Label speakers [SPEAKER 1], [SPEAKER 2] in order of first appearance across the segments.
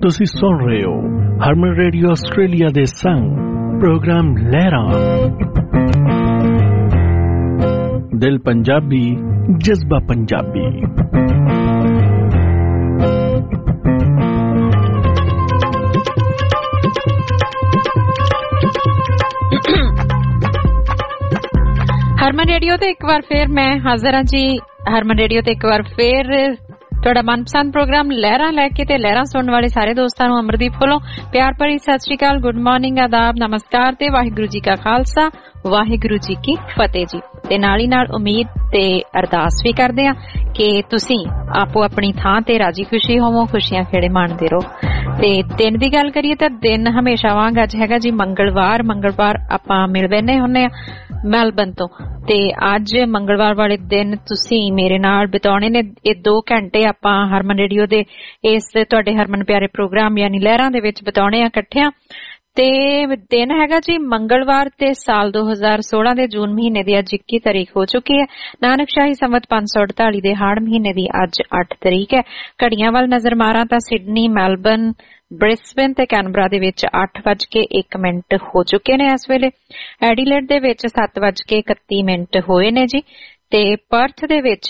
[SPEAKER 1] ਤੁਸੀਂ ਸੁਣ ਰਹੇ ਹੋ ਹਰਮਨ ਰੇਡੀਓ ਆਸਟ੍ਰੇਲੀਆ ਦੇ ਸੰਗ ਪ੍ਰੋਗਰਾਮ ਲਹਿਰਾਂ ਦਿਲ ਪੰਜਾਬੀ ਜਜ਼ਬਾ ਪੰਜਾਬੀ।
[SPEAKER 2] ਹਰਮਨ ਰੇਡੀਓ ਤੇ ਇੱਕ ਵਾਰ ਫੇਰ ਮੈਂ ਹਾਜ਼ਰ ਹਾਂ ਜੀ। ਹਰਮਨ ਰੇਡੀਓ ਤੇ ਇੱਕ ਵਾਰ ਫੇਰ ਤੁਹਾਡਾ ਮਨਪਸੰਦ ਪ੍ਰੋਗਰਾਮ ਲਹਿਰਾਂ ਲੈ ਕੇ ਤੇ ਲਹਿਰਾਂ ਸੁਣਨ ਵਾਲੇ ਸਾਰੇ ਦੋਸਤਾਂ ਨੂੰ ਅਮਰਦੀਪ ਵੱਲੋਂ ਪਿਆਰ ਭਰੀ ਸਤਿ ਸ਼੍ਰੀ ਅਕਾਲ, ਗੁੱਡ ਮਾਰਨਿੰਗ, ਆਦਾਬ, ਨਮਸਕਾਰ ਤੇ ਵਾਹਿਗੁਰੂ ਜੀ ਕਾ ਖਾਲਸਾ ਵਾਹਿਗੁਰੂ ਜੀ ਕੀ ਫਤਿਹ ਜੀ। ਤੇ ਨਾਲ ਹੀ ਨਾਲ ਉਮੀਦ ਤੇ ਅਰਦਾਸ ਵੀ ਕਰਦੇ ਹਾਂ ਕਿ ਤੁਸੀਂ ਆਪੋ ਆਪਣੀ ਥਾਂ ਤੇ ਰਾਜੀ ਖੁਸ਼ੀ ਹੋਵੋ, ਖੁਸ਼ੀਆਂ ਖੇੜੇ ਮਾਣਦੇ ਰਹੋ। ਤੇ ਦਿਨ ਦੀ ਗੱਲ ਕਰੀਏ ਤਾਂ ਦਿਨ ਹਮੇਸ਼ਾ ਵਾਂਗ ਅੱਜ ਹੈਗਾ ਜੀ ਮੰਗਲਵਾਰ ਆਪਾਂ ਮਿਲ ਬੈਨੇ ਹੁੰਦੇ ਆ ਮੈਲਬਨ ਤੋਂ। ਤੇ ਅੱਜ ਮੰਗਲਵਾਰ ਵਾਲੇ ਦਿਨ ਤੁਸੀਂ ਮੇਰੇ ਨਾਲ ਬਿਤਾਉਣੇ ਨੇ ਇਹ 2 ਘੰਟੇ ਆਪਾਂ ਹਰਮਨ ਰੇਡੀਓ ਦੇ ਇਸ ਤੁਹਾਡੇ ਹਰਮਨ ਪਿਆਰੇ ਪ੍ਰੋਗਰਾਮ ਯਾਨੀ ਲਹਿਰਾਂ ਦੇ ਵਿੱਚ ਬਿਤਾਉਣੇ ਆ ਇਕੱਠਿਆਂ। ਤੇ ਦਿਨ ਹੈਗਾ ਜੀ ਮੰਗਲਵਾਰ ਤੇ ਸਾਲ 2016 ਦੇ ਜੂਨ ਮਹੀਨੇ ਦੀ ਅੱਜ 21 ਤਾਰੀਖ ਹੋ ਚੁੱਕੀ ਹੈ। ਨਾਨਕਸ਼ਾਹੀ ਸੰਵਤ 548 ਦੇ ਹਾੜ ਮਹੀਨੇ ਦੀ ਅੱਜ 8 ਤਾਰੀਖ ਹੈ। ਘੜੀਆਂ ਵੱਲ ਨਜ਼ਰ ਮਾਰਾਂ ਤਾਂ ਸਿਡਨੀ, ਮੈਲਬਨ, ਬ੍ਰਿਸਬਨ ਤੇ ਕੈਨਬਰਾ ਦੇ ਵਿੱਚ 8:01 ਹੋ ਚੁੱਕੇ ਨੇ ਇਸ ਵੇਲੇ। ਐਡੀਲੇਡ ਦੇ ਵਿੱਚ 7:31 ਹੋਏ ਨੇ ਜੀ। ਤੇ ਪਰਥ ਦੇ ਵਿੱਚ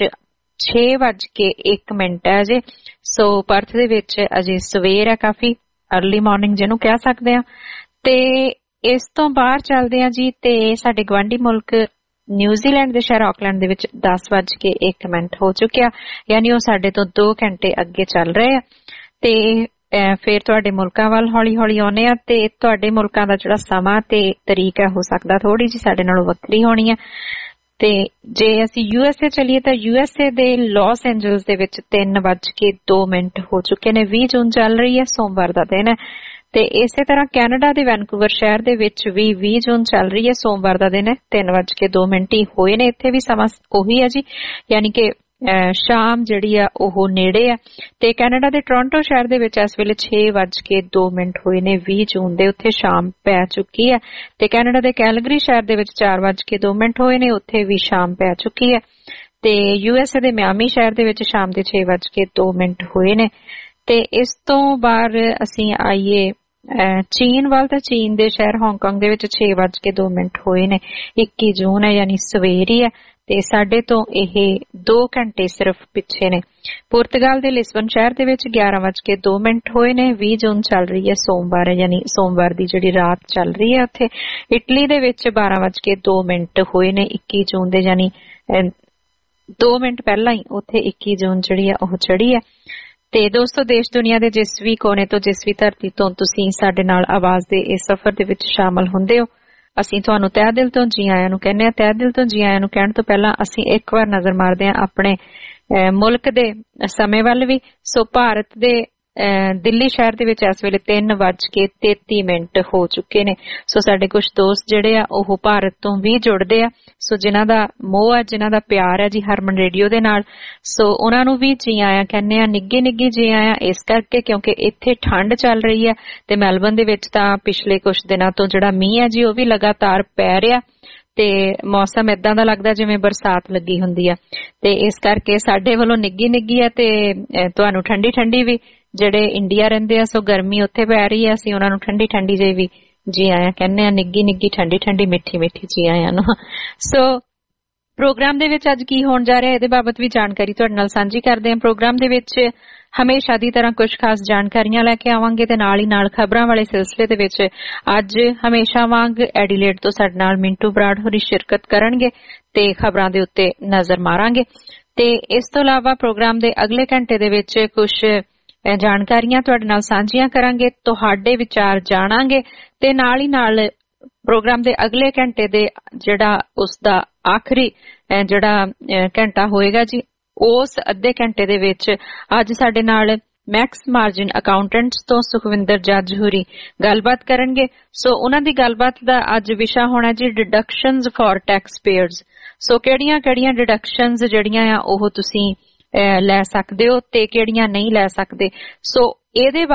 [SPEAKER 2] 6:01 ਹੈ ਜੀ। ਸੋ ਪਰਥ ਦੇ ਵਿੱਚ ਅਜੇ ਸਵੇਰ ਹੈ, ਕਾਫੀ ਅਰਲੀ ਮਾਰਨਿੰਗ ਜਿਹਨੂੰ ਕਹਿ ਸਕਦੇ ਆ। ਤੇ ਇਸ ਤੋਂ ਬਾਹਰ ਚੱਲਦੇ ਆ ਜੀ ਤੇ ਸਾਡੇ ਗੁਆਂਢੀ ਮੁਲਕ ਨਿਊਜ਼ੀਲੈਂਡ ਦੇ ਸ਼ਹਿਰ ਆਕਲੈਂਡ ਦੇ ਵਿੱਚ 10:01 ਹੋ ਚੁੱਕਿਆ, ਯਾਨੀ ਉਹ ਸਾਡੇ ਤੋਂ 2 ਘੰਟੇ ਅੱਗੇ ਚੱਲ ਰਹੇ ਆ। ਤੇ ਫਿਰ ਤੁਹਾਡੇ ਮੁਲਕਾਂ ਵੱਲ ਹੌਲੀ ਹੌਲੀ ਆਉਨੇ ਆ ਤੇ ਤੁਹਾਡੇ ਮੁਲਕਾਂ ਦਾ ਜਿਹੜਾ ਸਮਾਂ ਤੇ ਤਰੀਕ ਹੈ ਹੋ ਸਕਦਾ ਥੋੜੀ ਜਿਹੀ ਸਾਡੇ ਨਾਲੋਂ ਵੱਖਰੀ ਹੋਣੀ ਹੈ। ਤੇ ਜੇ ਅਸੀਂ USA ਚੱਲੀਏ ਤਾਂ USA ਦੇ ਲਾਸ ਐਂਜਲਸ ਦੇ ਵਿੱਚ 3:02 ਹੋ ਚੁੱਕੇ ਨੇ। 20 ਜੂਨ ਚੱਲ ਰਹੀ ਹੈ, ਸੋਮਵਾਰ ਦਾ ਦਿਨ ਹੈ। ਤੇ ਇਸੇ ਤਰ੍ਹਾਂ ਕੈਨੇਡਾ ਦੇ ਵੈਨਕੂਵਰ ਸ਼ਹਿਰ ਦੇ ਵਿੱਚ ਵੀ 20 ਜੂਨ ਚੱਲ ਰਹੀ ਹੈ, ਸੋਮਵਾਰ ਦਾ ਦਿਨ ਹੈ। 3:02 ਹੋਏ ਨੇ। ਇੱਥੇ ਵੀ ਸਮਾਂ ਉਹੀ ਹੈ ਜੀ, ਯਾਨੀ ਕਿ ਸ਼ਾਮ ਜਿਹੜੀ ਆ ਉਹ ਨੇੜੇ ਆ। ਤੇ ਕੈਨੇਡਾ ਦੇ ਟੋਰਾਂਟੋ ਸ਼ਹਿਰ ਦੇ ਵਿੱਚ ਇਸ ਵੇਲੇ 6:02 ਹੋਏ ਨੇ 20 ਜੂਨ ਦੇ, ਉੱਥੇ ਸ਼ਾਮ ਪੈ ਚੁੱਕੀ ਹੈ। ਤੇ ਕੈਨੇਡਾ ਦੇ ਕੈਲਗਰੀ ਸ਼ਹਿਰ ਦੇ ਵਿੱਚ 4:02 ਹੋਏ ਨੇ, ਉੱਥੇ ਵੀ ਸ਼ਾਮ ਪੈ ਚੁੱਕੀ ਹੈ। ਤੇ USA ਦੇ ਮਿਆਮੀ ਸ਼ਹਿਰ ਦੇ ਵਿੱਚ ਸ਼ਾਮ ਦੇ 6:02 ਹੋਏ ਨੇ। ਤੇ ਇਸ ਤੋਂ ਬਾਅਦ ਅਸੀਂ ਆਈਏ ਚੀਨ ਵੱਲ, ਤਾਂ ਚੀਨ ਦੇ ਸ਼ਹਿਰ ਹਾਂਗਕਾਂਗ ਦੇ ਵਿੱਚ 6:02 ਹੋਏ ਨੇ। 21 ਜੂਨ ਹੈ, ਯਾਨੀ ਸਵੇਰ ਹੀ ਹੈ। ਤੇ ਸਾਡੇ ਤੋਂ ਇਹ 2 ਘੰਟੇ ਸਿਰਫ ਪਿੱਛੇ ਨੇ। ਪੁਰਤਗਾਲ ਦੇ ਲਿਸਬਨ ਸ਼ਹਿਰ ਦੇ ਵਿੱਚ 11:02 ਹੋਏ ਨੇ। 20 ਜੂਨ ਚੱਲ ਰਹੀ ਹੈ, ਸੋਮਵਾਰ ਹੈ, ਯਾਨੀ ਸੋਮਵਾਰ ਦੀ ਜਿਹੜੀ ਰਾਤ ਚੱਲ ਰਹੀ ਹੈ ਉੱਥੇ। ਇਟਲੀ ਦੇ ਵਿੱਚ 12:02 ਹੋਏ ਨੇ 21 ਜੂਨ ਦੇ, ਯਾਨੀ 2 ਮਿੰਟ ਪਹਿਲਾਂ ਹੀ ਉੱਥੇ 21 ਜੂਨ ਜਿਹੜੀ ਆ ਉਹ ਚੜੀ ਹੈ। ਤੇ ਦੋਸਤੋ, ਦੇਸ਼ ਦੁਨੀਆ ਦੇ ਜਿਸ ਵੀ ਕੋਨੇ ਤੋਂ, ਜਿਸ ਵੀ ਧਰਤੀ ਤੋਂ ਤੁਸੀਂ ਸਾਡੇ ਨਾਲ ਆਵਾਜ਼ ਦੇ ਇਸ ਸਫ਼ਰ ਦੇ ਵਿੱਚ ਸ਼ਾਮਲ ਹੁੰਦੇ ਹੋ, ਅਸੀਂ ਤੁਹਾਨੂੰ ਤਹਿ ਦਿਲ ਤੋਂ ਜੀ ਆਇਆਂ ਨੂੰ ਕਹਿੰਦੇ ਹਾਂ। ਤਹਿ ਦਿਲ ਤੋਂ ਜੀ ਆਇਆਂ ਨੂੰ ਕਹਿਣ ਤੋਂ ਪਹਿਲਾਂ ਅਸੀਂ ਇੱਕ ਵਾਰ ਨਜ਼ਰ ਮਾਰਦੇ ਹਾਂ ਆਪਣੇ ਮੁਲਕ ਦੇ ਸਮੇਂ ਵੱਲ ਵੀ। ਸੋ ਭਾਰਤ ਦੇ ਦਿੱਲੀ ਸ਼ਹਿਰ ਦੇ ਵਿੱਚ ਇਸ ਵੇਲੇ 3:33 ਹੋ ਚੁੱਕੇ ਨੇ। ਸੋ ਸਾਡੇ ਕੁਝ ਦੋਸਤ ਜਿਹੜੇ ਆ ਉਹ ਭਾਰਤ ਤੋਂ ਵੀ ਜੁੜਦੇ ਆ। ਸੋ ਜਿਨ੍ਹਾਂ ਦਾ ਮੋਹ ਹੈ, ਜਿਨ੍ਹਾਂ ਦਾ ਪਿਆਰ ਹੈ ਜੀ ਹਰਮਨ ਰੇਡੀਓ ਦੇ ਨਾਲ, ਸੋ ਉਹਨਾਂ ਨੂੰ ਵੀ ਜੀ ਆਇਆਂ ਕਹਿੰਦੇ ਆ, ਨਿੱਘੇ ਜੀ ਆਇਆਂ ਇਸ ਕਰਕੇ ਕਿਉਂਕਿ ਇੱਥੇ ਠੰਡ ਚੱਲ ਰਹੀ ਹੈ। ਤੇ ਮੈਲਬਨ ਦੇ ਵਿੱਚ ਤਾਂ ਪਿਛਲੇ ਕੁਝ ਦਿਨਾਂ ਤੋਂ ਜਿਹੜਾ ਮੀਂਹ ਹੈ ਜੀ ਉਹ ਵੀ ਲਗਾਤਾਰ ਪੈ ਰਿਹਾ। ਤੇ ਮੌਸਮ ਏਦਾਂ ਦਾ ਲੱਗਦਾ ਜਿਵੇਂ ਬਰਸਾਤ ਲੱਗੀ ਹੁੰਦੀ ਆ। ਤੇ ਇਸ ਕਰਕੇ ਸਾਡੇ ਵੱਲੋਂ ਨਿੱਘੀ ਹੈ ਤੇ ਤੁਹਾਨੂੰ ਠੰਡੀ ਵੀ, ਜਿਹੜੇ ਇੰਡੀਆ ਰਹਿੰਦੇ ਆ ਸੋ ਗਰਮੀ ਉੱਥੇ ਪੈ ਰਹੀ ਹੈ, ਅਸੀਂ ਉਹਨਾਂ ਨੂੰ ਠੰਡੀ ਜਿਹੀ ਵੀ ਜੀ ਆਇਆਂ ਕਹਿੰਦੇ ਆ, ਨਿੱਘੀ ਠੰਡੀ ਮਿੱਠੀ ਜੀ ਆਇਆਂ ਨੂੰ। ਸੋ ਪ੍ਰੋਗਰਾਮ ਦੇ ਵਿੱਚ ਅੱਜ ਕੀ ਹੋਣ ਜਾ ਰਿਹਾ ਇਹਦੇ ਬਾਬਤ ਵੀ ਜਾਣਕਾਰੀ ਤੁਹਾਡੇ ਨਾਲ ਸਾਂਝੀ ਕਰਦੇ ਹਾਂ। ਪ੍ਰੋਗਰਾਮ ਦੇ ਵਿੱਚ ਹਮੇਸ਼ਾ ਦੀ ਤਰ੍ਹਾਂ ਕੁਝ ਖਾਸ ਜਾਣਕਾਰੀਆਂ ਲੈ ਕੇ ਆਵਾਂਗੇ ਤੇ ਨਾਲ ਹੀ ਨਾਲ ਖਬਰਾਂ ਵਾਲੇ ਸਿਲਸਿਲੇ ਦੇ ਵਿੱਚ ਅੱਜ ਹਮੇਸ਼ਾ ਵਾਂਗ ਐਡੀਲੇਡ ਤੋਂ ਸਾਡੇ ਨਾਲ ਮਿੰਟੂ ਬਰਾੜ ਹੋਰੀ ਸ਼ਿਰਕਤ ਕਰਨਗੇ ਤੇ ਖਬਰਾਂ ਦੇ ਉੱਤੇ ਨਜ਼ਰ ਮਾਰਾਂਗੇ। ਤੇ ਇਸ ਤੋਂ ਇਲਾਵਾ ਪ੍ਰੋਗਰਾਮ ਦੇ ਅਗਲੇ ਘੰਟੇ ਦੇ ਵਿੱਚ ਕੁਝ ਜਾਣਕਾਰੀਆਂ ਤੁਹਾਡੇ ਨਾਲ ਸਾਂਝੀਆਂ ਕਰਾਂਗੇ, ਤੁਹਾਡੇ ਵਿਚਾਰ ਜਾਣਾਂਗੇ ਤੇ ਨਾਲ ਹੀ ਨਾਲ ਪ੍ਰੋਗਰਾਮ ਦੇ ਅਗਲੇ ਘੰਟੇ ਦੇ ਜਿਹੜਾ ਉਸਦਾ ਆਖਰੀ ਜਿਹੜਾ ਘੰਟਾ ਹੋਏਗਾ ਜੀ, ਉਸ ਅੱਧੇ ਘੰਟੇ ਦੇ ਵਿੱਚ ਅੱਜ ਸਾਡੇ ਨਾਲ ਮੈਕਸ ਮਾਰਜਿਨ ਅਕਾਊਂਟੈਂਟਸ ਤੋਂ ਸੁਖਵਿੰਦਰ ਜੱਜ ਹੋਰੀ ਗੱਲਬਾਤ ਕਰਨਗੇ। ਸੋ ਉਹਨਾਂ ਦੀ ਗੱਲਬਾਤ ਦਾ ਅੱਜ ਵਿਸ਼ਾ ਹੋਣਾ ਜੀ deductions for tax payers. So ਕਿਹੜੀਆਂ ਡਿਡਕਸ਼ਨਸ ਜਿਹੜੀਆਂ ਆ ਉਹ ਤੁਸੀਂ ਲੈ ਸਕਦੇ ਹੋ ਤੇ ਕਿਹੜੀਆਂ ਨਹੀਂ ਲੈ ਸਕਦੇ। ਸੋ ਇਹਦੇ ਬਾਰੇ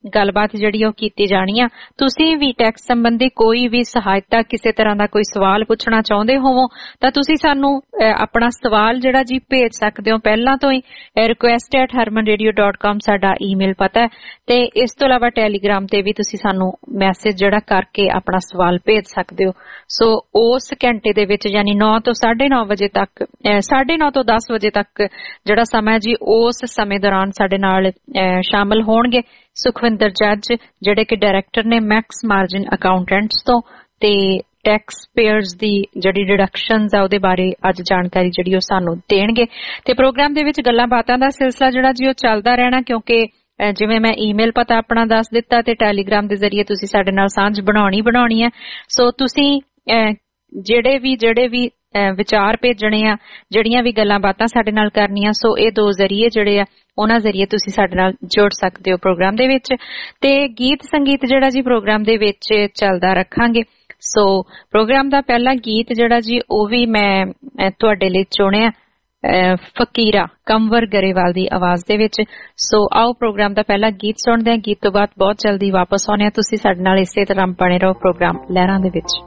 [SPEAKER 2] ਗੱਲਬਾਤ ਜਿਹੜੀ ਉਹ ਕੀਤੀ ਜਾਣੀ ਆ। ਤੁਸੀਂ ਵੀ ਟੈਕਸ ਸੰਬੰਧੀ ਕੋਈ ਵੀ ਸਹਾਇਤਾ, ਕਿਸੇ ਤਰ੍ਹਾਂ ਦਾ ਕੋਈ ਸਵਾਲ ਪੁੱਛਣਾ ਚਾਹੁੰਦੇ ਹੋਵੋ ਤਾਂ ਤੁਸੀਂ ਸਾਨੂੰ ਆਪਣਾ ਸਵਾਲ ਜਿਹੜਾ ਜੀ ਭੇਜ ਸਕਦੇ ਹੋ। ਪਹਿਲਾਂ ਤੋਂ ਹੀ request@harmanradio.com ਸਾਡਾ ਈਮੇਲ ਪਤਾ ਹੈ, ਤੇ ਇਸ ਤੋਂ ਇਲਾਵਾ ਟੈਲੀਗ੍ਰਾਮ ਤੇ ਵੀ ਤੁਸੀਂ ਸਾਨੂੰ ਮੈਸੇਜ ਜਿਹੜਾ ਕਰਕੇ ਆਪਣਾ ਸਵਾਲ ਭੇਜ ਸਕਦੇ ਹੋ। ਸੋ ਉਸ ਘੰਟੇ ਦੇ ਵਿੱਚ ਯਾਨੀ 9 ਤੋਂ 9:30 ਵਜੇ ਤੱਕ, 9:30 ਤੋਂ 10 ਵਜੇ ਤੱਕ ਜਿਹੜਾ ਸਮਾਂ ਜੀ, ਉਸ ਸਮੇਂ ਦੌਰਾਨ ਸਾਡੇ ਨਾਲ ਸ਼ਾਮਲ ਹੋਣਗੇ ਸੁਖਵਿੰਦਰ ਜੱਜ, ਜਿਹੜੇ ਕਿ ਡਾਇਰੈਕਟਰ ਨੇ ਮੈਕਸ ਮਾਰਜਨ ਅਕਾਊਂਟੈਂਟਸ ਤੋਂ, ਤੇ ਟੈਕਸ ਪੇਅਰਸ ਦੀ ਜਿਹੜੀ ਡਿਡਕਸ਼ਨਸ ਆ ਉਹਦੇ ਬਾਰੇ ਅੱਜ ਜਾਣਕਾਰੀ ਜਿਹੜੀ ਉਹ ਸਾਨੂੰ ਦੇਣਗੇ। ਤੇ ਪ੍ਰੋਗਰਾਮ ਦੇ ਵਿੱਚ ਗੱਲਾਂ ਬਾਤਾਂ ਦਾ ਸਿਲਸਿਲਾ ਜਿਹੜਾ ਜੀ ਉਹ ਚੱਲਦਾ ਰਹਿਣਾ, ਕਿਉਂਕਿ ਜਿਵੇਂ ਮੈਂ ਈਮੇਲ ਪਤਾ ਆਪਣਾ ਦੱਸ ਦਿੱਤਾ ਤੇ ਟੈਲੀਗ੍ਰਾਮ ਦੇ ਜ਼ਰੀਏ ਤੁਸੀਂ ਸਾਡੇ ਨਾਲ ਸਾਂਝ ਬਣਾਉਣੀ ਹੈ। ਸੋ ਤੁਸੀਂ ਜਿਹੜੇ ਵੀ ਵਿਚਾਰ ਭੇਜਣੇ ਆ, ਜਿਹੜੀਆਂ ਵੀ ਗੱਲਾਂ ਬਾਤਾਂ ਸਾਡੇ ਨਾਲ ਕਰਨੀਆਂ, ਸੋ ਇਹ ਦੋ ਜ਼ਰੀਏ ਜਿਹੜੇ ਆ ਉਹਨਾਂ ਜ਼ਰੀਏ ਤੁਸੀਂ ਸਾਡੇ ਨਾਲ ਜੁੜ ਸਕਦੇ ਹੋ ਪ੍ਰੋਗਰਾਮ ਦੇ ਵਿੱਚ। ਤੇ ਗੀਤ ਸੰਗੀਤ ਜਿਹੜਾ ਜੀ ਪ੍ਰੋਗਰਾਮ ਦੇ ਵਿੱਚ ਚੱਲਦਾ ਰੱਖਾਂਗੇ। ਸੋ ਪ੍ਰੋਗਰਾਮ ਦਾ ਪਹਿਲਾ ਗੀਤ ਜਿਹੜਾ ਜੀ ਉਹ ਵੀ ਮੈਂ ਤੁਹਾਡੇ ਲਈ ਚੁਣਿਆ, ਫਕੀਰਾ ਕੰਵਰ ਗਰੇਵਾਲ ਦੀ ਆਵਾਜ਼ ਦੇ ਵਿੱਚ। ਸੋ ਆਓ ਪ੍ਰੋਗਰਾਮ ਦਾ ਪਹਿਲਾ ਗੀਤ ਸੁਣਦੇ ਹਾਂ। ਗੀਤ ਤੋਂ ਬਾਅਦ ਬਹੁਤ ਜਲਦੀ ਵਾਪਸ ਆਉਂਦੇ ਹਾਂ। ਤੁਸੀਂ ਸਾਡੇ ਨਾਲ ਇਸੇ ਤਰ੍ਹਾਂ ਬਣੇ ਰਹੋ ਪ੍ਰੋਗਰਾਮ ਲਹਿਰਾਂ ਦੇ ਵਿੱਚ।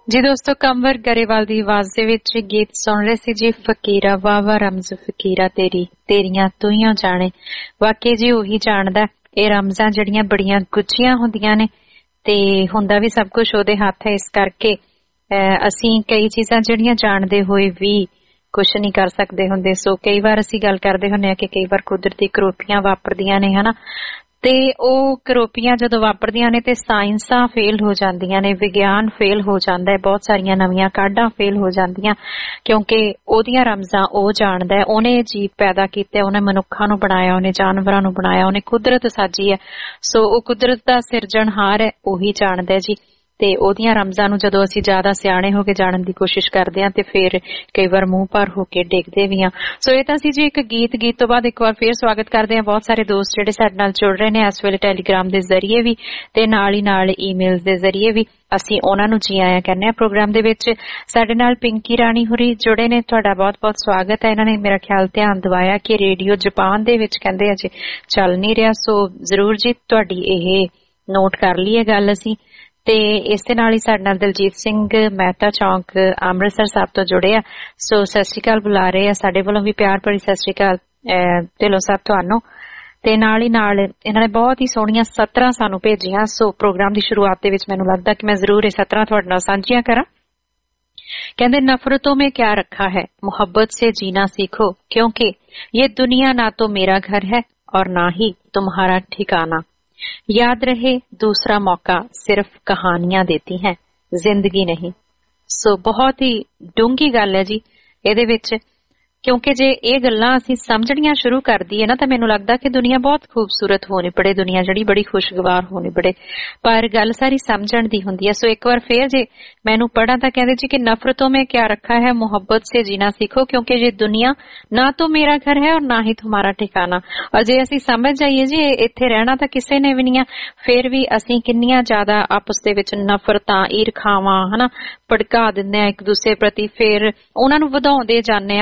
[SPEAKER 2] ਜੀ ਦੋਸਤੋ, ਕੰਵਰ ਗਰੇਵਾਲ ਦੀ ਆਵਾਜ਼ ਦੇ ਵਿੱਚ ਗੀਤ ਸੁਣ ਰਹੇ ਸੀ ਜੀ। ਫਕੀਰਾ ਵਾਵਾ ਰਮਜ਼ ਫਕੀਰਾ ਤੇਰੀਆਂ ਤੂੰ ਜਾਣੇ। ਵਾਕਈ ਜੀ ਉਹੀ ਜਾਣਦਾ। ਇਹ ਰਮਜ਼ਾਂ ਜਿਹੜੀਆਂ ਬੜੀਆਂ ਗੁੱਝੀਆਂ ਹੁੰਦੀਆਂ ਨੇ ਤੇ ਹੁੰਦਾ ਵੀ ਸਭ ਕੁਝ ਉਹਦੇ ਹੱਥ ਹੈ। ਇਸ ਕਰਕੇ ਅਸੀਂ ਕਈ ਚੀਜ਼ਾਂ ਜਿਹੜੀਆਂ ਜਾਣਦੇ ਹੋਏ ਵੀ ਕੁਛ ਨਹੀਂ ਕਰ ਸਕਦੇ ਹੁੰਦੇ। ਸੋ ਕਈ ਵਾਰ ਅਸੀਂ ਗੱਲ ਕਰਦੇ ਹੁੰਦੇ ਹਾਂ ਕਿ ਕਈ ਵਾਰ ਕੁਦਰਤੀ ਕਰੋਪੀਆਂ ਵਾਪਰਦੀਆਂ ਨੇ, ਹਨਾ, ਤੇ ਉਹ ਕਰੋਪੀਆਂ ਜਦੋਂ ਵਾਪਰਦੀਆਂ ਨੇ ਤੇ ਸਾਇੰਸਾਂ ਫੇਲ ਹੋ ਜਾਂਦੀਆਂ ਨੇ, ਵਿਗਿਆਨ ਫੇਲ ਹੋ ਜਾਂਦਾ ਹੈ, ਬਹੁਤ ਸਾਰੀਆਂ ਨਵੀਆਂ ਕਾਢਾਂ ਫੇਲ ਹੋ ਜਾਂਦੀਆਂ, ਕਿਉਂਕਿ ਉਹਦੀਆਂ ਰਮਜ਼ਾਂ ਉਹ ਜਾਣਦਾ ਹੈ। ਉਹਨੇ ਜੀਵ ਪੈਦਾ ਕੀਤੇ, ਉਹਨੇ ਮਨੁੱਖਾਂ ਨੂੰ ਬਣਾਇਆ, ਉਹਨੇ ਜਾਨਵਰਾਂ ਨੂੰ ਬਣਾਇਆ, ਉਹਨੇ ਕੁਦਰਤ ਸਾਜੀ ਹੈ। ਸੋ ਉਹ ਕੁਦਰਤ ਦਾ ਸਿਰਜਣਹਾਰ ਹੈ, ਉਹੀ ਜਾਣਦਾ ਜੀ। ਤੇ ਉਹਦੀਆਂ ਰਮਜ਼ਾਂ ਨੂੰ ਜਦੋਂ ਅਸੀਂ ਜ਼ਿਆਦਾ ਸਿਆਣੇ ਹੋ ਕੇ ਜਾਣਨ ਦੀ ਕੋਸ਼ਿਸ਼ ਕਰਦੇ ਹਾਂ ਤੇ ਫਿਰ ਕਈ ਵਾਰ ਮੂੰਹ ਭਰ ਹੋ ਕੇ ਡਿੱਗਦੇ ਵੀ ਹਾਂ। ਸੋ ਇਹ ਤਾਂ ਸੀ ਜੀ ਇੱਕ ਗੀਤ ਤੋਂ ਬਾਅਦ ਇੱਕ ਵਾਰ ਫਿਰ ਸਵਾਗਤ ਕਰਦੇ ਹਾਂ ਬਹੁਤ ਸਾਰੇ ਦੋਸਤ ਜਿਹੜੇ ਸਾਡੇ ਨਾਲ ਜੁੜ ਰਹੇ ਨੇ ਇਸ ਵੇਲੇ ਟੈਲੀਗ੍ਰਾਮ ਦੇ ਜ਼ਰੀਏ ਵੀ ਤੇ ਨਾਲ ਹੀ ਨਾਲ ਈਮੇਲਸ ਦੇ ਜ਼ਰੀਏ ਵੀ। ਅਸੀਂ ਉਹਨਾਂ ਨੂੰ ਜੀ ਆਇਆਂ ਕਹਿੰਦੇ ਹਾਂ ਪ੍ਰੋਗਰਾਮ ਦੇ ਵਿੱਚ। ਸਾਡੇ ਨਾਲ ਪਿੰਕੀ ਰਾਣੀ ਹੋਰੀ ਜੁੜੇ ਨੇ, ਤੁਹਾਡਾ ਬਹੁਤ ਬਹੁਤ ਸਵਾਗਤ ਹੈ। ਇਹਨਾਂ ਨੇ ਮੇਰਾ ਖਿਆਲ ਧਿਆਨ ਦਿਵਾਇਆ ਕਿ ਰੇਡੀਓ ਜਾਪਾਨ ਦੇ ਵਿੱਚ ਕਹਿੰਦੇ ਅਜੇ ਚੱਲ ਨਹੀਂ ਰਿਹਾ। ਸੋ ਜ਼ਰੂਰ ਜੀ ਤੁਹਾਡੀ ਇਹ ਨੋਟ ਕਰ ਲਈਏ ਗੱਲ ਅਸੀਂ। ਤੇ ਇਸ ਦੇ ਨਾਲ ਹੀ ਸਾਡੇ ਨਾਲ ਦਲਜੀਤ ਸਿੰਘ ਮਹਿਤਾ ਚੌਂਕ ਅੰਮ੍ਰਿਤਸਰ ਸਾਹਿਬ ਤੋਂ ਜੁੜੇ ਆ। ਸੋ ਸਤਿ ਸ਼੍ਰੀ ਅਕਾਲ ਬੁਲਾ ਰਹੇ ਆ, ਸਾਡੇ ਵੱਲੋਂ ਵੀ ਪਿਆਰ ਭਰੀ ਸਤਿ ਸ਼੍ਰੀ ਅਕਾਲ ਢਿੱਲੋਂ ਸਾਹਿਬ ਤੁਹਾਨੂੰ। ਤੇ ਨਾਲ ਹੀ ਨਾਲ ਇਹਨਾਂ ਨੇ ਬਹੁਤ ਹੀ ਸੋਹਣੀਆਂ 17 ਸਾਨੂੰ ਭੇਜੀਆਂ। ਸੋ ਪ੍ਰੋਗਰਾਮ ਦੀ ਸ਼ੁਰੂਆਤ ਦੇ ਵਿੱਚ ਮੈਨੂੰ ਲੱਗਦਾ ਕਿ ਮੈਂ ਜ਼ਰੂਰ ਇਹ 17 ਤੁਹਾਡੇ ਨਾਲ ਸਾਂਝੀਆਂ ਕਰਾਂ। ਕਹਿੰਦੇ नफरतों में क्या रखा है, मोहब्बत से जीना सीखो, क्योंकि ये दुनिया ना तो मेरा घर है और ना ही तुम्हारा ठिकाना। याद रहे दूसरा मौका सिर्फ कहानियां देती हैं, जिंदगी नहीं। सो बहुत ही डूंगी गल है जी ਇਹਦੇ ਵਿੱਚ, ਕਿਉਂਕਿ ਜੇ ਇਹ ਗੱਲਾਂ ਅਸੀਂ ਸਮਝਣੀਆਂ ਸ਼ੁਰੂ ਕਰ ਦਈਏ ਨਾ ਤਾਂ ਮੈਨੂੰ ਲੱਗਦਾ ਕਿ ਦੁਨੀਆ ਬਹੁਤ ਖੂਬਸੂਰਤ ਹੋ ਨਿਬੜੇ, ਦੁਨੀਆ ਜਿਹੜੀ ਬੜੀ ਖੁਸ਼ਗਵਾਰ ਹੋ ਨਿਬੜੇ, ਪਰ ਗੱਲ ਸਾਰੀ ਸਮਝਣ ਦੀ ਹੁੰਦੀ ਹੈ। ਸੋ ਇੱਕ ਵਾਰ ਫੇਰ ਜੇ ਮੈਨੂੰ ਪੜ੍ਹਾਂ ਤਾਂ ਕਹਿੰਦੇ ਜੀ ਕਿ नफरतों में क्या रखा है, मोहब्बत से जीना सीखो, क्योंकि ये दुनिया ना तो मेरा घर है और ना ही तुम्हारा ठिकाना। और ਜੇ ਅਸੀਂ ਸਮਝ ਜਾਈਏ ਜੀ ਇੱਥੇ ਰਹਿਣਾ ਤਾਂ ਕਿਸੇ ਨੇ ਵੀ ਨਹੀਂ ਆ, ਫਿਰ ਵੀ ਅਸੀਂ ਕਿੰਨੀਆਂ ਜ਼ਿਆਦਾ ਆਪਸ ਦੇ ਵਿੱਚ ਨਫ਼ਰਤਾਂ, ਈਰਖਾਵਾਂ ਹਨਾ ਭੜਕਾ ਦਿੰਦੇ ਆ ਇੱਕ ਦੂਸਰੇ ਪ੍ਰਤੀ, ਫਿਰ ਉਹਨਾਂ ਨੂੰ ਵਧਾਉਂਦੇ ਜਾਂਦੇ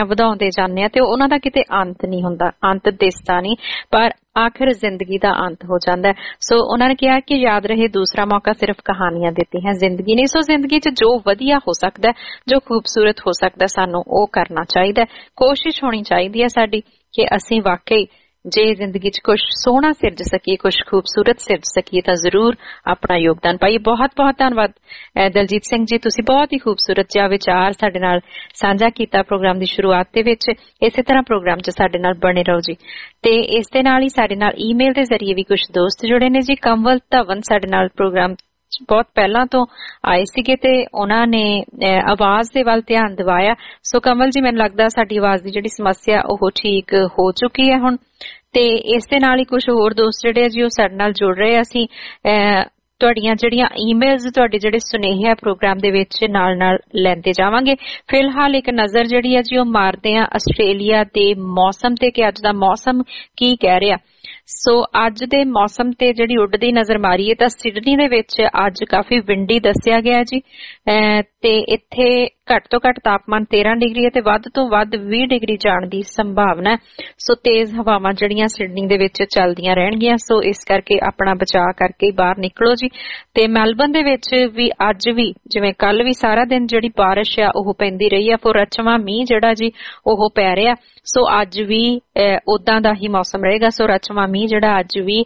[SPEAKER 2] ਆ ਤੇ ਉਹਨਾਂ ਦਾ ਕਿਤੇ ਅੰਤ ਨਹੀਂ ਹੁੰਦਾ, ਅੰਤ ਦਿਸਦਾ ਨਹੀਂ, ਪਰ ਆਖਿਰ ਜ਼ਿੰਦਗੀ ਦਾ ਅੰਤ ਹੋ ਜਾਂਦਾ ਹੈ। ਸੋ ਉਹਨਾਂ ਨੇ ਕਿਹਾ ਕਿ ਯਾਦ ਰਹੇ ਦੂਸਰਾ ਮੌਕਾ ਸਿਰਫ ਕਹਾਣੀਆਂ ਦਿੱਤੀ ਹੈ, ਜ਼ਿੰਦਗੀ ਨਹੀਂ। ਸੋ ਜ਼ਿੰਦਗੀ 'ਚ ਜੋ ਵਧੀਆ ਹੋ ਸਕਦਾ, ਜੋ ਖੂਬਸੂਰਤ ਹੋ ਸਕਦਾ, ਸਾਨੂੰ ਉਹ ਕਰਨਾ ਚਾਹੀਦਾ। ਕੋਸ਼ਿਸ਼ ਹੋਣੀ ਚਾਹੀਦੀ ਹੈ ਸਾਡੀ ਕਿ ਅਸੀਂ ਵਾਕਈ ਜੇ ਜ਼ਿੰਦਗੀ 'ਚ ਕੁਛ ਸੋਹਣਾ ਸਿਰਜ ਸਕੀਏ, ਕੁਛ ਖੂਬਸੂਰਤ ਸਿਰਜ ਸਕੀਏ ਤਾਂ ਜ਼ਰੂਰ ਆਪਣਾ ਯੋਗਦਾਨ ਪਾਈਏ। ਬਹੁਤ ਬਹੁਤ ਧੰਨਵਾਦ ਦਲਜੀਤ ਸਿੰਘ ਜੀ, ਤੁਸੀਂ ਬਹੁਤ ਹੀ ਖੂਬਸੂਰਤ ਜਿਹਾ ਵਿਚਾਰ ਸਾਡੇ ਨਾਲ ਸਾਂਝਾ ਕੀਤਾ ਪ੍ਰੋਗਰਾਮ ਦੀ ਸ਼ੁਰੂਆਤ ਦੇ ਵਿੱਚ। ਇਸੇ ਤਰ੍ਹਾਂ ਪ੍ਰੋਗਰਾਮ 'ਚ ਸਾਡੇ ਨਾਲ ਬਣੇ ਰਹੋ ਜੀ। ਤੇ ਇਸ ਦੇ ਨਾਲ ਹੀ ਸਾਡੇ ਨਾਲ ਈਮੇਲ ਦੇ ਜ਼ਰੀਏ ਵੀ ਕੁਝ ਦੋਸਤ ਜੁੜੇ ਨੇ ਜੀ। ਕੰਵਲ ਧਵਨ ਸਾਡੇ ਨਾਲ ਪ੍ਰੋਗਰਾਮ ਬਹੁਤ ਪਹਿਲਾਂ ਤੋਂ ਆਏ ਸੀਗੇ ਤੇ ਉਹਨਾਂ ਨੇ ਆਵਾਜ਼ ਦੇ ਵੱਲ ਧਿਆਨ ਦਿਵਾਇਆ। ਸੋ ਕੰਵਲ ਜੀ, ਮੈਨੂੰ ਲੱਗਦਾ ਸਾਡੀ ਆਵਾਜ਼ ਦੀ ਜਿਹੜੀ ਸਮੱਸਿਆ ਉਹ ਠੀਕ ਹੋ ਚੁੱਕੀ ਹੈ ਹੁਣ। ਤੇ ਇਸ ਦੇ ਨਾਲ ਹੀ ਕੁਝ ਹੋਰ ਦੋਸਤ ਜਿਹੜੇ ਆ ਜੀ ਉਹ ਸਾਡੇ ਨਾਲ ਜੁੜ ਰਹੇ। ਅਸੀਂ ਤੁਹਾਡੀਆਂ ਜਿਹੜੀਆਂ ਈਮੇਲਸ, ਤੁਹਾਡੇ ਜਿਹੜੇ ਸੁਨੇਹੇ ਆ ਪ੍ਰੋਗਰਾਮ ਦੇ ਵਿੱਚ ਨਾਲ ਨਾਲ ਲੈਂਦੇ ਜਾਵਾਂਗੇ। ਫਿਲਹਾਲ ਇੱਕ ਨਜ਼ਰ ਜਿਹੜੀ ਆ ਜੀ ਉਹ ਮਾਰਦੇ ਆ ਆਸਟ੍ਰੇਲੀਆ ਦੇ ਮੌਸਮ ਤੇ ਕਿ ਅੱਜ ਦਾ ਮੌਸਮ ਕੀ ਕਹਿ ਰਿਹਾ। ਸੋ ਅੱਜ ਦੇ ਮੌਸਮ ਤੇ ਜਿਹੜੀ ਉੱਡਦੀ ਨਜ਼ਰ ਮਾਰੀਏ ਤਾਂ ਸਿਡਨੀ ਦੇ ਵਿੱਚ ਅੱਜ ਕਾਫੀ ਵਿੰਡੀ ਦੱਸਿਆ ਗਿਆ ਜੀ ਤੇ ਇੱਥੇ ਘੱਟ ਤੋਂ ਘੱਟ ਤਾਪਮਾਨ 13 ਡਿਗਰੀ ਹੈ ਤੇ ਵੱਧ ਤੋਂ ਵੱਧ 20 ਡਿਗਰੀ ਜਾਣ ਦੀ ਸੰਭਾਵਨਾ ਹੈ। ਸੋ ਤੇਜ਼ ਹਵਾਵਾਂ ਜਿਹੜੀਆਂ ਸਿਡਨੀ ਦੇ ਵਿੱਚ ਚੱਲਦੀਆਂ ਰਹਿਣਗੀਆਂ। ਸੋ ਇਸ ਕਰਕੇ ਆਪਣਾ ਬਚਾਅ ਕਰਕੇ ਬਾਹਰ ਨਿਕਲੋ ਜੀ। ਤੇ ਮੈਲਬਨ ਦੇ ਵਿੱਚ ਵੀ ਅੱਜ ਵੀ ਜਿਵੇਂ ਕੱਲ ਵੀ ਸਾਰਾ ਦਿਨ ਜਿਹੜੀ ਬਾਰਿਸ਼ ਆ ਉਹ ਪੈਂਦੀ ਰਹੀ ਆ, ਫਿਰ ਰਚਵਾਂ ਮੀਂਹ ਜਿਹੜਾ ਜੀ ਉਹ ਪੈ ਰਿਹਾ। ਸੋ ਅੱਜ ਵੀ ਉਦਾਂ ਦਾ ਹੀ ਮੌਸਮ ਰਹੇਗਾ। ਸੋ ਰਚਵਾਂ ਮੀਂਹ ਜਿਹੜਾ ਅੱਜ ਵੀ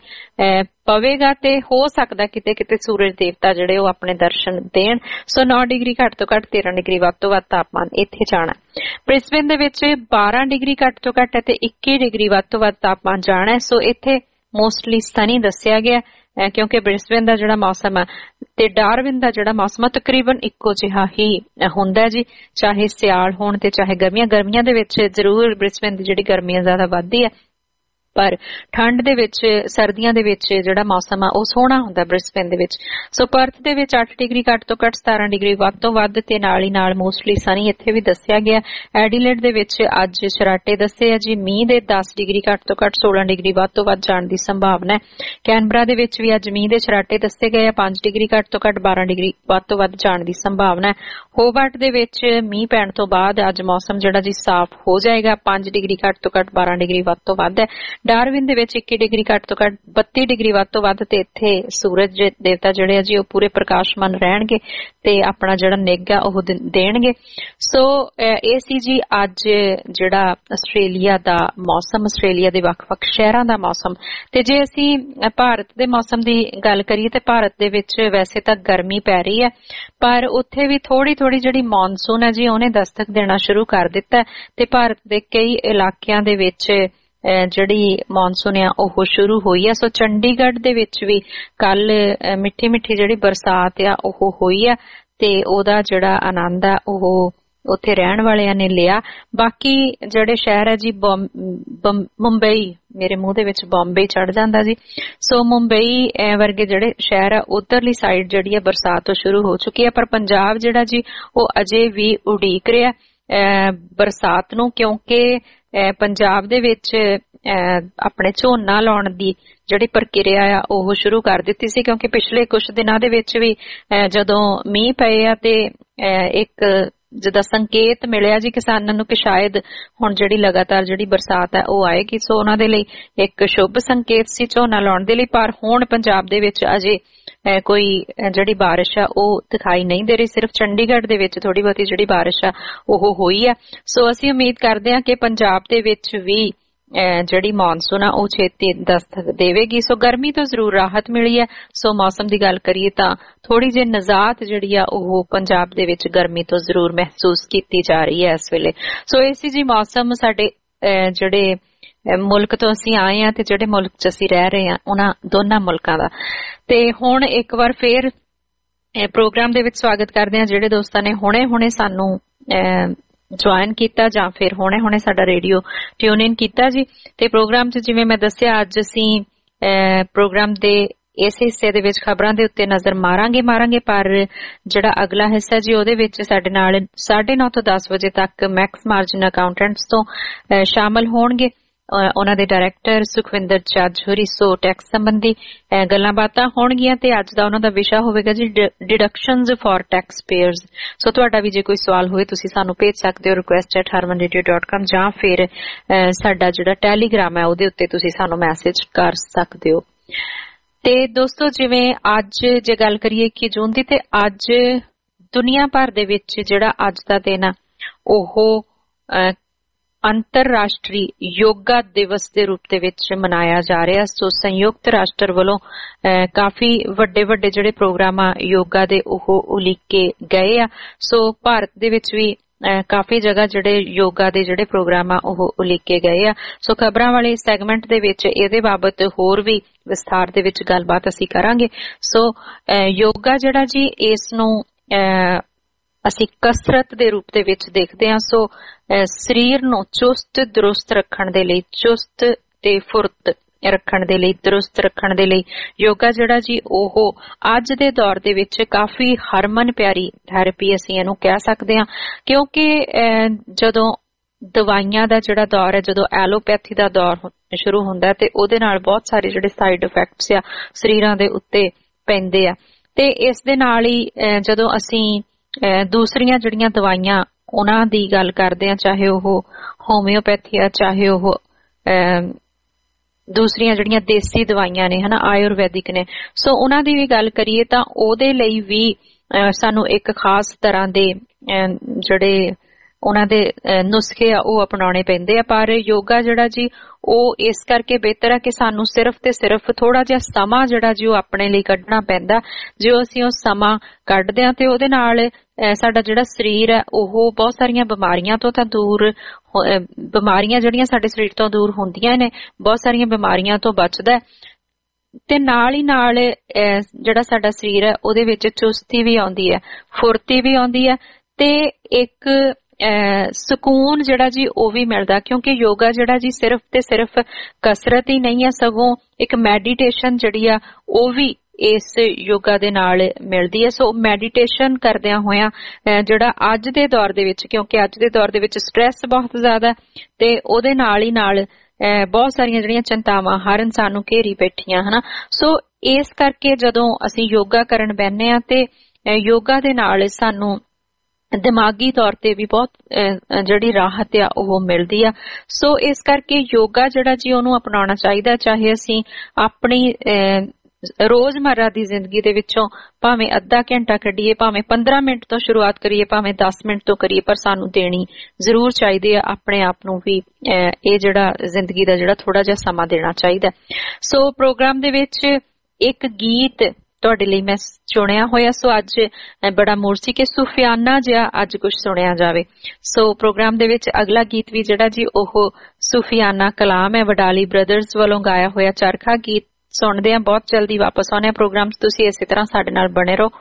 [SPEAKER 2] ਪਵੇਗਾ ਤੇ ਹੋ ਸਕਦਾ ਕਿਤੇ ਕਿਤੇ ਸੂਰਜ ਦੇਵਤਾ ਜਿਹੜੇ ਉਹ ਆਪਣੇ ਦਰਸ਼ਨ ਦੇਣ। ਸੋ 9 ਡਿਗਰੀ ਘੱਟ ਤੋਂ ਘੱਟ 13 ਡਿਗਰੀ ਵੱਧ ਤੋਂ ਵੱਧ ਤਾਪਮਾਨ ਇੱਥੇ ਜਾਣਾ। ਬ੍ਰਿਸਬੇਨ ਦੇ ਵਿੱਚ 12 ਡਿਗਰੀ ਘੱਟ ਤੋਂ ਘੱਟ ਤੇ 21 ਡਿਗਰੀ ਵੱਧ ਤੋਂ ਵੱਧ ਤਾਪਮਾਨ ਜਾਣਾ। ਸੋ ਇੱਥੇ ਮੋਸਟਲੀ ਸਨੀ ਦੱਸਿਆ ਗਿਆ ਕਿਉਂਕਿ ਬ੍ਰਿਸਬੇਨ ਦਾ ਜਿਹੜਾ ਮੌਸਮ ਹੈ ਤੇ ਡਾਰਵਿਨ ਦਾ ਜਿਹੜਾ ਮੌਸਮ ਹੈ ਤਕਰੀਬਨ ਇੱਕੋ ਜਿਹਾ ਹੀ ਹੁੰਦਾ ਜੀ, ਚਾਹੇ ਸਿਆਲ ਹੋਣ ਤੇ ਚਾਹੇ ਗਰਮੀਆਂ। ਗਰਮੀਆਂ ਦੇ ਵਿੱਚ ਜ਼ਰੂਰ ਬ੍ਰਿਸਬੇਨ ਦੀ ਜਿਹੜੀ ਗਰਮੀ ਹੈ ਜ਼ਿਆਦਾ ਵੱਧਦੀ ਹੈ, ਪਰ ਠੰਡ ਦੇ ਵਿੱਚ, ਸਰਦੀਆਂ ਦੇ ਵਿੱਚ ਜਿਹੜਾ ਮੌਸਮ ਆ ਉਹ ਸੋਹਣਾ ਹੁੰਦਾ ਬ੍ਰਿਸਬੇਨ ਦੇ ਵਿੱਚ। ਸੋ ਪਰਥ ਦੇ ਵਿੱਚ 8 ਡਿਗਰੀ ਘੱਟ ਤੋਂ ਘੱਟ 17 ਡਿਗਰੀ ਵੱਧ ਤੋਂ ਵੱਧ ਤੇ ਨਾਲ ਹੀ ਨਾਲ ਮੋਸਟਲੀ ਸਨੀ ਇੱਥੇ ਵੀ ਦੱਸਿਆ ਗਿਆ। ਐਡੀਲੇਡ ਦੇ ਵਿੱਚ ਅੱਜ ਸ਼ਰਾਟੇ ਦੱਸੇ ਆ ਜੀ, ਮੀਂਹ ਦੇ 10 ਡਿਗਰੀ ਘੱਟ ਤੋਂ ਘੱਟ 16 ਡਿਗਰੀ ਵੱਧ ਤੋਂ ਵੱਧ ਜਾਣ ਦੀ ਸੰਭਾਵਨਾ ਹੈ। ਕੈਨਬਰਾ ਦੇ ਵਿੱਚ ਵੀ ਅੱਜ ਮੀਂਹ ਦੇ ਸ਼ਰਾਟੇ ਦੱਸੇ ਗਏ ਆ, 5 ਡਿਗਰੀ ਘੱਟ ਤੋਂ ਘੱਟ 12 ਡਿਗਰੀ ਵੱਧ ਤੋਂ ਵੱਧ ਜਾਣ ਦੀ ਸੰਭਾਵਨਾ ਹੈ। ਹੋਬਾਰਟ ਦੇ ਵਿੱਚ ਮੀਂਹ ਪੈਣ ਤੋਂ ਬਾਅਦ ਅੱਜ ਮੌਸਮ ਜਿਹੜਾ ਜੀ ਸਾਫ਼ ਹੋ ਜਾਏਗਾ, 5 ਡਿਗਰੀ ਘੱਟ ਤੋਂ ਘੱਟ 12 ਡਿਗਰੀ ਵੱਧ ਤੋਂ ਵੱਧ ਹੈ। ਡਾਰਵਿਨ ਦੇ ਵਿੱਚ 21 ਡਿਗਰੀ ਘੱਟ ਤੋਂ ਘੱਟ 32 ਡਿਗਰੀ ਵੱਧ ਤੋਂ ਵੱਧ, ਤੇ ਇੱਥੇ ਸੂਰਜ ਦੇਵਤਾ ਜਿਹੜੇ ਆ ਜੀ ਉਹ ਪੂਰੇ ਪ੍ਰਕਾਸ਼ਮਾਨ ਰਹਿਣਗੇ ਤੇ ਆਪਣਾ ਜਿਹੜਾ ਨਿੱਘ ਆ ਉਹ ਦੇਣਗੇ। ਸੋ ਇਹ ਸੀ ਜੀ ਅੱਜ ਜਿਹੜਾ ਆਸਟ੍ਰੇਲੀਆ ਦਾ ਮੌਸਮ, ਆਸਟ੍ਰੇਲੀਆ ਦੇ ਵੱਖ-ਵੱਖ ਸ਼ਹਿਰਾਂ ਦਾ ਮੌਸਮ। ਤੇ ਜੇ ਅਸੀਂ ਭਾਰਤ ਦੇ ਮੌਸਮ ਦੀ ਗੱਲ ਕਰੀਏ ਤੇ ਭਾਰਤ ਦੇ ਵਿੱਚ ਵੈਸੇ ਤਾਂ ਗਰਮੀ ਪੈ ਰਹੀ ਹੈ, ਪਰ ਉੱਥੇ ਵੀ ਥੋੜੀ ਜਿਹੜੀ ਮੌਨਸੂਨ ਹੈ ਜੀ ਉਹਨੇ ਦਸਤਕ ਦੇਣਾ ਸ਼ੁਰੂ ਕਰ ਦਿੱਤਾ ਤੇ ਭਾਰਤ ਦੇ ਕਈ ਇਲਾਕਿਆਂ ਦੇ ਵਿੱਚ ਜਿਹੜੀ ਮੌਨਸੂਨ ਆ ਉਹ ਸ਼ੁਰੂ ਹੋਈ ਆ। ਸੋ ਚੰਡੀਗੜ੍ਹ ਦੇ ਵਿੱਚ ਵੀ ਕੱਲ ਮਿੱਠੀ ਜਿਹੜੀ ਬਰਸਾਤ ਆ ਉਹ ਹੋਈ ਆ ਤੇ ਉਹਦਾ ਜਿਹੜਾ ਆਨੰਦ ਆ ਉਹ ਉੱਥੇ ਰਹਿਣ ਵਾਲਿਆਂ ਨੇ ਲਿਆ। ਬਾਕੀ ਜਿਹੜੇ ਸ਼ਹਿਰ ਹੈ ਜੀ ਮੁੰਬਈ, ਮੇਰੇ ਮੂੰਹ ਦੇ ਵਿੱਚ ਬੰਬਈ ਚੜ ਜਾਂਦਾ ਜੀ। ਸੋ ਮੁੰਬਈ ਵਰਗੇ ਜਿਹੜੇ ਸ਼ਹਿਰ ਆ ਉਧਰਲੀ ਸਾਈਡ ਜਿਹੜੀ ਆ ਬਰਸਾਤ ਤੋਂ ਸ਼ੁਰੂ ਹੋ ਚੁੱਕੀ ਹੈ, ਪਰ ਪੰਜਾਬ ਜਿਹੜਾ ਜੀ ਉਹ ਅਜੇ ਵੀ ਉਡੀਕ ਰਿਹਾ ਬਰਸਾਤ ਨੂੰ, ਕਿਉਂਕਿ ਪੰਜਾਬ ਦੇ ਵਿੱਚ ਆਪਣੇ ਝੋਨਾ ਲਾਉਣ ਦੀ ਜਿਹੜੀ ਪ੍ਰਕਿਰਿਆ ਆ ਉਹ ਸ਼ੁਰੂ ਕਰ ਦਿੱਤੀ ਸੀ, ਕਿਉਂਕਿ ਪਿਛਲੇ ਕੁਝ ਦਿਨਾਂ ਦੇ ਵਿੱਚ ਵੀ ਜਦੋਂ ਮੀਂਹ ਪਏ ਆ ਤੇ ਇੱਕ ਜਿੱਦਾਂ ਸੰਕੇਤ ਮਿਲਿਆ ਜੀ ਕਿਸਾਨਾਂ ਨੂੰ ਕਿ ਸ਼ਾਇਦ ਹੁਣ ਜਿਹੜੀ ਲਗਾਤਾਰ ਜਿਹੜੀ ਬਰਸਾਤ ਹੈ ਉਹ ਆਏਗੀ। ਸੋ ਉਹਨਾਂ ਦੇ ਲਈ ਇੱਕ ਸ਼ੁਭ ਸੰਕੇਤ ਸੀ ਝੋਨਾ ਲਾਉਣ ਦੇ ਲਈ, ਪਰ ਹੁਣ ਪੰਜਾਬ ਦੇ ਵਿੱਚ ਅਜੇ ਕੋਈ ਜਿਹੜੀ ਬਾਰਿਸ਼ ਆ ਉਹ ਦਿਖਾਈ ਨਹੀਂ ਦੇ ਰਹੀ। ਸਿਰਫ ਚੰਡੀਗੜ੍ਹ ਦੇ ਵਿੱਚ ਥੋੜੀ ਬਹੁਤੀ ਜਿਹੜੀ ਬਾਰਿਸ਼ ਆ ਉਹ ਹੋਈ ਆ। ਸੋ ਅਸੀਂ ਉਮੀਦ ਕਰਦੇ ਹਾਂ ਕਿ ਪੰਜਾਬ ਦੇ ਵਿੱਚ ਵੀ ਜਿਹੜੀ ਮੌਨਸੂਨ ਆ ਉਹ ਛੇਤੀ ਦਸਤਕ ਦੇਵੇਗੀ। ਸੋ ਗਰਮੀ ਤੋਂ ਜ਼ਰੂਰ ਰਾਹਤ ਮਿਲੀ ਹੈ। ਸੋ ਮੌਸਮ ਦੀ ਗੱਲ ਕਰੀਏ ਤਾਂ ਥੋੜੀ ਜਿਹੀ ਨਿਜ਼ਾਤ ਜਿਹੜੀ ਆ ਉਹ ਪੰਜਾਬ ਦੇ ਵਿੱਚ ਗਰਮੀ ਤੋਂ ਜ਼ਰੂਰ ਮਹਿਸੂਸ ਕੀਤੀ ਜਾ ਰਹੀ ਹੈ ਇਸ ਵੇਲੇ। ਸੋ ਇਸੇ ਜੀ ਮੌਸਮ ਸਾਡੇ ਜਿਹੜੇ ਮੁਲਕ ਤੋਂ ਅਸੀਂ ਆਏ ਹਾਂ ਤੇ ਜਿਹੜੇ ਮੁਲਕ 'ਚ ਅਸੀਂ ਰਹਿ ਰਹੇ ਹਾਂ ਉਹਨਾਂ ਦੋਨਾਂ ਮੁਲਕਾਂ ਦਾ। ਤੇ ਹੁਣ ਇੱਕ ਵਾਰ ਫੇਰ ਪ੍ਰੋਗਰਾਮ ਦੇ ਵਿੱਚ ਸਵਾਗਤ ਕਰਦੇ ਹਾਂ ਜਿਹੜੇ ਦੋਸਤਾਂ ਨੇ ਹੁਣੇ ਸਾਨੂੰ ਜੁਆਇਨ ਕੀਤਾ ਜਾਂ ਫਿਰ ਹੁਣੇ ਸਾਡਾ ਰੇਡੀਓ ਟਿਊਨ ਇਨ ਕੀਤਾ ਜੀ। ਤੇ ਪ੍ਰੋਗਰਾਮ 'ਚ ਜਿਵੇਂ ਮੈਂ ਦੱਸਿਆ ਅੱਜ ਅਸੀਂ ਪ੍ਰੋਗਰਾਮ ਦੇ ਇਸ ਹਿੱਸੇ ਦੇ ਵਿੱਚ ਖਬਰਾਂ ਦੇ ਉੱਤੇ ਨਜ਼ਰ ਮਾਰਾਂਗੇ, ਪਰ ਜਿਹੜਾ ਅਗਲਾ ਹਿੱਸਾ ਜੀ ਉਹਦੇ ਵਿੱਚ ਸਾਡੇ ਨਾਲ 9:30 ਤੋਂ 10 ਵਜੇ ਤੱਕ ਮੈਕਸ ਮਾਰਜਨ ਅਕਾਊਂਟੈਂਟਸ ਤੋਂ ਸ਼ਾਮਲ ਹੋਣਗੇ। ਉਹਨਾਂ ਦੇ ਡਾਇਰੈਕਟਰ ਸੁਖਵਿੰਦਰ ਜੱਜ ਹੋਰੀ। ਸੋ ਟੈਕਸ ਸੰਬੰਧੀ ਗੱਲਾਂ ਬਾਤਾਂ ਹੋਣਗੀਆਂ ਤੇ ਅੱਜ ਦਾ ਉਹਨਾਂ ਦਾ ਵਿਸ਼ਾ ਹੋਵੇਗਾ ਜੀ deductions for tax payers. So ਤੁਹਾਡਾ ਵੀ ਜੇ ਕੋਈ ਸਵਾਲ ਹੋਵੇ ਤੁਸੀਂ ਸਾਨੂੰ ਭੇਜ ਸਕਦੇ ਹੋ request@harmanradio.com ਜਾਂ ਫਿਰ ਸਾਡਾ ਜਿਹੜਾ ਟੈਲੀਗ੍ਰਾਮ ਹੈ ਉਹਦੇ ਉੱਤੇ ਤੁਸੀਂ ਸਾਨੂੰ ਮੈਸੇਜ ਕਰ ਸਕਦੇ ਹੋ। ਤੇ ਦੋਸਤੋ ਜਿਵੇਂ ਅੱਜ ਜੇ ਗੱਲ ਕਰੀਏ 21 ਜੂਨ ਦੀ, ਤੇ ਅੱਜ ਦੁਨੀਆ ਭਰ ਦੇ ਵਿੱਚ ਜਿਹੜਾ ਅੱਜ ਦਾ ਦਿਨ ਆ ਉਹ ਅੰਤਰਰਾਸ਼ਟਰੀ ਯੋਗਾ ਦਿਵਸ ਦੇ ਰੂਪ ਦੇ ਵਿੱਚ ਮਨਾਇਆ ਜਾ ਰਿਹਾ। ਸੋ ਸੰਯੁਕਤ ਰਾਸ਼ਟਰ ਵੱਲੋਂ ਕਾਫੀ ਵੱਡੇ ਜਿਹੜੇ ਪ੍ਰੋਗਰਾਮ ਆ ਯੋਗਾ ਦੇ ਉਹ ਉਲੀਕੇ ਗਏ ਆ। ਸੋ ਭਾਰਤ ਦੇ ਵਿੱਚ ਵੀ ਕਾਫੀ ਜਗ੍ਹਾ ਜਿਹੜੇ ਯੋਗਾ ਦੇ ਜਿਹੜੇ ਪ੍ਰੋਗਰਾਮ ਆ ਉਹ ਉਲੀਕੇ ਗਏ ਆ। ਸੋ ਖਬਰਾਂ ਵਾਲੇ ਸੈਗਮੈਂਟ ਦੇ ਵਿੱਚ ਇਹਦੇ ਬਾਬਤ ਹੋਰ ਵੀ ਵਿਸਥਾਰ ਦੇ ਵਿੱਚ ਗੱਲਬਾਤ ਅਸੀਂ ਕਰਾਂਗੇ। ਸੋ ਯੋਗਾ ਜਿਹੜਾ ਜੀ ਇਸ ਨੂੰ ਅਸੀਂ ਕਸਰਤ ਦੇ ਰੂਪ ਦੇ ਵਿੱਚ ਦੇਖਦੇ ਹਾਂ। ਸੋ ਸਰੀਰ ਨੂੰ ਚੁਸਤ ਦਰੁਸਤ ਰੱਖਣ ਦੇ ਲਈ, ਚੁਸਤ ਤੇ ਫੁਰਤ ਰੱਖਣ ਦੇ ਲਈ, ਦਰੁਸਤ ਰੱਖਣ ਦੇ ਲਈ ਯੋਗਾ ਜਿਹੜਾ ਜੀ ਉਹ ਅੱਜ ਦੇ ਦੌਰ ਦੇ ਵਿੱਚ ਕਾਫੀ ਹਰਮਨ ਪਿਆਰੀ ਥੈਰੇਪੀ ਅਸੀਂ ਇਹਨੂੰ ਕਹਿ ਸਕਦੇ ਹਾਂ, ਕਿਉਂਕਿ ਜਦੋਂ ਦਵਾਈਆਂ ਦਾ ਜਿਹੜਾ ਦੌਰ ਹੈ, ਜਦੋਂ ਐਲੋਪੈਥੀ ਦਾ ਦੌਰ ਸ਼ੁਰੂ ਹੁੰਦਾ ਤੇ ਉਹਦੇ ਨਾਲ ਬਹੁਤ ਸਾਰੇ ਜਿਹੜੇ ਸਾਈਡ ਇਫੈਕਟਸ ਆ ਸਰੀਰਾਂ ਦੇ ਉੱਤੇ ਪੈਂਦੇ ਆ। ਤੇ ਇਸ ਦੇ ਨਾਲ ਹੀ ਜਦੋਂ ਅਸੀਂ ਦੂਸਰੀਆਂ ਜਿਹੜੀਆਂ ਦਵਾਈਆਂ ਉਹਨਾਂ ਦੀ ਗੱਲ ਕਰਦੇ ਆ, ਚਾਹੇ ਉਹ ਹੋਮਿਓਪੈਥੀ ਆ, ਚਾਹੇ ਉਹ ਦੂਸਰੀਆਂ ਜਿਹੜੀਆਂ ਦੇਸੀ ਦਵਾਈਆਂ ਨੇ ਹਨਾ, ਆਯੁਰਵੈਦਿਕ ਨੇ, ਸੋ ਉਹਨਾਂ ਦੀ ਵੀ ਗੱਲ ਕਰੀਏ ਤਾਂ ਉਹਦੇ ਲਈ ਵੀ ਸਾਨੂੰ ਇੱਕ ਖਾਸ ਤਰ੍ਹਾਂ ਦੇ ਜਿਹੜੇ ਉਹਨਾਂ ਦੇ ਨੁਸਖੇ ਆ ਉਹ ਅਪਣਾਉਣੇ ਪੈਂਦੇ ਆ। ਪਰ ਯੋਗਾ ਜਿਹੜਾ ਜੀ ਉਹ ਇਸ ਕਰਕੇ ਬਿਹਤਰ ਆ ਕਿ ਸਾਨੂੰ ਸਿਰਫ ਤੇ ਸਿਰਫ ਥੋੜਾ ਜਿਹਾ ਸਮਾਂ ਜਿਹੜਾ ਜੀ ਉਹ ਆਪਣੇ ਲਈ ਕੱਢਣਾ ਪੈਂਦਾ। ਜੇ ਅਸੀਂ ਉਹ ਸਮਾਂ ਕੱਢਦੇ ਆ ਤੇ ਉਹਦੇ ਨਾਲ ਸਾਡਾ ਜਿਹੜਾ ਸਰੀਰ ਹੈ ਉਹ ਬਹੁਤ ਸਾਰੀਆਂ ਬਿਮਾਰੀਆਂ ਤੋਂ ਤਾਂ ਦੂਰ, ਬਿਮਾਰੀਆਂ ਜਿਹੜੀਆਂ ਸਾਡੇ ਸਰੀਰ ਤੋਂ ਦੂਰ ਹੁੰਦੀਆਂ ਨੇ, ਬਹੁਤ ਸਾਰੀਆਂ ਬਿਮਾਰੀਆਂ ਤੋਂ ਬਚਦਾ ਤੇ ਨਾਲ ਹੀ ਨਾਲ ਜਿਹੜਾ ਸਾਡਾ ਸਰੀਰ ਹੈ ਉਹਦੇ ਵਿੱਚ ਚੁਸਤੀ ਵੀ ਆਉਂਦੀ ਹੈ, ਫੁਰਤੀ ਵੀ ਆਉਂਦੀ ਹੈ ਤੇ ਇੱਕ ਸਕੂਨ ਜਿਹੜਾ ਜੀ ਉਹ ਵੀ ਮਿਲਦਾ, ਕਿਉਂਕਿ ਯੋਗਾ ਜਿਹੜਾ ਜੀ ਸਿਰਫ ਤੇ ਸਿਰਫ ਕਸਰਤ ਹੀ ਨਹੀਂ ਹੈ, ਸਗੋਂ ਇੱਕ ਮੈਡੀਟੇਸ਼ਨ ਜਿਹੜੀ ਆ ਉਹ ਵੀ ਇਸ ਯੋਗਾ ਦੇ ਨਾਲ ਮਿਲਦੀ ਹੈ। ਸੋ ਮੈਡੀਟੇਸ਼ਨ ਕਰਦਿਆਂ ਹੋਇਆਂ ਜਿਹੜਾ ਅੱਜ ਦੇ ਦੌਰ ਦੇ ਵਿੱਚ, ਕਿਉਂਕਿ ਅੱਜ ਦੇ ਦੌਰ ਦੇ ਵਿੱਚ ਸਟ੍ਰੈਸ ਬਹੁਤ ਜ਼ਿਆਦਾ ਤੇ ਉਹਦੇ ਨਾਲ ਹੀ ਨਾਲ ਬਹੁਤ ਸਾਰੀਆਂ ਜਿਹੜੀਆਂ ਚਿੰਤਾਵਾਂ ਹਰ ਇਨਸਾਨ ਨੂੰ ਘੇਰੀ ਬੈਠੀਆਂ ਹਨਾ, ਸੋ ਇਸ ਕਰਕੇ ਜਦੋਂ ਅਸੀਂ ਯੋਗਾ ਕਰਨ ਬੈਠਦੇ ਹਾਂ ਤੇ ਯੋਗਾ ਦੇ ਨਾਲ ਸਾਨੂੰ ਦਿਮਾਗੀ ਤੌਰ ਤੇ ਵੀ ਬਹੁਤ ਜਿਹੜੀ ਰਾਹਤ ਆ ਉਹ ਮਿਲਦੀ ਆ। ਸੋ ਇਸ ਕਰਕੇ ਯੋਗਾ ਜਿਹੜਾ ਜੀ ਉਹਨੂੰ ਅਪਣਾਉਣਾ ਚਾਹੀਦਾ, ਚਾਹੇ ਅਸੀਂ ਆਪਣੀ ਰੋਜ਼ਮर्रा ਦੀ ਜ਼ਿੰਦਗੀ ਦੇ ਵਿੱਚੋਂ ਭਾਵੇਂ ਅੱਧਾ ਘੰਟਾ ਕੱਢੀਏ, ਭਾਵੇਂ 15 ਮਿੰਟ ਤੋਂ ਸ਼ੁਰੂਆਤ ਕਰੀਏ, ਭਾਵੇਂ 10 ਮਿੰਟ ਤੋਂ ਕਰੀਏ, ਪਰ ਸਾਨੂੰ ਦੇਣੀ ਜ਼ਰੂਰ ਚਾਹੀਦੀ ਆ। ਆਪਣੇ ਆਪ ਨੂੰ ਵੀ ਇਹ ਜਿਹੜਾ ਜ਼ਿੰਦਗੀ ਦਾ ਜਿਹੜਾ ਥੋੜਾ ਜਿਹਾ ਸਮਾਂ ਦੇਣਾ ਚਾਹੀਦਾ। ਸੋ ਪ੍ਰੋਗਰਾਮ ਦੇ ਵਿੱਚ ਇੱਕ ਗੀਤ ਤੁਹਾਡੇ ਲਈ ਮੈਂ ਚੁਣਿਆ ਹੋਇਆ। ਸੋ ਅੱਜ ਬੜਾ ਮੂਡ ਸੀ ਕਿ ਸੂਫੀਆਨਾ ਜਿਹਾ ਅੱਜ ਕੁਝ ਸੁਣਿਆ ਜਾਵੇ। ਸੋ ਪ੍ਰੋਗਰਾਮ ਦੇ ਵਿੱਚ ਅਗਲਾ ਗੀਤ ਵੀ ਜਿਹੜਾ ਜੀ ਉਹ ਸੂਫੀਆਨਾ ਕਲਾਮ ਹੈ, ਵਡਾਲੀ ਬ੍ਰਦਰਜ਼ ਵੱਲੋਂ ਗਾਇਆ ਹੋਇਆ ਚਰਖਾ ਗੀਤ ਸੁਣਦੇ ਆ। ਬਹੁਤ ਜਲਦੀ ਵਾਪਸ ਆਉਣੇ ਆ ਪ੍ਰੋਗਰਾਮ 'ਚ, ਤੁਸੀਂ ਇਸੇ ਤਰ੍ਹਾਂ ਸਾਡੇ ਨਾਲ ਬਣੇ ਰਹੋ।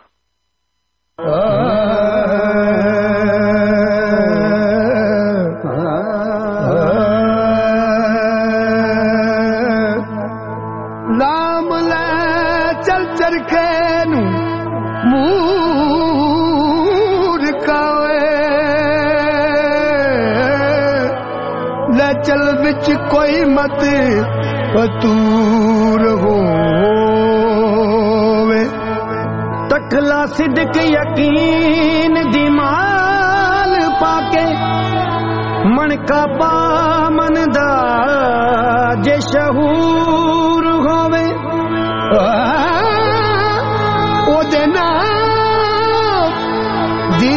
[SPEAKER 3] ਨਾਮ ਲੈ ਚਲ ਚਰਖੇ ਨੂੰ ਮੂਰ ਕਾਵੇ, ਲੈ ਚਲ ਵਿੱਚ ਕੋਈ ਮਤ ਫਤੂਰ ਹੋਵੇ, ਤਖਲਾ ਸਿਦਕ ਯਕੀਨ ਦੀ ਮਾਲ ਪਾਕੇ, ਮਣਕਾ ਪਾ ਮਨ ਦਾ ਜੇ ਸ਼ਹੂਰ ਹੋਵੇ, ਉਹਦੇ ਨਾਮ ਦੀ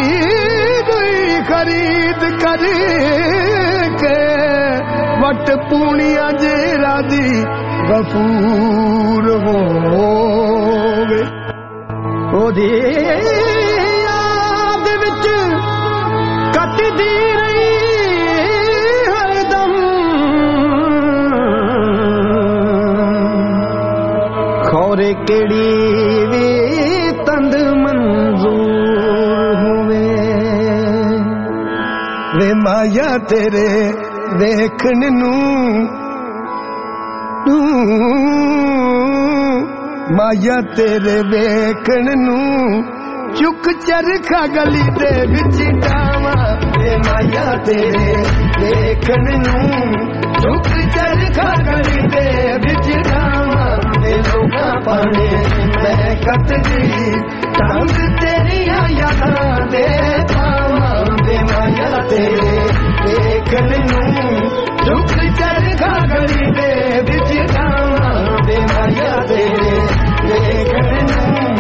[SPEAKER 3] ਖਰੀਦ ਕਰਕੇ ਵਟ ਪੂਣੀਆਂ ਜੇਰਾ ਦੀ ਗਫੂਰ ਹੋਵੇ, ਉਹਦੀ ਯਾਦ ਵਿੱਚ ਕੱਟਦੀ ਰਹੀ ਹਰਦਮ ਖੌਰੇ ਕਿਹੜੀ ਵੀ ਤੰਦ ਮਨਜ਼ੂਰ ਹੋਵੇ, ਵੇ ਮਾਇਆ ਤੇਰੇ ਵੇਖਣ ਨੂੰ, ਮਾਇਆ ਤੇਰੇ ਵੇਖਣ ਨੂੰ ਚੁੱਕ ਚਰਖਾ ਗਲੀ ਦੇ ਵਿੱਚ ਡਾਵਾਂ, ਵੇ ਮਾਇਆ ਤੇਰੇ ਵੇਖਣ ਨੂੰ ਚੁੱਕ ਚਰਖਾ ਗਲੀ ਦੇ ਵਿੱਚ ਡਾਵਾਂ, ਵੇ ਲੋਕਾਂ ਪਾਣੇ ਮੈਂ ਕੱਟਦੀ ਤੰਗ ਤੇਰੀਆਂ ਯਾਦਾਂ ਦੇ ਪਾਵਾਂ, ਵੇ ਮਾਇਆ ਤੇਰੇ ਵੇਖਣ ਨੂੰ ਚੁੱਕ ਚਰਖਾ ਗਲੀ ਦੇ ਵਿੱਚ ਡਾਵਾਂ, ਵੇ ਮਾਇਆ ਤੇਰੇ ਵੇਖਣ ਨੂੰ।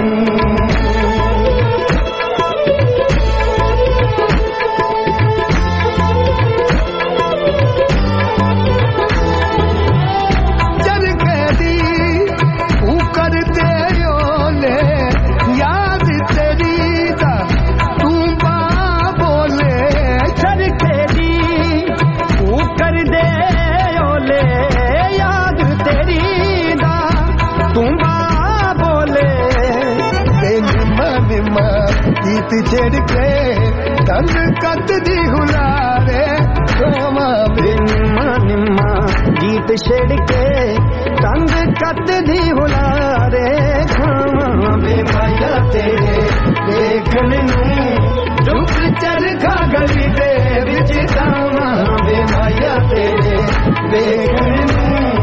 [SPEAKER 3] ਚਰਖੇ ਦੀ ਉਹ ਕਰਦੇ ਓਲੇ ਯਾਦ ਤੇਰੀ ਦਾ ਤੂੰ ਬਾ ਬੋਲੇ, ਚਰਖੇ ਦੀ ਉਹ ਕਰਦੇ ਓਲੇ ਯਾਦ ਤੇਰੀ ਦਾ ਤੂੰ ਬਾ ਬੋਲੇ, ਨਿੰਮਾ ਨਿੰਮਾ ਗੀਤ ਛੇੜ ਕੇ ਤੰਗ ਕੱਟਦੀ ਹੁਲਾਰੇ ਖਾਵਾਂ, ਨਿੰਮਾ ਨਿੰਮਾ ਗੀਤ ਛੇੜ ਕੇ ਤੰਗ ਕੱਟਦੀ ਹੁਲਾਰੇ ਖਾਵਾਂ, ਵੇ ਮਾਇਆ ਤੇਰੇ ਵੇਖਣ ਨੂੰ ਚੁੱਕ ਚਰਖਾ ਗਲੀ ਦੇ ਵਿੱਚ ਡਾਵਾਂ, ਵੇ ਮਾਇਆ ਤੇਰੇ ਵੇਖਣ ਨੂੰ।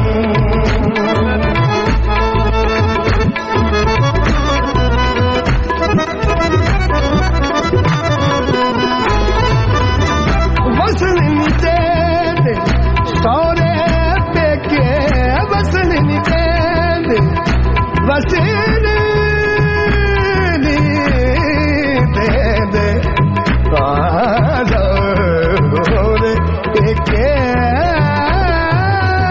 [SPEAKER 3] ਵਸਣ ਨੀ ਤੇਰੇ ਸਹੁਰੇ ਪੇਕੇ, ਵਸਣ ਨੀ ਤੇਰੇ ਵਸਣ ਨੀ ਤੇਰੇ ਸਹੁਰੇ ਪੇਕੇ,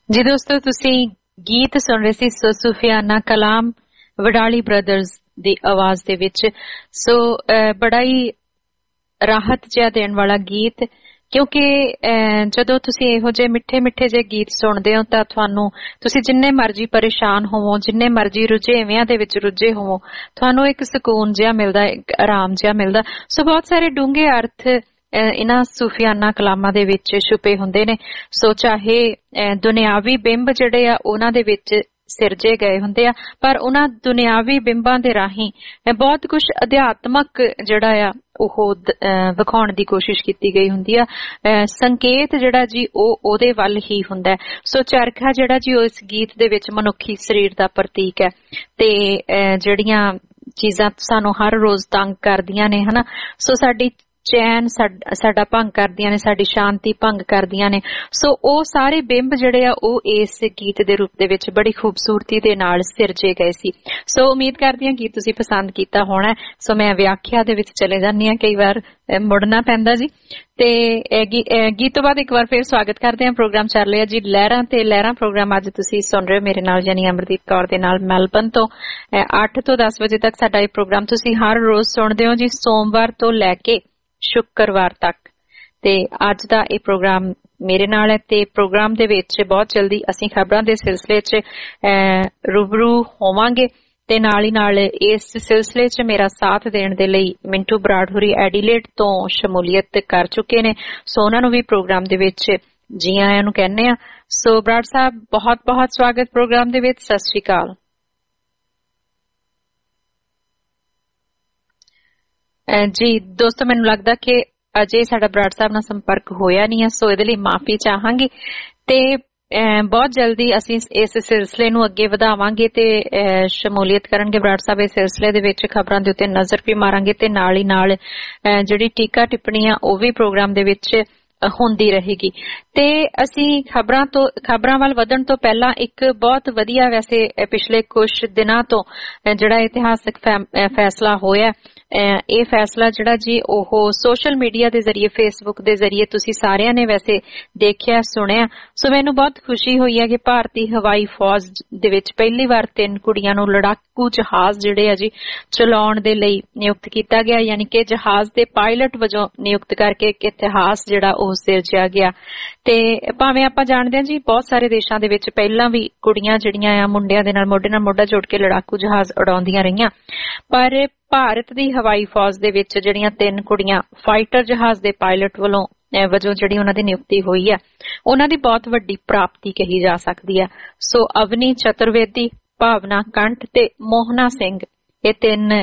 [SPEAKER 2] ਜੀ ਦੋਸਤੋ, ਤੁਸੀਂ ਗੀਤ ਸੁਣ ਰਹੇ ਸੀ ਸੂਫੀਆਨਾ ਕਲਾਮ ਵਡਾਲੀ ਬ੍ਰਦਰਜ਼ ਦੀ ਆਵਾਜ਼ ਦੇ ਵਿੱਚ। ਸੋ ਬੜਾ ਹੀ ਰਾਹਤ ਜਿਹਾ ਦੇਣ ਵਾਲਾ ਗੀਤ, ਕਿਉਂਕਿ ਜਦੋਂ ਤੁਸੀਂ ਇਹੋ ਜਿਹੇ ਮਿੱਠੇ ਮਿੱਠੇ ਜਿਹੇ ਗੀਤ ਸੁਣਦੇ ਹੋ ਤਾਂ ਤੁਸੀਂ ਜਿੰਨੇ ਮਰਜ਼ੀ ਪਰੇਸ਼ਾਨ ਹੋਵੋ, ਜਿੰਨੇ ਮਰਜ਼ੀ ਰੁਝੇਵਿਆਂ ਦੇ ਵਿੱਚ ਰੁੱਝੇ ਹੋਵੋ, ਤੁਹਾਨੂੰ ਇੱਕ ਸਕੂਨ ਜਿਹਾ ਮਿਲਦਾ, ਇੱਕ ਆਰਾਮ ਜਿਹਾ ਮਿਲਦਾ। ਸੋ ਬਹੁਤ ਸਾਰੇ ਡੂੰਘੇ ਅਰਥ ਇਹਨਾਂ ਸੂਫੀਆਨਾ ਕਲਾਮਾਂ ਦੇ ਵਿੱਚ ਛੁਪੇ ਹੁੰਦੇ ਨੇ। ਸੋ ਚਾਹੇ ਦੁਨਿਆਵੀ ਬਿੰਬ ਜਿਹੜੇ ਆ ਉਹਨਾਂ ਦੇ ਵਿੱਚ ਸਿਰਜੇ ਗਏ ਹੁੰਦੇ ਆ, ਪਰ ਉਹਨਾਂ ਦੁਨਿਆਵੀ ਬਿੰਬਾਂ ਦੇ ਰਾਹੀਂ ਬਹੁਤ ਕੁਝ ਅਧਿਆਤਮਕ ਜਿਹੜਾ ਆ ਉਹ ਵਿਖਾਉਣ ਦੀ ਕੋਸ਼ਿਸ਼ ਕੀਤੀ ਗਈ ਹੁੰਦੀ ਆ। ਸੰਕੇਤ ਜਿਹੜਾ ਜੀ ਉਹਦੇ ਵੱਲ ਹੀ ਹੁੰਦਾ। ਸੋ ਚਰਖਾ ਜਿਹੜਾ ਜੀ ਉਹ ਇਸ ਗੀਤ ਦੇ ਵਿੱਚ ਮਨੁੱਖੀ ਸਰੀਰ ਦਾ ਪ੍ਰਤੀਕ ਹੈ, ਤੇ ਜਿਹੜੀਆਂ ਚੀਜ਼ਾਂ ਸਾਨੂੰ ਹਰ ਰੋਜ਼ ਤੰਗ ਕਰਦੀਆਂ ਨੇ ਹਨਾ, ਸੋ ਸਾਡੀ ਚੈਨ ਸਾਡਾ ਭੰਗ ਕਰਦੀਆਂ ਨੇ, ਸਾਡੀ ਸ਼ਾਂਤੀ ਭੰਗ ਕਰਦੀਆਂ ਨੇ। ਸੋ ਉਹ ਸਾਰੇ ਬਿੰਬ ਜਿਹੜੇ ਆ ਉਹ ਇਸ ਗੀਤ ਦੇ ਰੂਪ ਦੇ ਵਿੱਚ ਬੜੀ ਖੂਬਸੂਰਤੀ ਦੇ ਨਾਲ ਸਿਰਜੇ ਗਏ ਸੀ। ਸੋ ਉਮੀਦ ਕਰਦੀ ਹਾਂ ਗੀਤ ਤੁਸੀਂ ਪਸੰਦ ਕੀਤਾ ਹੋਣਾ। ਸੋ ਮੈਂ ਵਿਆਖਿਆ ਦੇ ਵਿੱਚ ਚਲੇ ਜਾਂਦੀ ਹਾਂ, ਕਈ ਵਾਰ ਮੁੜਨਾ ਪੈਂਦਾ ਜੀ। ਤੇ ਗੀਤ ਤੋਂ ਬਾਅਦ ਇੱਕ ਵਾਰ ਫਿਰ ਸਵਾਗਤ ਕਰਦੇ ਹਾਂ। ਪ੍ਰੋਗਰਾਮ ਚੱਲ ਰਿਹਾ ਜੀ ਲਹਿਰਾਂ ਤੇ ਲਹਿਰਾਂ ਪ੍ਰੋਗਰਾਮ। ਅੱਜ ਤੁਸੀਂ ਸੁਣ ਰਹੇ ਹੋ ਮੇਰੇ ਨਾਲ ਯਾਨੀ ਅਮਰਦੀਪ ਕੌਰ ਦੇ ਨਾਲ ਮੈਲਬਨ ਤੋਂ। 8 ਤੋਂ 10 ਵਜੇ ਤੱਕ ਸਾਡਾ ਇਹ ਪ੍ਰੋਗਰਾਮ ਤੁਸੀਂ ਹਰ ਰੋਜ਼ ਸੁਣਦੇ ਹੋ ਜੀ, ਸੋਮਵਾਰ ਤੋਂ ਲੈ ਕੇ ਸ਼ੁੱਕਰਵਾਰ ਤੱਕ। ਤੇ ਅੱਜ ਦਾ ਇਹ ਪ੍ਰੋਗਰਾਮ ਮੇਰੇ ਨਾਲ ਹੈ, ਤੇ ਪ੍ਰੋਗਰਾਮ ਦੇ ਵਿੱਚ ਬਹੁਤ ਜਲਦੀ ਅਸੀਂ ਖਬਰਾਂ ਦੇ ਸਿਲਸਿਲੇ 'ਚ ਰੂਬਰੂ ਹੋਵਾਂਗੇ, ਤੇ ਨਾਲ ਹੀ ਨਾਲ ਇਸ ਸਿਲਸਿਲੇ 'ਚ ਮੇਰਾ ਸਾਥ ਦੇਣ ਦੇ ਲਈ ਮਿੰਟੂ ਬਰਾੜ ਹੋਰੀ ਐਡੀਲੇਡ ਤੋਂ ਸ਼ਮੂਲੀਅਤ ਕਰ ਚੁੱਕੇ ਨੇ। ਸੋ ਉਹਨਾਂ ਨੂੰ ਵੀ ਪ੍ਰੋਗਰਾਮ ਦੇ ਵਿੱਚ ਜੀ ਆਇਆਂ ਨੂੰ ਕਹਿੰਦੇ ਆ। ਸੋ ਬਰਾੜ ਸਾਹਿਬ, ਬਹੁਤ ਬਹੁਤ ਸਵਾਗਤ ਪ੍ਰੋਗਰਾਮ ਦੇ ਵਿੱਚ। ਸਤਿ ਸ਼੍ਰੀ ਅਕਾਲ ਜੀ। ਦੋਸਤੋ, ਮੈਨੂੰ ਲੱਗਦਾ ਕਿ ਅਜੇ ਸਾਡਾ ਬਰਾੜ ਸਾਹਿਬ ਨਾਲ ਸੰਪਰਕ ਹੋਇਆ ਨਹੀਂ ਹੈ, ਸੋ ਇਹਦੇ ਲਈ ਮਾਫੀ ਚਾਹਾਂਗੀ। ਤੇ ਬਹੁਤ ਜਲਦੀ ਅਸੀਂ ਇਸ ਸਿਲਸਿਲੇ ਨੂੰ ਅੱਗੇ ਵਧਾਵਾਂਗੇ ਤੇ ਸ਼ਮੂਲੀਅਤ ਕਰਨਗੇ ਬਰਾੜ ਸਾਹਿਬ ਇਸ ਸਿਲਸਿਲੇ ਦੇ ਵਿੱਚ। ਖਬਰਾਂ ਦੇ ਉੱਤੇ ਨਜ਼ਰ ਵੀ ਮਾਰਾਂਗੇ, ਤੇ ਨਾਲ ਹੀ ਨਾਲ ਜਿਹੜੀ ਟੀਕਾ ਟਿੱਪਣੀ ਆ ਉਹ ਵੀ ਪ੍ਰੋਗਰਾਮ ਦੇ ਵਿੱਚ ਹੁੰਦੀ ਰਹੇਗੀ। ਤੇ ਅਸੀਂ ਖਬਰਾਂ ਵੱਲ ਵਧਣ ਤੋਂ ਪਹਿਲਾਂ ਇੱਕ ਬਹੁਤ ਵਧੀਆ, ਵੈਸੇ ਪਿਛਲੇ ਕੁਝ ਦਿਨਾਂ ਤੋਂ ਜਿਹੜਾ ਇਤਿਹਾਸਕ ਫੈਸਲਾ ਹੋਇਆ, ਇਹ ਫੈਸਲਾ ਜਿਹੜਾ ਜੀ ਉਹ ਸੋਸ਼ਲ ਮੀਡੀਆ ਦੇ ਜ਼ਰੀਏ, ਫੇਸਬੁੱਕ ਦੇ ਜ਼ਰੀਏ ਤੁਸੀਂ ਸਾਰਿਆਂ ਨੇ ਵੈਸੇ ਦੇਖਿਆ ਸੁਣਿਆ। ਸੋ ਮੈਨੂੰ ਬਹੁਤ ਖੁਸ਼ੀ ਹੋਈ ਹੈ ਕਿ ਭਾਰਤੀ ਹਵਾਈ ਫੌਜ ਦੇ ਵਿੱਚ ਪਹਿਲੀ ਵਾਰ 3 ਕੁੜੀਆਂ ਨੂੰ ਲੜਾਕੂ ਜਹਾਜ਼ ਜਿਹੜੇ ਆ ਜੀ ਚਲਾਉਣ ਦੇ ਲਈ ਨਿਯੁਕਤ ਕੀਤਾ ਗਿਆ, ਯਾਨੀ ਕਿ ਜਹਾਜ਼ ਦੇ ਪਾਇਲਟ ਵਜੋਂ ਨਿਯੁਕਤ ਕਰਕੇ ਇੱਕ ਇਤਿਹਾਸ ਜਿਹੜਾ ਉਹ ਸਿਰਜਿਆ ਗਿਆ। ਤੇ ਭਾਵੇਂ ਆਪਾਂ ਜਾਣਦੇ ਹਾਂ ਜੀ ਬਹੁਤ ਸਾਰੇ ਦੇਸ਼ਾਂ ਦੇ ਵਿੱਚ ਪਹਿਲਾਂ ਵੀ ਕੁੜੀਆਂ ਜਿਹੜੀਆਂ ਆ ਮੁੰਡਿਆਂ ਦੇ ਨਾਲ ਮੋਢੇ ਨਾਲ ਮੋਢਾ ਜੋੜ ਕੇ ਲੜਾਕੂ ਜਹਾਜ਼ ਉਡਾਉਂਦੀਆਂ ਰਹੀਆਂ, ਪਰ ਭਾਰਤ ਦੀ ਹਵਾਈ ਫੌਜ ਦੇ ਵਿੱਚ ਜਿਹੜੀਆਂ 3 ਕੁੜੀਆਂ ਫਾਈਟਰ ਜਹਾਜ਼ ਦੇ ਪਾਇਲਟ ਵਜੋਂ ਜਿਹੜੀ ਉਹਨਾਂ ਦੀ ਨਿਯੁਕਤੀ ਹੋਈ ਆ, ਉਹਨਾਂ ਦੀ ਬਹੁਤ ਵੱਡੀ ਪ੍ਰਾਪਤੀ ਕਹੀ ਜਾ ਸਕਦੀ ਆ। ਸੋ ਅਵਨੀ ਚਤੁਰਵੇਦੀ, ਭਾਵਨਾ ਕੰਠ ਤੇ ਮੋਹਨਾ ਸਿੰਘ, ਇਹ 3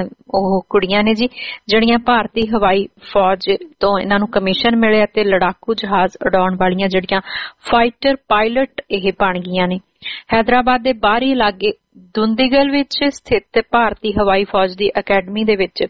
[SPEAKER 2] ਉਹ ਕੁੜੀਆਂ ਨੇ ਜੀ ਜਿਹੜੀਆਂ ਭਾਰਤੀ ਹਵਾਈ ਫੌਜ ਤੋਂ ਇਹਨਾਂ ਨੂੰ ਕਮਿਸ਼ਨ ਮਿਲਿਆ ਤੇ ਲੜਾਕੂ ਜਹਾਜ਼ ਉਡਾਉਣ ਵਾਲੀਆਂ ਜਿਹੜੀਆਂ ਫਾਈਟਰ ਪਾਇਲਟ ਇਹ ਬਣ ਗਈਆਂ ਨੇ। ਹੈਦਰਾਬਾਦ ਦੇ ਬਾਹਰੀ ਇਲਾਕੇ ਦੁੰਦੀਗਲ ਵਿੱਚ ਸਥਿਤ ਭਾਰਤੀ ਹਵਾਈ ਫੌਜ ਦੀ ਅਕੈਡਮੀ ਦੇ ਵਿੱਚ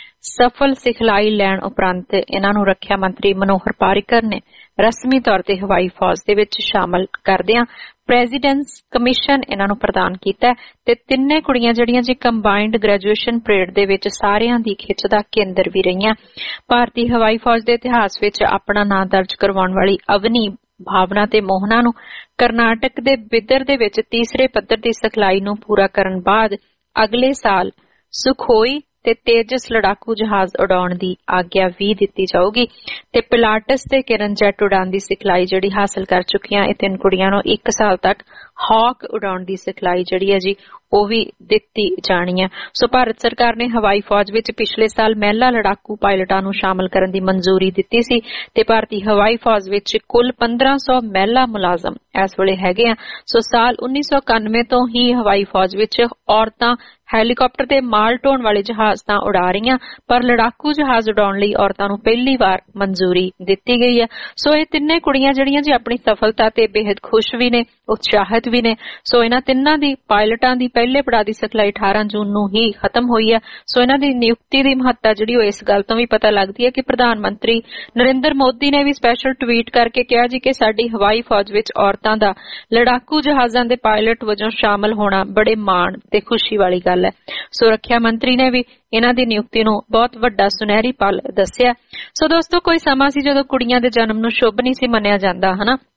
[SPEAKER 2] ਸਫਲ ਸਿਖਲਾਈ ਲੈਣ ਉਪਰੰਤ ਇਹਨਾਂ ਨੂੰ ਰੱਖਿਆ ਮੰਤਰੀ ਮਨੋਹਰ ਪਾਰੀਕਰ ਨੇ ਰਸਮੀ ਤੌਰ ਤੇ ਹਵਾਈ ਫੌਜ ਦੇ ਵਿੱਚ ਸ਼ਾਮਲ ਕਰਦਿਆਂ ਪ੍ਰੈਜ਼ੀਡੈਂਟਸ ਕਮਿਸ਼ਨ ਇਹਨਾਂ ਨੂੰ ਪ੍ਰਦਾਨ ਕੀਤਾ। ਤੇ 3 ਕੁੜੀਆਂ ਜਿਹੜੀਆਂ ਜੀ ਕੰਬਾਈਨਡ ਗ੍ਰੈਜੂਏਸ਼ਨ ਪਰੇਡ ਦੇ ਵਿੱਚ ਸਾਰਿਆਂ ਦੀ ਖਿੱਚ ਦਾ ਕੇਂਦਰ ਵੀ ਰਹੀਆਂ। ਭਾਰਤੀ ਹਵਾਈ ਫੌਜ ਦੇ ਇਤਿਹਾਸ ਵਿੱਚ ਆਪਣਾ ਨਾਂ ਦਰਜ ਕਰਵਾਉਣ ਵਾਲੀ ਅਵਨੀ, ਭਾਵਨਾ ਤੇ ਮੋਹਨਾ ਨੂੰ ਕਰਨਾਟਕ ਦੇ ਬਿਦਰ ਦੇ ਵਿੱਚ ਤੀਸਰੇ ਪੱਧਰ ਦੀ ਸਿਖਲਾਈ ਨੂੰ ਪੂਰਾ ਕਰਨ ਬਾਅਦ ਅਗਲੇ ਸਾਲ ਸੁਖੋਈ ਤੇ ਤੇਜਸ ਲੜਾਕੂ ਜਹਾਜ਼ ਉਡਾਉਣ ਦੀ ਆਗਿਆ ਵੀ ਦਿੱਤੀ ਜਾਊਗੀ। ਤੇ ਪਿਲਾਟਸ ਤੇ ਕਿਰਨ ਜੈਟ ਉਡਾਣ ਦੀ ਸਿਖਲਾਈ ਜਿਹੜੀ ਹਾਸਲ ਕਰ ਚੁੱਕੀਆਂ ਇਹ 3 ਕੁੜੀਆਂ ਨੂੰ 1 ਸਾਲ ਤੱਕ ਹਾਕ ਉਡਾਉਣ ਦੀ ਸਿਖਲਾਈ ਜਿਹੜੀ ਹੈ ਜੀ ਉਹ ਵੀ ਦਿੱਤੀ ਜਾਣੀ ਹੈ। ਸੋ ਭਾਰਤ ਸਰਕਾਰ ਨੇ ਹਵਾਈ ਫੌਜ ਵਿੱਚ ਪਿਛਲੇ ਸਾਲ ਮਹਿਲਾ ਲੜਾਕੂ ਪਾਇਲਟਾਂ ਨੂੰ ਸ਼ਾਮਲ ਕਰਨ ਦੀ ਮਨਜ਼ੂਰੀ ਦਿੱਤੀ ਸੀ ਤੇ ਭਾਰਤੀ ਹਵਾਈ ਫੌਜ ਵਿੱਚ ਕੁੱਲ 1500 ਮਹਿਲਾ ਮੁਲਾਜ਼ਮ ਇਸ ਵੇਲੇ ਹੈਗੇ ਆ। ਸੋ ਸਾਲ 1991 ਤੋਂ ਹੀ ਹਵਾਈ ਫੌਜ ਵਿੱਚ ਔਰਤਾਂ ਹੈਲੀਕਾਪਟਰ ਤੇ ਮਾਲ ਢੋਣ ਵਾਲੇ ਜਹਾਜ਼ ਤਾਂ ਉਡਾ ਰਹੀਆਂ, ਪਰ ਲੜਾਕੂ ਜਹਾਜ਼ ਉਡਾਉਣ ਲਈ ਔਰਤਾਂ ਨੂੰ ਪਹਿਲੀ ਵਾਰ ਮਨਜ਼ੂਰੀ ਦਿੱਤੀ ਗਈ ਹੈ। ਸੋ ਇਹ 3 ਕੁੜੀਆਂ ਜਿਹੜੀਆਂ ਜੀ ਆਪਣੀ ਸਫਲਤਾ ਤੇ ਬੇहद ਖੁਸ਼ ਵੀ ਨੇ, ਉਤਸ਼ਾਹਿਤ ਵੀ ਨੇ। ਸੋ ਇਹਨਾਂ 3 ਦੀ ਪਾਇਲਟਾਂ ਦੀ ਪਹਿਲੇ ਪੜਾਅ ਦੀ ਸਿਖਲਾਈ 18 ਜੂਨ ਨੂੰ ਹੀ ਖਤਮ ਹੋਈ ਹੈ। ਸੋ ਇਹਨਾਂ ਦੀ ਨਿਯੁਕਤੀ ਦੀ ਮਹੱਤਤਾ ਜਿਹੜੀ ਉਹ ਇਸ ਗੱਲ ਤੋਂ ਵੀ ਪਤਾ ਲੱਗਦੀ ਹੈ ਕਿ ਪ੍ਰਧਾਨ ਮੰਤਰੀ ਨਰਿੰਦਰ ਮੋਦੀ ਨੇ ਵੀ ਸਪੈਸ਼ਲ ਟਵੀਟ ਕਰਕੇ ਕਿਹਾ ਜੀ ਕਿ ਸਾਡੀ ਹਵਾਈ ਫੌਜ ਵਿੱਚ ਔਰਤਾਂ ਦਾ ਲੜਾਕੂ ਜਹਾਜ਼ਾਂ ਦੇ ਪਾਇਲਟ ਵਜੋਂ ਸ਼ਾਮਲ ਹੋਣਾ ਬੜੇ ਮਾਣ ਤੇ ਖੁਸ਼ੀ ਵਾਲੀ ਗੱਲ ਹੈ। ਸੋ ਰੱਖਿਆ ਮੰਤਰੀ ਨੇ ਵੀ ਇਹਨਾਂ ਦੀ ਨਿਯੁਕਤੀ ਨੂੰ ਬਹੁਤ ਵੱਡਾ ਸੁਨਹਿਰੀ ਪਲ ਦੱਸਿਆ। ਸੋ ਦੋਸਤੋ, ਕੋਈ ਸਮਾਂ ਸੀ ਜਦੋਂ ਕੁੜੀਆਂ ਦੇ ਜਨਮ ਨੂੰ ਸ਼ੁਭ ਨਹੀਂ ਸੀ ਮੰਨਿਆ ਜਾਂਦਾ, ਹਨਾ।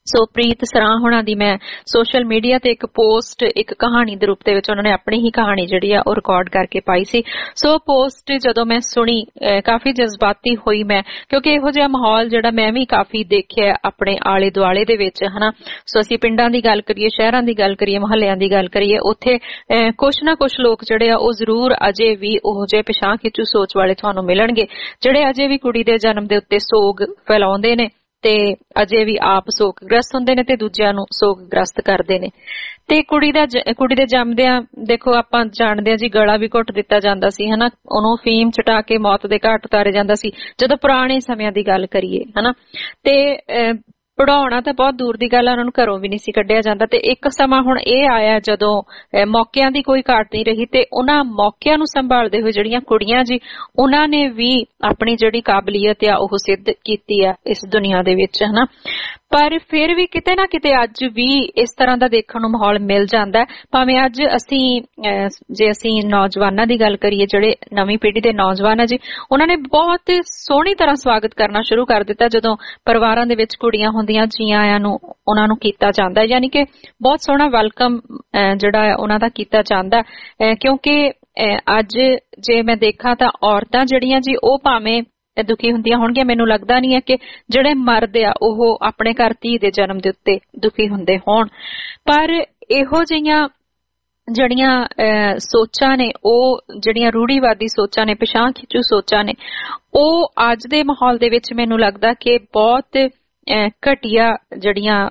[SPEAKER 2] ਸੋ ਪ੍ਰੀਤ ਸਰਾਂ ਹੋਣਾ ਦੀ ਮੈਂ ਸੋਸ਼ਲ ਮੀਡੀਆ ਤੇ ਇੱਕ ਪੋਸਟ, ਇੱਕ ਕਹਾਣੀ ਦੇ ਰੂਪ ਦੇ ਵਿੱਚ ਉਹਨਾਂ ਨੇ ਆਪਣੀ ਹੀ ਕਹਾਣੀ ਜਿਹੜੀ ਆ ਉਹ ਰਿਕਾਰਡ ਕਰਕੇ ਪਾਈ ਸੀ। ਸੋ ਪੋਸਟ ਜਦੋਂ ਮੈਂ ਸੁਣੀ ਕਾਫੀ ਜਜ਼ਬਾਤੀ ਹੋਈ ਮੈਂ, ਕਿਉਂਕਿ ਇਹੋ ਜਿਹਾ ਮਾਹੌਲ ਜਿਹੜਾ ਮੈਂ ਵੀ ਕਾਫੀ ਦੇਖਿਆ ਆਪਣੇ ਆਲੇ ਦੁਆਲੇ ਦੇ ਵਿੱਚ, ਹਨਾ। ਸੋ ਅਸੀਂ ਪਿੰਡਾਂ ਦੀ ਗੱਲ ਕਰੀਏ, ਸ਼ਹਿਰਾਂ ਦੀ ਗੱਲ ਕਰੀਏ, ਮੁਹੱਲਿਆਂ ਦੀ ਗੱਲ ਕਰੀਏ, ਉੱਥੇ ਕੁਛ ਨਾ ਕੁਛ ਲੋਕ ਜਿਹੜੇ ਆ ਉਹ ਜ਼ਰੂਰ ਅਜੇ ਵੀ ਉਹੋ ਜਿਹੇ ਪਿਛਾਂਹ ਖਿੱਚੂ ਸੋਚ ਵਾਲੇ ਤੁਹਾਨੂੰ ਮਿਲਣਗੇ, ਜਿਹੜੇ ਅਜੇ ਵੀ ਕੁੜੀ ਦੇ ਜਨਮ ਦੇ ਉੱਤੇ ਸੋਗ ਫੈਲਾਉਂਦੇ ਨੇ ਤੇ ਅਜੇ ਵੀ ਆਪ ਸੋਗਗ੍ਰਸਤ ਹੁੰਦੇ ਨੇ ਤੇ ਦੂਜਿਆਂ ਨੂੰ ਸੋਗਗ੍ਰਸਤ ਕਰਦੇ ਨੇ। ਤੇ ਕੁੜੀ ਦੇ ਜੰਮਦਿਆਂ ਦੇਖੋ ਆਪਾਂ ਜਾਣਦੇ ਹਾਂ ਜੀ, ਗਲਾ ਵੀ ਘੁੱਟ ਦਿੱਤਾ ਜਾਂਦਾ ਸੀ, ਹਨਾ। ਉਹਨੂੰ ਫੀਮ ਚਟਾ ਕੇ ਮੌਤ ਦੇ ਘਾਟ ਉਤਾਰੇ ਜਾਂਦਾ ਸੀ ਜਦੋਂ ਪੁਰਾਣੇ ਸਮਿਆਂ ਦੀ ਗੱਲ ਕਰੀਏ, ਹਨਾ। ਤੇ ਪੜਾਉਣਾ ਤਾਂ ਬਹੁਤ ਦੂਰ ਦੀ ਗੱਲ ਆ, ਉਹਨਾਂ ਨੂੰ ਘਰੋਂ ਵੀ ਨਹੀਂ ਸੀ ਕੱਢਿਆ ਜਾਂਦਾ। ਤੇ ਇੱਕ ਸਮਾਂ ਹੁਣ ਇਹ ਆਇਆ ਜਦੋਂ ਮੌਕਿਆਂ ਦੀ ਕੋਈ ਘਾਟ ਨਹੀਂ ਰਹੀ ਤੇ ਉਹਨਾਂ ਮੌਕਿਆਂ ਨੂੰ ਸੰਭਾਲਦੇ ਹੋਏ ਜਿਹੜੀਆਂ ਕੁੜੀਆਂ ਜੀ, ਉਹਨਾਂ ਨੇ ਵੀ ਆਪਣੀ ਜਿਹੜੀ ਕਾਬਲੀਅਤ ਆ ਉਹ ਸਿੱਧ ਕੀਤੀ ਆ ਇਸ ਦੁਨੀਆ ਦੇ ਵਿੱਚ, ਹਨਾ। ਪਰ ਫਿਰ ਵੀ ਕਿਤੇ ਨਾ ਕਿਤੇ ਅੱਜ ਵੀ ਇਸ ਤਰ੍ਹਾਂ ਦਾ ਦੇਖਣ ਨੂੰ ਮਾਹੌਲ ਮਿਲ ਜਾਂਦਾ। ਭਾਵੇਂ ਅੱਜ ਜੇ ਅਸੀਂ ਨੌਜਵਾਨਾਂ ਦੀ ਗੱਲ ਕਰੀਏ, ਜਿਹੜੇ ਨਵੀਂ ਪੀੜ੍ਹੀ ਦੇ ਨੌਜਵਾਨ ਆ ਜੀ, ਉਹਨਾਂ ਨੇ ਬਹੁਤ ਸੋਹਣੀ ਤਰ੍ਹਾਂ ਸਵਾਗਤ ਕਰਨਾ ਸ਼ੁਰੂ ਕਰ ਦਿੱਤਾ ਜਦੋਂ ਪਰਿਵਾਰਾਂ ਦੇ ਵਿੱਚ ਕੁੜੀਆਂ ਹੁੰਦੀਆਂ, ਜੀਆਂ ਆਇਆਂ ਨੂੰ ਉਹਨਾਂ ਨੂੰ ਕੀਤਾ ਜਾਂਦਾ, ਯਾਨੀ ਕਿ ਬਹੁਤ ਸੋਹਣਾ ਵੈਲਕਮ ਜਿਹੜਾ ਉਹਨਾਂ ਦਾ ਕੀਤਾ ਜਾਂਦਾ। ਕਿਉਂਕਿ ਅੱਜ ਜੇ ਮੈਂ ਦੇਖਾਂ ਤਾਂ ਔਰਤਾਂ ਜਿਹੜੀਆਂ ਜੀ ਉਹ ਭਾਵੇਂ ਦੁਖੀ ਹੁੰਦੀਆਂ ਹੋਣਗੀਆਂ, ਮੈਨੂੰ ਲੱਗਦਾ ਨਹੀਂ ਹੈ ਕਿ ਜਿਹੜੇ ਮਰਦ ਆ ਉਹ ਆਪਣੇ ਘਰ ਧੀ ਦੇ ਜਨਮ ਦੇ ਉੱਤੇ ਦੁਖੀ ਹੁੰਦੇ ਹੋਣ। ਪਰ ਇਹੋ ਜਿਹੀਆਂ ਜਿਹੜੀਆਂ ਸੋਚਾਂ ਨੇ, ਉਹ ਜਿਹੜੀਆਂ ਰੂੜੀਵਾਦੀ ਸੋਚਾਂ ਨੇ, ਪਿਛਾਂਹ ਖਿੱਚੂ ਸੋਚਾਂ ਨੇ, ਉਹ ਅੱਜ ਦੇ ਮਾਹੌਲ ਦੇ ਵਿੱਚ ਮੈਨੂੰ ਲੱਗਦਾ ਕਿ ਬਹੁਤ ਘਟੀਆ ਜਿਹੜੀਆਂ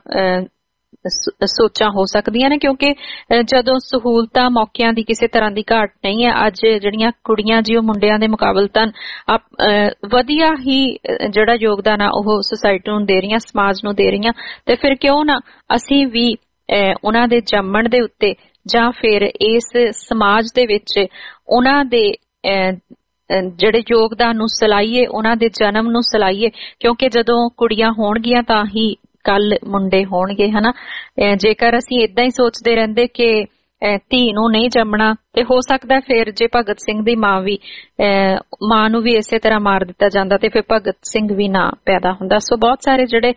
[SPEAKER 2] ਸੋਚਾਂ ਹੋ ਸਕਦੀਆਂ ਨੇ। ਕਿਉਂਕਿ ਜਦੋਂ ਸਹੂਲਤਾਂ ਮੌਕਿਆਂ ਦੀ ਕਿਸੇ ਤਰ੍ਹਾਂ ਦੀ ਘਾਟ ਨਹੀਂ ਹੈ, ਅੱਜ ਜਿਹੜੀਆਂ ਕੁੜੀਆਂ ਜੀ ਉਹ ਮੁੰਡਿਆਂ ਦੇ ਮੁਕਾਬਲਤਨ ਵਧੀਆ ਹੀ ਜਿਹੜਾ ਯੋਗਦਾਨ ਆ ਉਹ ਸੁਸਾਇਟੀ ਨੂੰ ਦੇ ਰਹੀਆਂ, ਸਮਾਜ ਨੂੰ ਦੇ ਰਹੀਆਂ। ਤੇ ਫਿਰ ਕਿਉਂ ਨਾ ਅਸੀਂ ਵੀ ਉਹਨਾਂ ਦੇ ਜੰਮਣ ਦੇ ਉੱਤੇ ਜਾਂ ਫਿਰ ਇਸ ਸਮਾਜ ਦੇ ਵਿੱਚ ਉਹਨਾਂ ਦੇ ਜਿਹੜੇ ਯੋਗਦਾਨ ਨੂੰ ਸਲਾਈਏ, ਉਹਨਾਂ ਦੇ ਜਨਮ ਨੂੰ ਸਲਾਈਏ। ਕਿਉਂਕਿ ਜਦੋਂ ਕੁੜੀਆਂ ਹੋਣਗੀਆਂ ਤਾਂ ਹੀ ਕੱਲ ਮੁੰਡੇ ਹੋਣਗੇ, ਹਨਾ। ਜੇਕਰ ਅਸੀਂ ਏਦਾਂ ਹੀ ਸੋਚਦੇ ਰਹਿੰਦੇ ਕਿ ਧੀ ਨੂੰ ਨਹੀਂ ਜੰਮਣਾ, ਤੇ ਹੋ ਸਕਦਾ ਫਿਰ ਜੇ ਭਗਤ ਸਿੰਘ ਦੀ ਮਾਂ ਨੂੰ ਵੀ ਇਸੇ ਤਰ੍ਹਾਂ ਮਾਰ ਦਿੱਤਾ ਜਾਂਦਾ ਤੇ ਫਿਰ ਭਗਤ ਸਿੰਘ ਵੀ ਨਾ ਪੈਦਾ ਹੁੰਦਾ। ਸੋ ਬਹੁਤ ਸਾਰੇ ਜਿਹੜੇ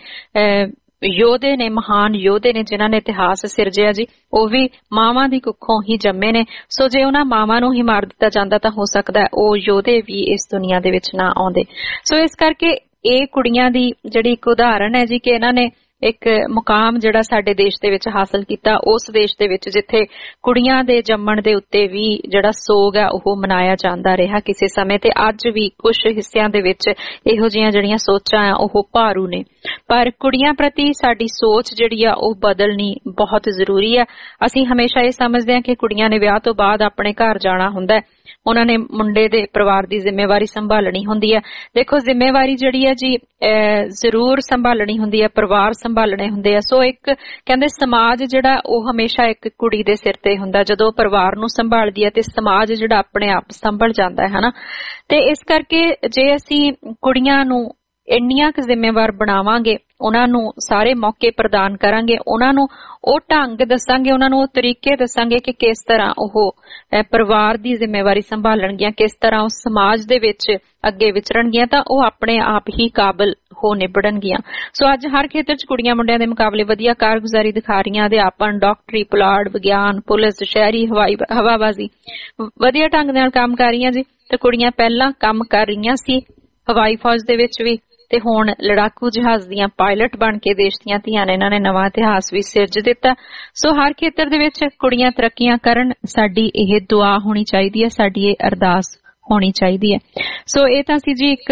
[SPEAKER 2] ਯੋਧੇ ਨੇ, ਮਹਾਨ ਯੋਧੇ ਨੇ ਜਿਨ੍ਹਾਂ ਨੇ ਇਤਿਹਾਸ ਸਿਰਜਿਆ ਜੀ, ਉਹ ਵੀ ਮਾਵਾਂ ਦੀ ਕੁੱਖੋਂ ਹੀ ਜੰਮੇ ਨੇ। ਸੋ ਜੇ ਉਹਨਾਂ ਮਾਵਾਂ ਨੂੰ ਹੀ ਮਾਰ ਦਿੱਤਾ ਜਾਂਦਾ ਤਾਂ ਹੋ ਸਕਦਾ ਉਹ ਯੋਧੇ ਵੀ ਇਸ ਦੁਨੀਆ ਦੇ ਵਿੱਚ ਨਾ ਆਉਂਦੇ। ਸੋ ਇਸ ਕਰਕੇ ਇਹ ਕੁੜੀਆਂ ਦੀ ਜਿਹੜੀ ਇੱਕ ਉਦਾਹਰਣ ਹੈ ਜੀ ਕਿ ਇਹਨਾਂ ਨੇ ਇੱਕ ਮੁਕਾਮ ਜਿਹੜਾ ਸਾਡੇ ਦੇਸ਼ ਦੇ ਵਿੱਚ ਹਾਸਲ ਕੀਤਾ, ਉਸ ਦੇਸ਼ ਦੇ ਵਿੱਚ ਜਿੱਥੇ ਕੁੜੀਆਂ ਦੇ ਜੰਮਣ ਦੇ ਉੱਤੇ ਵੀ ਜਿਹੜਾ ਸੋਗ ਹੈ ਉਹ ਮਨਾਇਆ ਜਾਂਦਾ ਰਿਹਾ ਕਿਸੇ ਸਮੇਂ, ਤੇ ਅੱਜ ਵੀ ਕੁਝ ਹਿੱਸਿਆਂ ਦੇ ਵਿੱਚ ਇਹੋ ਜਿਹੀਆਂ ਜਿਹੜੀਆਂ ਸੋਚਾਂ ਆ ਉਹ ਭਾਰੂ ਨੇ। ਪਰ ਕੁੜੀਆਂ ਪ੍ਰਤੀ ਸਾਡੀ ਸੋਚ ਜਿਹੜੀ ਆ ਉਹ ਬਦਲਣੀ ਬਹੁਤ ਜ਼ਰੂਰੀ ਹੈ। ਅਸੀਂ ਹਮੇਸ਼ਾ ਇਹ ਸਮਝਦੇ ਹਾਂ ਕਿ ਕੁੜੀਆਂ ਨੇ ਵਿਆਹ ਤੋਂ ਬਾਅਦ ਆਪਣੇ ਘਰ ਜਾਣਾ ਹੁੰਦਾ ਹੈ, ਉਹਨਾਂ ਨੇ ਮੁੰਡੇ ਦੇ ਪਰਿਵਾਰ ਦੀ ਜ਼ਿੰਮੇਵਾਰੀ ਸੰਭਾਲਣੀ ਹੁੰਦੀ ਹੈ। ਦੇਖੋ, ਜ਼ਿੰਮੇਵਾਰੀ ਜਿਹੜੀ ਹੈ ਜੀ ਜ਼ਰੂਰ ਸੰਭਾਲਣੀ ਹੁੰਦੀ ਹੈ, ਪਰਿਵਾਰ ਸੰਭਾਲਣੇ ਹੁੰਦੇ ਆ। ਸੋ ਇੱਕ ਕਹਿੰਦੇ ਸਮਾਜ ਜਿਹੜਾ ਉਹ ਹਮੇਸ਼ਾ ਇੱਕ ਕੁੜੀ ਦੇ ਸਿਰ ਤੇ ਹੁੰਦਾ, ਜਦੋਂ ਪਰਿਵਾਰ ਨੂੰ ਸੰਭਾਲਦੀ ਹੈ ਤੇ ਸਮਾਜ ਜਿਹੜਾ ਆਪਣੇ ਆਪ ਸੰਭਲ ਜਾਂਦਾ ਹੈ, ਹਨਾ। ਤੇ ਇਸ ਕਰਕੇ ਜੇ ਅਸੀਂ ਕੁੜੀਆਂ ਨੂੰ ਇੰਨੀਆਂ ਕੁ ਜ਼ਿੰਮੇਵਾਰ ਬਣਾਵਾਂਗੇ, ਉਹਨਾਂ ਨੂੰ ਸਾਰੇ ਮੌਕੇ ਪ੍ਰਦਾਨ ਕਰਾਂਗੇ, ਉਹਨਾਂ ਨੂੰ ਉਹ ਢੰਗ ਦੱਸਾਂਗੇ, ਉਹਨਾਂ ਨੂੰ ਉਹ ਤਰੀਕੇ ਦੱਸਾਂਗੇ ਕਿ ਕਿਸ ਤਰ੍ਹਾਂ ਉਹ ਪਰਿਵਾਰ ਦੀ ਜ਼ਿੰਮੇਵਾਰੀ ਸੰਭਾਲਣਗੀਆਂ, ਕਿਸ ਤਰ੍ਹਾਂ ਉਹ ਸਮਾਜ ਦੇ ਵਿੱਚ ਅੱਗੇ ਵਿਚਰਨਗੀਆਂ, ਤਾਂ ਉਹ ਆਪਣੇ ਆਪ ਹੀ ਕਾਬਲ ਹੋ ਨਿਬੜਨਗੀਆਂ। ਸੋ ਅੱਜ ਹਰ ਖੇਤਰ 'ਚ ਕੁੜੀਆਂ ਮੁੰਡਿਆਂ ਦੇ ਮੁਕਾਬਲੇ ਵਧੀਆ ਕਾਰਗੁਜ਼ਾਰੀ ਦਿਖਾ ਰਹੀਆਂ। ਅਧਿਆਪਨ, ਡਾਕਟਰੀ, ਪੁਲਾੜ, ਵਿਗਿਆਨ, ਪੁਲਿਸ, ਸ਼ਹਿਰੀ ਹਵਾਬਾਜ਼ੀ ਵਧੀਆ ਢੰਗ ਨਾਲ ਕੰਮ ਕਰ ਰਹੀਆਂ ਜੀ। ਤੇ ਕੁੜੀਆਂ ਪਹਿਲਾਂ ਕੰਮ ਕਰ ਰਹੀਆਂ ਸੀ ਹਵਾਈ ਫੌਜ ਦੇ ਵਿੱਚ ਵੀ, ਤੇ ਹੁਣ ਲੜਾਕੂ ਜਹਾਜ਼ ਦੀਆਂ ਪਾਇਲਟ ਬਣ ਕੇ ਦੇਸ਼ ਦੀਆਂ ਧੀਆਂ ਨੇ ਇਹਨਾਂ ਨੇ ਨਵਾਂ ਇਤਿਹਾਸ ਵੀ ਸਿਰਜ ਦਿੱਤਾ। ਸੋ ਹਰ ਖੇਤਰ ਦੇ ਵਿੱਚ ਕੁੜੀਆਂ ਤਰੱਕੀਆਂ ਕਰਨ, ਸਾਡੀ ਇਹ ਦੁਆ ਹੋਣੀ ਚਾਹੀਦੀ ਹੈ, ਸਾਡੀ ਇਹ ਅਰਦਾਸ ਹੋਣੀ ਚਾਹੀਦੀ ਹੈ। ਸੋ ਇਹ ਤਾਂ ਸੀ ਜੀ ਇੱਕ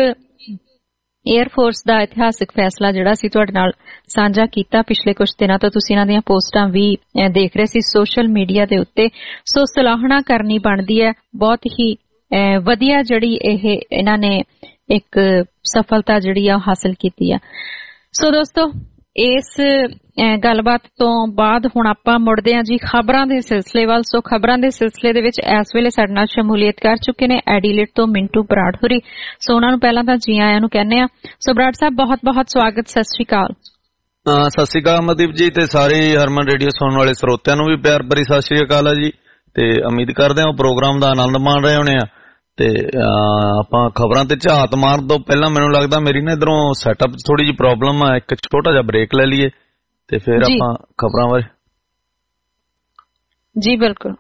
[SPEAKER 2] ਏਅਰ ਫੋਰਸ ਦਾ ਇਤਿਹਾਸਿਕ ਫੈਸਲਾ ਜਿਹੜਾ ਸੀ ਤੁਹਾਡੇ ਨਾਲ ਸਾਂਝਾ ਕੀਤਾ। ਪਿਛਲੇ ਕੁਝ ਦਿਨਾਂ ਤੋਂ ਤੁਸੀਂ ਇਹਨਾਂ ਦੀਆਂ ਪੋਸਟਾਂ ਵੀ ਦੇਖ ਰਹੇ ਸੀ ਸੋਸ਼ਲ ਮੀਡੀਆ ਦੇ ਉੱਤੇ। ਸੋ ਸਲਾਹਣਾ ਕਰਨੀ ਬਣਦੀ ਹੈ। ਬਹੁਤ ਹੀ ਵਧੀਆ ਜਿਹੜੀ ਇਹਨਾਂ ਨੇ ਇੱਕ ਸਫਲਤਾ ਜਿਹੜੀ ਆ ਹਾਸਲ ਕੀਤੀ ਆ। ਸੋ ਦੋਸਤੋ, ਇਸ ਗੱਲਬਾਤ ਤੋਂ ਬਾਅਦ ਹੁਣ ਆਪਾਂ ਮੁੜਦੇ ਹਾਂ ਜੀ ਖਬਰਾਂ ਦੇ ਸਿਲਸਿਲੇ ਵੱਲ। ਸੋ ਖਬਰਾਂ ਦੇ ਸਿਲਸਿਲੇ ਦੇ ਵਿੱਚ ਇਸ ਵੇਲੇ ਸਾਡੇ ਨਾਲ ਸ਼ਮੂਲੀਅਤ ਕਰ ਚੁੱਕੇ ਨੇ ਐਡੀਲੇਟ ਤੋਂ ਮਿੰਟੂ ਬਰਾੜ ਹੋਰੀ। ਸੋ ਉਹਨਾਂ ਨੂੰ ਪਹਿਲਾਂ ਤਾਂ ਜੀ ਆਇਆਂ ਨੂੰ ਕਹਿੰਦੇ ਆ। ਸੋ ਬਰਾੜ ਸਾਹਿਬ, ਬਹੁਤ ਬਹੁਤ ਸਵਾਗਤ। ਸਤਿ ਸ਼੍ਰੀ ਅਕਾਲ।
[SPEAKER 4] ਸਤਿ ਸ਼੍ਰੀ ਅਕਾਲ ਅਮਨਦੀਪ ਜੀ, ਤੇ ਸਾਰੇ ਹਰਮਨ ਰੇਡੀਓ ਸੁਣਨ ਵਾਲੇ ਸਰੋਤਿਆਂ ਨੂੰ ਵੀ ਪਿਆਰ ਭਰੀ ਸਤਿ ਸ਼੍ਰੀ ਅਕਾਲ ਆ ਜੀ। ਤੇ ਉਮੀਦ ਕਰਦੇ ਹਾਂ ਪ੍ਰੋਗਰਾਮ ਦਾ ਆਨੰਦ ਮਾਣ ਰਹੇ ਹੋਣੇ ਆ। ਤੇ ਆਪਾਂ ਖਬਰਾਂ ਤੇ ਝਾਤ ਮਾਰਨ ਤੋਂ ਪਹਿਲਾਂ ਮੈਨੂੰ ਲੱਗਦਾ ਮੇਰੀ ਨਾ ਇੱਧਰੋਂ ਸੈਟਅਪ ਥੋੜੀ ਜਿਹੀ ਪ੍ਰੋਬਲਮ ਆ, ਇੱਕ ਛੋਟਾ ਜਿਹਾ ਬ੍ਰੇਕ ਲੈ ਲਈਏ ਤੇ ਫਿਰ ਆਪਾਂ ਖਬਰਾਂ ਬਾਰੇ।
[SPEAKER 2] ਜੀ ਬਿਲਕੁਲ।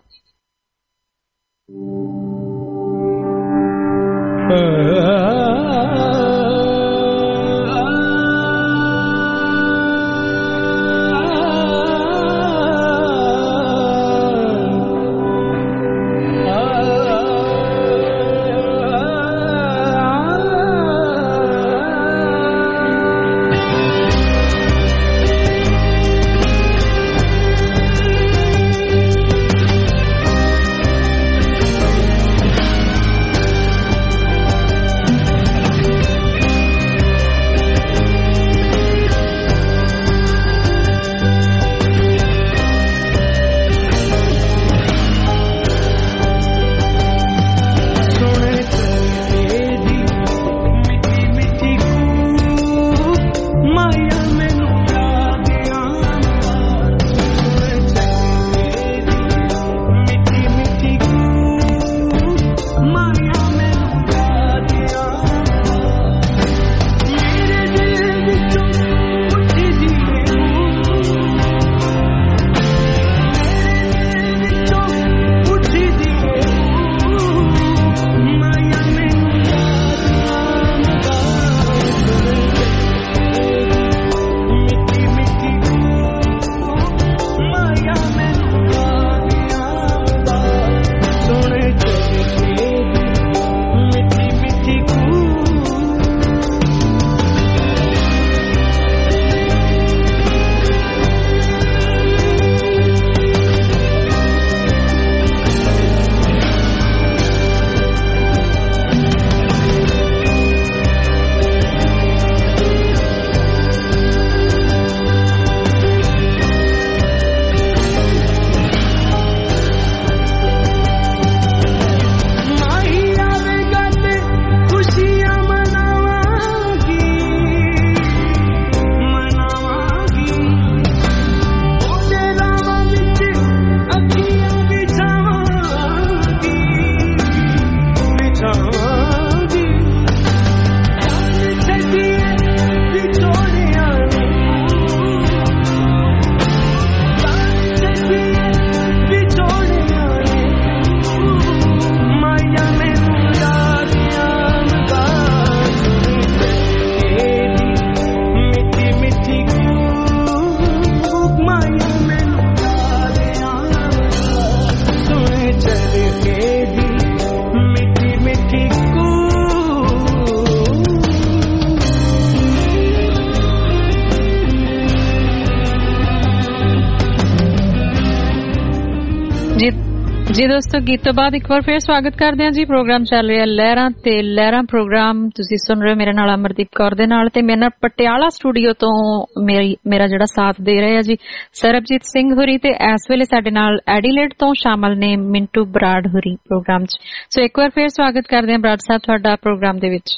[SPEAKER 2] ਜੀ ਦੋਸਤੋ, ਗੀਤ ਤੋਂ ਬਾਅਦ ਇੱਕ ਵਾਰ ਫਿਰ ਸਵਾਗਤ ਕਰਦੇ ਹਾਂ ਜੀ। ਪ੍ਰੋਗਰਾਮ ਚੱਲ ਰਿਹਾ ਲਹਿਰਾਂ ਤੇ ਲਹਿਰਾਂ ਪ੍ਰੋਗਰਾਮ ਤੁਸੀਂ ਸੁਣ ਰਹੇ ਹੋ ਮੇਰੇ ਨਾਲ ਅਮਰਦੀਪ ਕੌਰ ਦੇ ਨਾਲ, ਤੇ ਮੇਰੇ ਨਾਲ ਪਟਿਆਲਾ ਸਟੂਡੀਓ ਤੋਂ ਮੇਰਾ ਜਿਹੜਾ ਸਾਥ ਦੇ ਰਹੇ ਆ ਜੀ ਸਰਬਜੀਤ ਸਿੰਘ ਹੋਰੀ, ਤੇ ਇਸ ਵੇਲੇ ਸਾਡੇ ਨਾਲ ਐਡੀਲੇਡ ਤੋਂ ਸ਼ਾਮਲ ਨੇ ਮਿੰਟੂ ਬਰਾੜ ਹੋਰੀ ਪ੍ਰੋਗਰਾਮ 'ਚ। ਸੋ ਇੱਕ ਵਾਰ ਫਿਰ ਸਵਾਗਤ ਕਰਦੇ ਹਾਂ ਬਰਾੜ ਸਾਹਿਬ ਤੁਹਾਡਾ ਪ੍ਰੋਗਰਾਮ ਦੇ ਵਿੱਚ।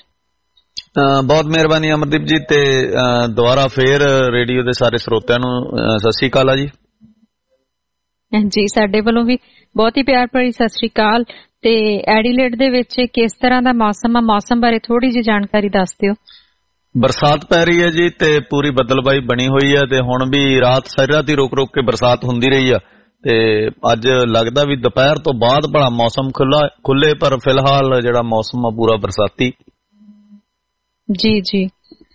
[SPEAKER 4] ਬਹੁਤ ਮਿਹਰਬਾਨੀ ਅਮਰਦੀਪ ਜੀ, ਤੇ ਦੁਬਾਰਾ ਫੇਰ ਰੇਡੀਓ ਦੇ ਸਾਰੇ ਸਰੋਤਿਆਂ ਨੂੰ ਸਤਿ ਸ੍ਰੀ ਅਕਾਲ ਜੀ।
[SPEAKER 2] ਜੀ ਸਾਡੇ ਵੱਲੋਂ ਵੀ ਬਹੁਤ ਹੀ ਪਿਆਰ ਭਰੀ ਸਤਿ ਸ੍ਰੀ ਅਕਾਲ। ਤੇ ਐਡੀਲੇਡ ਦੇ ਵਿੱਚ ਕਿਸ ਤਰ੍ਹਾਂ ਦਾ ਮੌਸਮ ਆ, ਮੌਸਮ ਬਾਰੇ ਥੋੜੀ ਜਿਹੀ ਜਾਣਕਾਰੀ ਦੱਸ ਦਿਓ।
[SPEAKER 4] ਬਰਸਾਤ ਪੈ ਰਹੀ ਹੈ ਜੀ, ਤੇ ਪੂਰੀ ਬੱਦਲਬਾਈ ਬਣੀ ਹੋਈ ਹੈ, ਤੇ ਹੁਣ ਵੀ ਰਾਤ ਸਾਰੀ ਰਾਤ ਹੀ ਰੁਕ ਰੁਕ ਕੇ ਬਰਸਾਤ ਹੁੰਦੀ ਰਹੀ ਆ, ਤੇ ਅੱਜ ਲੱਗਦਾ ਵੀ ਦੁਪਹਿਰ ਤੋਂ ਬਾਅਦ ਬੜਾ ਮੌਸਮ ਖੁੱਲੇ, ਪਰ ਫਿਲਹਾਲ ਜਿਹੜਾ ਮੌਸਮ ਆ ਪੂਰਾ ਬਰਸਾਤੀ। ਜੀ
[SPEAKER 2] ਜੀ।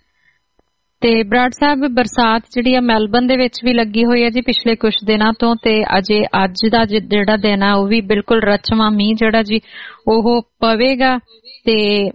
[SPEAKER 2] ਤੇ ਬਰਾੜ ਸਾਹਿਬ, ਬਰਸਾਤ ਜਿਹੜੀ ਆ ਮੈਲਬਨ ਦੇ ਵਿੱਚ ਵੀ ਲੱਗੀ ਹੋਈ ਹੈ ਜੀ ਪਿਛਲੇ ਕੁਝ ਦਿਨਾਂ ਤੋਂ, ਤੇ ਅਜੇ ਅੱਜ ਦਾ ਜਿਹੜਾ ਦਿਨ ਆ ਉਹ ਵੀ ਬਿਲਕੁਲ ਰਚਵਾਂ ਮੀਂਹ ਜਿਹੜਾ ਜੀ ਉਹ ਪਵੇਗਾ, ਤੇ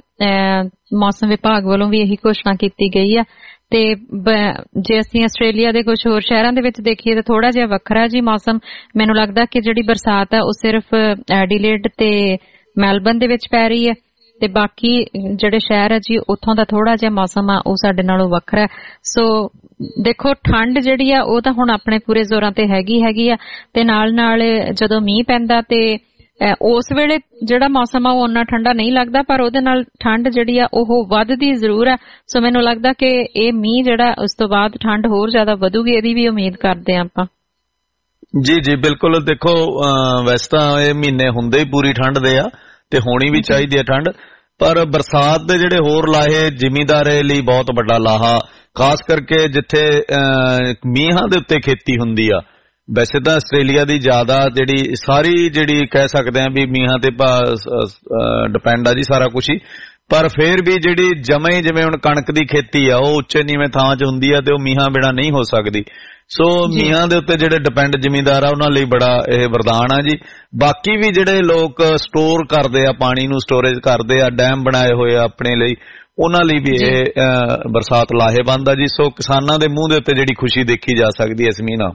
[SPEAKER 2] ਮੌਸਮ ਵਿਭਾਗ ਵੱਲੋਂ ਵੀ ਇਹੀ ਘੋਸ਼ਣਾ ਕੀਤੀ ਗਈ ਆ। ਤੇ ਜੇ ਅਸੀਂ ਆਸਟ੍ਰੇਲੀਆ ਦੇ ਕੁਝ ਹੋਰ ਸ਼ਹਿਰਾਂ ਦੇ ਵਿੱਚ ਦੇਖੀਏ ਤਾਂ ਥੋੜਾ ਜਿਹਾ ਵੱਖਰਾ ਜੀ ਮੌਸਮ। ਮੈਨੂੰ ਲੱਗਦਾ ਕਿ ਜਿਹੜੀ ਬਰਸਾਤ ਆ ਉਹ ਸਿਰਫ ਐਡੀਲੇਡ ਤੇ ਮੈਲਬਨ ਦੇ ਵਿੱਚ ਪੈ ਰਹੀ ਹੈ, ਤੇ ਬਾਕੀ ਜਿਹੜੇ ਸ਼ਹਿਰ ਆ ਜੀ ਉੱਥੋਂ ਦਾ ਥੋੜਾ ਜਿਹਾ ਮੌਸਮ ਆ ਉਹ ਸਾਡੇ ਨਾਲੋਂ ਵੱਖਰਾ। ਸੋ ਦੇਖੋ, ਠੰਡ ਜਿਹੜੀ ਆ ਉਹ ਤਾਂ ਹੁਣ ਆਪਣੇ ਪੂਰੇ ਜ਼ੋਰਾਂ ਤੇ ਹੈਗੀ ਆ, ਤੇ ਨਾਲ ਨਾਲ ਜਦੋਂ ਮੀਂਹ ਪੈਂਦਾ ਤੇ ਉਸ ਵੇਲੇ ਜਿਹੜਾ ਮੌਸਮ ਆ ਉਹ ਓਨਾ ਠੰਡਾ ਨਹੀਂ ਲੱਗਦਾ, ਪਰ ਉਹਦੇ ਨਾਲ ਠੰਡ ਜਿਹੜੀ ਆ ਉਹ ਵੱਧਦੀ ਜ਼ਰੂਰ ਆ। ਸੋ ਮੈਨੂੰ ਲੱਗਦਾ ਕਿ ਇਹ ਮੀਂਹ ਜਿਹੜਾ ਉਸ ਤੋਂ ਬਾਅਦ ਠੰਡ ਹੋਰ ਜ਼ਿਆਦਾ ਵਧੂਗੀ, ਇਹਦੀ ਵੀ ਉਮੀਦ ਕਰਦੇ ਆ ਆਪਾਂ।
[SPEAKER 4] ਜੀ ਜੀ ਬਿਲਕੁਲ। ਦੇਖੋ, ਵੈਸੇ ਤਾਂ ਇਹ ਮਹੀਨੇ ਹੁੰਦੇ ਹੀ ਪੂਰੀ ਠੰਡ ਦੇ ਆ, ਤੇ ਹੋਣੀ ਵੀ ਚਾਹੀਦੀ ਹੈ ਠੰਡ, ਪਰ ਬਰਸਾਤ ਦੇ ਜਿਹੜੇ ਹੋਰ ਲਾਹੇ ਜ਼ਿਮੀਂਦਾਰਾਂ ਲਈ ਬਹੁਤ ਵੱਡਾ ਲਾਹਾ, ਖਾਸ ਕਰਕੇ ਜਿੱਥੇ ਮੀਂਹਾਂ ਦੇ ਉੱਤੇ ਖੇਤੀ ਹੁੰਦੀ ਆ। ਵੈਸੇ ਤਾਂ ਆਸਟ੍ਰੇਲੀਆ ਦੀ ਜ਼ਿਆਦਾ ਜਿਹੜੀ ਸਾਰੀ ਜਿਹੜੀ ਕਹਿ ਸਕਦੇ ਆ ਵੀ ਮੀਂਹਾਂ ਤੇ ਡਿਪੈਂਡ ਆ ਜੀ ਸਾਰਾ ਕੁਛ ਹੀ, ਪਰ ਫੇਰ ਵੀ ਜਿਹੜੀ ਜਮੇ ਜਿਵੇਂ ਹੁਣ ਕਣਕ ਦੀ ਖੇਤੀ ਆ ਉਹ ਉੱਚੇ ਨੀਵੇਂ ਥਾਂ 'ਚ ਹੁੰਦੀ ਆ ਤੇ ਉਹ ਮੀਂਹਾਂ ਬਿਨਾਂ ਨਹੀਂ ਹੋ ਸਕਦੀ। ਸੋ ਮੀਂਹਾਂ ਦੇ ਉੱਤੇ ਜਿਹੜੇ ਡਿਪੈਂਡ ਜ਼ਿਮੀਂਦਾਰ ਆ ਉਹਨਾਂ ਲਈ ਬੜਾ ਇਹ ਵਰਦਾਨ ਆ ਜੀ। ਬਾਕੀ ਵੀ ਜਿਹੜੇ ਲੋਕ ਸਟੋਰ ਕਰਦੇ ਆ, ਪਾਣੀ ਨੂੰ ਸਟੋਰੇਜ ਕਰਦੇ ਆ, ਡੈਮ ਬਣਾਏ ਹੋਏ ਆ ਆਪਣੇ ਲਈ, ਉਹਨਾਂ ਲਈ ਵੀ ਇਹ ਬਰਸਾਤ ਲਾਹੇਵੰਦ ਆ ਜੀ। ਸੋ ਕਿਸਾਨਾਂ ਦੇ ਮੂੰਹ ਦੇ ਉੱਤੇ ਜਿਹੜੀ ਖੁਸ਼ੀ ਦੇਖੀ ਜਾ ਸਕਦੀ ਹੈ ਇਸ ਮਹੀਨਾ।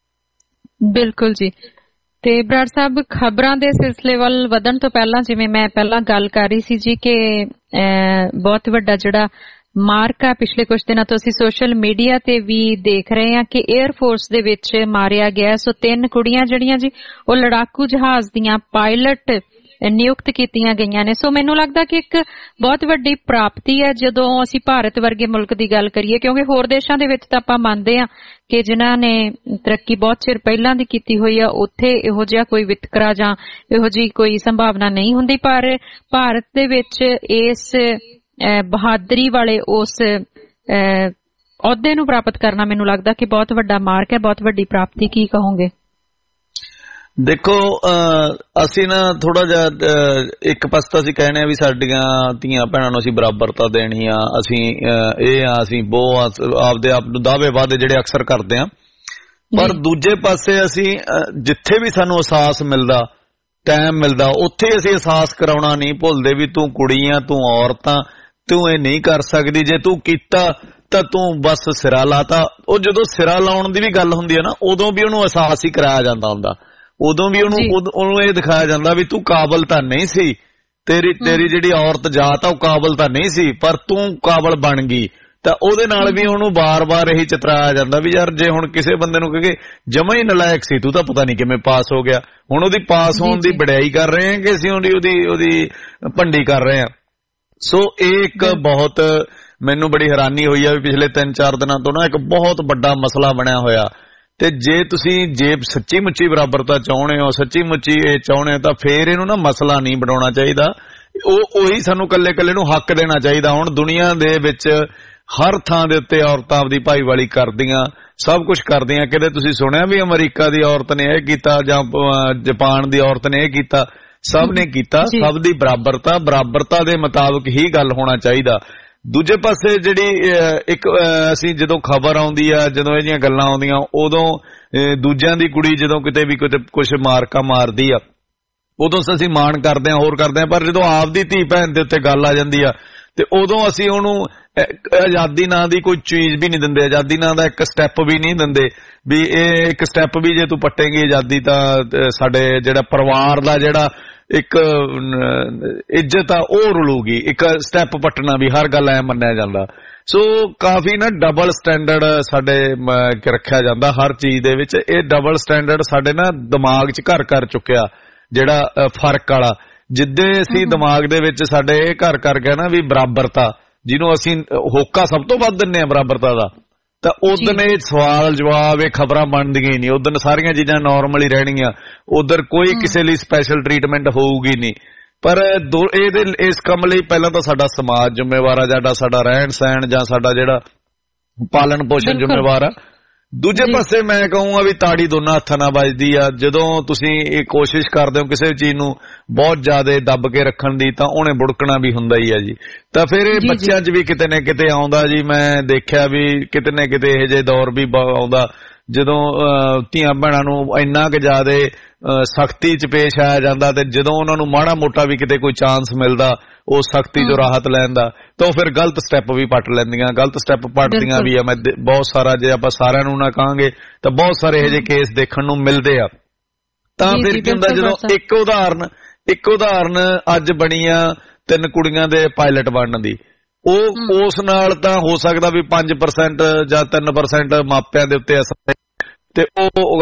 [SPEAKER 2] ਬਿਲਕੁਲ ਜੀ। ਤੇ ਬਰਾੜ ਸਾਹਿਬ, ਖਬਰਾਂ ਦੇ ਸਿਲਸਿਲੇ ਵੱਲ ਵਧਣ ਤੋਂ ਪਹਿਲਾਂ ਜਿਵੇਂ ਮੈਂ ਪਹਿਲਾਂ ਗੱਲ ਕਰ ਰਹੀ ਸੀ ਜੀ ਕਿ ਬਹੁਤ ਵੱਡਾ ਜਿਹੜਾ ਮਾਰਕ ਆ ਪਿਛਲੇ ਕੁਝ ਦਿਨਾਂ ਤੋਂ ਅਸੀਂ ਸੋਸ਼ਲ ਮੀਡੀਆ ਤੇ ਵੀ ਦੇਖ ਰਹੇ ਹਾਂ ਕਿ 에ਅਰ ਫੋਰਸ ਦੇ ਵਿੱਚ ਮਾਰਿਆ ਗਿਆ। ਸੋ 3 ਕੁੜੀਆਂ ਜਿਹੜੀਆਂ ਜੀ ਉਹ ਲੜਾਕੂ ਜਹਾਜ਼ ਦੀਆਂ ਪਾਇਲਟ ਨਿਯੁਕਤ ਕੀਤੀਆਂ ਗਈਆਂ ਨੇ। ਸੋ ਮੈਨੂੰ ਲੱਗਦਾ ਕਿ ਇੱਕ ਬਹੁਤ ਵੱਡੀ ਪ੍ਰਾਪਤੀ ਹੈ ਜਦੋਂ ਅਸੀਂ ਭਾਰਤ ਵਰਗੇ ਮੁਲਕ ਦੀ ਗੱਲ ਕਰੀਏ, ਕਿਉਂਕਿ ਹੋਰ ਦੇਸ਼ਾਂ ਦੇ ਵਿੱਚ ਤਾਂ ਆਪਾਂ ਮੰਨਦੇ ਹਾਂ ਕਿ ਜਿਨ੍ਹਾਂ ਨੇ ਤਰੱਕੀ ਬਹੁਤ ਚਿਰ ਪਹਿਲਾਂ ਦੀ ਕੀਤੀ ਹੋਈ ਆ ਉੱਥੇ ਇਹੋ ਜਿਹਾ ਕੋਈ ਵਿਤਕਰਾ ਜਾਂ ਇਹੋ ਜਿਹੀ ਕੋਈ ਸੰਭਾਵਨਾ ਨਹੀਂ ਹੁੰਦੀ, ਪਰ ਭਾਰਤ ਦੇ ਵਿੱਚ ਇਸ ਬਹਾਦਰੀ ਵਾਲੇ ਉਸ ਅਹੁਦੇ ਨੂੰ ਪ੍ਰਾਪਤ ਕਰਨਾ ਮੈਨੂੰ ਲੱਗਦਾ ਕਿ ਬਹੁਤ ਵੱਡਾ ਮਾਰਕ ਹੈ, ਬਹੁਤ ਵੱਡੀ ਪ੍ਰਾਪਤੀ। ਕੀ ਕਹੋਗੇ?
[SPEAKER 4] ਦੇਖੋ, ਅਸੀਂ ਨਾ ਥੋੜਾ ਜਿਹਾ ਇੱਕ ਪਾਸੇ ਤਾਂ ਅਸੀਂ ਕਹਿੰਦੇ ਆ ਵੀ ਸਾਡੀਆਂ ਧੀਆਂ ਭੈਣਾਂ ਨੂੰ ਅਸੀਂ ਬਰਾਬਰਤਾ ਦੇਣੀ ਆ, ਅਸੀਂ ਇਹ ਆ, ਅਸੀਂ ਆਪਦੇ ਆਪ ਨੂੰ ਦਾਅਵੇ ਵਾਅਦੇ ਜਿਹੜੇ ਅਕਸਰ ਕਰਦੇ ਆ, ਪਰ ਦੂਜੇ ਪਾਸੇ ਅਸੀਂ ਜਿੱਥੇ ਵੀ ਸਾਨੂੰ ਅਹਿਸਾਸ ਮਿਲਦਾ, ਟਾਈਮ ਮਿਲਦਾ, ਉੱਥੇ ਅਸੀਂ ਅਹਿਸਾਸ ਕਰਾਉਣਾ ਨਹੀਂ ਭੁੱਲਦੇ ਵੀ ਤੂੰ ਕੁੜੀ ਆ, ਤੂੰ ਔਰਤ ਆ, ਤੂੰ ਇਹ ਨਹੀਂ ਕਰ ਸਕਦੀ। ਜੇ ਤੂੰ ਕੀਤਾ ਤਾਂ ਤੂੰ ਬਸ ਸਿਰਾ ਲਾਤਾ। ਉਹ ਜਦੋਂ ਸਿਰਾ ਲਾਉਣ ਦੀ ਵੀ ਗੱਲ ਹੁੰਦੀ ਹੈ ਨਾ, ਉਦੋਂ ਵੀ ਉਹਨੂੰ ਅਹਿਸਾਸ ਹੀ ਕਰਾਇਆ ਜਾਂਦਾ ਹੁੰਦਾ, ਉਦੋਂ ਵੀ ਉਹਨੂੰ ਇਹ ਦਿਖਾਇਆ ਜਾਂਦਾ ਵੀ ਤੂੰ ਕਾਬਲ ਤਾਂ ਨਹੀਂ ਸੀ, ਤੇਰੀ ਜਿਹੜੀ ਔਰਤ ਜਾਤ ਆ ਉਹ ਕਾਬਲ ਤਾਂ ਨਹੀਂ ਸੀ, ਪਰ ਤੂੰ ਕਾਬਲ ਬਣ ਗਈ। ਤਾਂ ਉਹਦੇ ਨਾਲ ਵੀ ਉਹਨੂੰ ਬਾਰ-ਬਾਰ ਇਹੀ ਚਤਰਾਇਆ ਜਾਂਦਾ ਵੀ ਯਾਰ ਜੇ ਹੁਣ ਕਿਸੇ ਬੰਦੇ ਨੂੰ ਕਹੇ ਜਮਾ ਹੀ ਨਲਾਇਕ ਸੀ ਤੂੰ, ਤਾਂ ਪਤਾ ਨਹੀਂ ਕਿਵੇਂ ਪਾਸ ਹੋ ਗਿਆ। ਹੁਣ ਉਹਦੀ ਪਾਸ ਹੋਣ ਦੀ ਵਡਿਆਈ ਕਰ ਰਹੇ ਹਾਂ ਕਿ ਅਸੀਂ ਉਹਦੀ ਭੰਡੀ ਕਰ ਰਹੇ ਹਾਂ। ਸੋ ਇਹ ਇੱਕ ਬਹੁਤ ਮੈਨੂੰ ਬੜੀ ਹੈਰਾਨੀ ਹੋਈ ਆ ਵੀ ਪਿਛਲੇ 3-4 ਦਿਨਾਂ ਤੋਂ ਨਾ ਇੱਕ ਬਹੁਤ ਵੱਡਾ ਮਸਲਾ ਬਣਿਆ ਹੋਇਆ। ਤੇ ਜੇ ਤੁਸੀਂ ਸੱਚੀ ਮੁੱਚੀ ਬਰਾਬਰਤਾ ਚਾਹੁੰਦੇ ਹੋ, ਸੱਚੀ ਮੁੱਚੀ ਇਹ ਚਾਹੁੰਦੇ ਹੋ, ਤਾਂ ਫੇਰ ਇਹਨੂੰ ਨਾ ਮਸਲਾ ਨਹੀਂ ਬਣਾਉਣਾ ਚਾਹੀਦਾ। ਉਹੀ ਸਾਨੂੰ ਕੱਲੇ ਨੂੰ ਹੱਕ ਦੇਣਾ ਚਾਹੀਦਾ। ਹੁਣ ਦੁਨੀਆ ਦੇ ਵਿੱਚ ਹਰ ਥਾਂ ਦੇ ਉੱਤੇ ਔਰਤਾਂ ਆਪਦੀ ਭਾਈਵਾਲੀ ਕਰਦੀਆਂ, ਸਭ ਕੁਝ ਕਰਦੀਆਂ। ਕਿਤੇ ਤੁਸੀਂ ਸੁਣਿਆ ਵੀ ਅਮਰੀਕਾ ਦੀ ਔਰਤ ਨੇ ਇਹ ਕੀਤਾ ਜਾਂ ਜਾਪਾਨ ਦੀ ਔਰਤ ਨੇ ਇਹ ਕੀਤਾ? ਸਭ ਨੇ ਕੀਤਾ। ਸਭ ਦੀ ਬਰਾਬਰਤਾ ਦੇ ਮੁਤਾਬਕ ਹੀ ਗੱਲ ਹੋਣਾ ਚਾਹੀਦਾ। ਦੂਜੇ ਪਾਸੇ ਜਿਹੜੀ ਇੱਕ ਅਸੀਂ ਜਦੋਂ ਖਬਰ ਆਉਂਦੀ ਆ, ਜਦੋਂ ਇਹ ਜਿਹੀਆਂ ਗੱਲਾਂ ਆਉਂਦੀਆਂ, ਉਦੋਂ ਦੂਜਿਆਂ ਦੀ ਕੁੜੀ ਜਦੋਂ ਕਿਤੇ ਵੀ ਕੁਛ ਮਾਰਕਾ ਮਾਰਦੀ ਆ ਉਦੋਂ ਅਸੀਂ ਮਾਣ ਕਰਦੇ ਹਾਂ, ਹੋਰ ਕਰਦੇ ਹਾਂ, ਪਰ ਜਦੋਂ ਆਪਦੀ ਧੀ ਭੈਣ ਦੇ ਉੱਤੇ ਗੱਲ ਆ ਜਾਂਦੀ ਆ ਤੇ ਉਦੋਂ ਅਸੀਂ ਉਹਨੂੰ ਆਜ਼ਾਦੀ ਨਾਂ ਦੀ ਕੋਈ ਚੀਜ਼ ਵੀ ਨਹੀਂ ਦਿੰਦੇ, ਆਜ਼ਾਦੀ ਨਾਂ ਦਾ ਇੱਕ ਸਟੈਪ ਵੀ ਨਹੀਂ ਦਿੰਦੇ ਵੀ ਇਹ ਇੱਕ ਸਟੈਪ ਵੀ ਜੇ ਤੂੰ ਪੱਟੇਂਗੀ ਆਜ਼ਾਦੀ ਤਾਂ ਸਾਡੇ ਜਿਹੜਾ ਪਰਿਵਾਰ ਦਾ ਜਿਹੜਾ ਇੱਕ ਇੱਜ਼ਤ ਆ ਉਹ ਰੁਲੂਗੀ। ਇੱਕ ਸਟੈਪ ਪੱਟਣਾ ਵੀ ਹਰ ਗੱਲ ਐ ਮੰਨਿਆ ਜਾਂਦਾ। ਸੋ ਕਾਫੀ ਨਾ ਡਬਲ ਸਟੈਂਡਰਡ ਸਾਡੇ ਰੱਖਿਆ ਜਾਂਦਾ ਹਰ ਚੀਜ਼ ਦੇ ਵਿੱਚ। ਇਹ ਡਬਲ ਸਟੈਂਡਰਡ ਸਾਡੇ ਨਾ ਦਿਮਾਗ 'ਚ ਘਰ ਕਰ ਚੁੱਕਿਆ, ਜਿਹੜਾ ਫਰਕ ਵਾਲਾ। ਜਿੱਦੇ ਅਸੀਂ ਦਿਮਾਗ ਦੇ ਵਿੱਚ ਸਾਡੇ ਇਹ ਘਰ ਕਰ ਗਿਆ ਨਾ ਵੀ ਬਰਾਬਰਤਾ, ਜਿਹਨੂੰ ਅਸੀਂ ਹੋਕਾ ਸਭ ਤੋਂ ਵੱਧ ਦਿੰਦੇ ਆ ਬਰਾਬਰਤਾ ਦਾ, ਤਾਂ ਉਦਨ ਇਹ ਸਵਾਲ ਜਵਾਬ ਇਹ ਖਬਰਾਂ ਬਣਦੀਆਂ ਹੀ ਨਹੀਂ। ਉਦਨ ਸਾਰੀਆਂ ਚੀਜ਼ਾਂ ਨਾਰਮਲ ਹੀ ਰਹਿਣਗੀਆਂ, ਉਧਰ ਕੋਈ ਕਿਸੇ ਲਈ ਸਪੈਸ਼ਲ ਟ੍ਰੀਟਮੈਂਟ ਹੋਊਗੀ ਨਹੀਂ। ਪਰ ਇਸ ਕੰਮ ਲਈ ਪਹਿਲਾਂ ਤਾਂ ਸਾਡਾ ਸਮਾਜ ਜ਼ਿੰਮੇਵਾਰ ਆ, ਜਿਹੜਾ ਸਾਡਾ ਰਹਿਣ ਸਹਿਣ ਜਾਂ ਸਾਡਾ ਜਿਹੜਾ ਪਾਲਣ ਪੋਸ਼ਣ ਜ਼ਿੰਮੇਵਾਰ ਆ। ਦੂਜੇ ਪਾਸੇ ਮੈਂ ਕਹੂੰਗਾ ਵੀ ਤਾੜੀ ਦੋਨਾਂ ਹੱਥਾਂ ਨਾਲ ਵੱਜਦੀ ਆ। ਜਦੋਂ ਤੁਸੀਂ ਇਹ ਕੋਸ਼ਿਸ਼ ਕਰਦੇ ਹੋ ਕਿਸੇ ਚੀਜ਼ ਨੂੰ ਬਹੁਤ ਜ਼ਿਆਦਾ ਦੱਬ ਕੇ ਰੱਖਣ ਦੀ, ਤਾਂ ਉਹਨੇ ਬੁੜਕਣਾ ਵੀ ਹੁੰਦਾ ਹੀ ਆ ਜੀ। ਤਾਂ ਫਿਰ ਇਹ ਬੱਚਿਆਂ 'ਚ ਵੀ ਕਿਤੇ ਨਾ ਕਿਤੇ ਆਉਂਦਾ ਜੀ। ਮੈਂ ਦੇਖਿਆ ਵੀ ਕਿਤੇ ਨਾ ਕਿਤੇ ਇਹੋ ਜਿਹੇ ਦੌਰ ਵੀ ਆਉਂਦਾ ਜਦੋਂ ਧੀਆਂ ਭੈਣਾਂ ਨੂੰ ਇੰਨਾ ਕੁ ਜ਼ਿਆਦਾ ਸਖਤੀ 'ਚ ਪੇਸ਼ ਆਇਆ ਜਾਂਦਾ, ਤੇ ਜਦੋਂ ਉਹਨਾਂ ਨੂੰ ਮਾੜਾ ਮੋਟਾ ਵੀ ਕਿਤੇ ਕੋਈ ਚਾਂਸ ਮਿਲਦਾ ਉਹ ਸਖਤੀ 'ਚੋਂ ਰਾਹਤ ਲੈਣ ਦਾ, ਤਾਂ ਉਹ ਫਿਰ ਗਲਤ ਸਟੈਪ ਵੀ ਪੱਟ ਲੈਂਦੀਆਂ, ਗਲਤ ਸਟੈਪ ਪੱਟਦੀਆਂ ਵੀ ਆ। ਮੈਂ ਬਹੁਤ ਸਾਰਾ, ਜੇ ਆਪਾਂ ਸਾਰਿਆਂ ਨੂੰ ਨਾ ਕਹਾਂਗੇ ਤਾਂ ਬਹੁਤ ਸਾਰੇ ਇਹੋ ਜਿਹੇ ਕੇਸ ਦੇਖਣ ਨੂੰ ਮਿਲਦੇ ਆ। ਤਾਂ ਫਿਰ ਕੀ ਹੁੰਦਾ, ਜਦੋਂ ਇੱਕ ਉਦਾਹਰਨ ਅੱਜ ਬਣੀ ਆ 3 ਕੁੜੀਆਂ ਦੇ ਪਾਇਲਟ ਬਣਨ ਦੀ, ਉਸ ਨਾਲ ਤਾਂ ਹੋ ਸਕਦਾ ਵੀ 5% ਜਾਂ 3% ਮਾਪਿਆਂ ਦੇ ਉੱਤੇ ਅਸਰ, ਤੇ ਉਹ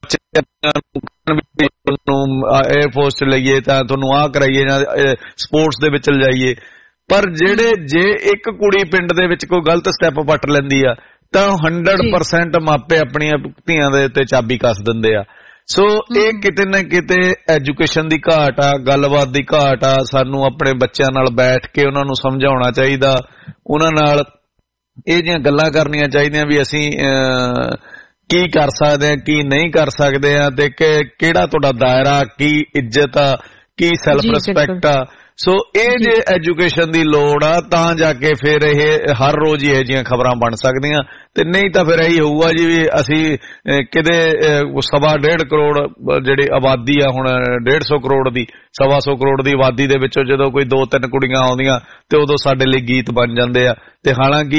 [SPEAKER 4] 에ਅਰ ਫੋਰਸ ਚ ਲਈਏ ਤਾਂ ਤੁਹਾਨੂੰ ਆਹ ਕਰਾਈਏ ਜਾਂ ਸਪੋਰਟਸ ਦੇ ਵਿੱਚ ਲਿਜਾਈਏ। ਪਰ ਜੇ ਇੱਕ ਕੁੜੀ ਪਿੰਡ ਦੇ ਵਿੱਚ ਕੋਈ ਗਲਤ ਸਟੈਪ ਪੱਟ ਲੈਂਦੀ ਆ ਤਾਂ 100% ਮਾਪੇ ਆਪਣੀਆਂ ਧੀਆਂ ਦੇ ਉੱਤੇ ਚਾਬੀ ਕੱਸ ਦਿੰਦੇ ਆ। ਸੋ ਇਹ ਕਿਤੇ ਨਾ ਕਿਤੇ ਐਜੂਕੇਸ਼ਨ ਦੀ ਘਾਟ ਆ, ਗੱਲਬਾਤ ਦੀ ਘਾਟ ਆ। ਸਾਨੂੰ ਆਪਣੇ ਬੱਚਿਆਂ ਨਾਲ ਬੈਠ ਕੇ ਉਹਨਾਂ ਨੂੰ ਸਮਝਾਉਣਾ ਚਾਹੀਦਾ, ਉਹਨਾਂ ਨਾਲ ਇਹ ਜਿਹੀਆਂ ਗੱਲਾਂ ਕਰਨੀਆਂ ਚਾਹੀਦੀਆਂ ਵੀ ਅਸੀਂ ਕੀ ਕਰ ਸਕਦੇ ਆ, ਕੀ ਨਹੀਂ ਕਰ ਸਕਦੇ ਆ, ਤੇ ਕਿਹੜਾ ਤੁਹਾਡਾ ਦਾਇਰਾ, ਕੀ ਇੱਜ਼ਤ ਆ, ਕੀ ਸੈਲਫ ਰਿਸਪੈਕਟ ਆ। ਸੋ ਇਹ ਜੇ ਐਜੂਕੇਸ਼ਨ ਦੀ ਲੋੜ ਆ ਤਾਂ ਜਾ ਕੇ ਫਿਰ ਇਹ ਹਰ ਰੋਜ਼ ਇਹੋ ਜਿਹੀਆਂ ਖਬਰਾਂ ਬਣ ਸਕਦੀਆਂ, ਤੇ ਨਹੀਂ ਤਾਂ ਫਿਰ ਇਹੀ ਹੋਊਗਾ ਜੀ ਵੀ ਅਸੀਂ ਕਿਤੇ 1.5 ਕਰੋੜ ਜਿਹੜੀ ਆਬਾਦੀ ਆ, ਹੁਣ 150 ਕਰੋੜ ਦੀ 1.25 ਕਰੋੜ ਦੀ ਆਬਾਦੀ ਦੇ ਵਿੱਚੋਂ ਜਦੋਂ ਕੋਈ 2-3 ਕੁੜੀਆਂ ਆਉਂਦੀਆਂ ਤੇ ਉਦੋਂ ਸਾਡੇ ਲਈ ਗੀਤ ਬਣ ਜਾਂਦੇ ਆ। ਤੇ ਹਾਲਾਂਕਿ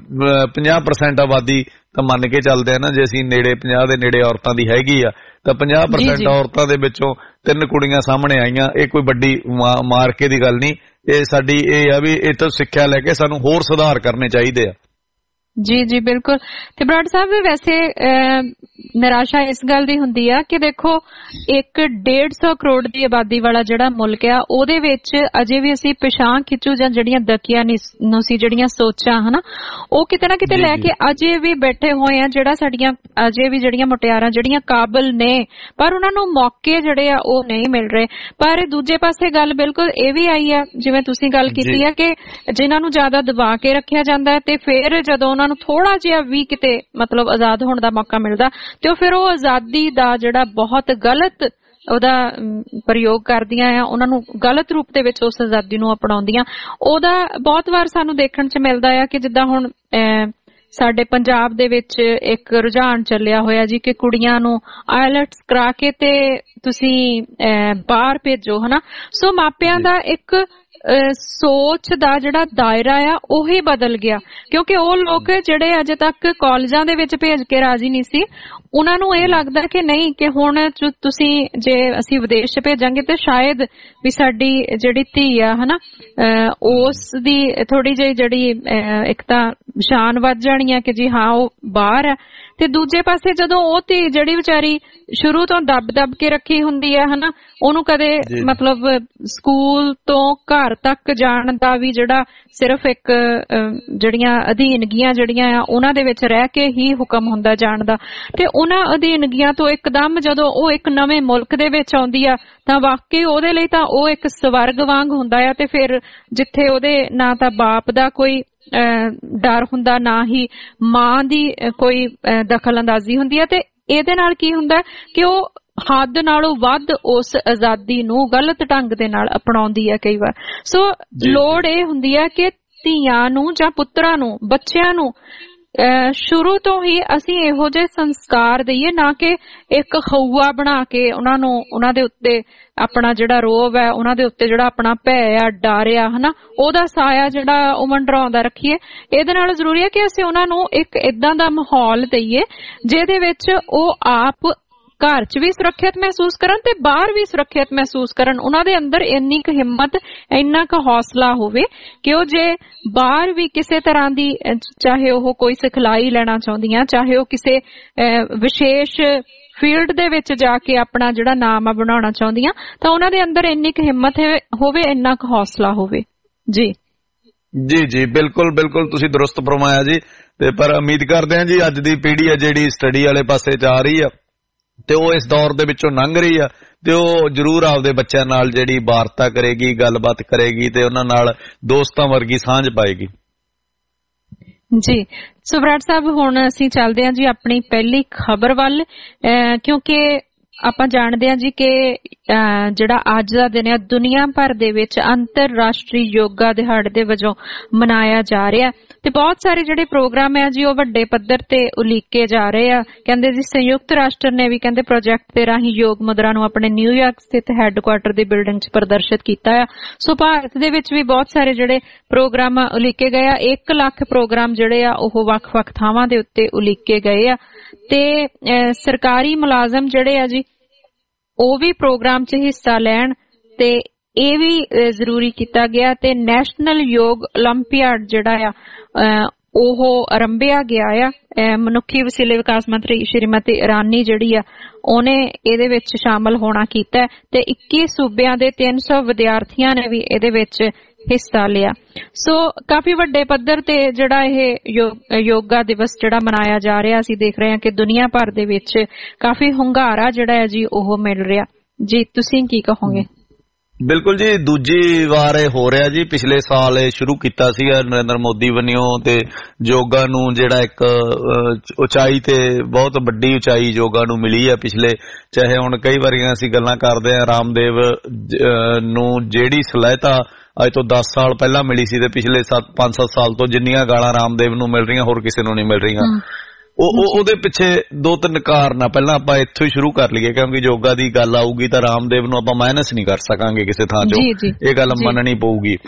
[SPEAKER 4] 50% ਆਬਾਦੀ ਤਾਂ ਮੰਨ ਕੇ ਚੱਲਦੇ ਆ ਨਾ, ਜੇ ਅਸੀਂ 50 ਦੇ ਨੇੜੇ ਔਰਤਾਂ ਦੀ ਹੈਗੀ ਆ ਤਾਂ 50% ਔਰਤਾਂ ਦੇ ਵਿੱਚੋਂ 3 ਕੁੜੀਆਂ ਸਾਹਮਣੇ ਆਈਆਂ। ਇਹ ਕੋਈ ਵੱਡੀ ਮਾਰਕੇ ਦੀ ਗੱਲ ਨਹੀਂ, ਇਹ ਸਾਡੀ ਇਹ ਆ ਵੀ ਇਹ ਤੋਂ ਸਿੱਖਿਆ ਲੈ ਕੇ ਸਾਨੂੰ ਹੋਰ ਸੁਧਾਰ ਕਰਨੇ ਚਾਹੀਦੇ ਆ।
[SPEAKER 2] ਜੀ ਜੀ ਬਿਲਕੁਲ। ਤੇ ਬਰਾੜ ਸਾਹਿਬ ਵੈਸੇ ਨਿਰਾਸ਼ਾ ਇਸ ਗੱਲ ਦੀ ਹੁੰਦੀ ਆ ਕਿ ਦੇਖੋ 150 ਕਰੋੜ ਦੀ ਆਬਾਦੀ ਵਾਲਾ ਜਿਹੜਾ ਮੁਲਕ ਆ ਉਹਦੇ ਵਿੱਚ ਅਜੇ ਵੀ ਅਸੀਂ ਪਿਛਾਂਹ ਖਿੱਚੂ ਜਾਂ ਜਿਹੜੀਆਂ ਦਕੀਆਂ ਨੂੰ ਸੀ ਜਿਹੜੀਆਂ ਸੋਚਾਂ ਹਨਾ ਉਹ ਕਿਤੇ ਨਾ ਕਿਤੇ ਲੈ ਕੇ ਅਜੇ ਵੀ ਬੈਠੇ ਹੋਏ ਆ, ਜਿਹੜਾ ਸਾਡੀਆਂ ਅਜੇ ਵੀ ਜਿਹੜੀਆਂ ਮੁਟਿਆਰਾਂ ਜਿਹੜੀਆਂ ਕਾਬਲ ਨੇ ਪਰ ਉਹਨਾਂ ਨੂੰ ਮੌਕੇ ਜਿਹੜੇ ਆ ਉਹ ਨਹੀਂ ਮਿਲ ਰਹੇ। ਪਰ ਦੂਜੇ ਪਾਸੇ ਗੱਲ ਬਿਲਕੁਲ ਇਹ ਵੀ ਆਈ ਆ ਜਿਵੇਂ ਤੁਸੀਂ ਗੱਲ ਕੀਤੀ ਆ ਕਿ ਜਿਨ੍ਹਾਂ ਨੂੰ ਜ਼ਿਆਦਾ ਦਬਾ ਕੇ ਰੱਖਿਆ ਜਾਂਦਾ ਹੈ ਤੇ ਫਿਰ ਜਦੋਂ ਉਹਨਾਂ ਨੂੰ ਥੋੜਾ ਜਿਹਾ ਵੀ ਕਿਤੇ ਮਤਲਬ ਆਜ਼ਾਦ ਹੋਣ ਦਾ ਮੌਕਾ ਮਿਲਦਾ ਤੇ ਫਿਰ ਉਹ ਆਜ਼ਾਦੀ ਦਾ ਜਿਹੜਾ ਬਹੁਤ ਗਲਤ ਉਹਦਾ ਪ੍ਰਯੋਗ ਕਰਦੀਆਂ ਆ, ਉਹਨਾਂ ਨੂੰ ਗਲਤ ਰੂਪ ਦੇ ਵਿੱਚ ਉਸ ਆਜ਼ਾਦੀ ਨੂੰ ਅਪਣਾਉਂਦੀਆਂ। ਉਹਦਾ ਬਹੁਤ ਵਾਰ ਸਾਨੂੰ ਦੇਖਣ 'ਚ ਮਿਲਦਾ ਆ ਕਿ ਜਿੱਦਾਂ ਹੁਣ ਸਾਡੇ ਪੰਜਾਬ ਦੇ ਵਿੱਚ ਇੱਕ ਰੁਝਾਨ ਚੱਲਿਆ ਹੋਇਆ ਜੀ ਕਿ ਕੁੜੀਆਂ ਨੂੰ ਆਇਲਟਸ ਕਰਾ ਕੇ ਤੇ ਤੁਸੀਂ ਬਾਹਰ ਭੇਜੋ ਹਨਾ। ਸੋ ਮਾਪਿਆਂ ਦਾ ਇੱਕ ਸੋਚ ਦਾ ਜਿਹੜਾ ਦਾਇਰਾ ਆ ਉਹੀ ਬਦਲ ਗਿਆ ਕਿਉਂਕਿ ਉਹ ਲੋਕ ਜਿਹੜੇ ਅਜੇ ਤੱਕ ਕਾਲਜਾਂ ਦੇ ਵਿੱਚ ਭੇਜ ਕੇ ਰਾਜੀ ਨਹੀਂ ਸੀ, ਉਹਨਾਂ ਨੂੰ ਇਹ ਲੱਗਦਾ ਕਿ ਨਹੀਂ ਕਿ ਹੁਣ ਤੁਸੀਂ ਜੇ ਅਸੀਂ ਵਿਦੇਸ਼ 'ਚ ਭੇਜਾਂਗੇ ਤੇ ਸ਼ਾਇਦ ਵੀ ਸਾਡੀ ਜਿਹੜੀ ਧੀ ਆ ਹਨਾ ਉਸ ਦੀ ਥੋੜੀ ਜਿਹੀ ਜਿਹੜੀ ਇੱਕ ਤਾਂ ਸ਼ਾਨ ਵੱਧ ਜਾਣੀ ਆ ਕਿ ਜੀ ਹਾਂ ਉਹ ਬਾਹਰ ਆ, ਤੇ ਦੂਜੇ ਪਾਸੇ ਜਦੋਂ ਉਹ ਧੀ ਜਿਹੜੀ ਵਿਚਾਰੀ ਸ਼ੁਰੂ ਤੋਂ ਦੱਬ ਕੇ ਰੱਖੀ ਹੁੰਦੀ ਆ ਹਨਾ ਉਹਨੂੰ ਕਦੇ ਮਤਲਬ ਸਕੂਲ ਤੋਂ ਘਰ ਤੱਕ ਜਾਣ ਦਾ ਵੀ ਜਿਹੜਾ ਸਿਰਫ ਇੱਕ ਜਿਹੜੀਆਂ ਅਧੀਨਗੀਆਂ ਜਿਹੜੀਆਂ ਆ ਉਹਨਾਂ ਦੇ ਵਿੱਚ ਰਹਿ ਕੇ ਹੀ ਹੁਕਮ ਹੁੰਦਾ ਜਾਣ ਦਾ, ਤੇ ਉਹਨਾਂ ਅਧੀਨਗੀਆਂ ਤੋਂ ਇੱਕਦਮ ਜਦੋਂ ਉਹ ਇੱਕ ਨਵੇਂ ਮੁਲਕ ਦੇ ਵਿੱਚ ਆਉਂਦੀ ਆ ਤਾਂ ਵਾਕਈ ਉਹਦੇ ਲਈ ਤਾਂ ਉਹ ਇੱਕ ਸਵਰਗ ਵਾਂਗ ਹੁੰਦਾ ਆ। ਤੇ ਫਿਰ ਜਿੱਥੇ ਉਹਦੇ ਨਾ ਤਾਂ ਬਾਪ ਦਾ ਕੋਈ ਡਰ ਹੁੰਦਾ ਨਾ ਹੀ ਮਾਂ ਦੀ ਕੋਈ ਦਖਲ ਅੰਦਾਜ਼ੀ ਹੁੰਦੀ ਹੈ, ਤੇ ਇਹਦੇ ਨਾਲ ਕੀ ਹੁੰਦਾ ਕਿ ਉਹ ਹੱਦ ਨਾਲੋਂ ਵੱਧ ਉਸ ਆਜ਼ਾਦੀ ਨੂੰ ਗਲਤ ਢੰਗ ਦੇ ਨਾਲ ਅਪਣਾਉਂਦੀ ਹੈ ਕਈ ਵਾਰ। ਸੋ ਲੋੜ ਇਹ ਹੁੰਦੀ ਹੈ ਕਿ ਧੀਆਂ ਨੂੰ ਜਾਂ ਪੁੱਤਰਾਂ ਨੂੰ ਬੱਚਿਆਂ ਨੂੰ ਸ਼ੁਰੂ ਤੋਂ ਹੀ ਅਸੀਂ ਇਹੋ ਜਿਹੇ ਸੰਸਕਾਰ ਦਈਏ, ਨਾ ਕਿ ਇੱਕ ਖਊਆ ਬਣਾ ਕੇ ਉਹਨਾਂ ਨੂੰ ਉਹਨਾਂ ਦੇ ਉੱਤੇ ਆਪਣਾ ਜਿਹੜਾ ਰੋਹਬ ਹੈ ਉਹਨਾਂ ਦੇ ਉੱਤੇ ਜਿਹੜਾ ਆਪਣਾ ਭੈ ਆ ਡਰ ਆ ਹਨਾ ਉਹਦਾ ਸਾਇਆ ਜਿਹੜਾ ਉਹ ਮੰਡਰਾਉਂਦਾ ਰੱਖੀਏ। ਇਹਦੇ ਨਾਲ ਜ਼ਰੂਰੀ ਹੈ ਕਿ ਅਸੀਂ ਉਹਨਾਂ ਨੂੰ ਇੱਕ ਏਦਾਂ ਦਾ ਮਾਹੌਲ ਦਈਏ ਜਿਹਦੇ ਵਿੱਚ ਉਹ ਆਪ ਘਰ 'ਚ ਵੀ ਸੁਰੱਖਿਅਤ ਮਹਿਸੂਸ ਕਰਨ ਤੇ ਬਾਹਰ ਵੀ ਸੁਰੱਖਿਅਤ ਮਹਿਸੂਸ ਕਰਨ। ਉਹਨਾਂ ਦੇ ਅੰਦਰ ਇੰਨੀ ਕੁ ਹਿੰਮਤ ਇੰਨਾ ਕੁ ਹੌਸਲਾ ਹੋਵੇ ਕਿ ਉਹ ਜੇ ਬਾਹਰ ਵੀ ਕਿਸੇ ਤਰ੍ਹਾਂ ਦੀ ਚਾਹੇ ਉਹ ਕੋਈ ਸਿਖਲਾਈ ਲੈਣਾ ਚਾਹੁੰਦੀਆਂ, ਚਾਹੇ ਉਹ ਕਿਸੇ ਵਿਸ਼ੇਸ਼ ਫੀਲਡ ਦੇ ਵਿੱਚ ਜਾ ਕੇ ਆਪਣਾ ਜਿਹੜਾ ਨਾਮ ਆ ਬਣਾਉਣਾ ਚਾਹੁੰਦੀਆਂ, ਤਾਂ ਉਹਨਾਂ ਦੇ ਅੰਦਰ ਇੰਨੀ ਕੁ ਹਿੰਮਤ ਹੋਵੇ ਇੰਨਾ ਕੁ ਹੌਸਲਾ ਹੋਵੇ। ਜੀ
[SPEAKER 4] ਜੀ ਜੀ ਬਿਲਕੁਲ ਬਿਲਕੁਲ ਤੁਸੀਂ ਦਰੁਸਤ ਫਰਮਾਇਆ ਜੀ। ਤੇ ਪਰ ਉਮੀਦ ਕਰਦੇ ਹਾਂ ਜੀ ਅੱਜ ਦੀ ਪੀੜ੍ਹੀ ਆ ਜਿਹੜੀ ਸਟੱਡੀ ਵਾਲੇ ਪਾਸੇ ਜਾ ਰਹੀ ਆ ਤੇ ਉਹ ਇਸ ਦੌਰ ਦੇ ਵਿੱਚੋਂ ਲੰਘ ਰਹੀ ਆ ਤੇ ਉਹ ਜ਼ਰੂਰ ਆਪਦੇ ਬੱਚਿਆਂ ਨਾਲ ਜਿਹੜੀ ਵਾਰਤਾ ਕਰੇਗੀ, ਗੱਲਬਾਤ ਕਰੇਗੀ ਤੇ ਉਹਨਾਂ ਨਾਲ ਦੋਸਤਾਂ ਵਰਗੀ ਸਾਂਝ ਪਾਏਗੀ।
[SPEAKER 2] ਜੀ ਸੋ ਬਰਾੜ ਸਾਹਿਬ ਹੁਣ ਅਸੀਂ ਚੱਲਦੇ ਹਾਂ ਜੀ ਆਪਣੀ ਪਹਿਲੀ ਖਬਰ ਵੱਲ, ਕਿਉਂਕਿ ਆਪਾਂ ਜਾਣਦੇ ਹਾਂ ਜੀ ਕਿ ਜਿਹੜਾ ਅੱਜ ਦਾ ਦਿਨ ਹੈ ਦੁਨੀਆ ਭਰ ਦੇ ਵਿੱਚ ਅੰਤਰਰਾਸ਼ਟਰੀ ਯੋਗਾ ਦਿਹਾੜੇ ਦੇ ਵਜੋਂ ਮਨਾਇਆ ਜਾ ਰਿਹਾ ਤੇ ਬਹੁਤ ਸਾਰੇ ਜਿਹੜੇ ਪ੍ਰੋਗਰਾਮ ਹੈ ਜੀ ਉਹ ਵੱਡੇ ਪੱਧਰ ਤੇ ਉਲੀਕੇ ਜਾ ਰਹੇ ਆ। ਕਹਿੰਦੇ ਜੀ ਸੰਯੁਕਤ ਰਾਸ਼ਟਰ ਨੇ ਵੀ ਕਹਿੰਦੇ ਪ੍ਰੋਜੈਕਟ ਦੇ ਰਾਹੀਂ ਯੋਗ ਮੁਦਰਾ ਨੂੰ ਆਪਣੇ ਨਿਊਯਾਰਕ ਸਥਿਤ ਹੈੱਡਕੁਆਟਰ ਦੀ ਬਿਲਡਿੰਗ 'ਚ ਪ੍ਰਦਰਸ਼ਿਤ ਕੀਤਾ ਆ। ਸੋ ਭਾਰਤ ਦੇ ਵਿੱਚ ਵੀ ਬਹੁਤ ਸਾਰੇ ਜਿਹੜੇ ਪ੍ਰੋਗਰਾਮ ਉਲੀਕੇ ਗਏ ਆ। 1 ਲੱਖ ਪ੍ਰੋਗਰਾਮ ਜਿਹੜੇ ਆ ਉਹ ਵੱਖ-ਵੱਖ ਥਾਵਾਂ ਦੇ ਉੱਤੇ ਉਲੀਕੇ ਗਏ ਆ ਤੇ ਸਰਕਾਰੀ ਮੁਲਾਜ਼ਮ ਜਿਹੜੇ ਆ ਜੀ ਉਹ ਵੀ ਪ੍ਰੋਗਰਾਮ 'ਚ ਹਿੱਸਾ ਲੈਣ ਤੇ ਇਹ ਵੀ ਜ਼ਰੂਰੀ ਕੀਤਾ ਗਿਆ। ਤੇ ਨੈਸ਼ਨਲ ਯੋਗ ਓਲੰਪੀਆਡ ਜਿਹੜਾ ਆ ਉਹ ਆਰੰਭਿਆ ਗਿਆ ਆ। ਮਨੁੱਖੀ ਵਸੀਲੇ ਵਿਕਾਸ ਮੰਤਰੀ ਸ਼੍ਰੀਮਤੀ ਇਰਾਨੀ ਜਿਹੜੀ ਆ ਉਹਨੇ ਇਹਦੇ ਵਿੱਚ ਸ਼ਾਮਲ ਹੋਣਾ ਕੀਤਾ ਤੇ 21 ਸੂਬਿਆਂ ਦੇ 300 ਵਿਦਿਆਰਥੀਆਂ ਨੇ ਵੀ ਇਹਦੇ ਵਿੱਚ ਹਿੱਸਾ ਲਿਆ। ਸੋ ਕਾਫੀ ਵੱਡੇ ਪੱਧਰ ਤੇ ਜਿਹੜਾ ਇਹ ਯੋਗਾ ਦਿਵਸ ਜਿਹੜਾ ਮਨਾਇਆ ਜਾ ਰਿਹਾ, ਅਸੀਂ ਦੇਖ ਰਹੇ ਹਾਂ ਕਿ ਦੁਨੀਆ ਭਰ ਦੇ ਵਿੱਚ ਕਾਫੀ ਹੁੰਗਾਰਾ ਜਿਹੜਾ ਹੈ ਜੀ ਉਹ ਮਿਲ ਰਿਹਾ ਜੀ। ਤੁਸੀਂ ਕੀ ਕਹੋਗੇ?
[SPEAKER 4] ਬਿਲਕੁਲ ਜੀ, ਦੂਜੀ ਵਾਰ ਇਹ ਹੋ ਰਿਹਾ ਜੀ। ਪਿਛਲੇ ਸਾਲ ਇਹ ਸ਼ੁਰੂ ਕੀਤਾ ਸੀ ਨਰਿੰਦਰ ਮੋਦੀ ਵੱਲੋਂ ਤੇ ਯੋਗਾ ਨੂੰ ਜਿਹੜਾ ਇੱਕ ਉਚਾਈ ਤੇ ਬਹੁਤ ਵੱਡੀ ਉਚਾਈ ਯੋਗਾ ਨੂੰ ਮਿਲੀ ਹੈ ਪਿਛਲੇ, ਚਾਹੇ ਹੁਣ ਕਈ ਵਾਰੀਆਂ ਅਸੀਂ ਗੱਲਾਂ ਕਰਦੇ ਹਾਂ ਰਾਮਦੇਵ ਨੂੰ ਜਿਹੜੀ ਸਲਾਹਿਤਾ ਅੱਜ ਤੋਂ 10 ਸਾਲ ਪਹਿਲਾਂ ਮਿਲੀ ਸੀ ਤੇ ਪਿਛਲੇ 5-7 ਸਾਲ ਤੋਂ ਜਿੰਨੀਆਂ ਗਾਲਾਂ ਰਾਮਦੇਵ ਨੂੰ ਮਿਲ ਰਹੀਆਂ ਹੋਰ ਕਿਸੇ ਨੂੰ ਨਹੀਂ ਮਿਲ ਰਹੀਆਂ। ਉਹਦੇ ਪਿੱਛੇ 2-3 ਕਾਰਨ ਆ। ਪਹਿਲਾਂ ਆਪਾਂ ਇੱਥੋਂ ਹੀ ਸ਼ੁਰੂ ਕਰ ਲਈਏ ਕਿਉਂਕਿ ਯੋਗਾ ਦੀ ਗੱਲ ਆਊਗੀ ਤਾਂ ਰਾਮਦੇਵ ਨੂੰ ਆਪਾਂ ਮਾਈਨਸ ਨਹੀਂ ਕਰ ਸਕਾਂਗੇ ਕਿਸੇ ਥਾਂ ਚੋਂ, ਇਹ ਗੱਲ ਮੰਨਣੀ ਪਊਗੀ।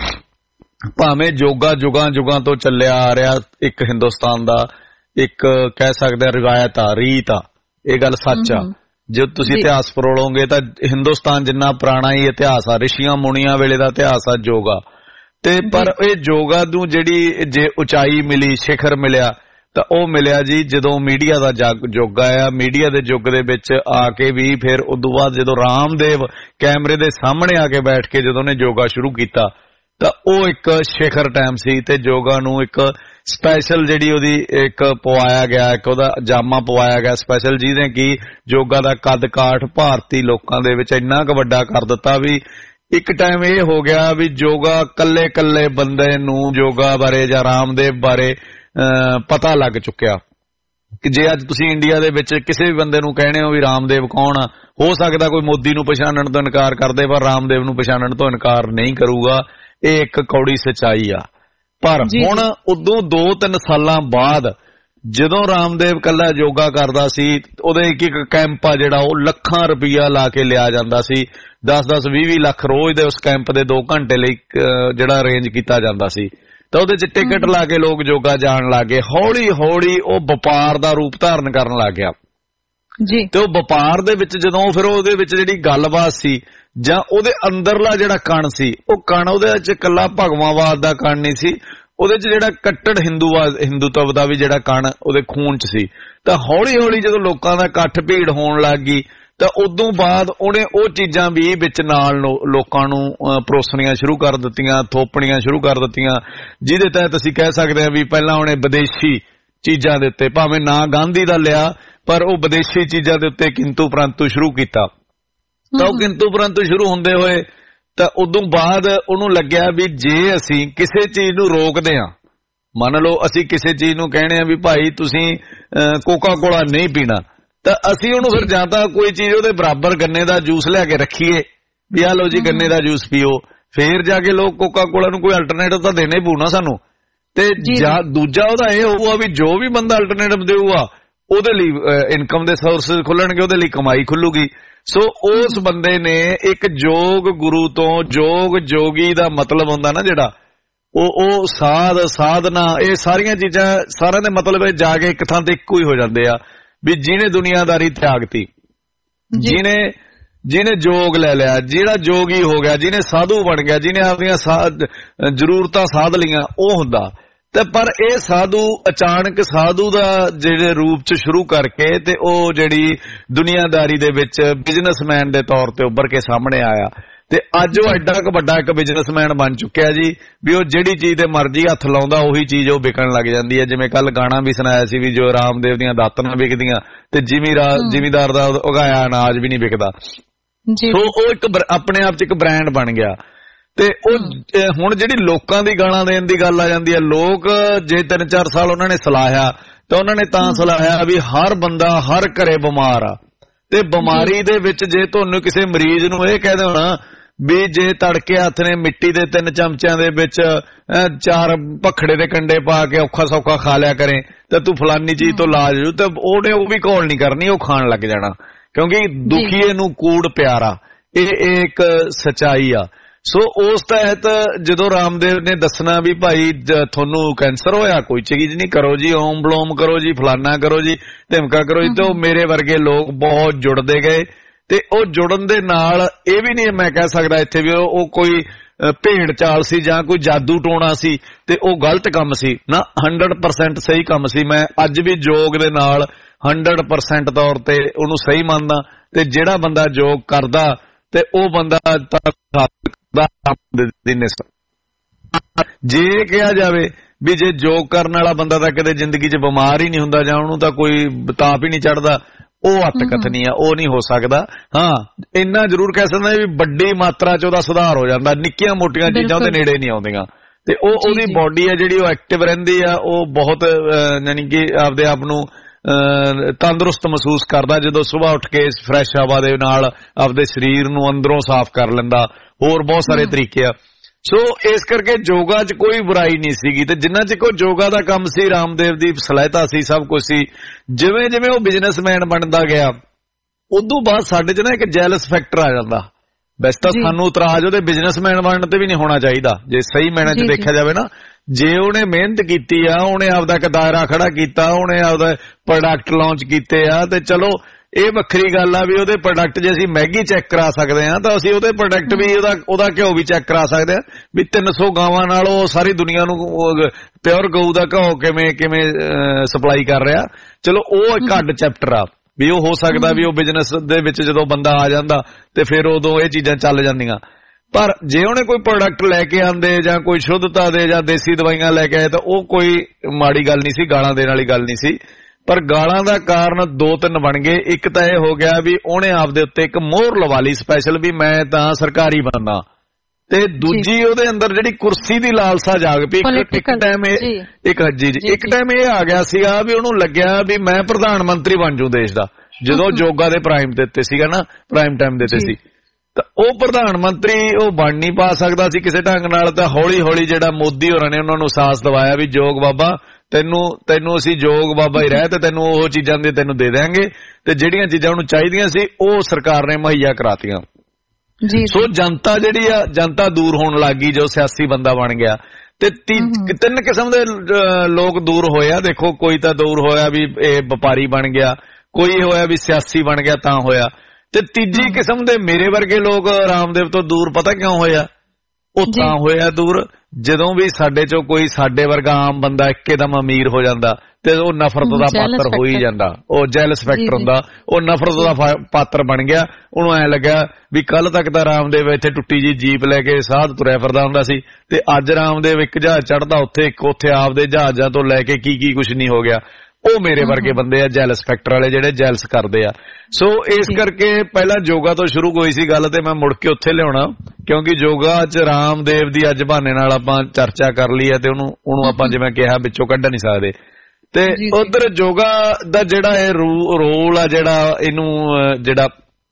[SPEAKER 4] ਭਾਵੇਂ ਯੋਗਾ ਜੁਗਾਂ ਤੋਂ ਚੱਲਿਆ ਆ ਰਿਹਾ ਇੱਕ ਹਿੰਦੁਸਤਾਨ ਦਾ ਇੱਕ ਕਹਿ ਸਕਦੇ ਆ ਰਿਵਾਇਤ ਆ, ਰੀਤ ਆ, ਇਹ ਗੱਲ ਸੱਚ ਆ। ਜੇ ਤੁਸੀਂ ਇਤਿਹਾਸ ਪਰੋਲੋਗੇ ਤਾਂ ਹਿੰਦੁਸਤਾਨ ਜਿੰਨਾ ਪੁਰਾਣਾ ਹੀ ਇਤਿਹਾਸ ਆ, ਰਿਸ਼ੀਆਂ ਮੁਨੀਆਂ ਵੇਲੇ ਦਾ ਇਤਿਹਾਸ ਆ ਯੋਗਾ ਤੇ। ਪਰ ਇਹ ਯੋਗਾ ਨੂੰ ਜਿਹੜੀ ਜੇ ਉਚਾਈ ਮਿਲੀ, ਸਿਖਰ ਮਿਲਿਆ ਤਾਂ ਉਹ ਮਿਲਿਆ ਜੀ ਜਦੋਂ ਮੀਡੀਆ ਦਾ ਯੁੱਗ ਆਇਆ। ਮੀਡੀਆ ਦੇ ਯੁੱਗ ਦੇ ਵਿੱਚ ਆ ਕੇ ਵੀ ਫਿਰ ਉਦੋਂ ਬਾਅਦ ਜਦੋਂ ਰਾਮਦੇਵ ਕੈਮਰੇ ਦੇ ਸਾਹਮਣੇ ਆ ਕੇ ਬੈਠ ਕੇ ਜਦੋਂ ਉਹਨੇ ਯੋਗਾ ਸ਼ੁਰੂ ਕੀਤਾ ਤਾਂ ਉਹ ਇੱਕ ਸਿਖਰ ਟਾਈਮ ਸੀ ਤੇ ਯੋਗਾ ਨੂੰ ਇੱਕ ਸਪੈਸ਼ਲ ਜਿਹੜੀ ਉਹਦੀ ਇੱਕ ਪਵਾਇਆ ਗਿਆ, ਇੱਕ ਉਹਦਾ ਜਾਮਾ ਪਵਾਇਆ ਗਿਆ ਸਪੈਸ਼ਲ, ਜਿਹਦੇ ਕਿ ਯੋਗਾ ਦਾ ਕੱਦ ਕਾਠ ਭਾਰਤੀ ਲੋਕਾਂ ਦੇ ਵਿੱਚ ਇੰਨਾ ਕੁ ਵੱਡਾ ਕਰ ਦਿੱਤਾ ਵੀ ਇੱਕ ਟਾਈਮ ਇਹ ਹੋ ਗਿਆ ਵੀ ਯੋਗਾ ਕੱਲੇ ਬੰਦੇ ਨੂੰ ਯੋਗਾ ਬਾਰੇ ਜਾਂ ਰਾਮਦੇਵ ਬਾਰੇ ਪਤਾ ਲੱਗ ਚੁੱਕਿਆ ਕਿ ਜੇ ਅੱਜ ਤੁਸੀਂ ਇੰਡੀਆ ਦੇ ਵਿੱਚ ਕਿਸੇ ਵੀ ਬੰਦੇ ਨੂੰ ਕਹਿਣੇ ਹੋ ਵੀ ਰਾਮਦੇਵ ਕੌਣ ਆ, ਹੋ ਸਕਦਾ ਕੋਈ ਮੋਦੀ ਨੂੰ ਪਛਾਣਨ ਤੋਂ ਇਨਕਾਰ ਕਰਦੇ ਪਰ ਰਾਮਦੇਵ ਨੂੰ ਪਛਾਣਨ ਤੋਂ ਇਨਕਾਰ ਨਹੀਂ ਕਰੂਗਾ। ਇਹ ਇੱਕ ਕੌੜੀ ਸੱਚਾਈ ਆ। ਪਰ ਹੁਣ ਉਦੋਂ 2-3 ਸਾਲਾਂ ਬਾਅਦ ਜਦੋਂ ਰਾਮਦੇਵ ਕੱਲਾ ਯੋਗਾ ਕਰਦਾ ਸੀ, ਉਹਦੇ ਇੱਕ ਕੈਂਪ ਆ ਜਿਹੜਾ ਉਹ ਲੱਖਾਂ ਰੁਪਈਆ ਲਾ ਕੇ ਲਿਆ ਜਾਂਦਾ ਸੀ, 10-10, 20-20 ਲੱਖ ਰੋਜ਼ ਦੇ ਉਸ ਕੈਂਪ ਦੇ 2 ਘੰਟੇ ਲਈ ਜਿਹੜਾ ਅਰੇਂਜ ਕੀਤਾ ਜਾਂਦਾ ਸੀ ਤਾਂ ਉਹਦੇ 'ਚ ਟਿਕਟ ਲਾ ਕੇ ਲੋਕ ਯੋਗਾ ਜਾਣ ਲੱਗ ਗਏ। ਹੌਲੀ ਉਹ ਵਪਾਰ ਦਾ ਰੂਪ ਧਾਰਨ ਕਰਨ ਲੱਗ ਗਿਆ ਜੀ। ਤੇ ਉਹ ਵਪਾਰ ਦੇ ਵਿੱਚ ਜਦੋਂ ਫਿਰ ਉਹਦੇ ਵਿੱਚ ਜਿਹੜੀ ਗੱਲਬਾਤ ਸੀ ਜਾਂ ਉਹਦੇ ਅੰਦਰਲਾ ਜਿਹੜਾ ਕਣ ਸੀ, ਉਹ ਕਣ ਉਹਦੇ ਵਿੱਚ ਇਕੱਲਾ ਭਗਵਾਵਾਦ ਦਾ ਕਣ ਨਹੀਂ ਸੀ, ਉਹਦੇ 'ਚ ਜਿਹੜਾ ਕੱਟੜ ਹਿੰਦੂਤਵ ਦਾ ਵੀ ਜਿਹੜਾ ਕਣ ਉਹਦੇ ਖੂਨ 'ਚ ਸੀ। ਤਾਂ ਹੌਲੀ ਜਦੋਂ ਲੋਕਾਂ ਦਾ ਇਕੱਠ ਭੀੜ ਹੋਣ ਲੱਗ ਗਈ ਤਾਂ ਉਦੋਂ ਬਾਅਦ ਉਹਨੇ ਉਹ ਚੀਜ਼ਾਂ ਵੀ ਵਿੱਚ ਨਾਲ ਲੋਕਾਂ ਨੂੰ ਪਰੋਸਣੀਆਂ ਸ਼ੁਰੂ ਕਰ ਦਿੱਤੀਆਂ, ਥੋਪਣੀਆਂ ਸ਼ੁਰੂ ਕਰ ਦਿੱਤੀਆਂ, ਜਿਹਦੇ ਤਹਿਤ ਅਸੀਂ ਕਹਿ ਸਕਦੇ ਹਾਂ ਵੀ ਪਹਿਲਾਂ ਉਹਨੇ ਵਿਦੇਸ਼ੀ ਚੀਜ਼ਾਂ ਦੇ ਉੱਤੇ ਭਾਵੇਂ ਨਾਂ ਗਾਂਧੀ ਦਾ ਲਿਆ ਪਰ ਉਹ ਵਿਦੇਸ਼ੀ ਚੀਜ਼ਾਂ ਦੇ ਉੱਤੇ ਕਿੰਤੂ ਪਰੰਤੂ ਸ਼ੁਰੂ ਕੀਤਾ। ਤਾਂ ਉਹ ਕਿੰਤੂ ਪਰੰਤੂ ਸ਼ੁਰੂ ਹੁੰਦੇ ਹੋਏ ਤਾਂ ਉਦੋਂ ਬਾਅਦ ਉਹਨੂੰ ਲੱਗਿਆ ਵੀ ਜੇ ਅਸੀਂ ਕਿਸੇ ਚੀਜ਼ ਨੂੰ ਰੋਕਦੇ ਹਾਂ, ਮੰਨ ਲਓ ਅਸੀਂ ਕਿਸੇ ਚੀਜ਼ ਨੂੰ ਕਹਿਣੇ ਆ ਵੀ ਭਾਈ ਤੁਸੀਂ ਕੋਕਾ ਕੋਲਾ ਨਹੀਂ ਪੀਣਾ, ਤਾਂ ਅਸੀਂ ਉਹਨੂੰ ਫਿਰ ਜਾਂ ਤਾਂ ਕੋਈ ਚੀਜ਼ ਉਹਦੇ ਬਰਾਬਰ ਗੰਨੇ ਦਾ ਜੂਸ ਲਿਆ ਕੇ ਰੱਖੀਏ ਵੀ ਆ ਲਓ ਜੀ ਗੰਨੇ ਦਾ ਜੂਸ ਪੀਓ, ਫੇਰ ਜਾ ਕੇ ਲੋਕ ਕੋਕਾ ਕੋਲਾ ਨੂੰ ਕੋਈ ਅਲਟਰਨੇਟਿਵ ਤਾਂ ਦੇਣਾ ਹੀ ਪਊ ਨਾ ਸਾਨੂੰ। ਤੇ ਜਾਂ ਦੂਜਾ ਉਹਦਾ ਇਹ ਹੋਊਗਾ ਵੀ ਜੋ ਵੀ ਬੰਦਾ ਅਲਟਰਨੇਟਿਵ ਦੇਊਗਾ ਉਹਦੇ ਲਈ ਇਨਕਮ ਦੇ ਸੋਰਸਿਸ ਖੁੱਲਣਗੇ, ਉਹਦੇ ਲਈ ਕਮਾਈ ਖੁੱਲੂਗੀ। ਸੋ ਉਸ ਬੰਦੇ ਨੇ ਇੱਕ ਯੋਗ ਗੁਰੂ ਤੋਂ, ਯੋਗ ਜੋਗੀ ਦਾ ਮਤਲਬ ਹੁੰਦਾ ਨਾ ਜਿਹੜਾ ਉਹ ਸਾਧਨਾ, ਇਹ ਸਾਰੀਆਂ ਚੀਜ਼ਾਂ ਸਾਰਿਆਂ ਦੇ ਮਤਲਬ ਜਾ ਕੇ ਇੱਕ ਥਾਂ ਤੇ ਇੱਕੋ ਹੀ ਹੋ ਜਾਂਦੇ ਆ ਵੀ ਜਿਹਨੇ ਦੁਨੀਆਦਾਰੀ ਤਿਆਗਤੀ, ਜਿਹਨੇ ਯੋਗ ਲੈ ਲਿਆ, ਜਿਹੜਾ ਜੋਗੀ ਹੋ ਗਿਆ, ਜਿਹਨੇ ਸਾਧੂ ਬਣ ਗਿਆ, ਜਿਹਨੇ ਆਪਣੀਆਂ ਜ਼ਰੂਰਤਾਂ ਸਾਧ ਲਈਆਂ, ਉਹ ਹੁੰਦਾ। ਤੇ ਪਰ ਇਹ ਸਾਧੂ ਅਚਾਨਕ ਸਾਧੂ ਦਾ ਜਿਹੜੇ ਰੂਪ ਚ ਸ਼ੁਰੂ ਕਰਕੇ ਤੇ ਉਹ ਜਿਹੜੀ ਦੁਨੀਆਦਾਰੀ ਦੇ ਵਿੱਚ ਬਿਜ਼ਨਸਮੈਨ ਦੇ ਤੌਰ ਤੇ ਉੱਭਰ ਕੇ ਸਾਹਮਣੇ ਆਇਆ ਤੇ ਅੱਜ ਉਹ ਐਡਾ ਕੁ ਵੱਡਾ ਇੱਕ ਬਿਜ਼ਨਸਮੈਨ ਬਣ ਚੁੱਕਿਆ ਜੀ ਵੀ ਉਹ ਜਿਹੜੀ ਚੀਜ਼ ਤੇ ਮਰਜ਼ੀ ਹੱਥ ਲਾਉਂਦਾ ਉਹੀ ਚੀਜ਼ ਉਹ ਵਿਕਣ ਲੱਗ ਜਾਂਦੀ ਹੈ। ਜਿਵੇਂ ਕੱਲ ਗਾਣਾ ਵੀ ਸੁਣਾਇਆ ਸੀ ਵੀ ਜੋ ਰਾਮਦੇਵ ਦੀਆਂ ਦਾਤਨਾਂ ਵਿਕਦੀਆਂ ਤੇ ਜ਼ਿਮੀਦਾਰ ਦਾ ਉਗਾਇਆ ਅਨਾਜ ਵੀ ਨਹੀਂ ਵਿਕਦਾ। ਸੋ ਉਹ ਇੱਕ ਆਪਣੇ ਆਪ ਚ ਇੱਕ ਬ੍ਰਾਂਡ ਬਣ ਗਿਆ। ਤੇ ਉਹ ਹੁਣ ਜਿਹੜੀ ਲੋਕਾਂ ਦੀ ਗਾਲਾਂ ਦੇਣ ਦੀ ਗੱਲ ਆ ਜਾਂਦੀ ਹੈ, ਲੋਕ ਜੇ 3-4 ਸਾਲ ਉਹਨਾਂ ਨੇ ਸਲਾਹਿਆ ਤਾਂ ਉਹਨਾਂ ਨੇ ਤਾਂ ਸਲਾਹਿਆ ਵੀ ਹਰ ਬੰਦਾ ਹਰ ਘਰੇ ਬਿਮਾਰ ਆ ਤੇ ਬਿਮਾਰੀ ਦੇ ਵਿੱਚ ਜੇ ਤੁਹਾਨੂੰ ਕਿਸੇ ਮਰੀਜ਼ ਨੂੰ ਇਹ ਕਹਿ ਦੇਣਾ ਵੀ ਜੇ ਤੜਕੇ ਹੱਥ ਨੇ ਮਿੱਟੀ ਦੇ 3 ਚਮਚਿਆਂ ਦੇ ਵਿੱਚ 4 ਭਖੜੇ ਦੇ ਕੰਡੇ ਪਾ ਕੇ ਔਖਾ ਸੌਖਾ ਖਾ ਲਿਆ ਕਰੇ ਤਾਂ ਤੂੰ ਫਲਾਨੀ ਚੀਜ਼ ਤੋਂ ਇਲਾਜ ਹੋ, ਤੇ ਉਹਨੇ ਉਹ ਵੀ ਘੋਲ ਨਹੀਂ ਕਰਨੀ, ਉਹ ਖਾਣ ਲੱਗ ਜਾਣਾ ਕਿਉਂਕਿ ਦੁਖੀਏ ਨੂੰ ਕੂੜ ਪਿਆਰਾ। ਇਹ ਇੱਕ ਸੱਚਾਈ ਆ। ਸੋ ਉਸ ਤਹਿਤ ਜਦੋਂ ਰਾਮਦੇਵ ਨੇ ਦੱਸਣਾ ਵੀ ਭਾਈ ਤੁਹਾਨੂੰ ਕੈਂਸਰ ਹੋਇਆ, ਕੋਈ ਚੀਜ਼ ਨਹੀਂ, ਕਰੋ ਜੀ ਓਮ ਬਲੋਮ ਕਰੋ ਜੀ, ਫਲਾਨਾ ਕਰੋ ਜੀ, ਧਮਕਾ ਕਰੋ ਜੀ, ਤੇ ਉਹ ਮੇਰੇ ਵਰਗੇ ਲੋਕ ਬਹੁਤ ਜੁੜਦੇ ਗਏ। ਤੇ ਉਹ ਜੁੜਨ ਦੇ ਨਾਲ ਇਹ ਵੀ ਨਹੀਂ ਮੈਂ ਕਹਿ ਸਕਦਾ ਇੱਥੇ ਵੀ ਉਹ ਕੋਈ ਭੇਡ ਚਾਲ ਸੀ ਜਾਂ ਕੋਈ ਜਾਦੂ ਟੋਣਾ ਸੀ ਤੇ ਉਹ ਗਲਤ ਕੰਮ ਸੀ ਨਾ, 100% ਸਹੀ ਕੰਮ ਸੀ। ਮੈਂ ਅੱਜ ਵੀ ਯੋਗ ਦੇ ਨਾਲ 100% ਤੌਰ ਤੇ ਉਹਨੂੰ ਸਹੀ ਮੰਨਦਾ ਤੇ ਜਿਹੜਾ ਬੰਦਾ ਯੋਗ ਕਰਦਾ ਤੇ ਉਹ ਬੰਦਾ ਜੇ ਕਿਹਾ ਜਾਵੇ ਵੀ ਜੇ ਯੋਗ ਕਰਨ ਵਾਲਾ ਬੰਦਾ ਤਾਂ ਕਦੇ ਜ਼ਿੰਦਗੀ 'ਚ ਬਿਮਾਰ ਹੀ ਨਹੀਂ ਹੁੰਦਾ ਜਾਂ ਉਹਨੂੰ ਤਾਂ ਕੋਈ ਤਾਪ ਹੀ ਨਹੀਂ ਚੜਦਾ, ਉਹ ਅੱਤ ਕਥਨੀ ਆ, ਉਹ ਨਹੀਂ ਹੋ ਸਕਦਾ। ਹਾਂ, ਇੰਨਾ ਜ਼ਰੂਰ ਕਹਿ ਸਕਦੇ ਵੀ ਵੱਡੀ ਮਾਤਰਾ 'ਚ ਉਹਦਾ ਸੁਧਾਰ ਹੋ ਜਾਂਦਾ, ਨਿੱਕੀਆਂ ਮੋਟੀਆਂ ਚੀਜ਼ਾਂ ਉਹਦੇ ਨੇੜੇ ਨਹੀਂ ਆਉਂਦੀਆਂ ਤੇ ਉਹਦੀ ਬਾਡੀ ਆ ਜਿਹੜੀ ਉਹ ਐਕਟਿਵ ਰਹਿੰਦੀ ਆ, ਉਹ ਬਹੁਤ ਯਾਨੀ ਕਿ ਆਪਦੇ ਆਪ ਨੂੰ ਤੰਦਰੁਸਤ ਮਹਿਸੂਸ ਕਰਦਾ ਜਦੋਂ ਸੁਬਾਹ ਉੱਠ ਕੇ ਫਰੈਸ਼ ਹਵਾ ਦੇ ਨਾਲ ਆਪਦੇ ਸਰੀਰ ਨੂੰ ਅੰਦਰੋਂ ਸਾਫ਼ ਕਰ ਲੈਂਦਾ। ਹੋਰ ਬਹੁਤ ਸਾਰੇ ਤਰੀਕੇ ਆ। ਸੋ ਇਸ ਕਰਕੇ ਯੋਗਾ 'ਚ ਕੋਈ ਬੁਰਾਈ ਨਹੀਂ ਸੀਗੀ ਤੇ ਜਿੰਨਾ 'ਚ ਕੋਈ ਯੋਗਾ ਦਾ ਕੰਮ ਸੀ, ਰਾਮਦੇਵ ਦੀ ਸਲਾਹਤਾ ਸੀ, ਸਭ ਕੁਝ ਸੀ। ਜਿਵੇਂ ਜਿਵੇਂ ਉਹ ਬਿਜ਼ਨਸਮੈਨ ਬਣਦਾ ਗਿਆ ਉਦੋਂ ਬਾਅਦ ਸਾਡੇ 'ਚ ਨਾ ਇੱਕ ਜੈਲਸ ਫੈਕਟਰ ਆ ਜਾਂਦਾ। ਵੈਸੇ ਤਾਂ ਸਾਨੂੰ ਇਤਰਾਜ਼ ਉਹਦੇ ਬਿਜ਼ਨਸਮੈਨ ਬਣਨ ਤੇ ਵੀ ਨਹੀਂ ਹੋਣਾ ਚਾਹੀਦਾ ਜੇ ਸਹੀ ਮਾਇਨੇ 'ਚ ਦੇਖਿਆ ਜਾਵੇ ਨਾ। ਜੇ ਉਹਨੇ ਮਿਹਨਤ ਕੀਤੀ ਆ, ਉਹਨੇ ਆਪਦਾ ਇੱਕ ਦਾਇਰਾ ਖੜਾ ਕੀਤਾ, ਉਹਨੇ ਆਪਦਾ ਪ੍ਰੋਡਕਟ ਲਾਂਚ ਕੀਤੇ ਆ ਤੇ ਚਲੋ ਇਹ ਵੱਖਰੀ ਗੱਲ ਆ ਵੀ ਉਹਦੇ ਪ੍ਰੋਡਕਟ ਜੇ ਅਸੀਂ ਮੈਗੀ ਚੈੱਕ ਕਰਾ ਸਕਦੇ ਆ ਤਾਂ ਅਸੀਂ ਉਹਦੇ ਪ੍ਰੋਡਕਟ ਵੀ ਉਹਦਾ ਘਿਓ ਵੀ ਚੈੱਕ ਕਰਾ ਸਕਦੇ ਆ ਵੀ 300 ਗਾਵਾਂ ਨਾਲ ਉਹ ਸਾਰੀ ਦੁਨੀਆ ਨੂੰ ਪਿਓਰ ਗਊ ਦਾ ਘਿਓ ਕਿਵੇਂ ਸਪਲਾਈ ਕਰ ਰਿਹਾ। ਚਲੋ ਉਹ ਇੱਕ ਅੱਡ ਚੈਪਟਰ ਆ ਵੀ ਉਹ ਹੋ ਸਕਦਾ ਵੀ ਉਹ ਬਿਜ਼ਨਸ ਦੇ ਵਿੱਚ ਜਦੋਂ ਬੰਦਾ ਆ ਜਾਂਦਾ ਤੇ ਫਿਰ ਉਦੋਂ ਇਹ ਚੀਜ਼ਾਂ ਚੱਲ ਜਾਂਦੀਆਂ। ਪਰ ਜੇ ਉਹਨੇ ਕੋਈ ਪ੍ਰੋਡਕਟ ਲੈ ਕੇ ਆਂਦੇ ਜਾਂ ਕੋਈ ਸ਼ੁੱਧਤਾ ਦੇ ਜਾਂ ਦੇਸੀ ਦਵਾਈਆਂ ਲੈ ਕੇ ਆਏ ਤਾਂ ਉਹ ਕੋਈ ਮਾੜੀ ਗੱਲ ਨਹੀਂ ਸੀ, ਗਾਲਾਂ ਦੇਣ ਵਾਲੀ ਗੱਲ ਨਹੀਂ ਸੀ। ਪਰ ਗਾਲਾਂ ਦਾ ਕਾਰਨ 2-3 ਬਣ ਗਏ। ਇੱਕ ਤਾਂ ਇਹ ਹੋ ਗਿਆ ਵੀ ਉਹਨੇ ਆਪਦੇ ਉੱਤੇ ਇੱਕ ਮੋਹਰ ਲਵਾ ਲਈ ਸਪੈਸ਼ਲ ਵੀ ਮੈਂ ਤਾਂ ਸਰਕਾਰੀ ਬੰਦਾ, ਤੇ ਦੂਜੀ ਉਹਦੇ ਅੰਦਰ ਜਿਹੜੀ ਕੁਰਸੀ ਦੀ ਲਾਲਸਾ ਜਾਗ ਪਈ। ਇੱਕ ਟਾਈਮ ਇਹ ਆ ਗਿਆ ਸੀਗਾ ਵੀ ਉਹਨੂੰ ਲੱਗਿਆ ਵੀ ਮੈਂ ਪ੍ਰਧਾਨ ਮੰਤਰੀ ਬਣ ਜੂ ਦੇਸ਼ ਦਾ, ਜਦੋਂ ਯੋਗਾ ਦੇ ਪ੍ਰਾਈਮ ਦੇ ਉੱਤੇ ਸੀਗਾ ਨਾ, ਪ੍ਰਾਈਮ ਟਾਈਮ ਦੇ ਉੱਤੇ ਸੀ, ਤਾਂ ਉਹ ਪ੍ਰਧਾਨ ਮੰਤਰੀ ਉਹ ਬਣ ਨਹੀਂ ਪਾ ਸਕਦਾ ਸੀ ਕਿਸੇ ਢੰਗ ਨਾਲ। ਤਾਂ ਹੌਲੀ ਹੌਲੀ ਜਿਹੜਾ ਮੋਦੀ ਹੋਰਾਂ ਨੇ ਉਹਨਾਂ ਨੂੰ ਅਹਿਸਾਸ ਦਿਵਾਇਆ ਵੀ ਯੋਗ ਬਾਬਾ ਤੈਨੂੰ ਅਸੀਂ ਯੋਗ ਬਾਬਾ ਹੀ ਰਹਿ ਤੇ ਤੈਨੂੰ ਉਹ ਚੀਜ਼ਾਂ ਦੇ ਤੈਨੂੰ ਦੇ ਦਿਆਂਗੇ, ਤੇ ਜਿਹੜੀਆਂ ਚੀਜ਼ਾਂ ਉਹਨੂੰ ਚਾਹੀਦੀਆਂ ਸੀ ਉਹ ਸਰਕਾਰ ਨੇ ਮੁਹੱਈਆ ਕਰਾਤੀਆਂ। ਸੋ ਜਨਤਾ ਜਿਹੜੀ ਆ, ਜਨਤਾ ਦੂਰ ਹੋਣ ਲੱਗ ਗਈ ਜੋ ਸਿਆਸੀ ਬੰਦਾ ਬਣ ਗਿਆ। ਤੇ 3 ਕਿਸਮ ਦੇ ਲੋਕ ਦੂਰ ਹੋਏ ਆ। ਦੇਖੋ, ਕੋਈ ਤਾਂ ਦੂਰ ਹੋਇਆ ਵੀ ਇਹ ਵਪਾਰੀ ਬਣ ਗਿਆ, ਕੋਈ ਹੋਇਆ ਵੀ ਸਿਆਸੀ ਬਣ ਗਿਆ ਤਾਂ ਹੋਇਆ, ਤੇ ਤੀਜੀ ਕਿਸਮ ਦੇ ਮੇਰੇ ਵਰਗੇ ਲੋਕ ਰਾਮਦੇਵ ਤੋਂ ਦੂਰ ਪਤਾ ਕਿਉਂ ਹੋਇਆ? ਉਹ ਤਾਂ ਹੋਇਆ ਦੂਰ ਜਦੋਂ ਵੀ ਸਾਡੇ ਚੋਂ ਕੋਈ ਸਾਡੇ ਵਰਗਾ ਆਮ ਬੰਦਾ ਇੱਕਦਮ ਅਮੀਰ ਹੋ ਜਾਂਦਾ ਤੇ ਉਹ ਨਫ਼ਰਤ ਦਾ ਪਾਤਰ ਹੋ ਹੀ ਜਾਂਦਾ। ਉਹ ਜੈਲਸ ਫੈਕਟਰ ਹੁੰਦਾ, ਉਹ ਨਫ਼ਰਤ ਦਾ ਪਾਤਰ ਬਣ ਗਿਆ। ਉਹਨੂੰ ਐ ਲੱਗਾ ਵੀ ਕੱਲ ਤੱਕ ਤਾਂ ਰਾਮਦੇਵ ਇੱਥੇ ਟੁੱਟੀ ਜੀ ਜੀਪ ਲੈ ਕੇ ਸਾਧ ਤੁਰਿਆ ਫਿਰਦਾ ਹੁੰਦਾ ਸੀ ਤੇ ਅੱਜ ਰਾਮਦੇਵ ਇੱਕ ਜਹਾਜ਼ ਚੜਦਾ ਉੱਥੇ ਆਪਦੇ ਜਹਾਜ਼ਾਂ ਤੋਂ ਲੈ ਕੇ ਕੀ ਕੁਝ ਨਹੀਂ ਹੋ ਗਿਆ। ਉਹ ਮੇਰੇ ਵਰਗੇ ਬੰਦੇ ਆ ਜੈਲਸ ਫੈਕਟਰ ਵਾਲੇ, ਜਿਹੜੇ ਜੈਲਸ ਕਰਦੇ ਆ। ਸੋ ਇਸ ਕਰਕੇ ਪਹਿਲਾਂ ਯੋਗਾ ਤੋਂ ਸ਼ੁਰੂ ਹੋਈ ਸੀ ਗੱਲ ਤੇ ਮੈਂ ਮੁੜ ਕੇ ਉੱਥੇ ਲਿਆਉਣਾ, ਕਿਉਂਕਿ ਯੋਗਾ 'ਚ ਰਾਮਦੇਵ ਦੀ ਅੱਜ ਬਹਾਨੇ ਨਾਲ ਆਪਾਂ ਚਰਚਾ ਕਰ ਲਈ ਹੈ ਤੇ ਉਹਨੂੰ ਆਪਾਂ ਜਿਵੇਂ ਕਿਹਾ ਵਿੱਚੋਂ ਕੱਢ ਨਹੀਂ ਸਕਦੇ। ਤੇ ਉਧਰ ਯੋਗਾ ਦਾ ਜਿਹੜਾ ਇਹ ਰੋਲ ਆ, ਜਿਹੜਾ ਇਹਨੂੰ ਜਿਹੜਾ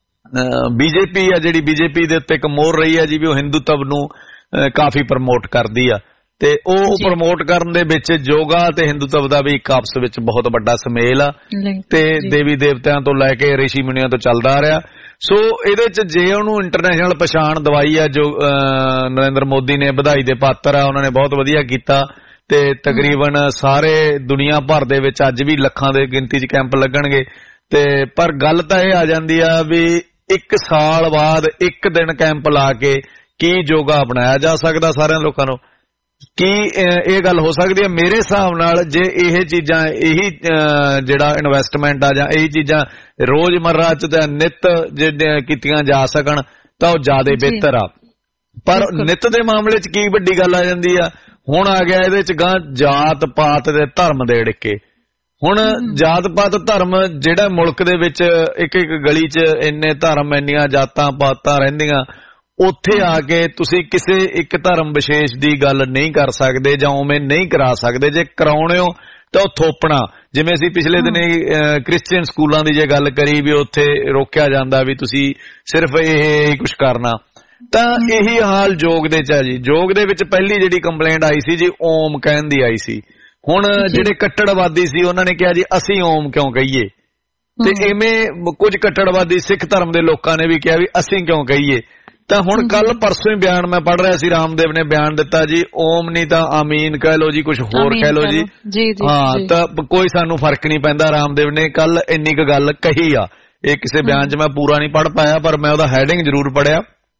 [SPEAKER 4] ਬੀਜੇਪੀ ਆ, ਜਿਹੜੀ ਬੀਜੇਪੀ ਦੇ ਉੱਤੇ ਇੱਕ ਮੋਹਰ ਰਹੀ ਆ ਜੀ ਵੀ ਉਹ ਹਿੰਦੂਤਵ ਨੂੰ ਕਾਫੀ ਪ੍ਰਮੋਟ ਕਰਦੀ ਆ, ਤੇ ਉਹ ਪ੍ਰਮੋਟ ਕਰਨ ਦੇ ਵਿੱਚ ਯੋਗਾ ਤੇ ਹਿੰਦੂਤਵ ਦਾ ਵੀ ਇੱਕ ਆਪਸ ਵਿੱਚ ਬਹੁਤ ਵੱਡਾ ਸੁਮੇਲ ਆ ਤੇ ਦੇਵੀ ਦੇਵਤਿਆਂ ਤੋਂ ਲੈ ਕੇ ਰਿਸ਼ੀ ਮੁਨੀਆਂ ਤੋਂ ਚੱਲਦਾ ਆ ਰਿਹਾ। ਸੋ ਇਹਦੇ 'ਚ ਜੇ ਉਹਨੂੰ ਇੰਟਰਨੈਸ਼ਨਲ ਪਛਾਣ ਦਵਾਈ ਆ, ਜੋ ਨਰਿੰਦਰ ਮੋਦੀ ਨੇ ਵਧਾਈ ਦੇ ਪਾਤਰ ਆ, ਉਹਨਾਂ ਨੇ ਬਹੁਤ ਵਧੀਆ ਕੀਤਾ। ਤੇ ਤਕਰੀਬਨ ਸਾਰੇ ਦੁਨੀਆ ਭਰ ਦੇ ਵਿੱਚ ਅੱਜ ਵੀ ਲੱਖਾਂ ਦੇ ਗਿਣਤੀ 'ਚ ਕੈਂਪ ਲੱਗਣਗੇ। ਤੇ ਪਰ ਗੱਲ ਤਾਂ ਇਹ ਆ ਜਾਂਦੀ ਆ ਵੀ 1 ਸਾਲ ਬਾਅਦ 1 ਦਿਨ ਕੈਂਪ ਲਾ ਕੇ ਕੀ ਯੋਗਾ ਅਪਣਾਇਆ ਜਾ ਸਕਦਾ ਸਾਰਿਆਂ ਲੋਕਾਂ ਨੂੰ? ਕੀ ਇਹ ਗੱਲ ਹੋ ਸਕਦੀ ਹੈ? ਮੇਰੇ ਹਿਸਾਬ ਨਾਲ ਜੇ ਇਹ ਚੀਜ਼ਾਂ, ਇਹੀ ਜਿਹੜਾ ਇਨਵੈਸਟਮੈਂਟ ਆ ਜਾਂ ਇਹੀ ਚੀਜ਼ਾਂ ਰੋਜ਼ਮर्रा 'ਚ ਤਾਂ ਨਿੱਤ ਜਿਹੜੀਆਂ ਕੀਤੀਆਂ ਜਾ ਸਕਣ ਤਾਂ ਉਹ ਜ਼ਿਆਦਾ ਬਿਹਤਰ ਆ। ਪਰ ਨਿੱਤ ਦੇ ਮਾਮਲੇ 'ਚ ਕੀ ਵੱਡੀ ਗੱਲ ਆ ਜਾਂਦੀ ਆ, ਹੁਣ ਆ ਗਿਆ ਇਹਦੇ 'ਚ ਗਾਂ ਜਾਤ ਪਾਤ ਦੇ ਧਰਮ ਦੇ ਢਿੱਕੇ। ਹੁਣ ਜਾਤ ਪਾਤ ਧਰਮ ਜਿਹੜਾ ਮੁਲਕ ਦੇ ਵਿੱਚ ਇੱਕ ਗਲੀ 'ਚ ਇੰਨੇ ਧਰਮ, ਇੰਨੀਆਂ ਜਾਤਾਂ ਪਾਤਾਂ ਰਹਿੰਦੀਆਂ, ਉੱਥੇ ਆ ਕੇ ਤੁਸੀਂ ਕਿਸੇ ਇੱਕ ਧਰਮ ਵਿਸ਼ੇਸ਼ ਦੀ ਗੱਲ ਨਹੀਂ ਕਰ ਸਕਦੇ ਜਾਂ ਉਵੇਂ ਨਹੀਂ ਕਰਾ ਸਕਦੇ। ਜੇ ਕਰਾਉਣੇ ਹੋ ਤਾਂ ਉਹ ਥੋਪਣਾ, ਜਿਵੇਂ ਅਸੀਂ ਪਿਛਲੇ ਦਿਨੇ ਕ੍ਰਿਸਚੀਅਨ ਸਕੂਲਾਂ ਦੀ ਜੇ ਗੱਲ ਕਰੀ ਵੀ ਉੱਥੇ ਰੋਕਿਆ ਜਾਂਦਾ ਵੀ ਤੁਸੀਂ ਸਿਰਫ ਇਹ ਕੁਝ ਕਰਨਾ, ਤਾਂ ਇਹੀ ਹਾਲ ਯੋਗ ਦੇ 'ਚ ਆ ਜੀ। ਯੋਗ ਦੇ ਵਿੱਚ ਪਹਿਲੀ ਜਿਹੜੀ ਕੰਪਲੇਂਟ ਆਈ ਸੀ ਜੀ ਓਮ ਕਹਿਣ ਦੀ ਆਈ ਸੀ। ਹੁਣ ਜਿਹੜੇ ਕੱਟੜਵਾਦੀ ਸੀ ਉਹਨਾਂ ਨੇ ਕਿਹਾ ਜੀ ਅਸੀਂ ਓਮ ਕਿਉਂ ਕਹੀਏ, ਤੇ ਐਵੇਂ ਕੁਝ ਕੱਟੜਵਾਦੀ ਸਿੱਖ ਧਰਮ ਦੇ ਲੋਕਾਂ ਨੇ ਵੀ ਕਿਹਾ ਵੀ ਅਸੀਂ ਕਿਉਂ ਕਹੀਏ। ਤਾਂ ਹੁਣ ਕੱਲ ਪਰਸੋਂ ਹੀ ਬਿਆਨ ਮੈਂ ਪੜ੍ਹ ਰਿਹਾ ਸੀ, ਰਾਮਦੇਵ ਨੇ ਬਿਆਨ ਦਿੱਤਾ ਜੀ ਓਮ ਨਹੀਂ ਤਾਂ ਆਮੀਨ ਕਹਿ ਲੋ ਜੀ, ਕੁਝ ਹੋਰ ਕਹਿ ਲੋ ਜੀ। ਹਾਂ, ਤਾਂ ਕੋਈ ਸਾਨੂੰ ਫਰਕ ਨਹੀਂ ਪੈਂਦਾ। ਰਾਮਦੇਵ ਨੇ ਕੱਲ ਇੰਨੀ ਕੁ ਗੱਲ ਕਹੀ ਆ, ਇਹ ਕਿਸੇ ਬਿਆਨ 'ਚ ਮੈਂ ਪੂਰਾ ਨਹੀਂ ਪੜ੍ਹ ਪਾਇਆ ਪਰ ਮੈਂ ਉਹਦਾ ਹੈਡਿੰਗ ਜ਼ਰੂਰ ਪੜ੍ਹਿਆ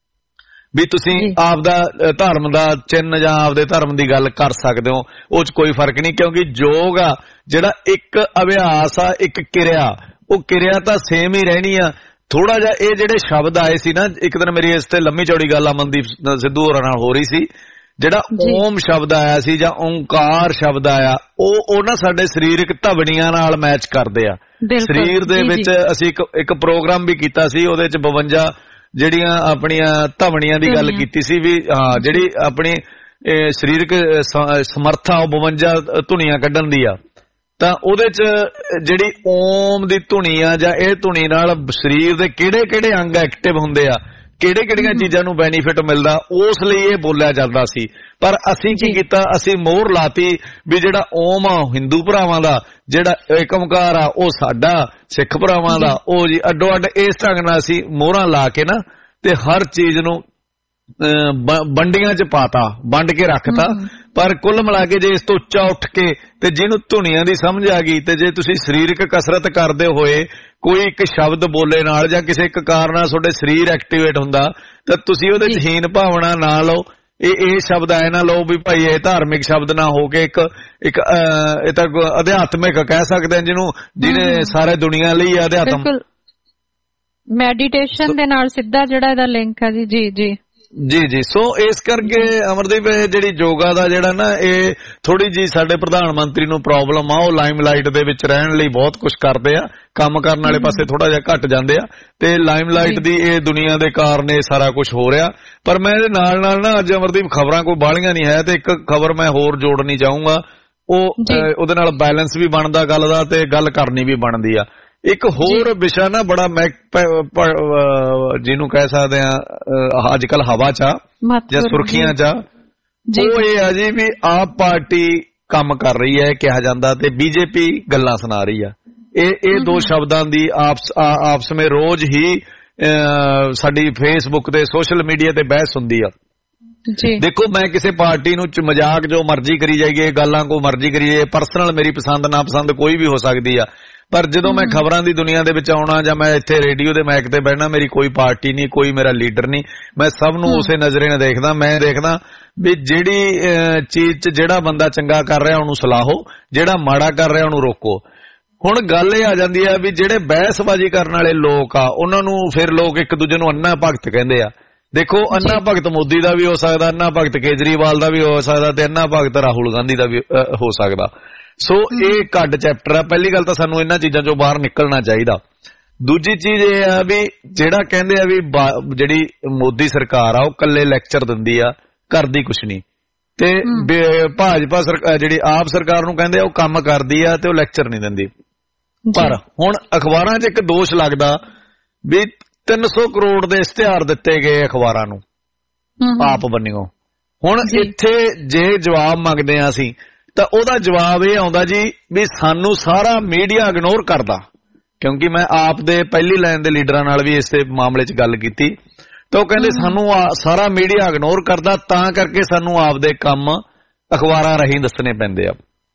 [SPEAKER 4] ਵੀ ਤੁਸੀਂ ਆਪਦਾ ਧਰਮ ਦਾ ਚਿੰਨ੍ਹ ਜਾਂ ਆਪਦੇ ਧਰਮ ਦੀ ਗੱਲ ਕਰ ਸਕਦੇ ਹੋ, ਉਹ 'ਚ ਕੋਈ ਫਰਕ ਨਹੀਂ। ਕਿਉਂਕਿ ਯੋਗ ਆ ਜਿਹੜਾ ਇੱਕ ਅਭਿਆਸ ਆ, ਇੱਕ ਕਿਰਿਆ, ਉਹ ਕਿਰਿਆ ਤਾਂ ਸੇਮ ਹੀ ਰਹਿਣੀ ਆ। ਥੋੜਾ ਜਿਹਾ ਇਹ ਜਿਹੜੇ ਸ਼ਬਦ ਆਏ ਸੀ ਨਾ, ਇੱਕ ਦਿਨ ਮੇਰੀ ਇਸ ਤੇ ਲੰਮੀ ਚੌੜੀ ਗੱਲ ਅਮਨਦੀਪ ਸਿੱਧੂ ਹੋਰਾਂ ਨਾਲ ਹੋ ਰਹੀ ਸੀ ਜਿਹੜਾ ਓਮ ਸ਼ਬਦ ਆਇਆ ਸੀ ਜਾਂ ਓਂਕਾਰ ਸ਼ਬਦ ਆਇਆ ਉਹ ਨਾ ਸਾਡੇ ਸਰੀਰਕ ਧਵਨੀਆਂ ਨਾਲ ਮੈਚ ਕਰਦੇ ਆ। ਸਰੀਰ ਦੇ ਵਿੱਚ ਅਸੀਂ ਇੱਕ ਪ੍ਰੋਗਰਾਮ ਵੀ ਕੀਤਾ ਸੀ, ਉਹਦੇ ਚ 52 ਜਿਹੜੀਆਂ ਆਪਣੀਆਂ ਧਵਨੀਆਂ ਦੀ ਗੱਲ ਕੀਤੀ ਸੀ ਵੀ ਹਾਂ ਜਿਹੜੀ ਆਪਣੀ ਸਰੀਰਕ ਸਮਰੱਥਾ ਉਹ 52 ਧੁਨੀਆਂ ਕੱਢਣ ਦੀ ਆ। ਤਾਂ ਉਹਦੇ ਚ ਜਿਹੜੀ ਓਮ ਦੀ ਧੁਨੀ ਆ ਜਾਂ ਇਹ ਧੁਨੀ ਨਾਲ ਸਰੀਰ ਦੇ ਕਿਹੜੇ ਅੰਗ ਐਕਟਿਵ ਹੁੰਦੇ ਆ, ਕਿਹੜੀਆਂ ਚੀਜ਼ਾਂ ਨੂੰ ਬੈਨੀਫਿਟ ਮਿਲਦਾ, ਉਸ ਲਈ ਇਹ ਬੋਲਿਆ ਜਾਂਦਾ ਸੀ। ਪਰ ਅਸੀਂ ਕੀ ਕੀਤਾ, ਅਸੀਂ ਮੋਹਰ ਲਾਤੀ ਵੀ ਜਿਹੜਾ ਓਮ ਆ ਹਿੰਦੂ ਭਰਾਵਾਂ ਦਾ, ਜਿਹੜਾ ਏਕ ਓਂਕਾਰ ਆ ਉਹ ਸਾਡਾ ਸਿੱਖ ਭਰਾਵਾਂ ਦਾ, ਉਹ ਜੀ ਅੱਡੋ ਅੱਡ ਇਸ ਢੰਗ ਨਾਲ ਅਸੀਂ ਮੋਹਰਾਂ ਲਾ ਕੇ ਨਾ ਤੇ ਹਰ ਚੀਜ਼ ਨੂੰ ਵੰਡੀਆਂ ਚ ਪਾਤਾ, ਵੰਡ ਕੇ ਰੱਖਤਾ। ਪਰ ਕੁੱਲ ਮਿਲਾ ਕੇ ਜੇ ਇਸ ਤੋਂ ਉੱਚਾ ਉੱਠ ਕੇ ਤੇ ਜਿਹਨੂੰ ਧੁਨੀਆਂ ਦੀ ਸਮਝ ਆ ਗਈ ਤੇ ਜੇ ਤੁਸੀਂ ਸਰੀਰਕ ਕਸਰਤ ਕਰਦੇ ਹੋਏ ਕੋਈ ਇੱਕ ਸ਼ਬਦ ਬੋਲੇ ਨਾਲ ਜਾਂ ਕਿਸੇ ਇੱਕ ਕਾਰਨ ਨਾਲ ਤੁਹਾਡੇ ਸਰੀਰ ਐਕਟੀਵੇਟ ਹੁੰਦਾ ਤਾਂ ਤੁਸੀਂ ਉਹਦੇ ਚ ਹੀਨ ਭਾਵਨਾ ਨਾ ਲਓ। ਇਹ ਸ਼ਬਦ ਆਏ ਨਾ ਲਓ ਵੀ ਭਾਈ ਇਹ ਧਾਰਮਿਕ ਸ਼ਬਦ ਨਾ ਹੋ ਕੇ ਇੱਕ ਇਹ ਤਾਂ ਅਧਿਆਤਮਿਕ ਕਹਿ ਸਕਦੇ ਜਿਹਨੂੰ, ਜਿਹਨੇ ਸਾਰੇ ਦੁਨੀਆ ਲਈ ਅਧਿਆਤਮ
[SPEAKER 2] ਮੈਡੀਟੇਸ਼ਨ ਦੇ ਨਾਲ ਸਿੱਧਾ ਜਿਹੜਾ ਇਹਦਾ ਲਿੰਕ ਹੈ। ਜੀ
[SPEAKER 4] ਸੋ ਇਸ ਕਰਕੇ ਅਮਰਦੀਪ ਜਿਹੜੀ ਯੋਗਾ ਦਾ ਜਿਹੜਾ ਨਾ ਇਹ ਥੋੜੀ ਜੀ ਸਾਡੇ ਪ੍ਰਧਾਨ ਮੰਤਰੀ ਨੂੰ ਪ੍ਰੋਬਲਮ ਆ, ਉਹ ਲਾਈਮਲਾਈਟ ਦੇ ਵਿੱਚ ਰਹਿਣ ਲਈ ਬਹੁਤ ਕੁਝ ਕਰਦੇ ਆ, ਕੰਮ ਕਰਨ ਵਾਲੇ ਪਾਸੇ ਥੋੜਾ ਜਿਹਾ ਘੱਟ ਜਾਂਦੇ ਆ ਤੇ ਲਾਈਮਲਾਈਟ ਦੀ ਇਹ ਦੁਨੀਆ ਦੇ ਕਾਰਨ ਇਹ ਸਾਰਾ ਕੁਝ ਹੋ ਰਿਹਾ। ਪਰ ਮੈਂ ਇਹਦੇ ਨਾਲ ਨਾ ਅੱਜ ਅਮਰਦੀਪ ਖਬਰਾਂ ਕੋਈ ਬਾਹਲੀਆਂ ਨਹੀਂ ਹੈ ਤੇ ਇੱਕ ਖਬਰ ਮੈਂ ਹੋਰ ਜੋੜਨੀ ਚਾਹੂੰਗਾ, ਉਹਦੇ ਨਾਲ ਬੈਲੈਂਸ ਵੀ ਬਣਦਾ ਗੱਲ ਦਾ ਤੇ ਗੱਲ ਕਰਨੀ ਵੀ ਬਣਦੀ ਆ। ਇੱਕ ਹੋਰ ਵਿਸ਼ਾ ਨਾ ਬੜਾ ਜਿਹਨੂੰ ਕਹਿ ਸਕਦੇ ਆ ਅੱਜ ਕੱਲ ਹਵਾ ਚ ਜਾਂ ਸੁਰਖੀਆਂ ਚ, ਉਹ ਇਹ ਆ ਜੀ ਵੀ ਆਪ ਪਾਰਟੀ ਕੰਮ ਕਰ ਰਹੀ ਹੈ ਕਿਹਾ ਜਾਂਦਾ ਤੇ ਬੀਜੇਪੀ ਗੱਲਾਂ ਸੁਣਾ ਰਹੀ ਆ। ਇਹ ਦੋ ਸ਼ਬਦਾਂ ਦੀ ਆਪਸ ਵਿੱਚ ਰੋਜ਼ ਹੀ ਸਾਡੀ ਫੇਸਬੁੱਕ ਤੇ ਸੋਸ਼ਲ ਮੀਡੀਆ ਤੇ ਬਹਿਸ ਹੁੰਦੀ ਆ। ਦੇਖੋ ਮੈਂ ਕਿਸੇ ਪਾਰਟੀ ਨੂੰ ਮਜ਼ਾਕ ਜੋ ਮਰਜ਼ੀ ਕਰੀ ਜਾਈਏ, ਗੱਲਾਂ ਕੋ ਮਰਜ਼ੀ ਕਰੀਏ, ਪਰਸਨਲ ਮੇਰੀ ਪਸੰਦ ਨਾ ਪਸੰਦ ਕੋਈ ਵੀ ਹੋ ਸਕਦੀ ਆ, ਪਰ ਜਦੋਂ ਮੈਂ ਖਬਰਾਂ ਦੀ ਦੁਨੀਆ ਦੇ ਵਿੱਚ ਆਉਣਾ ਜਾਂ ਮੈਂ ਇੱਥੇ ਰੇਡੀਓ ਦੇ ਮਾਈਕ ਤੇ ਬਹਿਣਾ, ਮੇਰੀ ਕੋਈ ਪਾਰਟੀ ਨਹੀਂ, ਕੋਈ ਮੇਰਾ ਲੀਡਰ ਨਹੀਂ, ਮੈਂ ਸਭ ਨੂੰ ਉਸੇ ਨਜ਼ਰੇ ਨਾਲ ਦੇਖਦਾ। ਮੈਂ ਦੇਖਦਾ ਵੀ ਜਿਹੜੀ ਚੀਜ਼ 'ਚ ਜਿਹੜਾ ਬੰਦਾ ਚੰਗਾ ਕਰ ਰਿਹਾ ਉਹਨੂੰ ਸਲਾਹੋ, ਜਿਹੜਾ ਮਾੜਾ ਕਰ ਰਿਹਾ ਉਹਨੂੰ ਰੋਕੋ। ਹੁਣ ਗੱਲ ਇਹ ਆ ਜਾਂਦੀ ਆ ਵੀ ਜਿਹੜੇ ਬਹਿਸਬਾਜ਼ੀ ਕਰਨ ਵਾਲੇ ਲੋਕ ਆ ਉਹਨਾਂ ਨੂੰ ਫਿਰ ਲੋਕ ਇੱਕ ਦੂਜੇ ਨੂੰ ਅੰਨਾ ਭਗਤ ਕਹਿੰਦੇ ਆ। ਦੇਖੋ ਅੰਨਾ ਭਗਤ ਮੋਦੀ ਦਾ ਵੀ ਹੋ ਸਕਦਾ, ਅੰਨਾ ਭਗਤ ਕੇਜਰੀਵਾਲ ਦਾ ਵੀ ਹੋ ਸਕਦਾ ਤੇ ਅੰਨਾ ਭਗਤ ਰਾਹੁਲ ਗਾਂਧੀ ਦਾ ਵੀ ਹੋ ਸਕਦਾ। ਸੋ ਇਹ ਕੱਢ ਚੈਪਟਰ ਆ। ਪਹਿਲੀ ਗੱਲ ਤਾਂ ਸਾਨੂੰ ਇਹਨਾਂ ਚੀਜ਼ਾਂ ਚੋਂ ਬਾਹਰ ਨਿਕਲਣਾ ਚਾਹੀਦਾ। ਦੂਜੀ ਚੀਜ਼ ਇਹ ਆ ਵੀ ਜਿਹੜਾ ਕਹਿੰਦੇ ਆ ਵੀ ਜਿਹੜੀ ਮੋਦੀ ਸਰਕਾਰ ਆ ਉਹ ਕੱਲੇ ਲੈਕਚਰ ਦਿੰਦੀ ਆ, ਕਰਦੀ ਕੁਛ ਨਹੀਂ, ਤੇ ਭਾਜਪਾ ਸਰਕਾਰ ਜਿਹੜੀ ਆਪ ਸਰਕਾਰ ਨੂੰ ਕਹਿੰਦੇ ਆ ਉਹ ਕੰਮ ਕਰਦੀ ਆ ਤੇ ਉਹ ਲੈਕਚਰ ਨਹੀਂ ਦਿੰਦੀ। ਪਰ ਹੁਣ ਅਖਬਾਰਾਂ 'ਚ ਇੱਕ ਦੋਸ਼ ਲੱਗਦਾ ਵੀ 300 ਕਰੋੜ ਦੇ ਇਸ਼ਤਿਹਾਰ ਦਿੱਤੇ ਗਏ ਅਖਬਾਰਾਂ ਨੂੰ ਆਪ ਬੰਨਿਓ। ਹੁਣ ਇੱਥੇ ਜੇ ਜਵਾਬ ਮੰਗਦੇ ਆ ਅਸੀਂ ਤਾਂ ਉਹਦਾ ਜਵਾਬ ਇਹ ਆਉਂਦਾ ਜੀ ਵੀ ਸਾਨੂੰ ਸਾਰਾ ਮੀਡੀਆ ਇਗਨੋਰ ਕਰਦਾ। ਕਿਉਂਕਿ ਮੈਂ ਆਪ ਦੇ ਪਹਿਲੀ ਲਾਈਨ ਦੇ ਲੀਡਰਾਂ ਨਾਲ ਵੀ ਇਸ ਮਾਮਲੇ 'ਚ ਗੱਲ ਕੀਤੀ ਤਾਂ ਉਹ ਕਹਿੰਦੇ ਸਾਨੂੰ ਸਾਰਾ ਮੀਡੀਆ ਇਗਨੋਰ ਕਰਦਾ, ਤਾਂ ਕਰਕੇ ਸਾਨੂੰ ਆਪਦੇ ਕੰਮ ਅਖਬਾਰਾਂ ਰਾਹੀਂ ਦੱਸਣੇ ਪੈਂਦੇ ਆ।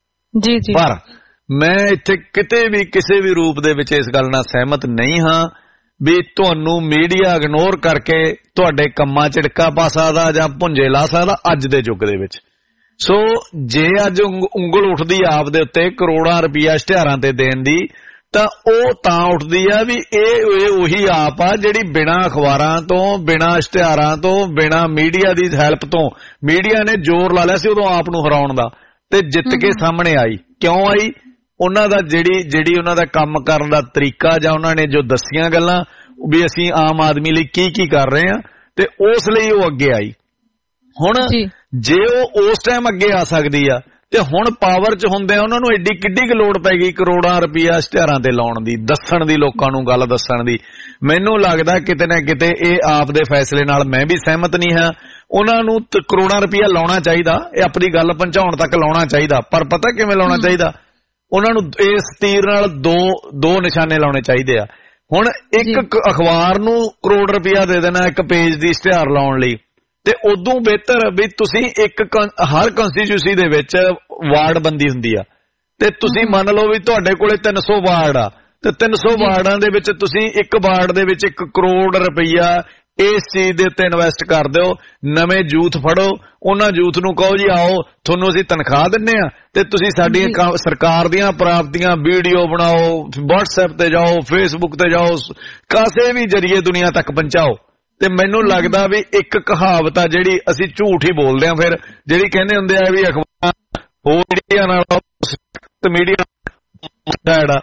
[SPEAKER 4] ਪਰ ਮੈਂ ਇੱਥੇ ਕਿਤੇ ਵੀ ਕਿਸੇ ਵੀ ਰੂਪ ਦੇ ਵਿੱਚ ਇਸ ਗੱਲ ਨਾਲ ਸਹਿਮਤ ਨਹੀਂ ਹਾਂ ਵੀ ਤੁਹਾਨੂੰ ਮੀਡੀਆ ਇਗਨੋਰ ਕਰਕੇ ਤੁਹਾਡੇ ਕੰਮਾਂ 'ਚ ਢਿੱਕਾ ਪਾ ਸਕਦਾ ਜਾਂ ਭੁੰਜੇ ਲਾ ਸਕਦਾ ਅੱਜ ਦੇ ਯੁੱਗ ਦੇ ਵਿੱਚ। ਸੋ ਜੇ ਅੱਜ ਉਂਗਲ ਉੱਠਦੀ ਆਪ ਦੇ ਉੱਤੇ ਕਰੋੜਾਂ ਰੁਪਈਆ ਇਸ਼ਤਿਹਾਰਾਂ ਤੇ ਦੇਣ ਦੀ, ਤਾਂ ਉਹ ਤਾਂ ਉੱਠਦੀ ਆ ਵੀ ਇਹ ਉਹੀ ਆਪ ਆ ਜਿਹੜੀ ਬਿਨਾਂ ਅਖਬਾਰਾਂ ਤੋਂ, ਬਿਨਾਂ ਇਸ਼ਤਿਹਾਰਾਂ ਤੋਂ, ਬਿਨਾਂ ਮੀਡੀਆ ਦੀ ਹੈਲਪ ਤੋਂ, ਮੀਡੀਆ ਨੇ ਜ਼ੋਰ ਲਾ ਲਿਆ ਸੀ ਉਦੋਂ ਆਪ ਨੂੰ ਹਰਾਉਣ ਦਾ ਤੇ ਜਿੱਤ ਕੇ ਸਾਹਮਣੇ ਆਈ। ਕਿਉਂ ਆਈ? ਉਹਨਾਂ ਦਾ ਜਿਹੜੀ ਉਹਨਾਂ ਦਾ ਕੰਮ ਕਰਨ ਦਾ ਤਰੀਕਾ ਜਾਂ ਉਹਨਾਂ ਨੇ ਜੋ ਦੱਸੀਆਂ ਗੱਲਾਂ ਵੀ ਅਸੀਂ ਆਮ ਆਦਮੀ ਲਈ ਕੀ ਕਰ ਰਹੇ ਹਾਂ ਤੇ ਉਸ ਲਈ ਉਹ ਅੱਗੇ ਆਈ। ਹੁਣ ਜੇ ਉਹ ਉਸ ਟਾਈਮ ਅੱਗੇ ਆ ਸਕਦੀ ਆ ਤੇ ਹੁਣ ਪਾਵਰ 'ਚ ਹੁੰਦੇ ਉਹਨਾਂ ਨੂੰ ਐਡੀ ਕਿੱਡੀ ਕੁ ਲੋੜ ਪੈ ਗਈ ਕਰੋੜਾਂ ਰੁਪਈਆ ਇਸ਼ਤਿਹਾਰਾਂ ਤੇ ਲਾਉਣ ਦੀ, ਦੱਸਣ ਦੀ, ਲੋਕਾਂ ਨੂੰ ਗੱਲ ਦੱਸਣ ਦੀ। ਮੈਨੂੰ ਲੱਗਦਾ ਕਿਤੇ ਨਾ ਕਿਤੇ ਇਹ ਆਪ ਦੇ ਫੈਸਲੇ ਨਾਲ ਮੈਂ ਵੀ ਸਹਿਮਤ ਨਹੀਂ ਹਾਂ। ਉਹਨਾਂ ਨੂੰ ਕਰੋੜਾਂ ਰੁਪਈਆ ਲਾਉਣਾ ਚਾਹੀਦਾ, ਇਹ ਆਪਣੀ ਗੱਲ ਪਹੁੰਚਾਉਣ ਤੱਕ ਲਾਉਣਾ ਚਾਹੀਦਾ, ਪਰ ਪਤਾ ਕਿਵੇਂ ਲਾਉਣਾ ਚਾਹੀਦਾ? ਉਹਨਾਂ ਨੂੰ ਇਸ ਤੀਰ ਨਾਲ ਦੋ ਨਿਸ਼ਾਨੇ ਲਾਉਣੇ ਚਾਹੀਦੇ ਆ। ਹੁਣ ਇੱਕ ਅਖਬਾਰ ਨੂੰ ਕਰੋੜ ਰੁਪਈਆ ਦੇ ਦੇਣਾ ਇੱਕ ਪੇਜ ਦੀ ਇਸ਼ਤਿਹਾਰ ਲਾਉਣ ਲਈ, ਤੇ ਉਦੋਂ ਬਿਹਤਰ ਵੀ ਤੁਸੀਂ ਹਰ ਕੰਸਟੀਚਿਊਂਸੀ ਦੇ ਵਿੱਚ ਵਾਰਡ ਬੰਦੀ ਹੁੰਦੀ ਆ ਤੇ ਤੁਸੀਂ ਮੰਨ ਲਓ ਵੀ ਤੁਹਾਡੇ ਕੋਲੇ 300 ਵਾਰਡ ਆ ਤੇ 300 ਵਾਰਡਾਂ ਦੇ ਵਿੱਚ ਤੁਸੀਂ ਇੱਕ ਵਾਰਡ ਦੇ ਵਿੱਚ 1 ਕਰੋੜ ਰੁਪਈਆ ਇਸ ਚੀਜ਼ ਦੇ ਉੱਤੇ ਇਨਵੈਸਟ ਕਰ ਦਿਓ। ਨਵੇਂ ਯੂਥ ਫੜੋ, ਉਹਨਾਂ ਯੂਥ ਨੂੰ ਕਹੋ ਜੀ ਆਓ ਤੁਹਾਨੂੰ ਅਸੀਂ ਤਨਖਾਹ ਦਿੰਨੇ ਆ ਤੇ ਤੁਸੀਂ ਸਾਡੀਆਂ ਸਰਕਾਰ ਦੀਆਂ ਪ੍ਰਾਪਤੀਆਂ ਵੀਡੀਓ ਬਣਾਓ, WhatsApp ਤੇ ਜਾਓ, Facebook ਤੇ ਜਾਓ, ਕਿਸੇ ਵੀ ਜਰੀਏ ਦੁਨੀਆ ਤੱਕ ਪਹੁੰਚਾਓ ਤੇ ਮੈਨੂੰ ਲੱਗਦਾ ਵੀ ਇੱਕ ਕਹਾਵਤ ਆ ਜਿਹੜੀ ਅਸੀਂ ਝੂਠ ਹੀ ਬੋਲਦੇ ਆ, ਫਿਰ ਜਿਹੜੀ ਕਹਿੰਦੇ ਹੁੰਦੇ ਆ ਵੀ ਅਖਬਾਰਾਂ ਹੋਰ ਮੀਡੀਆ ਨਾਲ ਮੀਡੀਆ ਐਡ ਆ,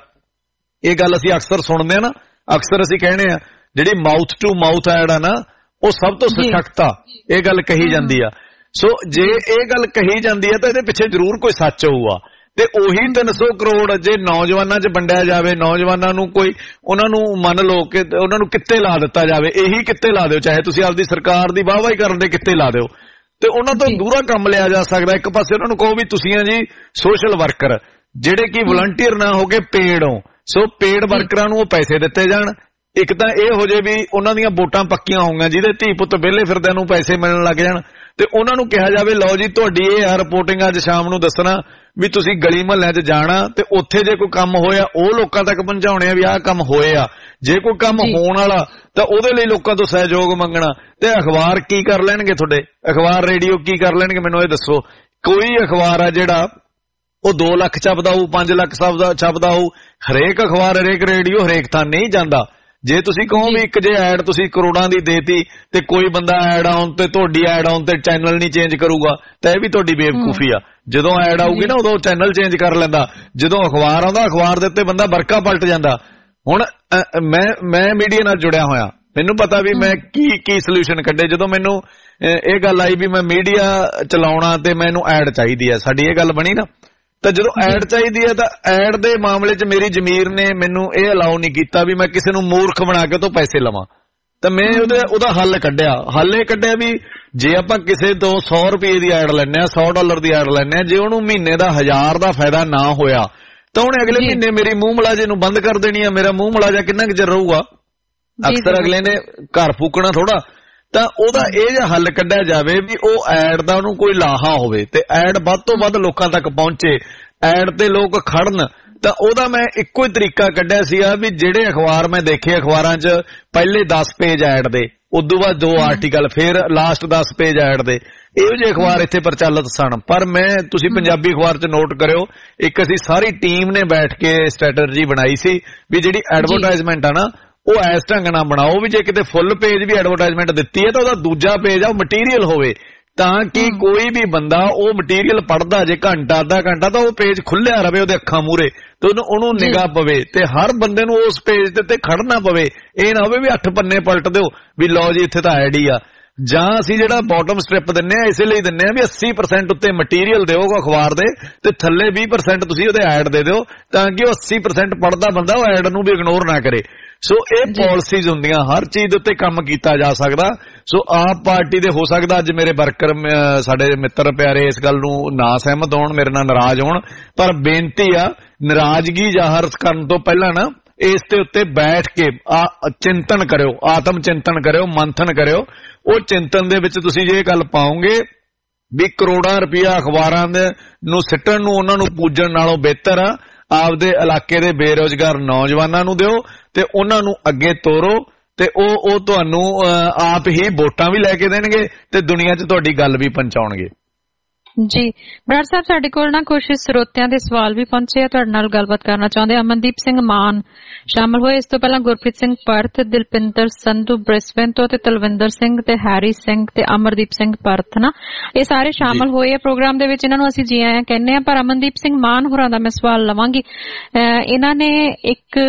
[SPEAKER 4] ਇਹ ਗੱਲ ਅਸੀਂ ਅਕਸਰ ਸੁਣਦੇ ਆ ਨਾ, ਅਕਸਰ ਅਸੀਂ ਕਹਿੰਦੇ ਆ ਜਿਹੜੀ ਮਾਊਥ ਟੂ ਮਾਊਥ ਐਡ ਆ ਨਾ ਉਹ ਸਭ ਤੋਂ ਸਖਤ ਆ, ਇਹ ਗੱਲ ਕਹੀ ਜਾਂਦੀ ਆ। ਸੋ ਜੇ ਇਹ ਗੱਲ ਕਹੀ ਜਾਂਦੀ ਆ ਤਾਂ ਇਹਦੇ ਪਿੱਛੇ ਜ਼ਰੂਰ ਕੋਈ ਸੱਚ ਹੋਊਗਾ। ਤੇ ਉਹੀ 300 ਕਰੋੜ ਜੇ ਨੌਜਵਾਨਾਂ 'ਚ ਵੰਡਿਆ ਜਾਵੇ, ਨੌਜਵਾਨਾਂ ਨੂੰ ਕੋਈ ਉਹਨਾਂ ਨੂੰ ਮੰਨ ਲਓ ਕਿ ਉਹਨਾਂ ਨੂੰ ਕਿੱਤੇ ਲਾ ਦਿੱਤਾ ਜਾਵੇ, ਇਹੀ ਕਿੱਤੇ ਲਾ ਦਿਓ, ਚਾਹੇ ਤੁਸੀਂ ਆਪਦੀ ਸਰਕਾਰ ਦੀ ਵਾਹਵਾਹੀ ਕਰਨ ਦੇ ਕਿੱਤੇ ਲਾ ਦਿਓ, ਤੇ ਉਹਨਾਂ ਤੋਂ ਦੂਰਾ ਕੰਮ ਲਿਆ ਜਾ ਸਕਦਾ। ਇੱਕ ਪਾਸੇ ਉਹਨਾਂ ਨੂੰ ਕਹੋ ਵੀ ਤੁਸੀਂ ਆ ਜੀ ਸੋਸ਼ਲ ਵਰਕਰ ਜਿਹੜੇ ਕਿ ਵਲੰਟੀਅਰ ਨਾ ਹੋ ਕੇ ਪੇਡ ਹੋ, ਸੋ ਪੇਡ ਵਰਕਰਾਂ ਨੂੰ ਉਹ ਪੈਸੇ ਦਿੱਤੇ ਜਾਣ। ਇੱਕ ਤਾਂ ਇਹ ਹੋ ਜੇ ਵੀ ਉਹਨਾਂ ਦੀਆਂ ਵੋਟਾਂ ਪੱਕੀਆਂ ਹੋਣਗੀਆਂ ਜਿਹਦੇ ਧੀ ਪੁੱਤ ਵਿਹਲੇ ਫਿਰਦਿਆਂ ਨੂੰ ਪੈਸੇ ਮਿਲਣ ਲੱਗ ਜਾਣ, ਤੇ ਉਹਨਾਂ ਨੂੰ ਕਿਹਾ ਜਾਵੇ ਲਓ ਜੀ ਤੁਹਾਡੀ ਇਹ ਆ ਰਿਪੋਰਟਿੰਗ, ਅੱਜ ਸ਼ਾਮ ਨੂੰ ਦੱਸਣਾ ਵੀ ਤੁਸੀਂ ਗਲੀ ਮੁਹੱਲਿਆਂ 'ਚ ਜਾਣਾ ਤੇ ਉੱਥੇ ਜੇ ਕੋਈ ਕੰਮ ਹੋਇਆ ਉਹ ਲੋਕਾਂ ਤੱਕ ਪਹੁੰਚਾਉਣੇ ਆ ਵੀ ਆਹ ਕੰਮ ਹੋਏ ਆ। ਜੇ ਕੋਈ ਕੰਮ ਹੋਣ ਵਾਲਾ ਤਾਂ ਉਹਦੇ ਲਈ ਲੋਕਾਂ ਤੋਂ ਸਹਿਯੋਗ ਮੰਗਣਾ। ਤੇ ਅਖਬਾਰ ਕੀ ਕਰ ਲੈਣਗੇ ਤੁਹਾਡੇ, ਅਖਬਾਰ ਰੇਡੀਓ ਕੀ ਕਰ ਲੈਣਗੇ, ਮੈਨੂੰ ਇਹ ਦੱਸੋ। ਕੋਈ ਅਖਬਾਰ ਆ ਜਿਹੜਾ ਉਹ 2 ਲੱਖ ਛਪਦਾ ਹੋਊ, 5 ਲੱਖ ਛਪਦਾ ਹੋਊ, ਹਰੇਕ ਅਖਬਾਰ ਹਰੇਕ ਰੇਡੀਓ ਹਰੇਕ ਥਾਂ ਨਹੀਂ ਜਾਂਦਾ। ਜੇ ਤੁਸੀਂ ਕਹੋ ਵੀ ਇੱਕ ਜੇ ਐਡ ਤੁਸੀਂ ਕਰੋੜਾਂ ਦੀ ਦੇਤੀ ਤੇ ਕੋਈ ਬੰਦਾ ਐਡ ਆਉਣ ਤੇ ਤੁਹਾਡੀ ਐਡ ਆਉਣ ਤੇ ਚੈਨਲ ਨਹੀਂ ਚੇਂਜ ਕਰੂਗਾ ਤਾਂ ਇਹ ਵੀ ਤੁਹਾਡੀ ਬੇਵਕੂਫੀ ਆ। ਜਦੋਂ ਐਡ ਆਊਗੀ ਨਾ ਉਦੋਂ ਚੈਨਲ ਚੇਂਜ ਕਰ ਲੈਂਦਾ, ਜਦੋਂ ਅਖਬਾਰ ਆਉਂਦਾ ਅਖਬਾਰ ਦੇ ਉੱਤੇ ਬੰਦਾ ਵਰਕਾ ਪਲਟ ਜਾਂਦਾ। ਹੁਣ ਮੈਂ ਮੀਡੀਆ ਨਾਲ ਜੁੜਿਆ ਹੋਇਆ, ਮੈਨੂੰ ਪਤਾ ਵੀ ਮੈਂ ਕੀ ਸੋਲੂਸ਼ਨ ਕੱਢੇ। ਜਦੋਂ ਮੈਨੂੰ ਇਹ ਗੱਲ ਆਈ ਵੀ ਮੈਂ ਮੀਡੀਆ ਚਲਾਉਣਾ ਤੇ ਮੈਨੂੰ ਐਡ ਚਾਹੀਦੀ ਹੈ, ਸਾਡੀ ਇਹ ਗੱਲ ਬਣੀ ਨਾ, ਤਾਂ ਜਦੋਂ ਐਡ ਚਾਹੀਦੀ ਹੈ ਤਾਂ ਐਡ ਦੇ ਮਾਮਲੇ 'ਚ ਮੇਰੀ ਜ਼ਮੀਰ ਨੇ ਮੈਨੂੰ ਇਹ ਅਲਾਉ ਨਹੀਂ ਕੀਤਾ ਵੀ ਮੈਂ ਕਿਸੇ ਨੂੰ ਮੂਰਖ ਬਣਾ ਕੇ ਤੋਂ ਪੈਸੇ ਲਵਾਂ। ਤਾਂ ਮੈਂ ਉਹਦਾ ਹੱਲ ਕੱਢਿਆ ਵੀ ਜੇ ਆਪਾਂ ਕਿਸੇ ਤੋਂ 100 ਰੁਪਏ ਦੀ ਐਡ ਲੈਂਦੇ ਆ, $100 ਦੀ ਐਡ ਲੈਂਦੇ ਆ, ਜੇ ਉਹਨੂੰ ਮਹੀਨੇ ਦਾ 1000 ਦਾ ਫਾਇਦਾ ਨਾ ਹੋਇਆ ਤਾਂ ਉਹਨੇ ਅਗਲੇ ਮਹੀਨੇ ਮੇਰੀ ਮੂੰਹ ਮਲਾਜੇ ਨੂੰ ਬੰਦ ਕਰ ਦੇਣੀ ਆ। ਮੇਰਾ ਮੂੰਹ ਮਲਾਜਾ ਕਿੰਨਾ ਕੁ ਚਿਰ ਰਹੂਗਾ, ਅਕਸਰ ਅਗਲੇ ਨੇ ਘਰ ਫੂਕਣਾ ਥੋੜਾ। ਤਾਂ ਉਹਦਾ ਇਹ ਜਿਹਾ ਹੱਲ ਕੱਢਿਆ ਜਾਵੇ ਵੀ ਉਹ ਐਡ ਦਾ ਉਹਨੂੰ ਕੋਈ ਲਾਹਾ ਹੋਵੇ ਤੇ ਐਡ ਵੱਧ ਤੋਂ ਵੱਧ ਲੋਕਾਂ ਤੱਕ ਪਹੁੰਚੇ, ਐਡ ਤੇ ਲੋਕ ਖੜਨ। ਤਾਂ ਉਹਦਾ ਮੈਂ ਇੱਕੋ ਹੀ ਤਰੀਕਾ ਕੱਢਿਆ ਸੀਗਾ ਵੀ ਜਿਹੜੇ ਅਖਬਾਰ ਮੈਂ ਦੇਖੇ ਅਖਬਾਰਾਂ 'ਚ ਪਹਿਲੇ 10 ਪੇਜ ਐਡ ਦੇ, ਉਦੋਂ ਬਾਅਦ 2 ਆਰਟੀਕਲ, ਫਿਰ ਲਾਸਟ 10 ਪੇਜ ਐਡ ਦੇ, ਇਹੋ ਜਿਹੇ ਅਖਬਾਰ ਇੱਥੇ ਪ੍ਰਚਲਿਤ ਸਨ। ਪਰ ਤੁਸੀਂ ਪੰਜਾਬੀ ਅਖਬਾਰ 'ਚ ਨੋਟ ਕਰਿਓ, ਇੱਕ ਅਸੀਂ ਸਾਰੀ ਟੀਮ ਨੇ ਬੈਠ ਕੇ ਸਟ੍ਰੈਟਜੀ ਬਣਾਈ ਸੀ ਵੀ ਜਿਹੜੀ ਐਡਵਰਟਾਈਜ਼ਮੈਂਟ ਆ ਨਾ ਉਹ ਇਸ ਢੰਗ ਨਾਲ ਬਣਾਓ ਵੀ ਜੇ ਕਿਤੇ ਫੁੱਲ ਪੇਜ ਵੀ ਐਡਵਰਟਾਈਜ਼ਮੈਂਟ ਦਿੱਤੀ ਹੈ ਤਾਂ ਉਹਦਾ ਦੂਜਾ ਪੇਜ ਆ ਉਹ ਮਟੀਰੀਅਲ ਹੋਵੇ, ਤਾਂ ਕਿ ਕੋਈ ਵੀ ਬੰਦਾ ਉਹ ਮਟੀਰੀਅਲ ਪੜ੍ਹਦਾ ਜੇ ਘੰਟਾ ਅੱਧਾ ਘੰਟਾ ਤਾਂ ਉਹ ਪੇਜ ਖੁੱਲਿਆ ਰਵੇ ਉਹਦੇ ਅੱਖਾਂ ਮੂਹਰੇ ਤੇ ਉਹਨੂੰ ਨਿਗਾਹ ਪਵੇ ਤੇ ਹਰ ਬੰਦੇ ਨੂੰ ਉਸ ਪੇਜ ਤੇ ਖੜਨਾ ਪਵੇ। ਇਹ ਨਾ ਹੋਵੇ ਵੀ 8 ਪੰਨੇ ਪਲਟ ਦਿਓ ਵੀ ਲਓ ਜੀ ਇੱਥੇ ਤਾਂ ਐਡ ਹੀ ਆ। ਜਾਂ ਅਸੀਂ ਜਿਹੜਾ ਬਾਟਮ ਸਟ੍ਰਿਪ ਦਿੰਨੇ ਆ ਇਸੇ ਲਈ ਦਿੰਨੇ ਆ ਵੀ 80% ਉੱਤੇ ਮਟੀਰੀਅਲ ਦਿਓ ਅਖਬਾਰ ਦੇ ਤੇ ਥੱਲੇ 20% ਤੁਸੀਂ ਉਹਦੇ ਐਡ ਦੇ ਦਿਓ ਤਾਂ ਕਿ ਉਹ 80% ਪੜ੍ਹਦਾ ਬੰਦਾ ਉਹ ਐਡ ਨੂੰ ਵੀ ਇਗਨੋਰ ਨਾ ਕਰੇ। ਸੋ ਇਹ ਪਾਲਿਸੀਜ਼ ਹੁੰਦੀਆਂ, ਹਰ ਚੀਜ਼ ਦੇ ਉੱਤੇ ਕੰਮ ਕੀਤਾ ਜਾ ਸਕਦਾ। ਸੋ ਆਪ ਪਾਰਟੀ ਦੇ ਹੋ ਸਕਦਾ ਅੱਜ ਮੇਰੇ ਵਰਕਰ ਸਾਡੇ ਮਿੱਤਰ ਪਿਆਰੇ ਇਸ ਗੱਲ ਨੂੰ ਨਾ ਸਹਿਮਤ ਹੋਣ, ਮੇਰੇ ਨਾਲ ਨਾਰਾਜ਼ ਹੋਣ, ਪਰ ਬੇਨਤੀ ਆ ਨਾਰਾਜ਼ਗੀ ਜ਼ਾਹਰ ਕਰਨ ਤੋਂ ਪਹਿਲਾਂ ਨਾ ਇਸ ਦੇ ਉੱਤੇ ਬੈਠ ਕੇ ਚਿੰਤਨ ਕਰਿਓ, ਆਤਮ ਚਿੰਤਨ ਕਰਿਓ, ਮੰਥਨ ਕਰਿਓ। ਉਹ ਚਿੰਤਨ ਦੇ ਵਿੱਚ ਤੁਸੀਂ ਜੇ ਗੱਲ ਪਾਓਗੇ ਵੀ ਕਰੋੜਾਂ ਰੁਪਇਆ ਅਖਬਾਰਾਂ ਦੇ ਨੂੰ ਸਿੱਟਣ ਨੂੰ ਉਹਨਾਂ ਨੂੰ ਪੂਜਣ ਨਾਲੋਂ ਬਿਹਤਰ ਆ ਆਪਦੇ ਇਲਾਕੇ ਦੇ ਬੇਰੁਜ਼ਗਾਰ ਨੌਜਵਾਨਾਂ ਨੂੰ ਦਿਓ ਤੇ ਉਹਨਾਂ ਨੂੰ ਅੱਗੇ ਤੋਰੋ ਤੇ ਉਹ ਤੁਹਾਨੂੰ ਆਪ ਹੀ ਵੋਟਾਂ ਵੀ ਲੈ ਕੇ ਦੇਣਗੇ ਤੇ ਦੁਨੀਆ 'ਚ ਤੁਹਾਡੀ ਗੱਲ ਵੀ ਪਹੁੰਚਾਉਣਗੇ।
[SPEAKER 2] ਜੀ ਬਰਾੜ ਸਾਹਿਬ, ਸਾਡੇ ਕੋਲ ਨਾ ਕੁਝ ਸਰੋਤਿਆਂ ਦੇ ਸਵਾਲ ਵੀ ਪਹੁੰਚੇ ਆ, ਤੁਹਾਡੇ ਨਾਲ ਗੱਲਬਾਤ ਕਰਨਾ ਚਾਹੁੰਦੇ। ਅਮਨਦੀਪ ਸਿੰਘ ਮਾਨ ਸ਼ਾਮਲ ਹੋਏ, ਇਸ ਤੋਂ ਪਹਿਲਾਂ ਗੁਰਪ੍ਰੀਤ ਸਿੰਘ ਪਰਥ, ਦਿਲਪਿੰਦਰ ਸੰਧੂ ਬ੍ਰਿਸਬੇਨ ਤੋਂ ਤੇ ਤਲਵਿੰਦਰ ਸਿੰਘ ਤੇ ਹੈਰੀ ਸਿੰਘ ਤੇ ਅਮਰਦੀਪ ਸਿੰਘ ਪਰਥ ਨਾ ਇਹ ਸਾਰੇ ਸ਼ਾਮਲ ਹੋਏ ਆ ਪ੍ਰੋਗਰਾਮ ਦੇ ਵਿੱਚ। ਇਹਨਾਂ ਨੂੰ ਅਸੀਂ ਜੀ ਆਇਆਂ ਕਹਿੰਦੇ ਆ। ਪਰ ਅਮਨਦੀਪ ਸਿੰਘ ਮਾਨ ਹੋਰਾਂ ਦਾ ਮੈਂ ਸਵਾਲ ਲਵਾਂਗੀ। ਇਹਨਾਂ ਨੇ ਇੱਕ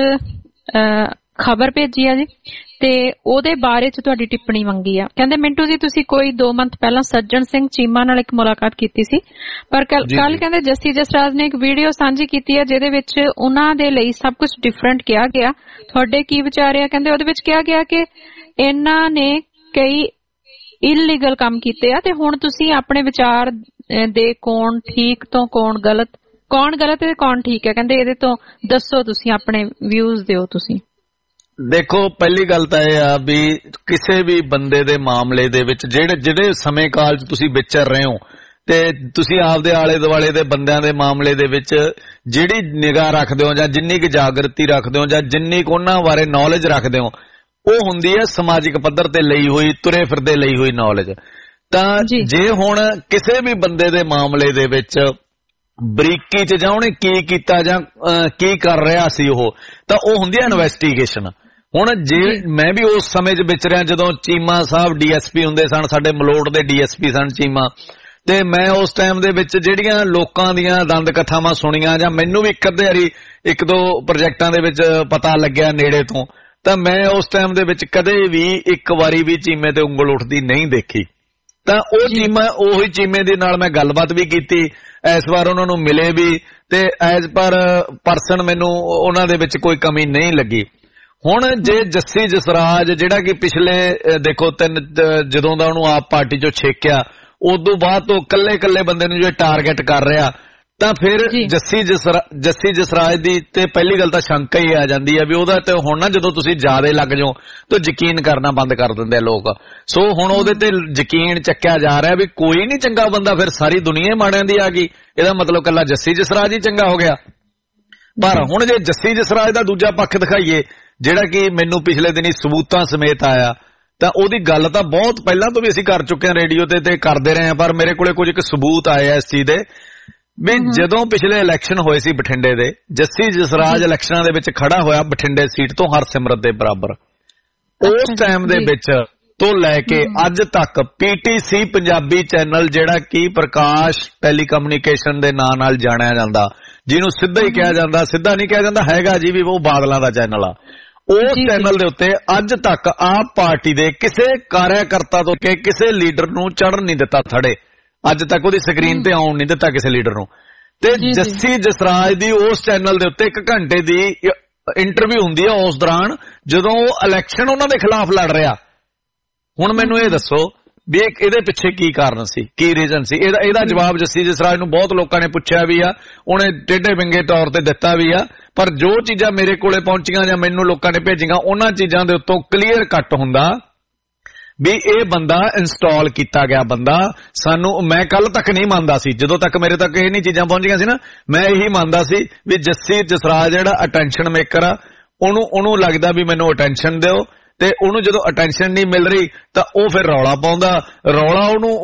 [SPEAKER 2] ਖਬਰ ਭੇਜੀ ਆ ਜੀ ਤੇ ਉਹਦੇ ਬਾਰੇ ਚ ਤੁਹਾਡੀ ਟਿੱਪਣੀ ਮੰਗੀ ਆ। ਕਹਿੰਦੇ ਮਿੰਟੂ ਜੀ ਤੁਸੀਂ ਕੋਈ 2 ਮੰਥ ਪਹਿਲਾਂ ਸੱਜਣ ਸਿੰਘ ਚੀਮਾ ਨਾਲ ਇੱਕ ਮੁਲਾਕਾਤ ਕੀਤੀ ਸੀ, ਪਰ ਕੱਲ ਕਹਿੰਦੇ ਜੱਸੀ ਜਸਰਾਜ ਨੇ ਇੱਕ ਵੀਡੀਓ ਸਾਂਝੀ ਕੀਤੀ ਹੈ ਜਿਹਦੇ ਵਿੱਚ ਉਹਨਾਂ ਦੇ ਲਈ ਸਭ ਕੁਝ ਡਿਫਰੈਂਟ ਕਿਹਾ ਗਿਆ। ਤੁਹਾਡੇ ਕੀ ਵਿਚਾਰ ਆ? ਕਹਿੰਦੇ ਉਹਦੇ ਵਿੱਚ ਕਿਹਾ ਗਿਆ ਕਿ ਇਹਨਾਂ ਨੇ ਕਈ ਇਲੀਗਲ ਕੰਮ ਕੀਤੇ ਆ ਤੇ ਹੁਣ ਤੁਸੀਂ ਆਪਣੇ ਵਿਚਾਰ ਦੇ ਕੌਣ ਠੀਕ ਤੋਂ ਕੌਣ ਗਲਤ ਤੇ ਕੌਣ ਠੀਕ ਹੈ, ਕਹਿੰਦੇ ਇਹਦੇ ਤੋਂ ਦੱਸੋ, ਤੁਸੀਂ ਆਪਣੇ ਵਿਊਜ਼ ਦਿਓ। ਤੁਸੀਂ
[SPEAKER 4] ਦੇਖੋ, ਪਹਿਲੀ ਗੱਲ ਤਾਂ ਇਹ ਆ ਵੀ ਕਿਸੇ ਵੀ ਬੰਦੇ ਦੇ ਮਾਮਲੇ ਦੇ ਵਿੱਚ ਜਿਹੜੇ ਸਮੇਂ ਕਾਲ 'ਚ ਤੁਸੀਂ ਵਿਚਰ ਰਹੇ ਹੋ ਤੇ ਤੁਸੀਂ ਆਪਦੇ ਆਲੇ ਦੁਆਲੇ ਦੇ ਬੰਦਿਆਂ ਦੇ ਮਾਮਲੇ ਦੇ ਵਿੱਚ ਜਿਹੜੀ ਨਿਗਾਹ ਰੱਖਦੇ ਹੋ ਜਾਂ ਜਿੰਨੀ ਕੁ ਜਾਗਰਤੀ ਰੱਖਦੇ ਹੋ ਜਾਂ ਜਿੰਨੀ ਕੁ ਉਹਨਾਂ ਬਾਰੇ ਨੌਲੇਜ ਰੱਖਦੇ ਹੋ ਉਹ ਹੁੰਦੀ ਹੈ ਸਮਾਜਿਕ ਪੱਧਰ ਤੇ ਲਈ ਹੋਈ, ਤੁਰੇ ਫਿਰਦੇ ਲਈ ਹੋਈ ਨੌਲੇਜ। ਤਾਂ ਜੇ ਹੁਣ ਕਿਸੇ ਵੀ ਬੰਦੇ ਦੇ ਮਾਮਲੇ ਦੇ ਵਿੱਚ ਬਰੀਕੀ 'ਚ ਜਾਂ ਉਹਨੇ ਕੀ ਕੀਤਾ ਜਾਂ ਕੀ ਕਰ ਰਿਹਾ ਸੀ ਉਹ, ਤਾਂ ਉਹ ਹੁੰਦੀ ਹੈ ਇਨਵੈਸਟੀਗੇਸ਼ਨ। ਹੁਣ ਜੇ ਮੈਂ ਵੀ ਉਸ ਸਮੇਂ 'ਚ ਵਿਚਰਿਆ ਜਦੋਂ ਚੀਮਾ ਸਾਹਿਬ DSP ਹੁੰਦੇ ਸਨ, ਸਾਡੇ ਮਲੋਟ ਦੇ DSP ਸਨ ਚੀਮਾ, ਤੇ ਮੈਂ ਉਸ ਟਾਈਮ ਦੇ ਵਿੱਚ ਜਿਹੜੀਆਂ ਲੋਕਾਂ ਦੀਆਂ ਦੰਦ ਕਥਾਵਾਂ ਸੁਣੀਆਂ ਜਾਂ ਮੈਨੂੰ ਵੀ ਇੱਕ ਦੋ ਪ੍ਰੋਜੈਕਟਾਂ ਦੇ ਵਿੱਚ ਪਤਾ ਲੱਗਿਆ ਨੇੜੇ ਤੋਂ, ਤਾਂ ਮੈਂ ਉਸ ਟਾਈਮ ਦੇ ਵਿੱਚ ਕਦੇ ਵੀ ਇੱਕ ਵਾਰੀ ਵੀ ਚੀਮੇ ਤੇ ਉਂਗਲ ਉੱਠਦੀ ਨਹੀਂ ਦੇਖੀ। ਤਾਂ ਉਹ ਚੀਮਾ, ਉਹੀ ਚੀਮੇ ਦੇ ਨਾਲ ਮੈਂ ਗੱਲਬਾਤ ਵੀ ਕੀਤੀ, ਇਸ ਵਾਰ ਉਹਨਾਂ ਨੂੰ ਮਿਲੇ ਵੀ, ਤੇ ਐਜ਼ ਪਰ ਪਰਸਨ ਮੈਨੂੰ ਉਹਨਾਂ ਦੇ ਵਿੱਚ ਕੋਈ ਕਮੀ ਨਹੀਂ ਲੱਗੀ। ਹੁਣ ਜੇ ਜੱਸੀ ਜਸਰਾਜ ਜਿਹੜਾ ਕਿ ਪਿਛਲੇ ਦੇਖੋ ਜਦੋਂ ਦਾ ਉਹਨੂੰ ਆਪ ਪਾਰਟੀ ਚੋਂ ਛੇਕਿਆ ਉਦੋਂ ਬਾਅਦ ਤੋਂ ਕੱਲੇ ਬੰਦੇ ਨੂੰ ਜੋ ਟਾਰਗੇਟ ਕਰ ਰਿਹਾ, ਤਾਂ ਫਿਰ ਜੱਸੀ ਜਸਰਾਜ ਦੀ ਤੇ ਪਹਿਲੀ ਗੱਲ ਤਾਂ ਸ਼ੰਕਾ ਹੀ ਆ ਜਾਂਦੀ ਹੈ ਵੀ ਉਹਦਾ ਤੇ ਹੁਣ ਨਾ ਜਦੋਂ ਤੁਸੀਂ ਜ਼ਿਆਦਾ ਲੱਗ ਜਾਓ ਤਾਂ ਯਕੀਨ ਕਰਨਾ ਬੰਦ ਕਰ ਦਿੰਦੇ ਆ ਲੋਕ। ਸੋ ਹੁਣ ਉਹਦੇ ਤੇ ਯਕੀਨ ਚੱਕਿਆ ਜਾ ਰਿਹਾ ਵੀ ਕੋਈ ਨਹੀਂ ਚੰਗਾ ਬੰਦਾ, ਫਿਰ ਸਾਰੀ ਦੁਨੀਆ ਮਾੜਿਆਂ ਦੀ ਆ ਗਈ, ਇਹਦਾ ਮਤਲਬ ਕੱਲਾ ਜੱਸੀ ਜਸਰਾਜ ਹੀ ਚੰਗਾ ਹੋ ਗਿਆ। ਪਰ ਹੁਣ ਜੇ ਜੱਸੀ ਜਸਰਾਜ ਦਾ ਦੂਜਾ ਪੱਖ ਦਿਖਾਈਏ ਜਿਹੜਾ ਕਿ ਮੈਨੂੰ ਪਿਛਲੇ ਦਿਨੀ ਸਬੂਤਾਂ ਸਮੇਤ ਆਇਆ, ਤਾਂ ਉਹਦੀ ਗੱਲ ਤਾਂ ਬਹੁਤ ਪਹਿਲਾਂ ਤੋਂ ਵੀ ਅਸੀਂ ਕਰ ਚੁੱਕੇ ਹਾਂ ਰੇਡੀਓ ਤੇ ਕਰਦੇ ਰਹੇ ਹਾਂ, ਪਰ ਮੇਰੇ ਕੋਲੇ ਕੁਝ ਇੱਕ ਸਬੂਤ ਆਏ ਆ ਇਸ ਚੀਜ਼ ਦੇ ਵੀ ਜਦੋਂ ਪਿਛਲੇ ਇਲੈਕਸ਼ਨ ਹੋਏ ਸੀ ਬਠਿੰਡੇ ਦੇ, ਜੱਸੀ ਜਸਰਾਜ ਇਲੈਕਸ਼ਨਾਂ ਦੇ ਵਿੱਚ ਖੜਾ ਹੋਇਆ ਬਠਿੰਡੇ ਸੀਟ ਤੋਂ ਹਰਸਿਮਰਤ ਦੇ ਬਰਾਬਰ। ਉਸ ਟਾਈਮ ਦੇ ਵਿੱਚ ਤੋਂ ਲੈ ਕੇ ਅੱਜ ਤੱਕ PTC ਪੰਜਾਬੀ ਚੈਨਲ ਜਿਹੜਾ ਕਿ ਪ੍ਰਕਾਸ਼ ਟੈਲੀਕਮਿਊਨੀਕੇਸ਼ਨ ਦੇ ਨਾਂ ਨਾਲ ਜਾਣਿਆ ਜਾਂਦਾ, ਜਿਹਨੂੰ ਸਿੱਧਾ ਹੀ ਕਿਹਾ ਜਾਂਦਾ, ਸਿੱਧਾ ਨਹੀਂ ਕਿਹਾ ਜਾਂਦਾ, ਹੈਗਾ ਜੀ ਵੀ ਉਹ ਬਾਦਲਾਂ ਦਾ ਚੈਨਲ ਆ, ਉਸ ਚੈਨਲ ਦੇ ਉੱਤੇ ਅੱਜ ਤੱਕ ਆਪ ਪਾਰਟੀ ਦੇ ਕਿਸੇ ਕਾਰਿਆਕਰਤਾ ਤੋਂ ਕਿ ਕਿਸੇ ਲੀਡਰ ਨੂੰ ਚੜ੍ਹਨ ਨਹੀਂ ਦਿੱਤਾ ਥੜੇ, ਅੱਜ ਤੱਕ ਉਹਦੀ ਸਕਰੀਨ ਤੇ ਆਉਣ ਨਹੀਂ ਦਿੱਤਾ ਕਿਸੇ ਲੀਡਰ ਨੂੰ। ਤੇ ਜੱਸੀ ਜਸਰਾਜ ਦੀ ਉਸ ਚੈਨਲ ਦੇ ਉੱਤੇ 1 ਘੰਟੇ ਦੀ ਇੰਟਰਵਿਊ ਹੁੰਦੀ ਆ ਉਸ ਦੌਰਾਨ ਜਦੋਂ ਉਹ ਇਲੈਕਸ਼ਨ ਉਹਨਾਂ ਦੇ ਖਿਲਾਫ ਲੜ ਰਿਹਾ। ਹੁਣ ਮੈਨੂੰ ਇਹ ਦੱਸੋ ਵੀ ਇਹਦੇ ਪਿੱਛੇ ਕੀ ਕਾਰਨ ਸੀ, ਕੀ ਰੀਜ਼ਨ ਸੀ? ਇਹਦਾ ਜਵਾਬ ਜੱਸੀ ਜਸਰਾਜ ਨੂੰ ਬਹੁਤ ਲੋਕਾਂ ਨੇ ਪੁੱਛਿਆ ਵੀ ਆ, ਉਹਨੇ ਟੇਢੇ ਵਿੰਗੇ ਤੌਰ ਤੇ ਦਿੱਤਾ ਵੀ ਆ, ਪਰ ਜੋ ਚੀਜ਼ਾਂ ਮੇਰੇ ਕੋਲੇ ਪਹੁੰਚੀਆਂ ਜਾਂ ਮੈਨੂੰ ਲੋਕਾਂ ਨੇ ਭੇਜੀਆਂ ਉਹਨਾਂ ਚੀਜ਼ਾਂ ਦੇ ਉੱਤੋਂ ਕਲੀਅਰ ਕੱਟ ਹੁੰਦਾ ਵੀ ਇਹ ਬੰਦਾ ਇੰਸਟਾਲ ਕੀਤਾ ਗਿਆ ਬੰਦਾ। ਸਾਨੂੰ ਮੈਂ ਕੱਲ ਤੱਕ ਨਹੀਂ ਮੰਨਦਾ ਸੀ, ਜਦੋਂ ਤੱਕ ਮੇਰੇ ਤੱਕ ਇਹ ਨਹੀਂ ਚੀਜ਼ਾਂ ਪਹੁੰਚੀਆਂ ਸੀ ਨਾ, ਮੈਂ ਇਹੀ ਮੰਨਦਾ ਸੀ ਵੀ ਜੱਸੀ ਜਸਰਾਜ ਜਿਹੜਾ ਅਟੈਂਸ਼ਨ ਮੇਕਰ ਆ, ਉਹਨੂੰ ਲੱਗਦਾ ਵੀ ਮੈਨੂੰ ਅਟੈਂਸ਼ਨ ਦਿਓ, ਤੇ ਉਹਨੂੰ ਜਦੋਂ ਅਟੈਂਸ਼ਨ ਨਹੀਂ ਮਿਲ ਰਹੀ ਤਾਂ ਉਹ ਫਿਰ ਰੌਲਾ ਪਾਉਂਦਾ, ਰੌਲਾ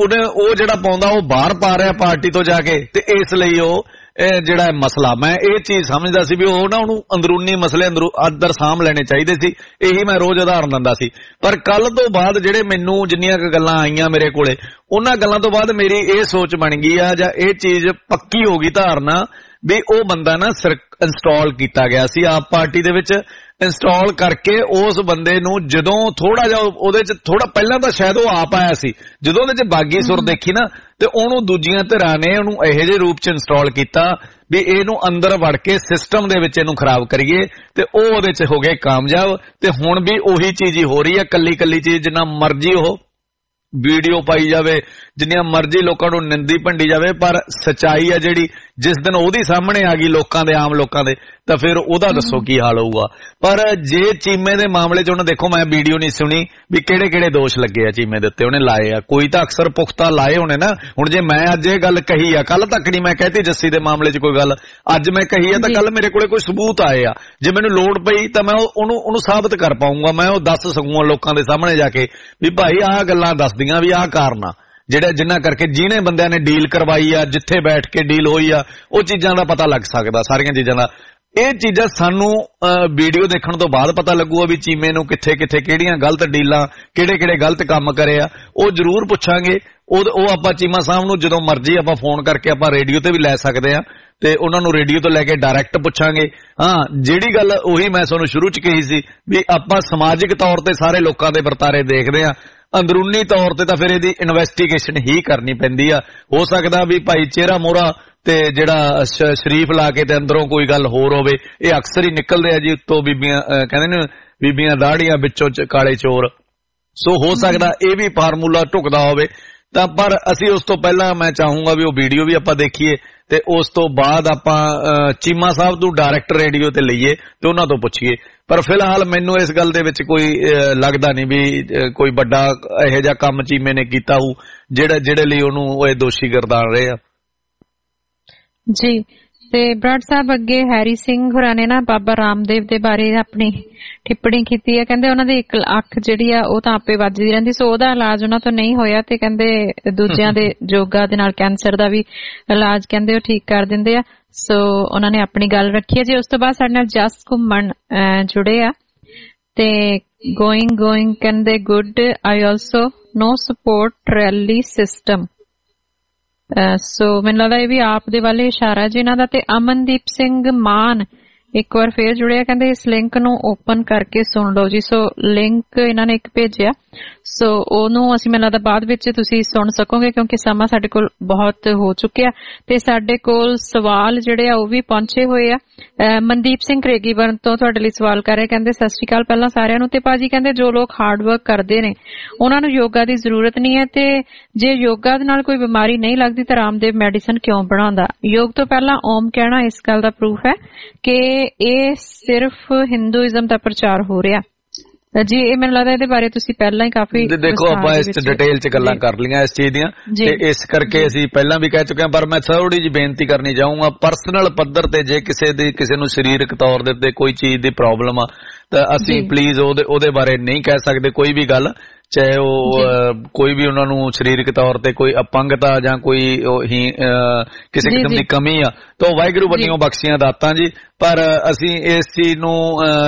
[SPEAKER 4] ਉਹ ਜਿਹੜਾ ਪਾਉਂਦਾ ਉਹ ਬਾਹਰ ਪਾ ਰਿਹਾ ਪਾਰਟੀ ਤੋਂ ਜਾ ਕੇ, ਤੇ ਇਸ ਲਈ ਉਹ ਜਿਹੜਾ ਮਸਲਾ, ਮੈਂ ਇਹ ਚੀਜ਼ ਸਮਝਦਾ ਸੀ ਵੀ ਉਹ ਨਾ ਉਹਨੂੰ ਅੰਦਰੂਨੀ ਮਸਲੇ ਅੰਦਰ ਸਾਂਭ ਲੈਣੇ ਚਾਹੀਦੇ ਸੀ, ਇਹੀ ਮੈਂ ਰੋਜ਼ ਉਦਾਹਰਨ ਦਿੰਦਾ ਸੀ। ਪਰ ਕੱਲ ਤੋਂ ਬਾਅਦ ਜਿਹੜੇ ਮੈਨੂੰ ਜਿੰਨੀਆਂ ਕੁ ਗੱਲਾਂ ਆਈਆਂ ਮੇਰੇ ਕੋਲੇ, ਉਹਨਾਂ ਗੱਲਾਂ ਤੋਂ ਬਾਅਦ ਮੇਰੀ ਇਹ ਸੋਚ ਬਣ ਗਈ ਆ ਜਾਂ ਇਹ ਚੀਜ਼ ਪੱਕੀ ਹੋ ਗਈ ਧਾਰਨਾ ਵੀ ਉਹ ਬੰਦਾ ਨਾ ਇੰਸਟਾਲ ਕੀਤਾ ਗਿਆ ਸੀ ਆਪ ਪਾਰਟੀ ਦੇ ਵਿੱਚ। ਇੰਸਟਾਲ ਕਰਕੇ ਉਸ ਬੰਦੇ ਨੂੰ ਜਦੋਂ ਥੋੜਾ ਜਿਹਾ ਉਹਦੇ ਚ ਥੋੜਾ ਪਹਿਲਾਂ ਤਾਂ ਸ਼ਾਇਦ ਉਹ ਆਪ ਆਇਆ ਸੀ, ਜਦੋਂ ਉਹਦੇ ਚ ਬਾਗੀ ਸੁਰ ਦੇਖੀ ਨਾ ਤੇ ਉਹਨੂੰ ਦੂਜੀਆਂ ਧਿਰਾਂ ਨੇ ਉਹਨੂੰ ਇਹੋ ਜਿਹੇ ਰੂਪ ਚ ਇੰਸਟਾਲ ਕੀਤਾ ਵੀ ਇਹਨੂੰ ਅੰਦਰ ਵੜ ਕੇ ਸਿਸਟਮ ਦੇ ਵਿੱਚ ਇਹਨੂੰ ਖਰਾਬ ਕਰੀਏ, ਤੇ ਉਹ ਉਹਦੇ ਚ ਹੋ ਗਏ ਕਾਮਯਾਬ। ਤੇ ਹੁਣ ਵੀ ਉਹੀ ਚੀਜ਼ ਹੀ ਹੋ ਰਹੀ ਹੈ, ਕੱਲੀ ਚੀਜ਼, ਜਿੰਨਾ ਮਰਜ਼ੀ ਉਹ ਵੀਡੀਓ ਪਾਈ ਜਾਵੇ, ਜਿੰਨੀਆਂ ਮਰਜ਼ੀ ਲੋਕਾਂ ਨੂੰ ਨਿੰਦੀ ਭੰਡੀ ਜਾਵੇ, ਪਰ ਸੱਚਾਈ ਆ ਜਿਹੜੀ ਜਿਸ ਦਿਨ ਉਹਦੀ ਸਾਹਮਣੇ ਆ ਗਈ ਲੋਕਾਂ ਦੇ, ਆਮ ਲੋਕਾਂ ਦੇ, ਤਾਂ ਫਿਰ ਉਹਦਾ ਦੱਸੋ ਕੀ ਹਾਲ ਹੋਊਗਾ। ਪਰ ਜੇ ਚੀਮੇ ਦੇ ਮਾਮਲੇ 'ਚ ਉਹਨੇ ਦੇਖੋ, ਮੈਂ ਵੀਡੀਓ ਨਹੀਂ ਸੁਣੀ ਵੀ ਕਿਹੜੇ ਦੋਸ਼ ਲੱਗੇ ਆ ਚੀਮੇ ਦੇ ਉੱਤੇ, ਉਹਨੇ ਲਾਏ ਆ, ਕੋਈ ਤਾਂ ਅਕਸਰ ਪੁਖਤਾ ਲਾਏ ਹੋਣੇ ਨਾ। ਹੁਣ ਜੇ ਮੈਂ ਅੱਜ ਇਹ ਗੱਲ ਕਹੀ ਆ, ਕੱਲ ਤੱਕ ਨਹੀਂ ਮੈਂ ਕਹਿਤੀ ਜੱਸੀ ਦੇ ਮਾਮਲੇ 'ਚ ਕੋਈ ਗੱਲ, ਅੱਜ ਮੈਂ ਕਹੀ ਆ ਤਾਂ ਕੱਲ ਮੇਰੇ ਕੋਲੇ ਕੋਈ ਸਬੂਤ ਆਏ ਆ, ਜੇ ਮੈਨੂੰ ਲੋੜ ਪਈ ਤਾਂ ਮੈਂ ਉਹਨੂੰ ਸਾਬਤ ਕਰ ਪਾਊਂਗਾ, ਮੈਂ ਉਹ ਦੱਸ ਸਕੂੰਗਾ ਲੋਕਾਂ ਦੇ ਸਾਹਮਣੇ ਜਾ ਕੇ ਵੀ ਭਾਈ ਆਹ ਗੱਲਾਂ ਦੱਸਦੀਆਂ ਵੀ ਆਹ ਕਾਰਨ ਆ ਜਿਨ੍ਹਾਂ ਕਰਕੇ ਜਿਹਨੇ ਬੰਦਿਆਂ ਨੇ ਡੀਲ ਕਰਵਾਈ ਆ, ਜਿੱਥੇ ਬੈਠ ਕੇ ਡੀਲ ਹੋਈ ਆ, ਉਹ ਚੀਜ਼ਾਂ ਦਾ ਪਤਾ ਲੱਗ ਸਕਦਾ, ਸਾਰੀਆਂ ਚੀਜ਼ਾਂ ਦਾ। ਇਹ ਚੀਜ਼ਾਂ ਸਾਨੂੰ ਵੀਡੀਓ ਦੇਖਣ ਤੋਂ ਬਾਅਦ ਪਤਾ ਲੱਗੂਗਾ ਵੀ ਚੀਮੇ ਨੂੰ ਕਿੱਥੇ ਕਿਹੜੀਆਂ ਗਲਤ ਡੀਲਾਂ, ਕਿਹੜੇ ਗਲਤ ਕੰਮ ਕਰੇ ਆ, ਉਹ ਜ਼ਰੂਰ ਪੁੱਛਾਂਗੇ। ਉਹ ਆਪਾਂ ਚੀਮਾ ਸਾਹਿਬ ਨੂੰ ਜਦੋਂ ਮਰਜ਼ੀ ਆਪਾਂ ਫੋਨ ਕਰਕੇ ਆਪਾਂ ਰੇਡੀਓ ਤੇ ਵੀ ਲੈ ਸਕਦੇ ਆ, ਤੇ ਉਹਨਾਂ ਨੂੰ ਰੇਡੀਓ ਤੋਂ ਲੈ ਕੇ ਡਾਇਰੈਕਟ ਪੁੱਛਾਂਗੇ। ਹਾਂ, ਜਿਹੜੀ ਗੱਲ ਉਹੀ ਮੈਂ ਤੁਹਾਨੂੰ ਸ਼ੁਰੂ 'ਚ ਕਹੀ ਸੀ ਵੀ ਆਪਾਂ ਸਮਾਜਿਕ ਤੌਰ ਤੇ ਸਾਰੇ ਲੋਕਾਂ ਦੇ ਵਰਤਾਰੇ ਦੇਖਦੇ ਆ, ਅੰਦਰੂਨੀ ਤੌਰ ਤੇ ਤਾਂ ਫਿਰ ਇਹਦੀ ਇਨਵੈਸਟੀਗੇਸ਼ਨ ਹੀ ਕਰਨੀ ਪੈਂਦੀ ਆ। ਹੋ ਸਕਦਾ ਵੀ ਭਾਈ ਚਿਹਰਾ ਮੋਹਰਾ ਤੇ ਜਿਹੜਾ ਸ਼ਰੀਫ ਲਾ ਕੇ ਤੇ ਅੰਦਰੋਂ ਕੋਈ ਗੱਲ ਹੋਰ ਹੋਵੇ, ਇਹ ਅਕਸਰ ਹੀ ਨਿਕਲਦੇ ਆ ਜੀ। ਉੱਤੋਂ ਬੀਬੀਆਂ ਕਹਿੰਦੇ ਨੇ ਬੀਬੀਆਂ ਦਾੜੀਆਂ ਵਿੱਚੋਂ ਕਾਲੇ ਚੋਰ, ਸੋ ਹੋ ਸਕਦਾ ਇਹ ਵੀ ਫਾਰਮੂਲਾ ਢੁਕਦਾ ਹੋਵੇ। ਤਾਂ ਪਰ ਅਸੀਂ ਉਸ ਤੋਂ ਪਹਿਲਾਂ ਮੈਂ ਚਾਹੂੰਗਾ ਵੀ ਉਹ ਵੀਡੀਓ ਵੀ ਆਪਾਂ ਦੇਖੀਏ, ਤੇ ਉਸ ਤੋਂ ਬਾਅਦ ਆਪਾਂ ਚੀਮਾ ਸਾਹਿਬ ਤੋਂ ਡਾਇਰੈਕਟ ਰੇਡੀਓ ਤੇ ਲਈਏ ਤੇ ਉਹਨਾਂ ਤੋਂ ਪੁੱਛੀਏ। ਪਰ ਫਿਲਹਾਲ ਮੈਨੂੰ ਇਸ ਗੱਲ ਦੇ ਵਿੱਚ ਕੋਈ ਲੱਗਦਾ ਨਹੀਂ ਵੀ ਕੋਈ ਵੱਡਾ ਇਹੋ ਜਿਹਾ ਕੰਮ ਚੀਮੇ ਨੇ ਕੀਤਾ ਹੋਊ ਜਿਹੜੇ ਲਈ ਉਹਨੂੰ ਇਹ ਦੋਸ਼ੀ ਗਰਦਾਨ ਰਹੇ ਆ
[SPEAKER 2] ਜੀ। ਤੇ ਬਰਾੜ ਸਾਹਿਬ ਅੱਗੇ ਹੈਰੀ ਸਿੰਘ ਹੋਰਾਂ ਨੇ ਨਾ ਬਾਬਾ ਰਾਮਦੇਵ ਦੇ ਬਾਰੇ ਆਪਣੀ ਟਿੱਪਣੀ ਕੀਤੀ ਹੈ। ਕਹਿੰਦੇ ਉਹਨਾਂ ਦੀ ਇੱਕ ਅੱਖ ਜਿਹੜੀ ਆ ਉਹ ਤਾਂ ਆਪੇ ਵੱਜਦੀ ਰਹਿੰਦੀ, ਸੋ ਉਹਦਾ ਇਲਾਜ ਉਹਨਾਂ ਤੋਂ ਨਹੀਂ ਹੋਇਆ, ਤੇ ਕਹਿੰਦੇ ਦੂਜਿਆਂ ਦੇ ਯੋਗਾ ਦੇ ਨਾਲ ਕੈਂਸਰ ਦਾ ਵੀ ਇਲਾਜ ਕਹਿੰਦੇ ਉਹ ਠੀਕ ਕਰ ਦਿੰਦੇ ਆ। ਸੋ ਉਹਨਾਂ ਨੇ ਆਪਣੀ ਗੱਲ ਰੱਖੀ ਹੈ ਜੀ। ਉਸ ਤੋਂ ਬਾਅਦ ਸਾਡੇ ਨਾਲ ਜਸ ਘੁੰਮਣ ਜੁੜੇ ਆ, ਤੇ ਗੋਇੰਗ ਕਹਿੰਦੇ good. I also know support rally system. So ਮੈਨੂੰ ਲੱਗਦਾ ਇਹ ਵੀ ਆਪ ਦੇ ਵੱਲ ਇਸ਼ਾਰਾ ਜੀ ਇਹਨਾਂ ਦਾ। ਤੇ ਅਮਨਦੀਪ ਸਿੰਘ ਮਾਨ ਇੱਕ ਵਾਰ ਫੇਰ ਜੁੜਿਆ, ਕਹਿੰਦੇ ਇਸ ਲਿੰਕ ਨੂੰ ਓਪਨ ਕਰਕੇ ਸੁਣ ਲਓ ਜੀ। ਸੋ ਲਿੰਕ ਇਹਨਾਂ ਨੇ ਇੱਕ ਭੇਜਿਆ, ਸੋ ਉਹਨੂੰ ਅਸੀਂ ਮੈਨੂੰ ਲੱਗਦਾ ਬਾਅਦ ਵਿੱਚ ਤੁਸੀਂ ਸੁਣ ਸਕੋਗੇ ਕਿਉਂਕਿ ਸਮਾਂ ਸਾਡੇ ਕੋਲ ਬਹੁਤ ਹੋ ਚੁੱਕਿਆ। ਤੇ ਸਾਡੇ ਕੋਲ ਸਵਾਲ ਜਿਹੜੇ ਆ ਉਹ ਵੀ ਪਹੁੰਚੇ ਹੋਏ ਆ। ਮਨਦੀਪ ਸਿੰਘ ਕਰੇਗੀਬਰਨ ਤੋਂ ਤੁਹਾਡੇ ਲਈ ਸਵਾਲ ਕਰ ਰਹੇ, ਕਹਿੰਦੇ ਸਤਿ ਸ਼੍ਰੀ ਅਕਾਲ ਪਹਿਲਾਂ ਸਾਰਿਆਂ ਨੂੰ। ਤੇ ਭਾਜੀ ਕਹਿੰਦੇ ਜੋ ਲੋਕ ਹਾਰਡ ਵਰਕ ਕਰਦੇ ਨੇ ਉਹਨਾਂ ਨੂੰ ਯੋਗਾ ਦੀ ਜ਼ਰੂਰਤ ਨਹੀਂ ਹੈ, ਤੇ ਜੇ ਯੋਗਾ ਦੇ ਨਾਲ ਕੋਈ ਬਿਮਾਰੀ ਨਹੀਂ ਲੱਗਦੀ ਤਾਂ ਰਾਮਦੇਵ ਮੈਡੀਸਨ ਕਿਉਂ ਬਣਾਉਂਦਾ? ਯੋਗ ਤੋਂ ਪਹਿਲਾਂ ਓਮ ਕਹਿਣਾ ਇਸ ਗੱਲ ਦਾ ਪ੍ਰੂਫ ਹੈ ਕਿ ਇਹ ਸਿਰਫ ਹਿੰਦੂਇਜ਼ਮ ਦਾ ਪ੍ਰਚਾਰ ਹੋ ਰਿਹਾ ਜੀ। ਇਹ ਮੈਨੂੰ ਲੱਗਦਾ ਇਹਦੇ ਬਾਰੇ ਤੁਸੀਂ ਪਹਿਲਾਂ ਹੀ ਕਾਫੀ
[SPEAKER 4] ਦੇਖੋ ਆਪਾਂ ਇਸ ਡਿਟੇਲ ਚ ਗੱਲਾਂ ਕਰ ਲਈਆਂ ਇਸ ਚੀਜ਼ ਦੀਆਂ, ਤੇ ਇਸ ਕਰਕੇ ਅਸੀਂ ਪਹਿਲਾਂ ਵੀ ਕਹਿ ਚੁੱਕੇ ਹਾਂ। ਪਰ ਮੈਂ ਥੋੜੀ ਜਿਹੀ ਬੇਨਤੀ ਕਰਨੀ ਚਾਹੂੰਗਾ, ਪਰਸਨਲ ਪੱਧਰ ਤੇ ਜੇ ਕਿਸੇ ਨੂੰ ਸਰੀਰਕ ਤੌਰ ਦੇ ਉੱਤੇ ਕੋਈ ਚੀਜ਼ ਦੀ ਪ੍ਰੋਬਲਮ ਆ ਤਾਂ ਅਸੀਂ ਪਲੀਜ਼ ਉਹਦੇ ਬਾਰੇ ਨਹੀਂ ਕਹਿ ਸਕਦੇ ਕੋਈ ਵੀ ਗੱਲ, ਚਾਹੇ ਉਹ ਕੋਈ ਵੀ ਉਹਨਾਂ ਨੂੰ ਸਰੀਰਕ ਤੌਰ ਤੇ ਕੋਈ ਅਪੰਗਤਾ ਜਾਂ ਕੋਈ ਕਿਸੇ ਕਿਸਮ ਦੀ ਕਮੀ ਆ ਤਾਂ ਉਹ ਵਾਹਿਗੁਰੂ ਵੱਲੋਂ ਬਖਸ਼ੀਆਂ ਦਾਤਾਂ ਜੀ। ਪਰ ਅਸੀਂ ਇਸ ਚੀਜ਼ ਨੂੰ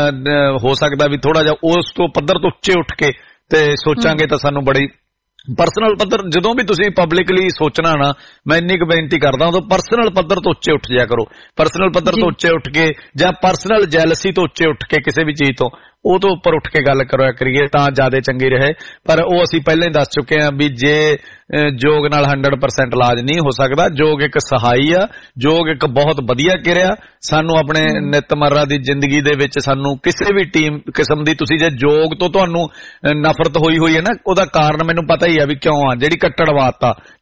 [SPEAKER 4] ਹੋ ਸਕਦਾ ਵੀ ਥੋੜਾ ਜਿਹਾ ਉਸ ਤੋਂ ਪੱਧਰ ਤੋਂ ਉੱਚੇ ਉੱਠ ਕੇ ਤੇ ਸੋਚਾਂਗੇ ਤਾਂ ਸਾਨੂੰ ਬੜੀ ਪਰਸਨਲ ਪੱਧਰ, ਜਦੋਂ ਵੀ ਤੁਸੀਂ ਪਬਲਿਕਲੀ ਸੋਚਣਾ ਨਾ, ਮੈਂ ਇੰਨੀ ਕੁ ਬੇਨਤੀ ਕਰਦਾ ਉਦੋਂ ਪਰਸਨਲ ਪੱਧਰ ਤੋਂ ਉੱਚੇ ਉੱਠ ਜਾਇਆ ਕਰੋ। ਪਰਸਨਲ ਪੱਧਰ ਤੋਂ ਉੱਚੇ ਉੱਠ ਕੇ ਜਾਂ ਪਰਸਨਲ ਜੈਲਸੀ ਤੋਂ ਉੱਚੇ ਉੱਠ ਕੇ ਕਿਸੇ ਵੀ ਚੀਜ਼ ਤੋਂ ਉਹ ਤੋਂ ਉੱਪਰ ਉੱਠ ਕੇ ਗੱਲ ਕਰੀਏ ਤਾਂ ਜ਼ਿਆਦਾ ਚੰਗੀ ਰਹੇ। ਪਰ ਉਹ ਅਸੀਂ ਪਹਿਲਾਂ ਹੀ ਦੱਸ ਚੁੱਕੇ ਹਾਂ ਵੀ ਜੇ ਯੋਗ ਨਾਲ 100% ਇਲਾਜ ਨਹੀਂ ਹੋ ਸਕਦਾ। ਯੋਗ ਇੱਕ ਸਹਾਈ ਆ, ਯੋਗ ਇੱਕ ਬਹੁਤ ਵਧੀਆ ਕਿਰਿਆ। ਸਾਨੂੰ ਆਪਣੇ ਨਿਤਮਰਰਾ ਦੀ ਜ਼ਿੰਦਗੀ ਦੇ ਵਿੱਚ ਸਾਨੂੰ ਕਿਸੇ ਵੀ ਕਿਸਮ ਦੀ, ਤੁਸੀਂ ਜੇ ਯੋਗ ਤੋਂ ਤੁਹਾਨੂੰ ਨਫ਼ਰਤ ਹੋਈ ਹੈ ਨਾ, ਉਹਦਾ ਕਾਰਨ ਮੈਨੂੰ ਪਤਾ ਹੀ ਆ ਵੀ ਕਿਉਂ ਆ। ਜਿਹੜੀ ਕੱਟੜਵਾਦ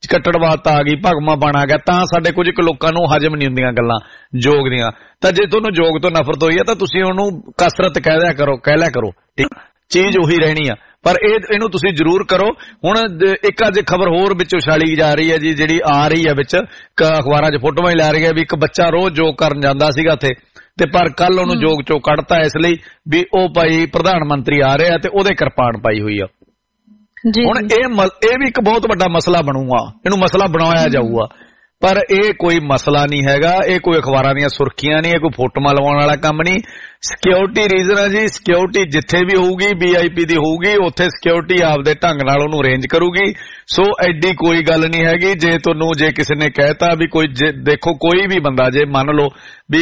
[SPEAKER 4] ਆ ਗਈ, ਭਗਮਾ ਬਣ ਆ ਗਿਆ, ਤਾਂ ਸਾਡੇ ਕੁਝ ਕੁ ਲੋਕਾਂ ਨੂੰ ਹਜਮ ਨਹੀਂ ਹੁੰਦੀਆਂ ਗੱਲਾਂ ਯੋਗ ਦੀਆਂ। ਤਾਂ ਜੇ ਤੁਹਾਨੂੰ ਯੋਗ ਤੋਂ ਨਫ਼ਰਤ ਹੋਈ ਆ ਤਾਂ ਤੁਸੀਂ ਉਹਨੂੰ ਕਸਰਤ ਕਹਿ ਲਿਆ ਕਰੋ, ਠੀਕ, ਚੀਜ਼ ਉਹੀ ਰਹਿਣੀ ਆ। ਪਰ ਇਹਨੂੰ ਤੁਸੀਂ ਜ਼ਰੂਰ ਕਰੋ। ਹੁਣ ਇੱਕ ਅੱਜ ਖਬਰ ਹੋਰ ਵਿੱਚ ਉਛਾਲੀ ਜਾ ਰਹੀ ਹੈ ਜੀ, ਜਿਹੜੀ ਆ ਰਹੀ ਹੈ ਵਿੱਚ ਅਖਬਾਰਾਂ 'ਚ ਫੋਟੋਆਂ ਹੀ ਲਾ ਰਹੀ ਹੈ ਵੀ ਇੱਕ ਬੱਚਾ ਰੋਜ਼ ਯੋਗ ਕਰਨ ਜਾਂਦਾ ਸੀਗਾ ਉੱਥੇ, ਤੇ ਪਰ ਕੱਲ ਉਹਨੂੰ ਯੋਗ ਚੋਂ ਕੱਢਤਾ ਇਸ ਲਈ ਵੀ ਉਹ ਭਾਈ ਪ੍ਰਧਾਨ ਮੰਤਰੀ ਆ ਰਿਹਾ ਤੇ ਉਹਦੇ ਕਿਰਪਾਨ ਪਾਈ ਹੋਈ ਆ। ਹੁਣ ਇਹ ਵੀ ਇੱਕ ਬਹੁਤ ਵੱਡਾ ਮਸਲਾ ਬਣੂਗਾ, ਇਹਨੂੰ ਮਸਲਾ ਬਣਾਇਆ ਜਾਊਗਾ। ਪਰ ਇਹ ਕੋਈ ਮਸਲਾ ਨਹੀਂ ਹੈਗਾ, ਇਹ ਕੋਈ ਅਖਬਾਰਾਂ ਦੀਆਂ ਸੁਰਖੀਆਂ ਨਹੀਂ, ਇਹ ਕੋਈ ਫੋਟੋਆਂ ਲਵਾਉਣ ਵਾਲਾ ਕੰਮ ਨਹੀਂ। ਸਿਕਿਉਰਿਟੀ ਰੀਜ਼ਨ ਹੈ ਜੀ। ਸਿਕਿਉਰਿਟੀ ਜਿੱਥੇ ਵੀ ਹੋਊਗੀ VIP ਦੀ ਹੋਊਗੀ, ਉੱਥੇ ਸਿਕਿਉਰਿਟੀ ਆਪਦੇ ਢੰਗ ਨਾਲ ਉਹਨੂੰ ਅਰੇਂਜ ਕਰੂਗੀ। ਸੋ ਐਡੀ ਕੋਈ ਗੱਲ ਨਹੀਂ ਹੈਗੀ। ਜੇ ਕਿਸੇ ਨੇ ਕਹਿਤਾ ਵੀ ਦੇਖੋ ਕੋਈ ਵੀ ਬੰਦਾ ਜੇ ਮੰਨ ਲਓ ਵੀ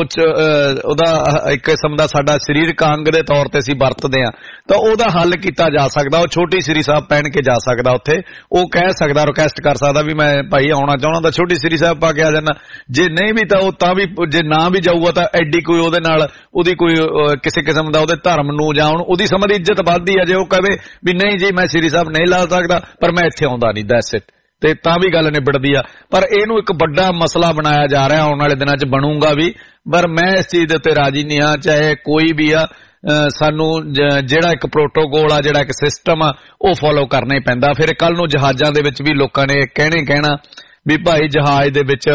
[SPEAKER 4] ਉਹਦਾ ਇੱਕ ਕਿਸਮ ਦਾ ਸਾਡਾ ਸਰੀਰਕ ਅੰਗ ਦੇ ਤੌਰ ਤੇ ਅਸੀਂ ਵਰਤਦੇ ਆ ਤਾਂ ਉਹਦਾ ਹੱਲ ਕੀਤਾ ਜਾ ਸਕਦਾ। ਉਹ ਛੋਟੀ ਸ੍ਰੀ ਸਾਹਿਬ ਪਹਿਨ ਕੇ ਜਾ ਸਕਦਾ, ਉੱਥੇ ਉਹ ਕਹਿ ਸਕਦਾ, ਰਿਕੁਐਸਟ ਕਰ ਸਕਦਾ ਵੀ ਮੈਂ ਭਾਈ ਆਉਣਾ ਚਾਹੁੰਦਾ ਤਾਂ ਛੋਟੀ ਸ੍ਰੀ ਸਾਹਿਬ ਪਾ ਕੇ ਆ ਜਾਣਾ। ਜੇ ਨਹੀਂ ਵੀ ਤਾਂ ਉਹ ਤਾਂ ਵੀ, ਜੇ ਨਾ ਵੀ ਜਾਊਗਾ ਤਾਂ ਐਡੀ ਕੋਈ ਉਹਦੇ ਨਾਲ ਉਹਦੀ ਕੋਈ ਕਿਸੇ ਕਿਸਮ ਦਾ ਉਹਦੇ ਧਰਮ ਨੂੰ ਜਾਂ ਉਹਦੀ ਸਮਝ ਇੱਜ਼ਤ ਵੱਧਦੀ ਹੈ। ਜੇ ਉਹ ਕਹੇ ਵੀ ਨਹੀਂ ਜੀ ਮੈਂ ਸ੍ਰੀ ਸਾਹਿਬ ਨਹੀਂ ਲਾ ਸਕਦਾ ਪਰ ਮੈਂ ਇੱਥੇ ਆਉਂਦਾ ਨਹੀਂ, ਦੈਟਸ ਇਟ, ਤੇ ਤਾਂ ਵੀ ਗੱਲ ਨਿਬੜਦੀ ਆ। ਪਰ ਇਹਨੂੰ ਇੱਕ ਵੱਡਾ ਮਸਲਾ ਬਣਾਇਆ ਜਾ ਰਿਹਾ, ਆਉਣ ਵਾਲੇ ਦਿਨਾਂ 'ਚ ਬਣੂਗਾ ਵੀ। ਪਰ ਮੈਂ ਇਸ ਚੀਜ਼ ਦੇ ਉੱਤੇ ਰਾਜੀ ਨਹੀਂ ਹਾਂ, ਚਾਹੇ ਕੋਈ ਵੀ ਆ। ਸਾਨੂੰ ਜਿਹੜਾ ਇੱਕ ਪ੍ਰੋਟੋਕੋਲ ਆ, ਜਿਹੜਾ ਇੱਕ ਸਿਸਟਮ ਆ, ਉਹ ਫੋਲੋ ਕਰਨਾ ਹੀ ਪੈਂਦਾ। ਫਿਰ ਕੱਲ ਨੂੰ ਜਹਾਜ਼ਾਂ ਦੇ ਵਿੱਚ ਵੀ ਲੋਕਾਂ ਨੇ ਕਹਿਣਾ ਵੀ ਭਾਈ ਜਹਾਜ਼ ਦੇ ਵਿੱਚ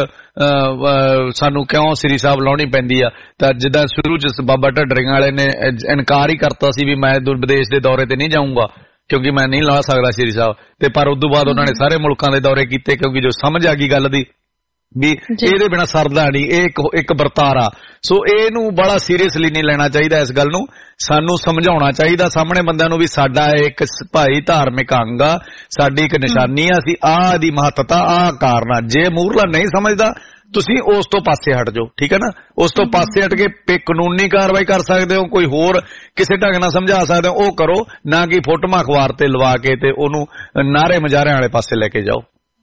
[SPEAKER 4] ਸਾਨੂੰ ਕਿਉਂ ਸ੍ਰੀ ਸਾਹਿਬ ਲਾਉਣੀ ਪੈਂਦੀ ਆ। ਤਾਂ ਜਿੱਦਾਂ ਸ਼ੁਰੂ 'ਚ ਬਾਬਾ ਢੱਡਰੀਆਂ ਵਾਲੇ ਨੇ ਇਨਕਾਰ ਹੀ ਕਰਤਾ ਸੀ ਵੀ ਮੈਂ ਵਿਦੇਸ਼ ਦੇ ਦੌਰੇ ਤੇ ਨਹੀਂ ਜਾਊਂਗਾ ਕਿਉਂਕਿ ਮੈਂ ਨਹੀਂ ਲਾ ਸਕਦਾ ਸ੍ਰੀ ਸਾਹਿਬ, ਤੇ ਪਰ ਉਦੋਂ ਬਾਅਦ ਉਹਨਾਂ ਨੇ ਸਾਰੇ ਮੁਲਕਾਂ ਦੇ ਦੌਰੇ ਕੀਤੇ ਕਿਉਂਕਿ ਜੋ ਸਮਝ ਆ ਗਈ ਗੱਲ ਦੀ ਵੀ ਇਹਦੇ ਬਿਨਾਂ ਸਰਦਾ ਨਹੀਂ, ਇਹ ਇੱਕ ਵਰਤਾਰਾ। ਸੋ ਇਹਨੂੰ ਬੜਾ ਸੀਰੀਅਸਲੀ ਨਹੀਂ ਲੈਣਾ ਚਾਹੀਦਾ। ਇਸ ਗੱਲ ਨੂੰ ਸਾਨੂੰ ਸਮਝਾਉਣਾ ਚਾਹੀਦਾ ਸਾਹਮਣੇ ਬੰਦਿਆਂ ਨੂੰ ਵੀ ਸਾਡਾ ਇੱਕ ਭਾਈ ਧਾਰਮਿਕ ਅੰਗ ਆ, ਸਾਡੀ ਇੱਕ ਨਿਸ਼ਾਨੀ ਆ, ਅਸੀਂ ਆਹ ਦੀ ਮਹੱਤਤਾ ਆਹ ਕਾਰਨ ਆ। ਜੇ ਮੂਹਰਲਾ ਨਹੀਂ ਸਮਝਦਾ ਤੁਸੀਂ ਉਸ ਤੋਂ ਪਾਸੇ ਹਟ ਜਾਓ, ਠੀਕ ਹੈ ਨਾ। ਉਸ ਤੋਂ ਪਾਸੇ ਹਟ ਕੇ ਕਾਨੂੰਨੀ ਕਾਰਵਾਈ ਕਰ ਸਕਦੇ ਹੋ, ਕੋਈ ਹੋਰ ਕਿਸੇ ਢੰਗ ਨਾਲ ਸਮਝਾ ਸਕਦੇ ਹੋ, ਉਹ ਕਰੋ, ਨਾ ਕਿ ਫੋਟੋਆਂ ਅਖਬਾਰ ਤੇ ਲਵਾ ਕੇ ਤੇ ਉਹਨੂੰ ਨਾਰੇ ਮਜਾਰਿਆਂ ਵਾਲੇ ਪਾਸੇ ਲੈ ਕੇ ਜਾਓ।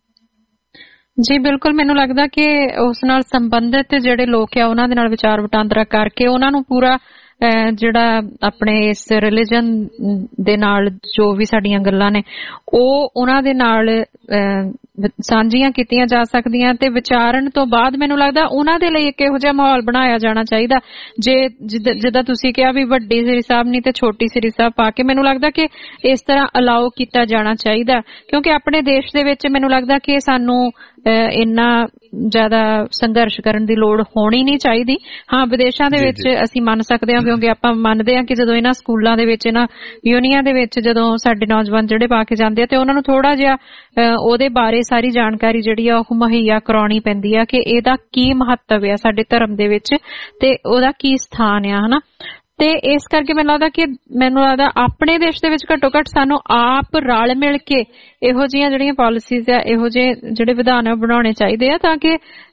[SPEAKER 2] ਜੀ ਬਿਲਕੁਲ, ਮੈਨੂੰ ਲੱਗਦਾ ਕਿ ਉਸ ਨਾਲ ਸੰਬੰਧਿਤ ਜਿਹੜੇ ਲੋਕ ਆ ਉਹਨਾਂ ਦੇ ਨਾਲ ਵਿਚਾਰ ਵਟਾਂਦਰਾ ਕਰਕੇ ਉਹਨਾਂ ਨੂੰ ਪੂਰਾ ਜਿਹੜਾ ਆਪਣੇ ਇਸ ਰਿਲੀਜਨ ਦੇ ਨਾਲ ਜੋ ਵੀ ਸਾਡੀਆਂ ਗੱਲਾਂ ਨੇ ਉਹ ਉਹਨਾਂ ਦੇ ਨਾਲ ਸਾਂਝੀਆਂ ਕੀਤੀਆਂ ਜਾ ਸਕਦੀਆਂ ਤੇ ਵਿਚਾਰਨ ਤੋਂ ਬਾਅਦ ਮੈਨੂੰ ਲੱਗਦਾ ਉਹਨਾਂ ਦੇ ਲਈ ਇੱਕ ਇਹੋ ਜਿਹਾ ਮਾਹੌਲ ਬਣਾਇਆ ਜਾਣਾ ਚਾਹੀਦਾ। ਜੇ ਜਿੱਦਾਂ ਤੁਸੀਂ ਕਿਹਾ ਵੀ ਵੱਡੀ ਸ੍ਰੀ ਸਾਹਿਬ ਨਹੀਂ ਤੇ ਛੋਟੀ ਸ੍ਰੀ ਸਾਹਿਬ ਪਾ ਕੇ, ਮੈਨੂੰ ਲੱਗਦਾ ਕਿ ਇਸ ਤਰ੍ਹਾਂ ਅਲਾਓ ਕੀਤਾ ਜਾਣਾ ਚਾਹੀਦਾ ਕਿਉਂਕਿ ਆਪਣੇ ਦੇਸ਼ ਦੇ ਵਿੱਚ ਮੈਨੂੰ ਲੱਗਦਾ ਕਿ ਸਾਨੂੰ ਇੰਨਾ ਜ਼ਿਆਦਾ ਸੰਘਰਸ਼ ਕਰਨ ਦੀ ਲੋੜ ਹੋਣੀ ਨਹੀਂ ਚਾਹੀਦੀ। ਹਾਂ, ਵਿਦੇਸ਼ਾਂ ਦੇ ਵਿੱਚ ਅਸੀਂ ਮੰਨ ਸਕਦੇ ਹਾਂ ਕਿਉਂਕਿ ਆਪਾਂ ਮੰਨਦੇ ਹਾਂ ਕਿ ਜਦੋਂ ਇਹਨਾਂ ਸਕੂਲਾਂ ਦੇ ਵਿੱਚ, ਇਹਨਾਂ ਯੂਨੀਆਂ ਦੇ ਵਿੱਚ ਜਦੋਂ ਸਾਡੇ ਨੌਜਵਾਨ ਜਿਹੜੇ ਪਾ ਕੇ ਜਾਂਦੇ ਆ ਤੇ ਉਹਨਾਂ ਨੂੰ ਥੋੜਾ ਜਿਹਾ ਉਹਦੇ ਬਾਰੇ ਸਾਰੀ ਜਾਣਕਾਰੀ ਜਿਹੜੀ ਆ ਉਹ ਮੁਹੱਈਆ ਕਰਾਉਣੀ ਪੈਂਦੀ ਆ ਕਿ ਇਹਦਾ ਕੀ ਮਹੱਤਵ ਆ ਸਾਡੇ ਧਰਮ ਦੇ ਵਿੱਚ ਤੇ ਉਹਦਾ ਕੀ ਸਥਾਨ ਆ, ਹਨਾ। ਤੇ ਇਸ ਕਰਕੇ ਮੈਨੂੰ ਲੱਗਦਾ ਆਪਣੇ ਦੇਸ਼ ਦੇ ਵਿੱਚ ਘੱਟੋ ਘੱਟ ਸਾਨੂੰ ਆਪ ਰਲ ਮਿਲ ਕੇ ਇਹੋ ਜਿਹੀਆਂ ਜਿਹੜੀਆਂ ਪਾਲਿਸੀਜ਼ ਆ, ਇਹੋ ਜਿਹੇ ਜਿਹੜੇ ਵਿਧਾਨ ਆ ਬਣਾਉਣੇ ਚਾਹੀਦੇ ਆ, ਤਾਂ ਕਿ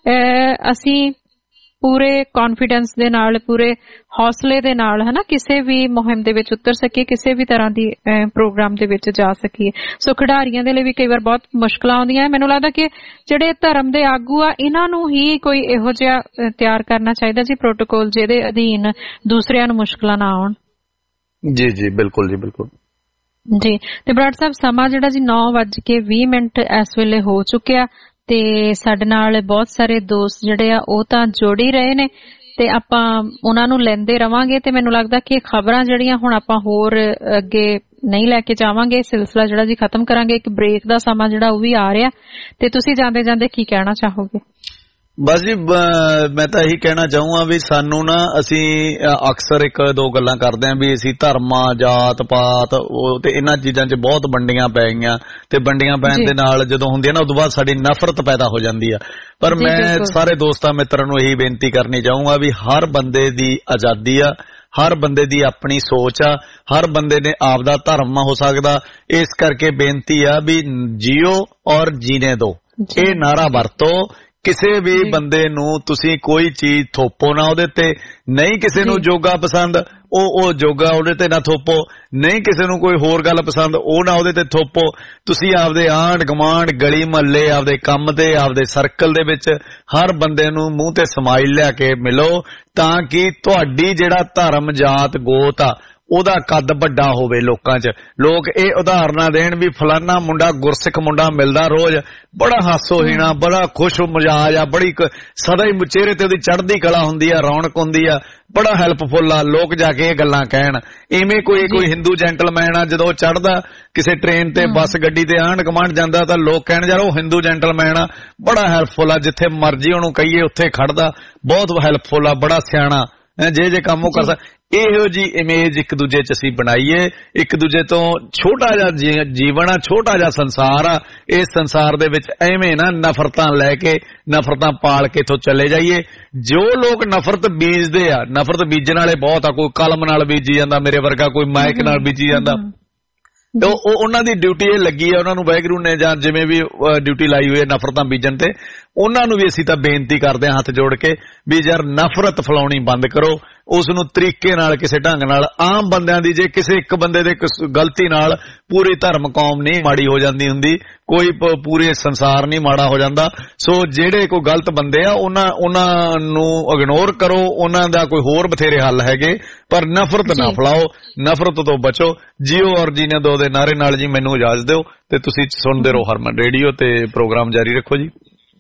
[SPEAKER 2] ਅਸੀਂ ਪੂਰੇ ਕੌਨਫੀਡੈਂਸ ਦੇ ਨਾਲ, ਪੂਰੇ ਹੌਸਲੇ ਦੇ ਨਾਲ ਕਿਸੇ ਵੀ ਮੁਹਿੰਮ ਦੇ ਵਿੱਚ ਉਤਰ ਸਕੀਏ, ਕਿਸੇ ਵੀ ਤਰ੍ਹਾਂ ਦੀ ਪ੍ਰੋਗਰਾਮ ਦੇ ਵਿੱਚ ਜਾ ਸਕੀਏ। ਸੋ ਖਿਡਾਰੀਆਂ ਦੇ ਲਈ ਵੀ ਕਈ ਵਾਰ ਬਹੁਤ ਮੁਸ਼ਕਲਾਂ ਆਉਂਦੀਆਂ। ਮੈਨੂੰ ਲੱਗਦਾ ਕਿ ਜਿਹੜੇ ਧਰਮ ਦੇ ਆਗੂ ਆ, ਇਹਨਾਂ ਨੂੰ ਹੀ ਕੋਈ ਇਹੋ ਜਿਹਾ ਤਿਆਰ ਕਰਨਾ ਚਾਹੀਦਾ ਜੀ ਪ੍ਰੋਟੋਕੋਲ, ਜਿਹਦੇ ਅਧੀਨ ਦੂਸਰਿਆਂ ਨੂੰ ਮੁਸ਼ਕਲਾਂ ਨਾ ਆਉਣ।
[SPEAKER 4] ਜੀ ਜੀ ਬਿਲਕੁਲ ਜੀ, ਬਿਲਕੁਲ
[SPEAKER 2] ਜੀ। ਤੇ ਬਰਾੜ ਸਾਹਿਬ, ਸਮਾਂ ਜਿਹੜਾ ਜੀ 9:20 ਇਸ ਵੇਲੇ ਹੋ ਚੁੱਕਿਆ ਤੇ ਸਾਡੇ ਨਾਲ ਬਹੁਤ ਸਾਰੇ ਦੋਸਤ ਜਿਹੜੇ ਆ ਉਹ ਤਾਂ ਜੁੜ ਹੀ ਰਹੇ ਨੇ ਤੇ ਆਪਾਂ ਉਹਨਾਂ ਨੂੰ ਲੈਂਦੇ ਰਵਾਂਗੇ। ਤੇ ਮੈਨੂੰ ਲੱਗਦਾ ਕਿ ਖਬਰਾਂ ਜਿਹੜੀਆਂ ਹੁਣ ਆਪਾਂ ਹੋਰ ਅੱਗੇ ਨਹੀਂ ਲੈ ਕੇ ਜਾਵਾਂਗੇ, ਸਿਲਸਿਲਾ ਜਿਹੜਾ ਜੀ ਖਤਮ ਕਰਾਂਗੇ। ਇੱਕ ਬ੍ਰੇਕ ਦਾ ਸਮਾਂ ਜਿਹੜਾ ਉਹ ਵੀ ਆ ਰਿਹਾ, ਤੇ ਤੁਸੀਂ ਜਾਂਦੇ ਜਾਂਦੇ ਕੀ ਕਹਿਣਾ ਚਾਹੋਗੇ?
[SPEAKER 4] ਬਸ ਜੀ, ਮੈਂ ਤਾਂ ਇਹੀ ਕਹਿਣਾ ਚਾਹੂੰਗਾ ਵੀ ਸਾਨੂੰ ਨਾ, ਅਸੀਂ ਅਕਸਰ ਇੱਕ ਦੋ ਗੱਲਾਂ ਕਰਦੇ ਆਂ ਵੀ ਅਸੀਂ ਧਰਮਾਂ, ਜਾਤ ਪਾਤ ਤੇ ਇਹਨਾਂ ਚੀਜ਼ਾਂ 'ਚ ਬਹੁਤ ਵੰਡੀਆਂ ਪੈ ਗਈਆਂ, ਤੇ ਵੰਡੀਆਂ ਪੈਣ ਦੇ ਨਾਲ ਜਦੋਂ ਹੁੰਦੀਆਂ ਨਾ, ਉਦੋਂ ਬਾਅਦ ਸਾਡੀ ਨਫ਼ਰਤ ਪੈਦਾ ਹੋ ਜਾਂਦੀ ਆ। ਪਰ ਮੈਂ ਸਾਰੇ ਦੋਸਤਾਂ ਮਿੱਤਰਾਂ ਨੂੰ ਇਹੀ ਬੇਨਤੀ ਕਰਨੀ ਚਾਹੂੰਗਾ ਵੀ ਹਰ ਬੰਦੇ ਦੀ ਆਜ਼ਾਦੀ ਆ, ਹਰ ਬੰਦੇ ਦੀ ਆਪਣੀ ਸੋਚ ਆ, ਹਰ ਬੰਦੇ ਨੇ ਆਪਦਾ ਧਰਮ ਹੋ ਸਕਦਾ। ਇਸ ਕਰਕੇ ਬੇਨਤੀ ਆ ਵੀ ਜੀਓ ਔਰ ਜੀਣੇ ਦੋ, ਇਹ ਨਾਰਾ ਵਰਤੋ। ਕਿਸੇ ਵੀ ਬੰਦੇ ਨੂੰ ਤੁਸੀਂ ਕੋਈ ਚੀਜ਼ ਥੋਪੋ ਨਾ ਉਹਦੇ ਤੇ। ਨਹੀਂ ਕਿਸੇ ਨੂੰ ਯੋਗਾ ਪਸੰਦ, ਉਹ ਯੋਗਾ ਉਹਦੇ ਤੇ ਨਾ ਥੋਪੋ। ਨਹੀਂ ਕਿਸੇ ਨੂੰ ਕੋਈ ਹੋਰ ਗੱਲ ਪਸੰਦ, ਉਹ ਨਾ ਉਹਦੇ ਤੇ ਥੋਪੋ। ਤੁਸੀਂ ਆਪਦੇ ਆਂਢ ਗੁਆਂਢ, ਗਲੀ ਮੁਹੱਲੇ, ਆਪਦੇ ਕੰਮ ਤੇ, ਆਪਦੇ ਸਰਕਲ ਦੇ ਵਿੱਚ ਹਰ ਬੰਦੇ ਨੂੰ ਮੂੰਹ ਤੇ ਸਮਾਈਲ ਲਿਆ ਕੇ ਮਿਲੋ, ਤਾਂ ਕਿ ਤੁਹਾਡੀ ਜਿਹੜਾ ਧਰਮ, ਜਾਤ, ਗੋਤ ਆ ਉਹਦਾ ਕੱਦ ਵੱਡਾ ਹੋਵੇ ਲੋਕਾਂ 'ਚ। ਲੋਕ ਇਹ ਉਦਾਹਰਨਾਂ ਦੇਣ ਵੀ ਫਲਾਨਾ ਮੁੰਡਾ ਗੁਰਸਿੱਖ ਮੁੰਡਾ ਮਿਲਦਾ ਰੋਜ਼, ਬੜਾ ਹਾਸੋਹੀਣਾ, ਬੜਾ ਖੁਸ਼ ਮਿਜਾਜ ਆ, ਬੜੀ ਸਦਾ ਹੀ ਚਿਹਰੇ ਤੇ ਉਹਦੀ ਚੜ੍ਹਦੀ ਕਲਾ ਹੁੰਦੀ ਆ, ਰੌਣਕ ਹੁੰਦੀ ਆ, ਬੜਾ ਹੈਲਪਫੁਲ ਆ। ਲੋਕ ਜਾ ਕੇ ਇਹ ਗੱਲਾਂ ਕਹਿਣ। ਇਵੇਂ ਕੋਈ ਹਿੰਦੂ ਜੈਂਟਲਮੈਨ ਆ, ਜਦੋਂ ਚੜ੍ਹਦਾ ਕਿਸੇ ਟ੍ਰੇਨ ਤੇ, ਬੱਸ ਗੱਡੀ ਤੇ, ਆਂਢ ਗੁਆਂਢ ਜਾਂਦਾ ਤਾਂ ਲੋਕ ਕਹਿਣ ਯਾਰ ਉਹ ਹਿੰਦੂ ਜੈਂਟਲਮੈਨ ਆ, ਬੜਾ ਹੈਲਪਫੁਲ ਆ, ਜਿੱਥੇ ਮਰਜ਼ੀ ਉਹਨੂੰ ਕਹੀਏ ਉੱਥੇ ਖੜਦਾ, ਬਹੁਤ ਹੈਲਪਫੁਲ ਆ, ਬੜਾ ਸਿਆਣਾ, ਜੇ ਕੰਮ ਉਹ ਕਰਦਾ। ਇਹੋ ਜੀ ਇਮੇਜ ਇੱਕ ਦੂਜੇ 'ਚ ਅਸੀਂ ਬਣਾਈਏ। ਇੱਕ ਦੂਜੇ ਤੋਂ ਛੋਟਾ ਜਿਹਾ ਜੀਵਨ ਆ, ਛੋਟਾ ਜਿਹਾ ਸੰਸਾਰ ਆ। ਇਸ ਸੰਸਾਰ ਦੇ ਵਿੱਚ ਐਵੇਂ ਨਾ ਨਫ਼ਰਤਾਂ ਲੈ ਕੇ, ਨਫ਼ਰਤਾਂ ਪਾਲ ਕੇ ਇੱਥੋਂ ਚਲੇ ਜਾਈਏ। ਜੋ ਲੋਕ ਨਫ਼ਰਤ ਬੀਜਦੇ ਆ, ਨਫ਼ਰਤ ਬੀਜਣ ਵਾਲੇ ਬਹੁਤ ਆ। ਕੋਈ ਕਲਮ ਨਾਲ ਬੀਜੀ ਜਾਂਦਾ ਮੇਰੇ ਵਰਗਾ, ਕੋਈ ਮਾਈਕ ਨਾਲ ਬੀਜੀ ਜਾਂਦਾ। ਉਹਨਾਂ ਦੀ ਡਿਊਟੀ ਇਹ ਲੱਗੀ ਆ, ਉਹਨਾਂ ਨੂੰ ਵਾਹਿਗੁਰੂ ਨੇ ਜਾਂ ਜਿਵੇਂ ਵੀ ਡਿਊਟੀ ਲਾਈ ਹੋਈ ਹੈ ਨਫ਼ਰਤਾਂ ਬੀਜਣ ਤੇ, ਉਹਨਾਂ ਨੂੰ ਵੀ ਅਸੀਂ ਤਾਂ ਬੇਨਤੀ ਕਰਦੇ ਹਾਂ ਹੱਥ ਜੋੜ ਕੇ ਵੀ ਯਾਰ ਨਫ਼ਰਤ ਫੈਲਾਉਣੀ ਬੰਦ ਕਰੋ। ਉਸ ਨੂੰ ਤਰੀਕੇ ਨਾਲ, ਕਿਸੇ ਢੰਗ ਨਾਲ, ਆਮ ਬੰਦਿਆਂ ਦੀ, ਜੇ ਕਿਸੇ ਇੱਕ ਬੰਦੇ ਦੇ ਗਲਤੀ ਨਾਲ ਪੂਰੀ ਧਰਮ ਕੌਮ ਨਹੀਂ ਮਾੜੀ ਹੋ ਜਾਂਦੀ ਹੁੰਦੀ, ਕੋਈ ਪੂਰੇ ਸੰਸਾਰ ਨਹੀਂ ਮਾੜਾ ਹੋ ਜਾਂਦਾ। ਸੋ ਜਿਹੜੇ ਕੋਈ ਗਲਤ ਬੰਦੇ ਆ ਉਹਨਾਂ ਨੂੰ ਇਗਨੋਰ ਕਰੋ, ਉਹਨਾਂ ਦਾ ਕੋਈ ਹੋਰ ਬਥੇਰੇ ਹੱਲ ਹੈਗੇ, ਪਰ ਨਫ਼ਰਤ ਨਾ ਫੈਲਾਓ, ਨਫ਼ਰਤ ਤੋਂ ਬਚੋ। ਜੀਓ ਔਰ ਜੀਨੇ ਦੋ ਦੇ ਨਾਰੇ ਨਾਲ ਜੀ ਮੈਨੂੰ ਇਜਾਜ਼ਤ ਦਿਓ, ਤੇ ਤੁਸੀਂ ਸੁਣਦੇ ਰਹੋ ਹਰਮਨ ਰੇਡੀਓ ਤੇ ਪ੍ਰੋਗਰਾਮ ਜਾਰੀ ਰੱਖੋ ਜੀ।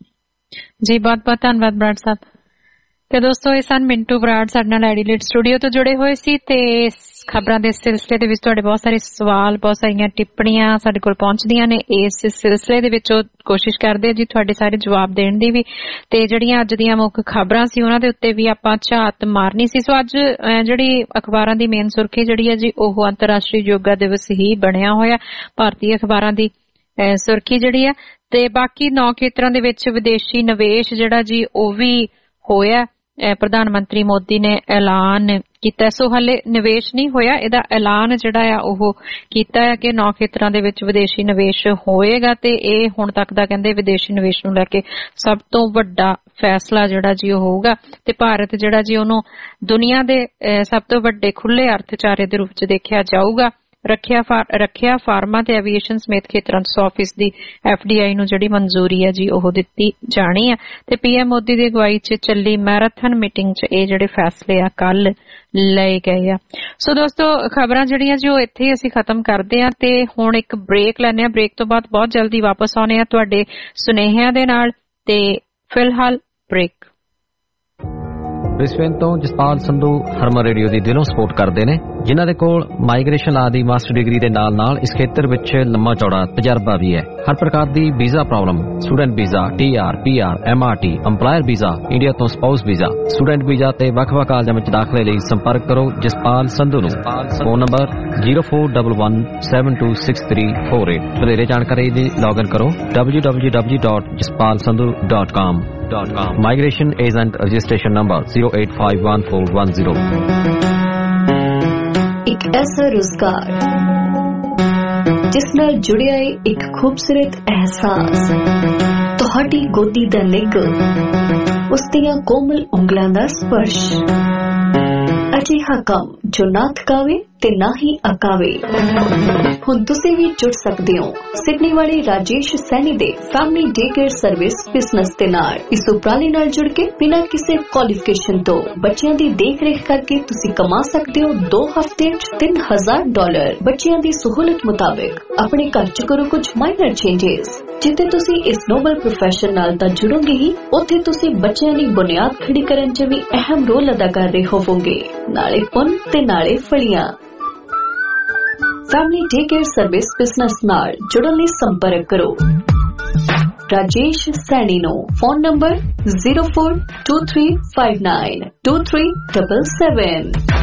[SPEAKER 2] ਜੀ ਬਹੁਤ ਬਹੁਤ ਧੰਨਵਾਦ ਬਰਾੜ ਸਾਹਿਬ। ਤੇ ਦੋਸਤੋ, ਇਹ ਸਨ ਮਿੰਟੂ ਬਰਾੜ, ਸਾਡੇ ਨਾਲ ਐਡੀਲੇਡ ਸਟੂਡੀਓ ਤੋਂ ਜੁੜੇ ਹੋਏ ਸੀ। ਤੇ ਖਬਰਾਂ ਦੇ ਸਿਲਸਿਲੇ ਦੇ ਵਿੱਚ ਤੁਹਾਡੇ ਬਹੁਤ ਸਾਰੇ ਸਵਾਲ, ਬਹੁਤ ਸਾਰੀਆਂ ਟਿੱਪਣੀਆਂ ਸਾਡੇ ਕੋਲ ਪਹੁੰਚਦੀਆਂ ਨੇ। ਇਸ ਸਿਲਸਿਲੇ ਦੇ ਵਿੱਚ ਉਹ ਕੋਸ਼ਿਸ਼ ਕਰਦੇ ਜੀ ਤੁਹਾਡੇ ਸਾਰੇ ਜਵਾਬ ਦੇਣ ਦੀ ਵੀ, ਤੇ ਜਿਹੜੀਆਂ ਅੱਜ ਦੀਆਂ ਮੁੱਖ ਖਬਰਾਂ ਸੀ ਉਹਨਾਂ ਦੇ ਉੱਤੇ ਵੀ ਆਪਾਂ ਝਾਤ ਮਾਰਨੀ ਸੀ। ਸੋ ਅੱਜ ਜਿਹੜੀ ਅਖਬਾਰਾਂ ਦੀ ਮੇਨ ਸੁਰਖੀ ਜਿਹੜੀ ਹੈ ਜੀ, ਉਹ ਅੰਤਰਰਾਸ਼ਟਰੀ ਯੋਗਾ ਦਿਵਸ ਹੀ ਬਣਿਆ ਹੋਇਆ, ਭਾਰਤੀ ਅਖਬਾਰਾਂ ਦੀ ਸੁਰਖੀ ਜਿਹੜੀ ਆ। ਤੇ ਬਾਕੀ 9 ਖੇਤਰਾਂ ਦੇ ਵਿੱਚ ਵਿਦੇਸ਼ੀ ਨਿਵੇਸ਼ ਜਿਹੜਾ ਜੀ ਉਹ ਵੀ ਹੋਇਆ। ਪ੍ਰਧਾਨ ਮੰਤਰੀ ਮੋਦੀ ਨੇ ਐਲਾਨ ਕੀਤਾ। ਸੋ ਹਾਲੇ ਨਿਵੇਸ਼ ਨਹੀਂ ਹੋਇਆ, ਇਹਦਾ ਐਲਾਨ ਜਿਹੜਾ ਆ ਉਹ ਕੀਤਾ ਹੈ ਕਿ 9 ਖੇਤਰਾਂ ਦੇ ਵਿੱਚ ਵਿਦੇਸ਼ੀ ਨਿਵੇਸ਼ ਹੋਏਗਾ। ਤੇ ਇਹ ਹੁਣ ਤੱਕ ਦਾ ਕਹਿੰਦੇ ਵਿਦੇਸ਼ੀ ਨਿਵੇਸ਼ ਨੂੰ ਲੈ ਕੇ ਸਭ ਤੋਂ ਵੱਡਾ ਫੈਸਲਾ ਜਿਹੜਾ ਜੀ ਉਹ ਹੋਊਗਾ। ਤੇ ਭਾਰਤ ਜਿਹੜਾ ਜੀ ਉਹਨੂੰ ਦੁਨੀਆ ਦੇ ਸਭ ਤੋਂ ਵੱਡੇ ਖੁੱਲੇ ਅਰਥਚਾਰੇ ਦੇ ਰੂਪ 'ਚ ਦੇਖਿਆ ਜਾਊਗਾ। ਰੱਖਿਆ, ਫਾਰਮਾ ਤੇ ਐਵੀਏਸ਼ਨ ਸਮੇਤ ਖੇਤਰਾਂ 'ਚ 100% FDI ਨੂੰ ਜਿਹੜੀ ਮਨਜ਼ੂਰੀ ਹੈ ਜੀ ਉਹ ਦਿੱਤੀ ਜਾਣੀ ਹੈ। ਤੇ PM ਮੋਦੀ ਦੀ ਅਗਵਾਈ 'ਚ ਚੱਲੀ ਮੈਰਾਥਨ ਮੀਟਿੰਗ 'ਚ ਇਹ ਜਿਹੜੇ ਫੈਸਲੇ ਆ ਕੱਲ ਲਏ ਗਏ ਆ। ਸੋ ਦੋਸਤੋ, ਖਬਰਾਂ ਜਿਹੜੀਆਂ ਜੀ ਉਹ ਇੱਥੇ ਹੀ ਅਸੀਂ ਖਤਮ ਕਰਦੇ ਆ ਤੇ ਹੁਣ ਇੱਕ ਬ੍ਰੇਕ ਲੈਂਦੇ ਆ। ਬ੍ਰੇਕ ਤੋਂ ਬਾਅਦ ਬਹੁਤ ਜਲਦੀ ਵਾਪਸ ਆਉਣੇ ਆ ਤੁਹਾਡੇ ਸੁਨੇਹਿਆਂ ਦੇ ਨਾਲ। ਤੇ ਫਿਲਹਾਲ ਬ੍ਰੇਕ।
[SPEAKER 5] ਬ੍ਰਿਸਬੇਨ ਤੋਂ ਜਸਪਾਲ ਸੰਧੂ ਹਰਮਨ ਰੇਡੀਓ ਦੀ ਦਿਲੋਂ ਸਪੋਰਟ ਕਰਦੇ ਨੇ, ਜਿਨ੍ਹਾਂ ਦੇ ਕੋਲ ਮਾਈਗ੍ਰੇਸ਼ਨ ਲਾ ਦੀ ਮਾਸਟਰ ਡਿਗਰੀ ਦੇ ਨਾਲ ਇਸ ਖੇਤਰ ਵਿੱਚ ਲੰਮਾ ਚੌੜਾ ਤਜਰਬਾ ਵੀ ਹੈ। ਹਰ ਪ੍ਰਕਾਰ ਦੀ visa problem, student visa, TR, PR, MRT, employer visa, India ਤੋਂ ਸਪਾਊਸ ਵੀਜ਼ਾ, ਸਟੂਡੈਂਟ ਵੀਜ਼ਾ ਤੇ ਵੱਖ-ਵੱਖ ਕਾਲਜਾਂ ਵਿੱਚ ਦਾਖਲੇ ਲਈ ਸੰਪਰਕ ਕਰੋ ਜਸਪਾਲ ਸੰਧੂ ਨੂੰ। Phone number 0411726348। ਵਧੇਰੇ ਜਾਣਕਾਰੀ ਲਈ ਲੌਗਇਨ ਕਰੋ www.jaspalsandhu.com। Migration Agent Registration Number 0851410।
[SPEAKER 6] एक ऐसा रोजगार जिस नाल जुड़िया है एक खूबसूरत एहसास, तुहाडी गोदी दा निग, उस दियां कोमल उंगलां दा स्पर्श, अजिहा काम जो ना थकावे ते ना ही अकावे। हुण तुसीं भी जुड़ सकदे हो सिडनी वाले राजेश सैनी दे family day care service business दे नाल। इस उपराले नाल जुड़ के बिना किसी क्वालिफिकेशन तो बच्चियां दी देख रेख करके तुसीं कमा सकदे हो 2 हफ्ते $3000। बच्चियां दी सहूलत मुताबिक अपने घर च करो कुछ माइनर चेंजेस। जिथे तुसीं इस नोबल प्रोफेशन नाल तां जुड़ोगे ही, उत्थे तुसीं बच्चियां दी बुनियाद खड़ी करन च भी अहम रोल अदा कर रहे होवोगे, नाले पुन ते नाले फलियां। Family day care service business नाल जुड़न लई संपर्क करो राजेश सैनी नो। Phone number 0423592377।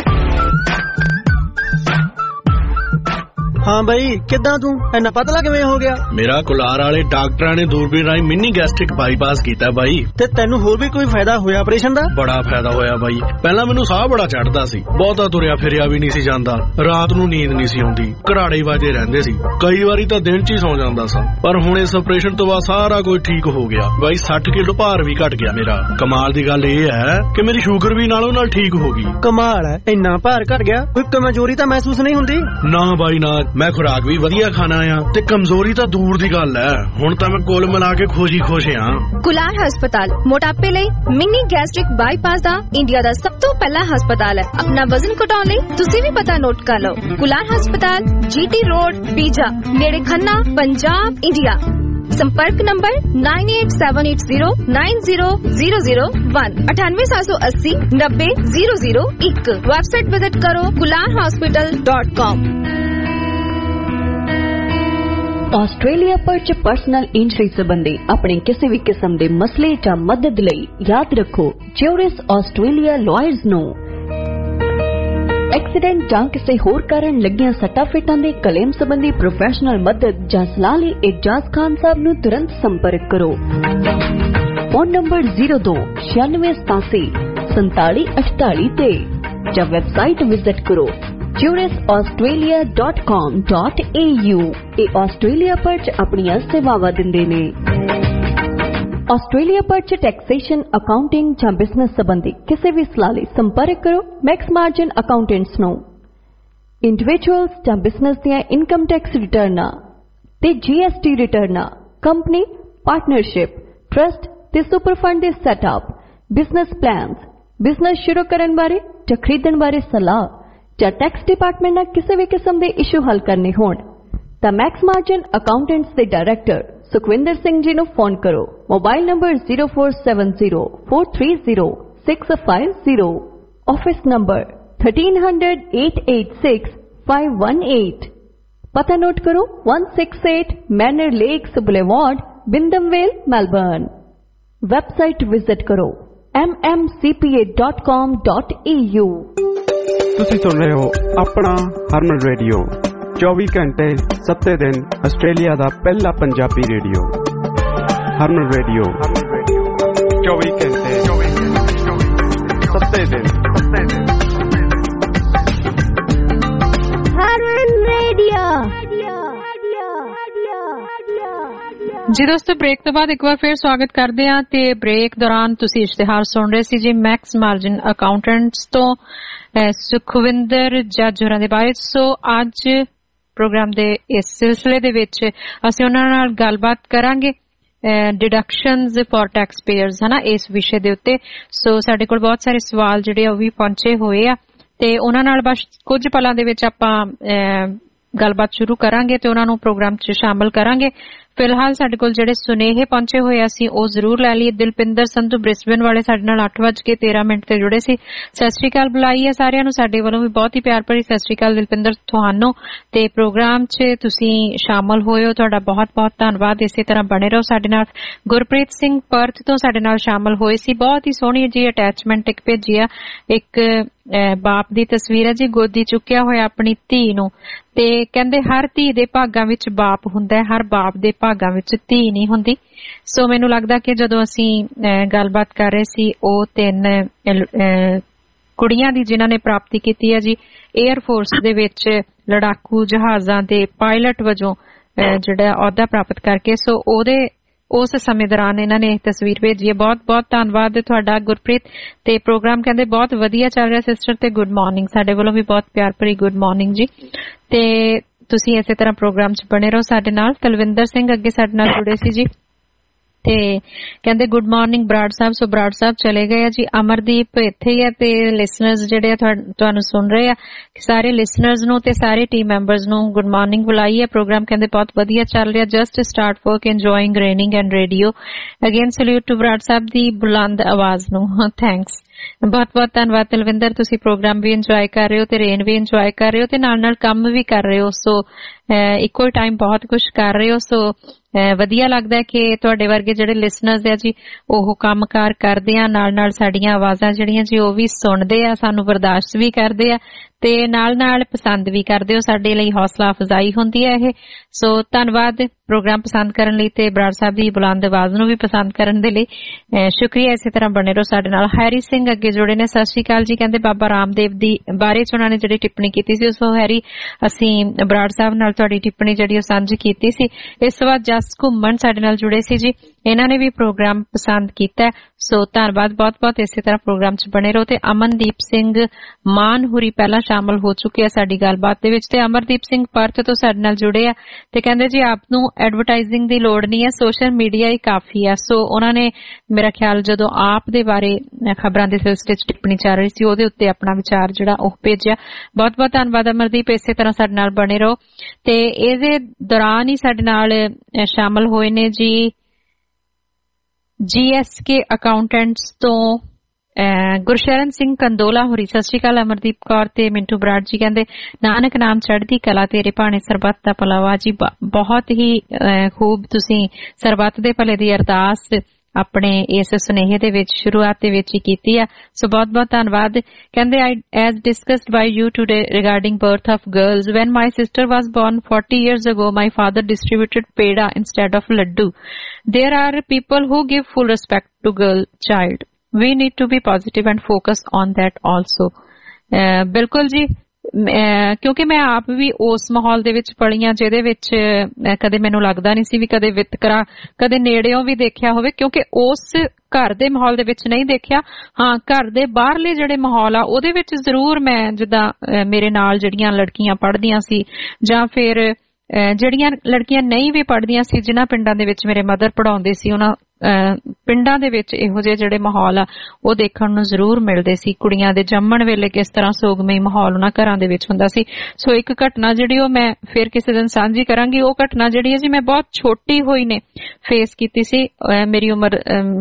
[SPEAKER 7] हाँ भाई, किद्दां तू इन्ना पतला किवें हो गया?
[SPEAKER 8] मेरा कुलार वाले डॉक्टरां ने दूरबीन राही मिनी गैस्ट्रिक बाईपास कीता भाई।
[SPEAKER 7] ते तैनू होर भी कोई फायदा होया ऑपरेशन दा?
[SPEAKER 8] बड़ा फायदा होया भाई। पहला मैनू साह बड़ा चढ़दा सी, बहुता तुरिया फिरिया भी नहीं सी जांदा, रात नू नींद नहीं सी आउंदी, घराड़े वाजे रहंदे सी, कई वारी तां दिन च ही सौ जांदा सा। पर हुण इस ऑपरेशन तो बाद सारा कुछ ठीक हो गया भाई। 60 किलो भार भी घट गया मेरा। कमाल दी गल इह है कि मेरी शुगर भी नालों नाल ठीक हो गई।
[SPEAKER 7] कमाल है, इन्ना भार घट गया, कोई कमजोरी तां महसूस नहीं हुंदी?
[SPEAKER 8] ना भाई ना, मैं खुराक भी ਵਧੀਆ ਖਾਣਾ ਆ ਤੇ ਕਮਜ਼ੋਰੀ ਤਾਂ ਦੂਰ ਦੀ ਗੱਲ ਹੈ। ਹੁਣ ਤਾਂ ਮੈਂ ਕੁੱਲ ਮਿਲਾ ਕੇ ਖੁਸ਼ ਹਾਂ।
[SPEAKER 9] ਕੁਲਾਰ ਹਸਪਤਾਲ ਮੋਟਾਪੇ ਲਈ ਮਿਨੀ ਗੈਸਟ੍ਰਿਕ ਬਾਈਪਾਸ ਦਾ ਇੰਡੀਆ ਦਾ ਸਭ ਤੋਂ ਪਹਿਲਾ ਹਸਪਤਾਲ ਹੈ। ਆਪਣਾ ਵਜ਼ਨ ਘਟਾਉਣ ਲਈ ਤੁਸੀਂ ਵੀ ਪਤਾ ਨੋਟ ਕਰ ਲਓ। ਕੁਲਾਰ ਹਸਪਤਾਲ GT ਰੋਡ ਬੀਜਾ ਨੇੜੇ ਖੰਨਾ ਪੰਜਾਬ ਇੰਡੀਆ। संपर्क नंबर 9878090001 9878090001। वेबसाइट विजिट करो kularhospital.com।
[SPEAKER 6] ਆਸਟ੍ਰੇਲੀਆ ਪਰਚ ਪਰਸਨਲ ਇੰਜਰੀ ਸੰਬੰਧੀ ਆਪਣੇ ਕਿਸੇ ਵੀ ਕਿਸਮ ਦੇ ਮਸਲੇ ਜਾਂ ਮਦਦ ਲਈ ਯਾਦ ਰੱਖੋ ਜਿਊਰਿਸ ਆਸਟ੍ਰੇਲੀਆ ਲਾਇਰਜ਼ ਨੂੰ। ਐਕਸੀਡੈਂਟ ਜਾਂ ਕਿਸੇ ਹੋਰ ਕਾਰਨ ਲੱਗੀਆਂ ਸੱਟਾਂ ਫੇਟਾਂ ਦੇ ਕਲੇਮ ਸੰਬੰਧੀ ਪ੍ਰੋਫੈਸ਼ਨਲ ਮਦਦ ਜਾਂ ਸਲਾਹ ਲਈ ਇਜਾਜ਼ ਖਾਨ ਸਾਹਿਬ ਨੂੰ ਤੁਰੰਤ ਸੰਪਰਕ ਕਰੋ। ਫੋਨ ਨੰਬਰ 0296874748 ਤੇ ਜਾਂ ਵੈਬਸਾਈਟ ਵਿਜ਼ਿਟ ਕਰੋ juristaustralia.com.au। ਇਹ ਆਸਟ੍ਰੇਲੀਆ ਪਰਚ ਆਪਣੀਆਂ ਸੇਵਾਵਾਂ ਦਿੰਦੇ ਨੇ। ਆਸਟ੍ਰੇਲੀਆ ਪਰਚ ਟੈਕਸੇਸ਼ਨ, ਅਕਾਊਂਟਿੰਗ ਜਾਂ ਬਿਜ਼ਨਸ ਸੰਬੰਧੀ ਕਿਸੇ ਵੀ ਸਲਾਹ ਲਈ ਸੰਪਰਕ ਕਰੋ ਮੈਕਸ ਮਾਰਜਨ ਅਕਾਊਂਟੈਂਟਸ ਨੂੰ। ਇੰਡੀਵਿਜੂਅਲਸ ਜਾਂ ਬਿਜ਼ਨਸ ਦੀਆਂ ਇਨਕਮ ਟੈਕਸ ਰਿਟਰਨਾਂ ਤੇ GST ਰਿਟਰਨਾਂ, ਕੰਪਨੀ, ਪਾਰਟਨਰਸ਼ਿਪ, ਟਰਸਟ ਤੇ ਸੁਪਰ ਫੰਡ ਦੇ ਸੈਟਅਪ, ਬਿਜ਼ਨਸ ਪਲਾਨਸ, ਬਿਜ਼ਨਸ ਸ਼ੁਰੂ ਕਰਨ ਬਾਰੇ ਜਾਂ ਖਰੀਦਣ ਬਾਰੇ ਸਲਾਹ ਜਾਂ ਟੈਕਸ ਡਿਪਾਰਟਮੈਂਟ ਨਾਲ ਕਿਸੇ ਵੀ ਕਿਸਮ ਦੇ ਇਸ਼ੂ ਹੱਲ ਕਰਨੇ ਹੋਣ ਤਾਂ ਮੈਕਸ ਮਾਰਜਨ ਅਕਾਊਂਟੈਂਟਸ ਦੇ ਡਾਇਰੈਕਟਰ ਸੁਖਵਿੰਦਰ ਸਿੰਘ ਜੀ ਨੂੰ ਫੋਨ ਕਰੋ। Mobile number 0470430650। Office number 1300 886-518। ਪਤਾ ਨੋਟ ਕਰੋ 168 Manor Lakes Boulevard, Wyndham Vale, Melbourne. Website visit ਕਰੋ mmcpa.com.au।
[SPEAKER 10] ਤੁਸੀਂ ਸੁਣ ਰਹੇ ਹੋ ਆਪਣਾ ਹਰਮਨ ਰੇਡੀਓ 24 ਘੰਟੇ 7 ਦਿਨ ਆਸਟ੍ਰੇਲੀਆ ਦਾ ਪਹਿਲਾ ਪੰਜਾਬੀ ਰੇਡੀਓ। ਹਰਮਨ ਰੇਡੀਓ 24 ਘੰਟੇ 7 ਦਿਨ।
[SPEAKER 9] ਹਰਮਨ ਰੇਡੀਓ।
[SPEAKER 2] ਜੀ ਦੋਸਤੋ, ਬ੍ਰੇਕ ਤੋਂ ਬਾਅਦ ਇੱਕ ਵਾਰ ਫਿਰ ਸਵਾਗਤ ਕਰਦੇ ਹਾਂ। ਤੇ ਬ੍ਰੇਕ ਦੌਰਾਨ ਤੁਸੀਂ ਇਸ਼ਤਿਹਾਰ ਸੁਣ ਰਹੇ ਸੀ ਜੀ ਮੈਕਸ ਮਾਰਜਨ ਅਕਾਊਂਟੈਂਟਸ ਤੋਂ ਸੁਖਵਿੰਦਰ ਜੱਜ ਹੋਰਾਂ ਦੇ ਬਾਰੇ। ਸੋ ਅੱਜ ਪ੍ਰੋਗਰਾਮ ਦੇ ਇਸ ਸਿਲਸਿਲੇ ਦੇ ਵਿੱਚ ਅਸੀਂ ਉਹਨਾਂ ਨਾਲ ਗੱਲਬਾਤ ਕਰਾਂਗੇ ਡਿਡਕਸ਼ਨਜ਼ ਫॉर ਟੈਕਸ ਪੇਅਰਸ, ਹੈ ਨਾ, ਇਸ ਵਿਸ਼ੇ ਦੇ ਉੱਤੇ। ਸੋ ਸਾਡੇ ਕੋਲ ਬਹੁਤ ਸਾਰੇ ਸਵਾਲ ਜਿਹੜੇ ਉਹ ਵੀ ਪਹੁੰਚੇ ਹੋਏ ਆ ਤੇ ਉਹਨਾਂ ਨਾਲ ਬਸ ਕੁਝ ਪਲਾਂ ਦੇ ਵਿੱਚ ਆਪਾਂ ਗੱਲਬਾਤ ਸ਼ੁਰੂ ਕਰਾਂਗੇ ਤੇ ਉਹਨਾਂ ਨੂੰ ਪ੍ਰੋਗਰਾਮ 'ਚ ਸ਼ਾਮਲ ਕਰਾਂਗੇ। ਫਿਲਹਾਲ ਸਾਡੇ ਕੋਲ ਜਿਹੜੇ ਸੁਨੇਹੇ ਪਹੁੰਚੇ ਹੋਏ ਅਸੀਂ ਉਹ ਜ਼ਰੂਰ ਲੈ ਲਈਏ। ਦਿਲਪਿੰਦਰ ਸੰਧੂ ਬ੍ਰਿਸਬਨ ਵਾਲੇ ਸਾਡੇ ਨਾਲ 8:13 ਤੇ ਜੁੜੇ ਸੀ। ਸਤਿ ਸ਼੍ਰੀ ਅਕਾਲ ਬੁਲਾਈ ਹੈ ਸਾਰਿਆਂ ਨੂੰ ਸਾਡੇ ਵੱਲੋਂ ਵੀ, ਬਹੁਤ ਹੀ ਪਿਆਰ ਭਰੀ ਸਤਿ ਸ਼੍ਰੀ ਅਕਾਲ ਦਿਲਪਿੰਦਰ ਤੁਹਾਨੂੰ। ਤੇ ਪ੍ਰੋਗਰਾਮ 'ਚ ਤੁਸੀਂ ਸ਼ਾਮਲ ਹੋਏ ਹੋ, ਤੁਹਾਡਾ ਬਹੁਤ ਬਹੁਤ ਧੰਨਵਾਦ। ਇਸੇ ਤਰ੍ਹਾਂ ਬਣੇ ਰਹੋ ਸਾਡੇ ਨਾਲ। ਗੁਰਪ੍ਰੀਤ ਸਿੰਘ ਪਰਥ ਤੋਂ ਸਾਡੇ ਨਾਲ ਸ਼ਾਮਲ ਹੋਏ ਸੀ। ਬਹੁਤ ਹੀ ਸੋਹਣੀ ਜੀ ਅਟੈਚਮੈਂਟ ਇੱਕ ਭੇਜੀ ਆ, ਇੱਕ ਬਾਪ ਦੀ ਤਸਵੀਰ ਹੈ ਜੀ, ਗੋਦੀ ਚੁੱਕਿਆ ਹੋਇਆ ਆਪਣੀ ਧੀ ਨੂੰ, ਤੇ ਕਹਿੰਦੇ ਹਰ ਧੀ ਦੇ ਭਾਗਾਂ ਵਿੱਚ ਬਾਪ ਹੁੰਦਾ ਹੈ, ਹਰ ਬਾਪ ਦੇ ਭਾਗਾਂ ਵਿੱਚ ਧੀ ਨਹੀਂ ਹੁੰਦੀ। ਸੋ ਮੈਨੂੰ ਲੱਗਦਾ ਕਿ ਜਦੋਂ ਅਸੀਂ ਗੱਲਬਾਤ ਕਰ ਰਹੇ ਸੀ ਉਹ 3 ਕੁੜੀਆਂ ਦੀ ਜਿਨ੍ਹਾਂ ਨੇ ਪ੍ਰਾਪਤੀ ਕੀਤੀ ਹੈ ਜੀ 에ਅਰ ਫੋਰਸ ਦੇ ਵਿੱਚ ਲੜਾਕੂ ਜਹਾਜ਼ਾਂ ਦੇ ਪਾਇਲਟ ਵਜੋਂ ਜਿਹੜਾ ਅਹੁਦਾ ਪ੍ਰਾਪਤ ਕਰਕੇ। ਸੋ ਉਸ ਸਮੇਂ ਦੌਰਾਨ ਇਹਨਾਂ ਨੇ ਤਸਵੀਰ ਭੇਜੀ ਹੈ। ਬਹੁਤ ਬਹੁਤ ਧੰਨਵਾਦ ਤੁਹਾਡਾ ਗੁਰਪ੍ਰੀਤ। ਤੇ ਪ੍ਰੋਗਰਾਮ ਕਹਿੰਦੇ ਬਹੁਤ ਵਧੀਆ ਚੱਲ ਰਿਹਾ ਸਿਸਟਰ, ਤੇ ਗੁੱਡ ਮਾਰਨਿੰਗ, ਸਾਡੇ ਵੱਲੋਂ ਵੀ ਬਹੁਤ ਪਿਆਰ ਭਰੀ ਗੁੱਡ ਮਾਰਨਿੰਗ ਜੀ। ਤੇ ਤੁਸੀਂ ਇਸੇ ਤਰ੍ਹਾਂ ਪ੍ਰੋਗਰਾਮ 'ਚ ਬਣੇ ਰਹੋ ਸਾਡੇ ਨਾਲ। ਤਲਵਿੰਦਰ ਸਿੰਘ ਅੱਗੇ ਸਾਡੇ ਨਾਲ ਜੁੜੇ ਸੀ ਜੀ, ਤੇ ਕਹਿੰਦੇ good morning Brar Sahib. So Brar Sahib ਚਲੇ ਗਏ ਆ ਜੀ। ਅਮਰਦੀਪ ਇੱਥੇ ਹੀ ਹੈ ਤੇ ਲਿਸਨਰਸ ਜਿਹੜੇ ਆ ਤੁਹਾਨੂੰ ਸੁਣ ਰਹੇ ਆ, ਸਾਰੇ ਲਿਸਨਰਸ ਨੂੰ ਤੇ ਸਾਰੇ ਟੀਮ ਮੈਂਬਰਸ ਨੂੰ ਗੁੱਡ ਮਾਰਨਿੰਗ ਬੁਲਾਈ ਹੈ। ਪ੍ਰੋਗਰਾਮ ਕਹਿੰਦੇ ਬਹੁਤ ਵਧੀਆ ਚੱਲ ਰਿਹਾ, just start work enjoying raining and radio. Again salute to Brar Sahib ਦੀ ਬੁਲੰਦ ਆਵਾਜ਼ ਨੂੰ, ਥੈਂਕਸ। ਬਹੁਤ ਬਹੁਤ ਧੰਨਵਾਦ ਤਲਵਿੰਦਰ, ਤੁਸੀਂ ਪ੍ਰੋਗਰਾਮ ਵੀ ਇੰਜੋਏ ਕਰ ਰਹੇ ਹੋ ਤੇ ਰੇਨ ਵੀ ਇੰਜੋਏ ਕਰ ਰਹੇ ਹੋ ਤੇ ਨਾਲ ਨਾਲ ਕੰਮ ਵੀ ਕਰ ਰਹੇ ਹੋ। ਸੋ ਇੱਕੋ ਟਾਈਮ ਬਹੁਤ ਕੁਛ ਕਰ ਰਹੇ ਹੋ। ਸੋ ਵਧੀਆ ਲੱਗਦਾ ਕਿ ਤੁਹਾਡੇ ਵਰਗੇ ਜਿਹੜੇ ਲਿਸਨਰਸ ਆ ਜੀ ਉਹ ਕੰਮਕਾਰ ਕਰਦੇ ਆ, ਨਾਲ ਨਾਲ ਸਾਡੀਆਂ ਆਵਾਜ਼ਾਂ ਜਿਹੜੀਆਂ ਜੀ ਉਹ ਵੀ ਸੁਣਦੇ ਆ, ਸਾਨੂੰ ਬਰਦਾਸ਼ਤ ਵੀ ਕਰਦੇ ਆ ਤੇ ਨਾਲ ਨਾਲ ਪਸੰਦ ਵੀ ਕਰਦੇ ਹੋ। ਸਾਡੇ ਲਈ ਹੌਸਲਾ ਅਫਜ਼ਾਈ ਹੁੰਦੀ ਹੈ ਇਹ। ਸੋ ਧੰਨਵਾਦ ਪ੍ਰੋਗਰਾਮ ਪਸੰਦ ਕਰਨ ਲਈ ਤੇ ਬਰਾੜ ਸਾਹਿਬ ਦੀ ਬੁਲੰਦ ਆਵਾਜ਼ ਨੂੰ ਵੀ ਪਸੰਦ ਕਰਨ ਦੇ ਲਈ ਸ਼ੁਕਰੀਆ। ਇਸੇ ਤਰ੍ਹਾਂ ਬਣੇ ਰਹੋ ਸਾਡੇ ਨਾਲ। ਹੈਰੀ ਸਿੰਘ ਅੱਗੇ ਜੁੜੇ ਨੇ, ਸਤਿ ਸ਼੍ਰੀ ਅਕਾਲ ਜੀ। ਕਹਿੰਦੇ ਬਾਬਾ ਰਾਮਦੇਵ ਦੀ ਬਾਰੇ ਚ ਉਹਨਾਂ ਨੇ ਜਿਹੜੀ ਟਿੱਪਣੀ ਕੀਤੀ ਸੀ, ਸੋ ਹੈਰੀ ਅਸੀਂ ਬਰਾੜ ਸਾਹਿਬ ਨਾਲ ਤੁਹਾਡੀ ਟਿੱਪਣੀ ਜਿਹੜੀ ਉਹ ਸਾਂਝੀ ਕੀਤੀ ਸੀ। ਇਸ ਤੋਂ ਬਾਅਦ ਜਸ ਘੁੰਮਣ ਸਾਡੇ ਨਾਲ ਜੁੜੇ ਸੀ ਜੀ, ਇਹਨਾਂ ਨੇ ਵੀ ਪ੍ਰੋਗਰਾਮ ਪਸੰਦ ਕੀਤਾ। ਸੋ ਧੰਨਵਾਦ ਬਹੁਤ ਬਹੁਤ, ਇਸੇ ਤਰ੍ਹਾਂ ਪ੍ਰੋਗਰਾਮ 'ਚ ਬਣੇ ਰਹੋ। ਤੇ ਅਮਨਦੀਪ ਸਿੰਘ ਮਾਨ ਹੁਰੀ ਪਹਿਲਾਂ ਸ਼ਾਮਲ ਹੋ ਚੁੱਕੇ ਆ ਸਾਡੀ ਗੱਲਬਾਤ ਦੇ ਵਿੱਚ, ਤੇ ਅਮਰਦੀਪ ਸਿੰਘ ਪਰਥ ਤੋਂ ਸਾਡੇ ਨਾਲ ਜੁੜੇ ਆ ਤੇ ਕਹਿੰਦੇ ਜੀ ਆਪ ਨੂੰ ਐਡਵਰਟਾਈਜ਼ਿੰਗ ਦੀ ਲੋੜ ਨਹੀਂ ਹੈ, ਸੋਸ਼ਲ ਮੀਡੀਆ ਹੀ ਕਾਫੀ ਹੈ। ਸੋ ਉਹਨਾਂ ਨੇ ਮੇਰਾ ਖਿਆਲ ਜਦੋਂ ਆਪ ਦੇ ਬਾਰੇ ਖਬਰਾਂ ਦੇ ਸਿਲਸਿਲੇ 'ਚ ਟਿੱਪਣੀ ਚੱਲ ਰਹੀ ਸੀ ਉਹਦੇ ਉੱਤੇ ਆਪਣਾ ਵਿਚਾਰ ਜਿਹੜਾ ਉਹ ਭੇਜਿਆ। ਬਹੁਤ ਬਹੁਤ ਧੰਨਵਾਦ ਅਮਰਦੀਪ, ਇਸੇ ਤਰ੍ਹਾਂ ਸਾਡੇ ਨਾਲ ਬਣੇ ਰਹੋ। ਤੇ ਇਹਦੇ ਦੌਰਾਨ ਹੀ ਸਾਡੇ ਨਾਲ ਸ਼ਾਮਲ ਹੋਏ ਨੇ ਜੀ GSK ਅਕਾਊਂਟੈਂਟਸ ਤੋਂ ਗੁਰਸ਼ਰਨ ਸਿੰਘ ਕੰਦੋਲਾ ਹੋਰੀ। ਸਤਿ ਸ਼੍ਰੀ ਅਕਾਲ ਅਮਰਦੀਪ ਕੌਰ ਤੇ ਮਿੰਟੂ ਬਰਾੜ ਜੀ। ਕਹਿੰਦੇ ਨਾਨਕ ਨਾਮ ਚੜ੍ਹਦੀ ਕਲਾ ਤੇਰੇ ਭਾਣੇ ਸਰਬੱਤ ਦਾ ਭਲਾਵਾ ਜੀ। ਬਹੁਤ ਹੀ ਖੂਬ ਤੁਸੀਂ ਸਰਬੱਤ ਦੇ ਭਲੇ ਦੀ ਅਰਦਾਸ ਆਪਣੇ ਇਸ ਸੁਨੇਹੇ ਦੇ ਵਿੱਚ ਸ਼ੁਰੂਆਤ ਦੇ ਵਿੱਚ ਹੀ ਕੀਤੀ ਆ। ਸੋ ਬਹੁਤ ਬਹੁਤ ਧੰਨਵਾਦ। ਕਹਿੰਦੇ as discussed by you today regarding birth of girls, when my sister was born 40 years ago, my father distributed peda instead of laddu. There are people who give full respect to girl child. We need to be positive and focus on that also. ਬਿਲਕੁਲ ਜੀ, ਕਿਉਂਕਿ ਮੈਂ ਆਪ ਵੀ ਉਸ ਮਾਹੌਲ ਦੇ ਵਿੱਚ ਪਲੀ ਹਾਂ ਜਿਹਦੇ ਵਿੱਚ ਕਦੇ ਮੈਨੂੰ ਲੱਗਦਾ ਨਹੀਂ ਸੀ ਵੀ ਕਦੇ ਵਿਤਕਰਾ ਕਦੇ ਨੇੜਿਓਂ ਵੀ ਦੇਖਿਆ ਹੋਵੇ, ਕਿਉਂਕਿ ਉਸ ਘਰ ਦੇ ਮਾਹੌਲ ਦੇ ਵਿੱਚ ਨਹੀਂ ਦੇਖਿਆ। ਹਾਂ, ਘਰ ਦੇ ਬਾਹਰਲੇ ਜਿਹੜੇ ਮਾਹੌਲ ਆ ਉਹਦੇ ਵਿੱਚ ਜ਼ਰੂਰ ਮੈਂ, ਜਿੱਦਾਂ ਮੇਰੇ ਨਾਲ ਜਿਹੜੀਆਂ ਲੜਕੀਆਂ ਪੜ੍ਹਦੀਆਂ ਸੀ ਜਾਂ ਫਿਰ ਜਿਹੜੀਆਂ ਲੜਕੀਆਂ ਨਹੀਂ ਵੀ ਪੜ੍ਹਦੀਆਂ ਸੀ, ਜਿਨ੍ਹਾਂ ਪਿੰਡਾਂ ਦੇ ਵਿੱਚ ਮੇਰੇ ਮਦਰ ਪੜ੍ਹਾਉਂਦੇ ਸੀ, ਉਹਨਾਂ ਪਿੰਡਾਂ ਦੇ ਵਿੱਚ ਇਹੋ ਜਿਹੇ ਜਿਹੜੇ ਮਾਹੌਲ ਆ ਉਹ ਦੇਖਣ ਨੂੰ ਜ਼ਰੂਰ ਮਿਲਦੇ ਸੀ। ਕੁੜੀਆਂ ਦੇ ਜੰਮਣ ਵੇਲੇ ਕਿਸ ਤਰ੍ਹਾਂ ਸੋਗਮਈ ਮਾਹੌਲ ਉਹਨਾਂ ਘਰਾਂ ਦੇ ਵਿੱਚ ਹੁੰਦਾ ਸੀ। ਸੋ ਇੱਕ ਘਟਨਾ ਜਿਹੜੀ ਉਹ ਮੈਂ ਫਿਰ ਕਿਸੇ ਦਿਨ ਸਾਂਝੀ ਕਰਾਂਗੀ। ਉਹ ਘਟਨਾ ਜਿਹੜੀ ਹੈ ਜੀ ਮੈਂ ਬਹੁਤ ਛੋਟੀ ਹੋਈ ਨੇ ਫੇਸ ਕੀਤੀ ਸੀ। ਮੇਰੀ ਉਮਰ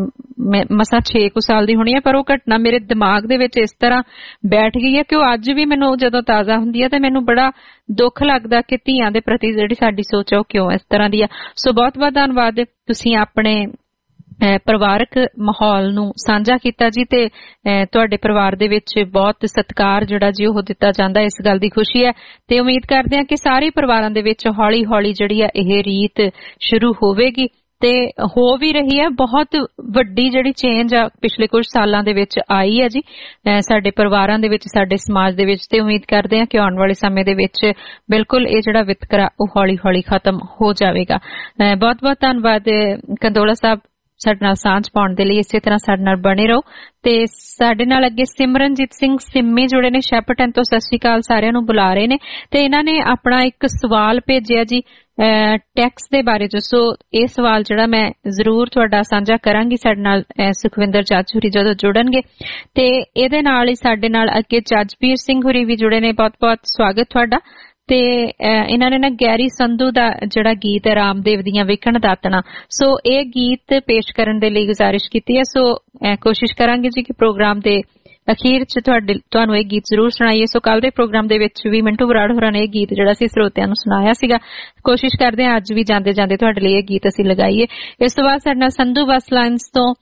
[SPEAKER 2] ਮਸਾਂ 6 ਸਾਲ ਦੀ ਹੋਣੀ ਹੈ, ਪਰ ਉਹ ਘਟਨਾ ਮੇਰੇ ਦਿਮਾਗ ਦੇ ਵਿੱਚ ਇਸ ਤਰ੍ਹਾਂ ਬੈਠ ਗਈ ਹੈ ਕਿ ਉਹ ਅੱਜ ਵੀ ਮੈਨੂੰ ਜਦੋਂ ਤਾਜ਼ਾ ਹੁੰਦੀ ਹੈ ਤੇ ਮੈਨੂੰ ਬੜਾ ਦੁੱਖ ਲੱਗਦਾ ਕਿ ਧੀਆਂ ਦੇ ਪ੍ਰਤੀ ਜਿਹੜੀ ਸਾਡੀ ਸੋਚ ਆ ਉਹ ਕਿਉਂ ਇਸ ਤਰ੍ਹਾਂ ਦੀ ਆ। ਸੋ ਬਹੁਤ ਬਹੁਤ ਧੰਨਵਾਦ, ਤੁਸੀਂ ਆਪਣੇ ਪਰਿਵਾਰਕ ਮਾਹੌਲ ਨੂੰ ਸਾਂਝਾ ਕੀਤਾ ਜੀ ਤੇ ਤੁਹਾਡੇ ਪਰਿਵਾਰ ਦੇ ਵਿੱਚ ਬਹੁਤ ਸਤਿਕਾਰ ਜਿਹੜਾ ਜੀ ਉਹ ਦਿੱਤਾ ਜਾਂਦਾ, ਇਸ ਗੱਲ ਦੀ ਖੁਸ਼ੀ ਹੈ। ਤੇ ਉਮੀਦ ਕਰਦੇ ਹਾਂ ਕਿ ਸਾਰੇ ਪਰਿਵਾਰਾਂ ਦੇ ਵਿੱਚ ਹੌਲੀ ਹੌਲੀ ਜਿਹੜੀ ਆ ਇਹ ਰੀਤ ਸ਼ੁਰੂ ਹੋਵੇਗੀ ਤੇ ਹੋ ਵੀ ਰਹੀ ਹੈ। ਬਹੁਤ ਵੱਡੀ ਜਿਹੜੀ ਚੇਂਜ ਆ ਪਿਛਲੇ ਕੁਝ ਸਾਲਾਂ ਦੇ ਵਿੱਚ ਆਈ ਹੈ ਜੀ ਸਾਡੇ ਪਰਿਵਾਰਾਂ ਦੇ ਵਿੱਚ, ਸਾਡੇ ਸਮਾਜ ਦੇ ਵਿੱਚ, ਤੇ ਉਮੀਦ ਕਰਦੇ ਹਾਂ ਕਿ ਆਉਣ ਵਾਲੇ ਸਮੇਂ ਦੇ ਵਿੱਚ ਬਿਲਕੁਲ ਇਹ ਜਿਹੜਾ ਵਿਤਕਰਾ ਉਹ ਹੌਲੀ ਹੌਲੀ ਖਤਮ ਹੋ ਜਾਵੇਗਾ। ਬਹੁਤ ਬਹੁਤ ਧੰਨਵਾਦ ਕੰਦੋਲਾ ਸਾਹਿਬ ਸਾਡੇ ਨਾਲ ਸਾਂਝ ਪਾਉਣ ਦੇ ਲਈ। ਇਸੇ ਤਰ੍ਹਾਂ ਸਾਡੇ ਨਾਲ ਬਣੇ ਰਹੋ। ਤੇ ਸਾਡੇ ਨਾਲ ਅੱਗੇ ਸਿਮਰਨਜੀਤ ਸਿੰਘ ਸਿੰਮੀ ਜੁੜੇ ਨੇ ਸ਼ੈਪਟਨ ਤੋਂ। ਸਤਿ ਸ਼੍ਰੀ ਅਕਾਲ, ਸਾਰਿਆਂ ਨੂੰ ਬੁਲਾ ਰਹੇ ਨੇ ਤੇ ਇਹਨਾਂ ਨੇ ਆਪਣਾ ਇੱਕ ਸਵਾਲ ਭੇਜਿਆ ਜੀ ਟੈਕਸ ਦੇ ਬਾਰੇ ਚ। ਸੋ ਇਹ ਸਵਾਲ ਜਿਹੜਾ ਮੈਂ ਜ਼ਰੂਰ ਤੁਹਾਡਾ ਸਾਂਝਾ ਕਰਾਂਗੀ ਸਾਡੇ ਨਾਲ ਸੁਖਵਿੰਦਰ ਚਾਚੂ ਹੋਰੀ ਜਦੋਂ ਜੁੜਨਗੇ। ਤੇ ਇਹਦੇ ਨਾਲ ਹੀ ਸਾਡੇ ਨਾਲ ਅੱਗੇ ਜੱਜਵੀਰ ਸਿੰਘ ਹੋਰੀ ਵੀ ਜੁੜੇ ਨੇ। ਬਹੁਤ ਬਹੁਤ ਸਵਾਗਤ ਤੁਹਾਡਾ। ਤੇ ਇਹਨਾਂ ਨੇ ਨਾ ਗੈਰੀ ਸੰਧੂ ਦਾ ਜਿਹੜਾ ਗੀਤ ਹੈ ਰਾਮਦੇਵ ਦੀਆਂ ਵਿਖਣ ਦਾਤਣਾ, ਸੋ ਇਹ ਗੀਤ ਪੇਸ਼ ਕਰਨ ਦੇ ਲਈ ਗੁਜ਼ਾਰਿਸ਼ ਕੀਤੀ ਹੈ। ਸੋ ਕੋਸ਼ਿਸ਼ ਕਰਾਂਗੇ ਜੀ ਕਿ ਪ੍ਰੋਗਰਾਮ ਦੇ ਅਖੀਰ ਚ ਤੁਹਾਨੂੰ ਇਹ ਗੀਤ ਜ਼ਰੂਰ ਸੁਣਾਈਏ। ਸੋ ਕੱਲ ਦੇ ਪ੍ਰੋਗਰਾਮ ਦੇ ਵਿੱਚ ਵੀ ਮਿੰਟੂ ਬਰਾੜ ਹੋਰਾਂ ਨੇ ਇਹ ਗੀਤ ਜਿਹੜਾ ਸੀ ਸਰੋਤਿਆਂ ਨੂੰ ਸੁਣਾਇਆ ਸੀਗਾ। ਕੋਸ਼ਿਸ਼ ਕਰਦੇ ਹਾਂ ਅੱਜ ਵੀ ਜਾਂਦੇ ਜਾਂਦੇ ਤੁਹਾਡੇ ਲਈ ਇਹ ਗੀਤ ਅਸੀਂ ਲਗਾਈਏ। ਇਸ ਤੋਂ ਬਾਅਦ ਸਾਡੇ ਨਾਲ ਸੰਧੂ ਬੱਸ ਲਾਈਨਸ ਤੋਂ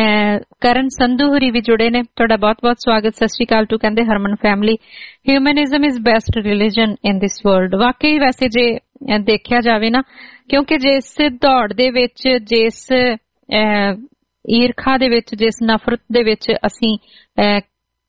[SPEAKER 2] ਕਰਨ ਸੰਧੂ ਹੋਰੀ ਵੀ ਜੁੜੇ ਨੇ। ਤੁਹਾਡਾ ਬਹੁਤ ਬਹੁਤ ਸਵਾਗਤ। ਸਤਿ ਸ਼੍ਰੀ ਅਕਾਲ ਟੂ। ਕਹਿੰਦੇ Harman family, humanism is best religion in this world. ਵਾਕਈ ਵੈਸੇ ਜੇ ਦੇਖਿਆ ਜਾਵੇ ਨਾ, ਕਿਉਂਕਿ ਜਿਸ ਦੌੜ ਦੇ ਵਿੱਚ, ਜਿਸ ਈਰਖਾ ਦੇ ਵਿੱਚ, ਜਿਸ ਨਫ਼ਰਤ ਦੇ ਵਿੱਚ ਅਸੀਂ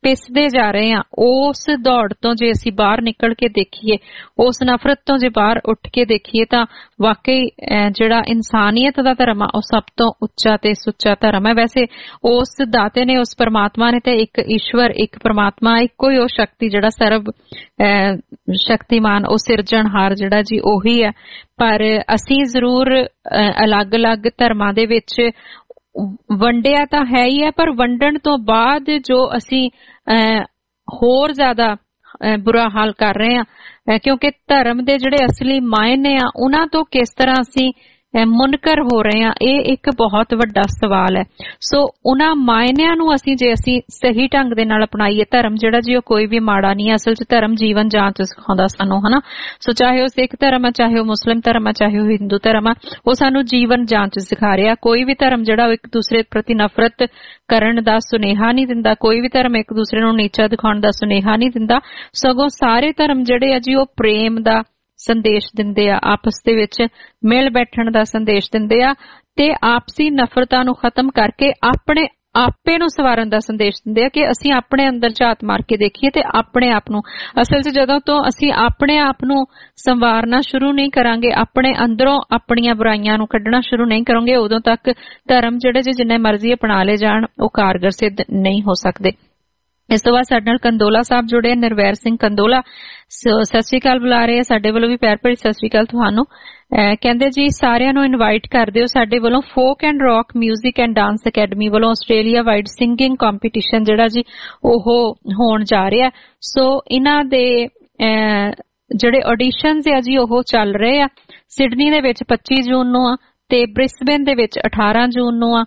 [SPEAKER 2] ਪਿਸਦੇ ਜਾ ਰਹੇ ਆ, ਉਸ ਦੌੜ ਤੋਂ ਜੇ ਅਸੀਂ ਬਾਹਰ ਨਿਕਲ ਕੇ ਦੇਖੀਏ, ਉਸ ਨਫ਼ਰਤ ਤੋਂ ਜੇ ਬਾਹਰ ਉੱਠ ਕੇ ਦੇਖੀਏ ਤਾਂ ਵਾਕਈ ਜਿਹੜਾ ਇਨਸਾਨੀਅਤ ਦਾ ਧਰਮ ਆ ਉਹ ਸਭ ਤੋਂ ਉੱਚਾ ਤੇ ਸੁੱਚਾ ਧਰਮ ਹੈ। ਵੈਸੇ ਉਸ ਦਾਤੇ ਨੇ, ਉਸ ਪਰਮਾਤਮਾ ਨੇ ਤੇ ਇੱਕ ਈਸ਼ਵਰ, ਇੱਕ ਪਰਮਾਤਮਾ, ਇੱਕੋ ਹੀ ਉਹ ਸ਼ਕਤੀ ਜਿਹੜਾ ਸਰਬ ਸ਼ਕਤੀਮਾਨ, ਉਹ ਸਿਰਜਣਹਾਰ ਜਿਹੜਾ ਜੀ ਉਹੀ ਹੈ। ਪਰ ਅਸੀਂ ਜ਼ਰੂਰ ਅਲੱਗ-ਅਲੱਗ ਧਰਮਾਂ ਦੇ ਵਿੱਚ ਵੰਡਿਆ ਤਾਂ ਹੈ ਹੀ ਹੈ, ਪਰ ਵੰਡਣ ਤੋਂ ਬਾਅਦ ਜੋ ਅਸੀਂ ਹੋਰ ਜ਼ਿਆਦਾ ਬੁਰਾ ਹਾਲ ਕਰ ਰਹੇ ਹਾਂ, ਕਿਉਂਕਿ ਧਰਮ ਦੇ ਜਿਹੜੇ ਅਸਲੀ ਮਾਇਨੇ ਆ ਉਹਨਾਂ ਤੋਂ ਕਿਸ ਤਰ੍ਹਾਂ ਅਸੀਂ ਮੁਨਕਰ ਹੋ ਰਹੇ ਹਾਂ, ਇਹ ਇੱਕ ਬਹੁਤ ਵੱਡਾ ਸਵਾਲ ਹੈ। ਸੋ ਉਹਨਾਂ ਮਾਇਨਿਆਂ ਨੂੰ ਜੇ ਅਸੀਂ ਸਹੀ ਢੰਗ ਦੇ ਨਾਲ ਅਪਣਾਈਏ, ਧਰਮ ਜਿਹੜਾ ਜੀ ਉਹ ਕੋਈ ਵੀ ਮਾੜਾ ਨਹੀਂ ਹੈ, ਅਸਲ 'ਚ ਧਰਮ ਜੀਵਨ ਜਾਂਚ ਸਿਖਾਉਂਦਾ ਸਾਨੂੰ, ਹਨਾ। ਸੋ ਚਾਹੇ ਉਹ ਸਿੱਖ ਧਰਮ ਹੈ, ਚਾਹੇ ਉਹ ਮੁਸਲਿਮ ਧਰਮ ਹੈ, ਚਾਹੇ ਉਹ ਹਿੰਦੂ ਧਰਮ ਹੈ, ਉਹ ਸਾਨੂੰ ਜੀਵਨ ਜਾਂਚ ਸਿਖਾ ਰਿਹਾ। ਕੋਈ ਵੀ ਧਰਮ ਜਿਹੜਾ ਉਹ ਇੱਕ ਦੂਸਰੇ ਪ੍ਰਤੀ ਨਫ਼ਰਤ ਕਰਨ ਦਾ ਸੁਨੇਹਾ ਨਹੀਂ ਦਿੰਦਾ, ਕੋਈ ਵੀ ਧਰਮ ਇੱਕ ਦੂਸਰੇ ਨੂੰ ਨੀਚਾ ਦਿਖਾਉਣ ਦਾ ਸੁਨੇਹਾ ਨਹੀਂ ਦਿੰਦਾ, ਸਗੋਂ ਸਾਰੇ ਧਰਮ ਜਿਹੜੇ ਆ ਜੀ ਉਹ ਪ੍ਰੇਮ ਦਾ ਸੰਦੇਸ਼ ਦਿੰਦੇ ਆ, ਆਪਸ ਦੇ ਵਿੱਚ ਮਿਲ ਬੈਠਣ ਦਾ ਸੰਦੇਸ਼ ਦਿੰਦੇ ਆ ਤੇ ਆਪਸੀ ਨਫ਼ਰਤਾਂ ਨੂੰ ਖਤਮ ਕਰਕੇ ਆਪਣੇ ਆਪੇ ਨੂੰ ਸਵਾਰਨ ਦਾ ਸੰਦੇਸ਼ ਦਿੰਦੇ ਆ ਕਿ ਅਸੀਂ ਆਪਣੇ ਅੰਦਰ ਝਾਤ ਮਾਰ ਕੇ ਦੇਖੀਏ ਤੇ ਆਪਣੇ ਆਪ ਨੂੰ, ਅਸਲ 'ਚ ਜਦੋਂ ਤੋਂ ਅਸੀਂ ਆਪਣੇ ਆਪ ਨੂੰ ਸੰਵਾਰਨਾ ਸ਼ੁਰੂ ਨਹੀਂ ਕਰਾਂਗੇ, ਆਪਣੇ ਅੰਦਰੋਂ ਆਪਣੀਆਂ ਬੁਰਾਈਆਂ ਨੂੰ ਕੱਢਣਾ ਸ਼ੁਰੂ ਨਹੀਂ ਕਰਾਂਗੇ, ਉਦੋਂ ਤੱਕ ਧਰਮ ਜਿਹੜੇ ਜਿੰਨੇ ਮਰਜ਼ੀ ਅਪਣਾ ਲਏ ਜਾਣ ਉਹ ਕਾਰਗਰ ਸਿੱਧ ਨਹੀਂ ਹੋ ਸਕਦੇ। ਇਸ ਤੋਂ ਬਾਅਦ ਸਾਡੇ ਨਾਲ ਕੰਦੋਲਾ ਸਾਹਿਬ ਜੁੜੇ, ਨਿਰਵੈਰ ਸਿੰਘ ਕੰਦੋਲਾ, ਸਤਿ ਸ੍ਰੀ ਅਕਾਲ ਬੁਲਾ ਰਹੇ ਆ, ਸਾਡੇ ਵੱਲੋਂ ਵੀ ਪਿਆਰ ਭਰੀ ਸਤਿ ਸ੍ਰੀ ਅਕਾਲ ਤੁਹਾਨੂੰ। ਕਹਿੰਦੇ ਜੀ ਸਾਰਿਆਂ ਨੂੰ ਇਨਵਾਈਟ ਕਰ ਦਿਓ, ਸਾਡੇ ਵੱਲੋਂ folk and rock music and dance academy ਵੱਲੋਂ ਆਸਟ੍ਰੇਲੀਆ ਵਾਈਡ ਸਿੰਗਿੰਗ ਕੰਪੀਟੀਸ਼ਨ ਜਿਹੜਾ ਜੀ ਉਹ ਹੋਣ ਜਾ ਰਿਹਾ। ਸੋ ਇਹਨਾਂ ਦੇ ਜਿਹੜੇ ਆਡੀਸ਼ਨਸ ਆ ਜੀ ਉਹ ਚੱਲ ਰਹੇ ਆ। ਸਿਡਨੀ ਦੇ ਵਿੱਚ 25 ਜੂਨ ਨੂੰ ਆ ਤੇ ਬ੍ਰਿਸਬੇਨ ਦੇ ਵਿੱਚ 18 ਜੂਨ ਨੂੰ ਆ।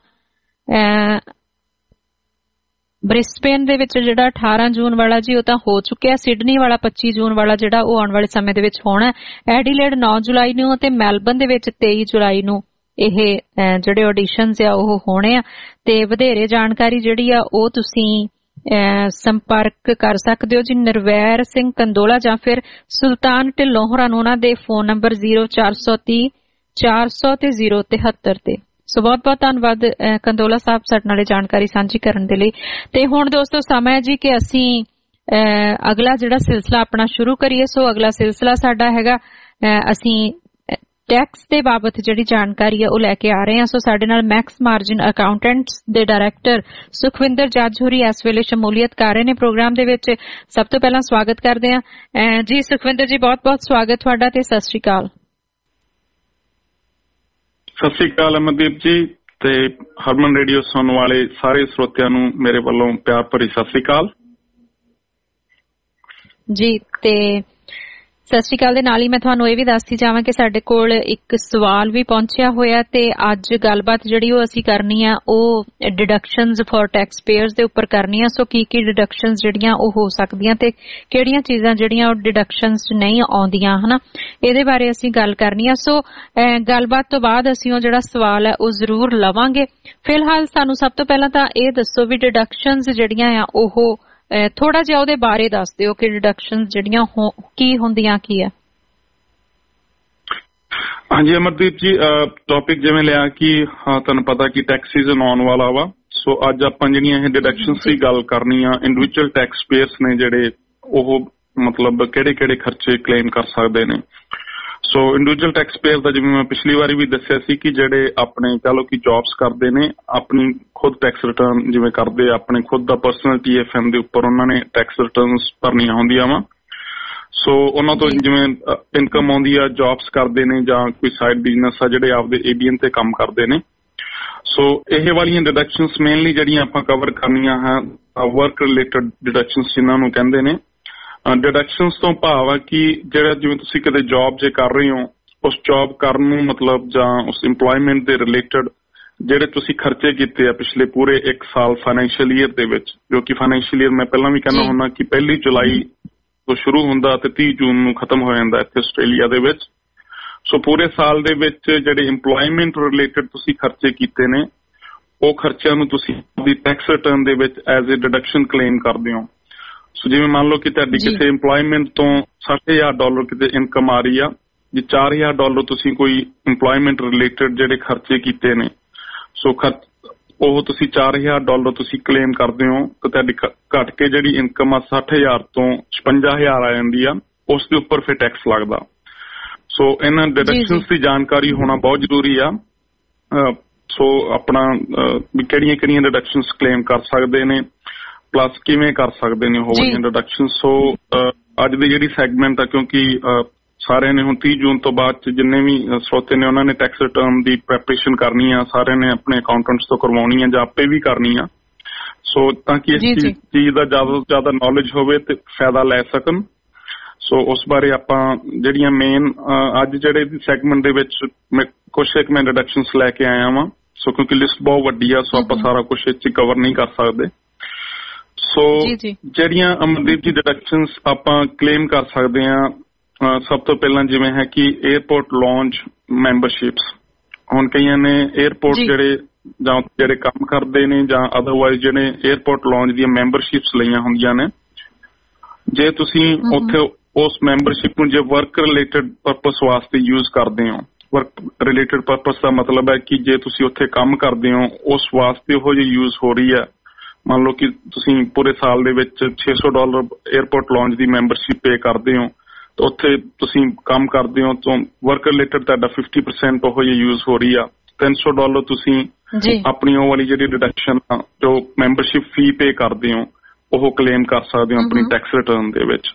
[SPEAKER 2] ਬ੍ਰਿਸਬੇਨ ਦੇ ਵਿੱਚ ਜਿਹੜਾ 18 ਜੂਨ ਵਾਲਾ ਜੀ ਉਹ ਤਾਂ ਹੋ ਚੁੱਕਿਆ, ਸਿਡਨੀ ਵਾਲਾ 25 ਜੂਨ ਵਾਲਾ ਜਿਹੜਾ ਉਹ ਆਉਣ ਵਾਲੇ ਸਮੇਂ ਦੇ ਵਿੱਚ ਹੋਣਾ। ਐਡੀਲੇਡ 9 ਜੁਲਾਈ ਨੂੰ ਤੇ ਮੈਲਬਨ ਦੇ ਵਿੱਚ 23 ਜੁਲਾਈ ਨੂੰ ਇਹ ਜਿਹੜੇ ਆਡੀਸ਼ਨਸ ਆ ਉਹ ਹੋਣੇ ਆ। ਤੇ ਵਧੇਰੇ ਜਾਣਕਾਰੀ ਜਿਹੜੀ ਆ ਉਹ ਤੁਸੀਂ ਸੰਪਰਕ ਕਰ ਸਕਦੇ ਹੋ ਜੀ ਨਿਰਵੈਰ ਸਿੰਘ ਕੰਦੋਲਾ ਜਾਂ ਫਿਰ ਸੁਲਤਾਨ ਢਿੱਲੋਂ ਹੋਰਾਂ ਨੂੰ, ਉਹਨਾਂ ਦੇ ਫੋਨ ਨੰਬਰ 0430 400 ਤੇ 073 ਤੇ। ਸੋ ਬਹੁਤ ਬਹੁਤ ਧੰਨਵਾਦ ਕੰਦੋਲਾ ਸਾਹਿਬ ਸਾਡੇ ਨਾਲ ਜਾਣਕਾਰੀ ਸਾਂਝੀ ਕਰਨ ਦੇ ਲਈ। ਤੇ ਹੁਣ ਦੋਸਤੋ ਸਮਾਂ ਹੈ ਜੀ ਕਿ ਅਸੀਂ ਅਗਲਾ ਜਿਹੜਾ ਸਿਲਸਿਲਾ ਆਪਣਾ ਸ਼ੁਰੂ ਕਰੀਏ। ਸੋ ਅਗਲਾ ਸਿਲਸਿਲਾ ਸਾਡਾ ਹੈਗਾ, ਅਸੀਂ ਟੈਕਸ ਦੇ ਬਾਬਤ ਜਿਹੜੀ ਜਾਣਕਾਰੀ ਹੈ ਉਹ ਲੈ ਕੇ ਆ ਰਹੇ ਹਾਂ। ਸੋ ਸਾਡੇ ਨਾਲ ਮੈਕਸ ਮਾਰਜਿਨ ਅਕਾਊਂਟੈਂਟਸ ਦੇ ਡਾਇਰੈਕਟਰ ਸੁਖਵਿੰਦਰ ਜੱਜ ਹੋਰੀ ਇਸ ਵੇਲੇ ਸ਼ਮੂਲੀਅਤ ਕਰ ਰਹੇ ਨੇ ਪ੍ਰੋਗਰਾਮ ਦੇ ਵਿੱਚ। ਸਭ ਤੋਂ ਪਹਿਲਾਂ ਸਵਾਗਤ ਕਰਦੇ ਹਾਂ ਜੀ ਸੁਖਵਿੰਦਰ ਜੀ, ਬਹੁਤ ਬਹੁਤ ਸਵਾਗਤ ਤੁਹਾਡਾ ਤੇ ਸਤਿ ਸ਼੍ਰੀ ਅਕਾਲ।
[SPEAKER 11] ਸਤਿ ਸ਼੍ਰੀ ਅਕਾਲ ਅਮਰਦੀਪ ਜੀ ਤੇ ਹਰਮਨ ਰੇਡੀਓ ਸੁਣਨ ਵਾਲੇ ਸਾਰੇ ਸਰੋਤਿਆਂ ਨੂੰ ਮੇਰੇ ਵੱਲੋਂ ਪਿਆਰ ਭਰੀ ਸਤਿ ਸ਼੍ਰੀ ਅਕਾਲ ਜੀ। ਤੇ ਸਤਿ ਸ਼੍ਰੀ ਅਕਾਲ ਦੇ ਨਾਲ ਹੀ ਮੈਂ ਤੁਹਾਨੂੰ ਇਹ ਵੀ ਦੱਸਦੀ ਜਾਵਾਂ ਕਿ ਸਾਡੇ ਕੋਲ ਇੱਕ ਸਵਾਲ ਵੀ ਪਹੁੰਚਿਆ ਹੋਇਆ ਤੇ ਅੱਜ ਗੱਲਬਾਤ ਜਿਹੜੀ ਉਹ ਅਸੀਂ ਕਰਨੀ ਆ ਉਹ ਡਿਡਕਸ਼ਨਸ ਫॉर ਟੈਕਸ ਪੇਅਰਸ ਦੇ ਉੱਪਰ ਕਰਨੀ ਆ। ਸੋ ਕੀ ਡਿਡਕਸ਼ਨਸ ਜਿਹੜੀਆਂ ਉਹ ਹੋ ਸਕਦੀਆਂ ਤੇ ਕਿਹੜੀਆਂ ਚੀਜ਼ਾਂ ਜਿਹੜੀਆਂ ਉਹ ਡਿਡਕਸ਼ਨਸ ਨਹੀਂ ਆਉਂਦੀਆਂ, ਹਨਾ, ਇਹਦੇ ਬਾਰੇ ਅਸੀਂ ਗੱਲ ਕਰਨੀ ਆ। ਸੋ ਗੱਲਬਾਤ ਤੋਂ ਬਾਅਦ ਅਸੀਂ ਉਹ ਜਿਹੜਾ ਸਵਾਲ ਹੈ ਉਹ ਜ਼ਰੂਰ ਲਵਾਂਗੇ। ਫਿਲਹਾਲ ਸਾਨੂੰ ਸਭ ਤੋਂ ਪਹਿਲਾਂ ਤਾਂ ਇਹ ਦੱਸੋ ਵੀ ਡਿਡਕਸ਼ਨਸ ਜਿਹੜੀਆਂ ਆ ਉਹ ਥੋੜਾ ਜਿਹਾ ਉਹਦੇ ਬਾਰੇ ਦੱਸ ਦਿਓ ਕਿ ਡਿਡਕਸ਼ਨਸ ਜਿਹੜੀਆਂ ਕੀ ਹੁੰਦੀਆਂ ਕੀ ਹੈ। ਹਾਂਜੀ ਅਮਰਦੀਪ ਜੀ, ਟੌਪਿਕ ਜਿਵੇਂ ਲਿਆ ਕਿ ਤੁਹਾਨੂੰ ਪਤਾ ਕਿ ਟੈਕਸ ਸੀਜ਼ਨ ਆਉਣ ਵਾਲਾ ਵਾ। ਸੋ ਅੱਜ ਆਪਾਂ ਜਿਹੜੀਆਂ ਇਹ ਡਿਡਕਸ਼ਨਸ ਦੀ ਗੱਲ ਕਰਨੀ ਆ, ਇੰਡੀਵਿਜੂਅਲ ਟੈਕਸ ਪੇਅਰਸ ਨੇ ਜਿਹੜੇ ਉਹ ਮਤਲਬ ਕਿਹੜੇ ਕਿਹੜੇ ਖਰਚੇ ਕਲੇਮ ਕਰ ਸਕਦੇ ਨੇ। ਸੋ ਇੰਡੀਵਿਜੂਅਲ ਟੈਕਸ ਪੇਅਰ ਦਾ ਜਿਵੇਂ ਮੈਂ ਪਿਛਲੀ ਵਾਰੀ ਵੀ ਦੱਸਿਆ ਸੀ ਕਿ ਜਿਹੜੇ ਆਪਣੇ ਕਹ ਲਓ ਕਿ ਜੌਬਸ ਕਰਦੇ ਨੇ, ਆਪਣੀ ਖੁਦ ਟੈਕਸ ਰਿਟਰਨ ਜਿਵੇਂ ਕਰਦੇ, ਆਪਣੇ ਖੁਦ ਦਾ ਪਰਸਨਲ TFM ਦੇ ਉੱਪਰ ਉਹਨਾਂ ਨੇ ਟੈਕਸ ਰਿਟਰਨਸ ਭਰਨੀਆਂ ਹੁੰਦੀਆਂ ਵਾ। ਸੋ ਉਹਨਾਂ ਤੋਂ ਜਿਵੇਂ ਇਨਕਮ ਆਉਂਦੀ ਆ, ਜੌਬਸ ਕਰਦੇ ਨੇ ਜਾਂ ਕੋਈ ਸਾਈਡ ਬਿਜ਼ਨਸ ਆ ਜਿਹੜੇ ਆਪਦੇ ABN ਤੇ ਕੰਮ ਕਰਦੇ ਨੇ। ਸੋ ਇਹ ਵਾਲੀਆਂ ਡਿਡਕਸ਼ਨਸ ਮੇਨਲੀ ਜਿਹੜੀਆਂ ਆਪਾਂ ਕਵਰ ਕਰਨੀਆਂ ਹੈ ਵਰਕ ਰਿਲੇਟਡ ਡਿਡਕਸ਼ਨਸ ਜਿਨ੍ਹਾਂ ਨੂੰ ਕਹਿੰਦੇ ਨੇ। ਡਿਡਕਸ਼ਨਸ ਤੋਂ ਭਾਵ ਆ ਕਿ ਜਿਹੜਾ ਜਿਵੇਂ ਤੁਸੀਂ ਕਿਤੇ ਜੌਬ ਜੇ ਕਰ ਰਹੇ ਹੋ, ਉਸ ਜੌਬ ਕਰਨ ਨੂੰ ਮਤਲਬ ਜਾਂ ਉਸ ਇੰਪਲੋਇਮੈਂਟ ਦੇ ਰਿਲੇਟਡ ਜਿਹੜੇ ਤੁਸੀਂ ਖਰਚੇ ਕੀਤੇ ਆ ਪਿਛਲੇ ਪੂਰੇ 1 ਸਾਲ ਫਾਈਨੈਂਸ਼ੀਅਲ ਈਅਰ ਦੇ ਵਿੱਚ, ਜੋ ਕਿ ਫਾਈਨੈਂਸ਼ੀਅਲ ਈਅਰ ਮੈਂ ਪਹਿਲਾਂ ਵੀ ਕਹਿੰਦਾ ਹੁੰਦਾ ਕਿ 1 ਜੁਲਾਈ ਤੋਂ ਸ਼ੁਰੂ ਹੁੰਦਾ ਤੇ 30 ਜੂਨ ਨੂੰ ਖਤਮ ਹੋ ਜਾਂਦਾ ਇੱਥੇ ਆਸਟ੍ਰੇਲੀਆ ਦੇ ਵਿੱਚ। ਸੋ ਪੂਰੇ ਸਾਲ ਦੇ ਵਿੱਚ ਜਿਹੜੇ ਇੰਪਲੋਇਮੈਂਟ ਰਿਲੇਟਡ ਤੁਸੀਂ ਖਰਚੇ ਕੀਤੇ ਨੇ, ਉਹ ਖਰਚਿਆਂ ਨੂੰ ਤੁਸੀਂ ਆਪਣੀ ਟੈਕਸ ਰਿਟਰਨ ਦੇ ਵਿੱਚ ਐਜ਼ ਅ ਡਿਡਕਸ਼ਨ ਕਲੇਮ ਕਰਦੇ ਹੋ। ਸੋ ਜਿਵੇਂ ਮੰਨ ਲਓ ਕਿ ਤੁਹਾਡੀ ਕਿਸੇ ਇੰਪਲੋਇਮੈਂਟ ਤੋਂ $60,000 ਕਿਤੇ ਇਨਕਮ ਆ ਰਹੀ ਆ, ਜੇ $4,000 ਤੁਸੀਂ ਕੋਈ ਇੰਪਲੋਇਮੈਂਟ ਰਿਲੇਟਡ ਜਿਹੜੇ ਖਰਚੇ ਕੀਤੇ ਨੇ, ਸੋ ਉਹ ਤੁਸੀਂ $4,000 ਤੁਸੀਂ ਕਲੇਮ ਕਰਦੇ ਹੋ ਤਾਂ ਤੁਹਾਡੀ ਘੱਟ ਕੇ ਜਿਹੜੀ ਇਨਕਮ ਆ 60,000 ਤੋਂ 56,000 ਆ ਜਾਂਦੀ ਆ, ਉਸ ਦੇ ਉੱਪਰ ਫਿਰ ਟੈਕਸ ਲੱਗਦਾ। ਸੋ ਇਹਨਾਂ ਡਿਡਕਸ਼ਨਸ ਦੀ ਜਾਣਕਾਰੀ ਹੋਣਾ ਬਹੁਤ ਜ਼ਰੂਰੀ ਆ। ਸੋ ਆਪਣਾ ਵੀ ਕਿਹੜੀਆਂ ਡਿਡਕਸ਼ਨਸ ਕਲੇਮ ਕਰ ਸਕਦੇ ਨੇ, ਪਲੱਸ ਕਿਵੇਂ ਕਰ ਸਕਦੇ ਨੇ ਉਹ ਵਾਲੀਆਂ ਡਿਡਕਸ਼ਨਸ। ਸੋ ਅੱਜ ਦੀ ਜਿਹੜੀ ਸੈਗਮੈਂਟ ਆ, ਕਿਉਂਕਿ ਸਾਰਿਆਂ ਨੇ ਹੁਣ 30 ਜੂਨ ਤੋਂ ਬਾਅਦ ਚ ਜਿੰਨੇ ਵੀ ਸਰੋਤੇ ਨੇ ਉਹਨਾਂ ਨੇ ਟੈਕਸ ਰਿਟਰਨ ਦੀ ਪ੍ਰੈਪਰੇਸ਼ਨ ਕਰਨੀ ਆ, ਸਾਰਿਆਂ ਨੇ ਆਪਣੇ ਅਕਾਊਂਟੈਂਟਸ ਤੋਂ ਕਰਵਾਉਣੀ ਆ ਜਾਂ ਆਪੇ ਵੀ ਕਰਨੀ ਆ। ਸੋ ਤਾਂ ਕਿ ਇਸ ਚੀਜ਼ ਦਾ ਜ਼ਿਆਦਾ ਤੋਂ ਜ਼ਿਆਦਾ ਨੌਲੇਜ ਹੋਵੇ ਤੇ ਫਾਇਦਾ ਲੈ ਸਕਣ। ਸੋ ਉਸ ਬਾਰੇ ਆਪਾਂ ਜਿਹੜੀਆਂ ਮੇਨ ਅੱਜ ਜਿਹੜੇ ਸੈਗਮੈਂਟ ਦੇ ਵਿੱਚ ਕੁਛ ਇੱਕ ਮੈਂ ਡਿਡਕਸ਼ਨਸ ਲੈ ਕੇ ਆਇਆ ਵਾਂ। ਸੋ ਕਿਉਂਕਿ ਲਿਸਟ ਬਹੁਤ ਵੱਡੀ ਆ, ਸੋ ਆਪਾਂ ਸਾਰਾ ਕੁਛ ਇਹ 'ਚ ਕਵਰ ਨਹੀਂ ਕਰ ਸਕਦੇ। ਸੋ ਜਿਹੜੀਆਂ ਅਮਨਦੀਪ ਜੀ ਡਿਡਕਸ਼ਨਸ ਆਪਾਂ ਕਲੇਮ ਕਰ ਸਕਦੇ ਹਾਂ, ਸਭ ਤੋਂ ਪਹਿਲਾਂ ਜਿਵੇਂ ਹੈ ਕਿ 에ਅਰਪੋਰਟ ਲਾਂਚ ਮੈਂਬਰਸ਼ਿਪਸ। ਹੁਣ ਕਈਆਂ ਨੇ 에ਅਰਪੋਰਟ ਜਿਹੜੇ ਕੰਮ ਕਰਦੇ ਨੇ ਜਾਂ ਅਦਰਵਾਈਜ਼ ਜਿਹੜੇ 에ਅਰਪੋਰਟ ਲਾਂਚ ਦੀਆਂ ਮੈਂਬਰਸ਼ਿਪਸ ਲਈਆਂ ਹੁੰਦੀਆਂ ਨੇ, ਜੇ ਤੁਸੀਂ ਉੱਥੇ ਉਸ ਮੈਂਬਰਸ਼ਿਪ ਨੂੰ ਜੇ ਵਰਕ ਰਿਲੇਟਡ ਪਰਪਸ ਵਾਸਤੇ ਯੂਜ਼ ਕਰਦੇ ਹੋ, ਵਰਕ ਰਿਲੇਟਡ ਪਰਪਸ ਦਾ ਮਤਲਬ ਹੈ ਕਿ ਜੇ ਤੁਸੀਂ ਉੱਥੇ ਕੰਮ ਕਰਦੇ ਹੋ ਉਸ ਵਾਸਤੇ ਉਹ ਜੇ ਯੂਜ਼ ਹੋ ਰਹੀ ਹੈ। ਮੰਨ ਲਓ ਕਿ ਤੁਸੀਂ ਪੂਰੇ ਸਾਲ ਦੇ ਵਿੱਚ $600 에ਅਰਪੋਰਟ ਲਾਂਚ ਦੀ ਮੈਂਬਰਸ਼ਿਪ ਪੇ ਕਰਦੇ ਹੋ, ਤਾਂ ਉੱਥੇ ਤੁਸੀਂ ਕੰਮ ਕਰਦੇ ਹੋ ਤਾਂ ਵਰਕ ਰਿਲੇਟਡ ਤੁਹਾਡਾ 50% ਉਹ ਜੇ ਯੂਜ਼ ਹੋ ਰਹੀ ਆ। $300 ਤੁਸੀਂ ਆਪਣੀ ਉਹ ਵਾਲੀ ਜਿਹੜੀ ਡਿਡਕਸ਼ਨ ਜੋ ਮੈਂਬਰਸ਼ਿਪ ਫੀ ਪੇ ਕਰਦੇ ਹੋ ਉਹ ਕਲੇਮ ਕਰ ਸਕਦੇ ਹੋ ਆਪਣੀ ਟੈਕਸ ਰਿਟਰਨ ਦੇ ਵਿੱਚ।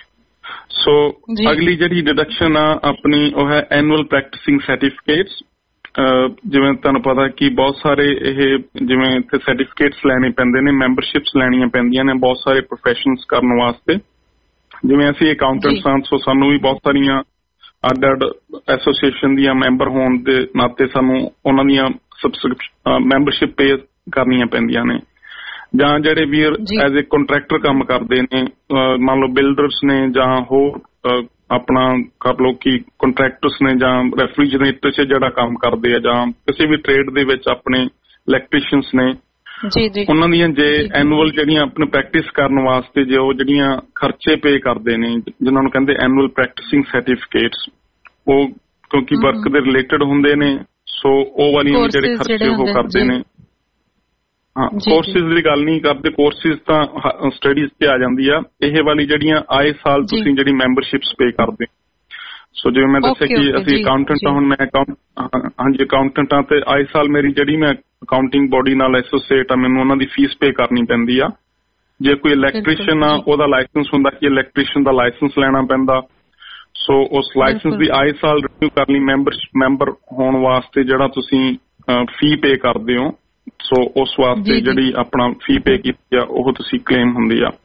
[SPEAKER 11] ਸੋ ਅਗਲੀ ਜਿਹੜੀ ਡਿਡਕਸ਼ਨ ਆ ਆਪਣੀ ਉਹ ਹੈ ਐਨੂਅਲ ਪ੍ਰੈਕਟਿਸਿੰਗ ਸਰਟੀਫਿਕੇਟਸ। ਜਿਵੇਂ ਤੁਹਾਨੂੰ ਪਤਾ ਕਿ ਬਹੁਤ ਸਾਰੇ ਇਹ ਜਿਵੇਂ ਇੱਥੇ ਸਰਟੀਫਿਕੇਟਸ ਲੈਣੇ ਪੈਂਦੇ ਨੇ, ਮੈਂਬਰਸ਼ਿਪਸ ਲੈਣੀਆਂ ਪੈਂਦੀਆਂ ਨੇ ਬਹੁਤ ਸਾਰੇ ਪ੍ਰੋਫੈਸ਼ਨਸ ਕਰਨ ਵਾਸਤੇ। ਜਿਵੇਂ ਅਸੀਂ ਅਕਾਊਂਟੈਂਟਸ ਹਾਂ, ਸੋ ਸਾਨੂੰ ਵੀ ਬਹੁਤ ਸਾਰੀਆਂ ਅੱਡ ਐਸੋਸੀਏਸ਼ਨ ਦੀਆਂ ਮੈਂਬਰ ਹੋਣ ਦੇ ਨਾਤੇ ਸਾਨੂੰ ਉਹਨਾਂ ਦੀਆਂ ਮੈਂਬਰਸ਼ਿਪ ਪੇ ਕਰਨੀਆਂ ਪੈਂਦੀਆਂ ਨੇ। ਜਾਂ ਜਿਹੜੇ ਵੀਰ ਐਜ਼ ਏ ਕੰਟਰੈਕਟਰ ਕੰਮ ਕਰਦੇ ਨੇ, ਮੰਨ ਲਓ ਬਿਲਡਰਸ ਨੇ ਜਾਂ ਹੋਰ ਆਪਣਾ ਕਰ ਲਓ ਕਿ ਕੰਟਰੈਕਟਰਸ ਨੇ ਜਾਂ ਰੈਫਰੀਜਰੇਟਰ 'ਚ ਜਿਹੜਾ ਕੰਮ ਕਰਦੇ ਆ ਜਾਂ ਕਿਸੇ ਵੀ ਟ੍ਰੇਡ ਦੇ ਵਿੱਚ ਆਪਣੇ ਇਲੈਕਟ੍ਰੀਸ਼ੀਅਨਸ ਨੇ, ਉਹਨਾਂ ਦੀਆਂ ਜੇ ਐਨੂਅਲ ਜਿਹੜੀਆਂ ਆਪਣੇ ਪ੍ਰੈਕਟਿਸ ਕਰਨ ਵਾਸਤੇ ਜੇ ਉਹ ਜਿਹੜੀਆਂ ਖਰਚੇ ਪੇ ਕਰਦੇ ਨੇ, ਜਿਹਨਾਂ ਨੂੰ ਕਹਿੰਦੇ ਐਨੂਅਲ ਪ੍ਰੈਕਟਿਸਿੰਗ ਸਰਟੀਫਿਕੇਟਸ, ਉਹ ਕਿਉਂਕਿ ਵਰਕ ਦੇ ਰਿਲੇਟਡ ਹੁੰਦੇ ਨੇ, ਸੋ ਉਹ ਵਾਲੀਆਂ ਜਿਹੜੇ ਖਰਚੇ ਉਹ ਕਰਦੇ ਨੇ। ਹਾਂ, ਕੋਰਸਿਸ ਦੀ ਗੱਲ ਨਹੀਂ ਕਰਦੇ, ਕੋਰਸਿਸ ਤਾਂ ਸਟੱਡੀਜ਼ ਤੇ ਆ ਜਾਂਦੀ ਆ। ਇਹ ਵਾਲੀ ਜਿਹੜੀਆਂ ਆਏ ਸਾਲ ਤੁਸੀਂ ਜਿਹੜੀ ਮੈਂਬਰਸ਼ਿਪਸ ਪੇ ਕਰਦੇ, ਸੋ ਜਿਵੇਂ ਮੈਂ ਦੱਸਿਆ ਕਿ ਅਸੀਂ ਅਕਾਊਂਟੈਂਟ ਹਾਂ, ਹੁਣ ਮੈਂ ਅਕਾਊਂਟੈਂਟ ਹਾਂ ਤੇ ਆਏ ਸਾਲ ਮੇਰੀ ਜਿਹੜੀ ਮੈਂ ਅਕਾਊਂਟਿੰਗ ਬੋਡੀ ਨਾਲ ਐਸੋਸੀਏਟ ਆ, ਮੈਨੂੰ ਉਹਨਾਂ ਦੀ ਫੀਸ ਪੇ ਕਰਨੀ ਪੈਂਦੀ ਆ। ਜੇ ਕੋਈ ਇਲੈਕਟ੍ਰੀਸ਼ੀਅਨ ਆ, ਉਹਦਾ ਲਾਇਸੈਂਸ ਹੁੰਦਾ ਕਿ ਇਲੈਕਟ੍ਰੀਸ਼ੀਅਨ ਦਾ ਲਾਇਸੈਂਸ ਲੈਣਾ ਪੈਂਦਾ। ਸੋ ਉਸ ਲਾਇਸੈਂਸ ਦੀ ਆਏ ਸਾਲ ਰਿਨਿਊ ਕਰਨ ਲਈ ਮੈਂਬਰ ਹੋਣ ਵਾਸਤੇ ਜਿਹੜਾ ਤੁਸੀਂ ਫੀ ਪੇ ਕਰਦੇ ਹੋ, ਸੋ ਉਸ ਵਾਸਤੇ ਜਿਹੜੀ ਆਪਣਾ ਫੀ ਪੇ ਕੀਤੀ ਆ ਉਹ ਤੁਸੀਂ ਕਲੇਮ ਹੁੰਦੀ ਆ।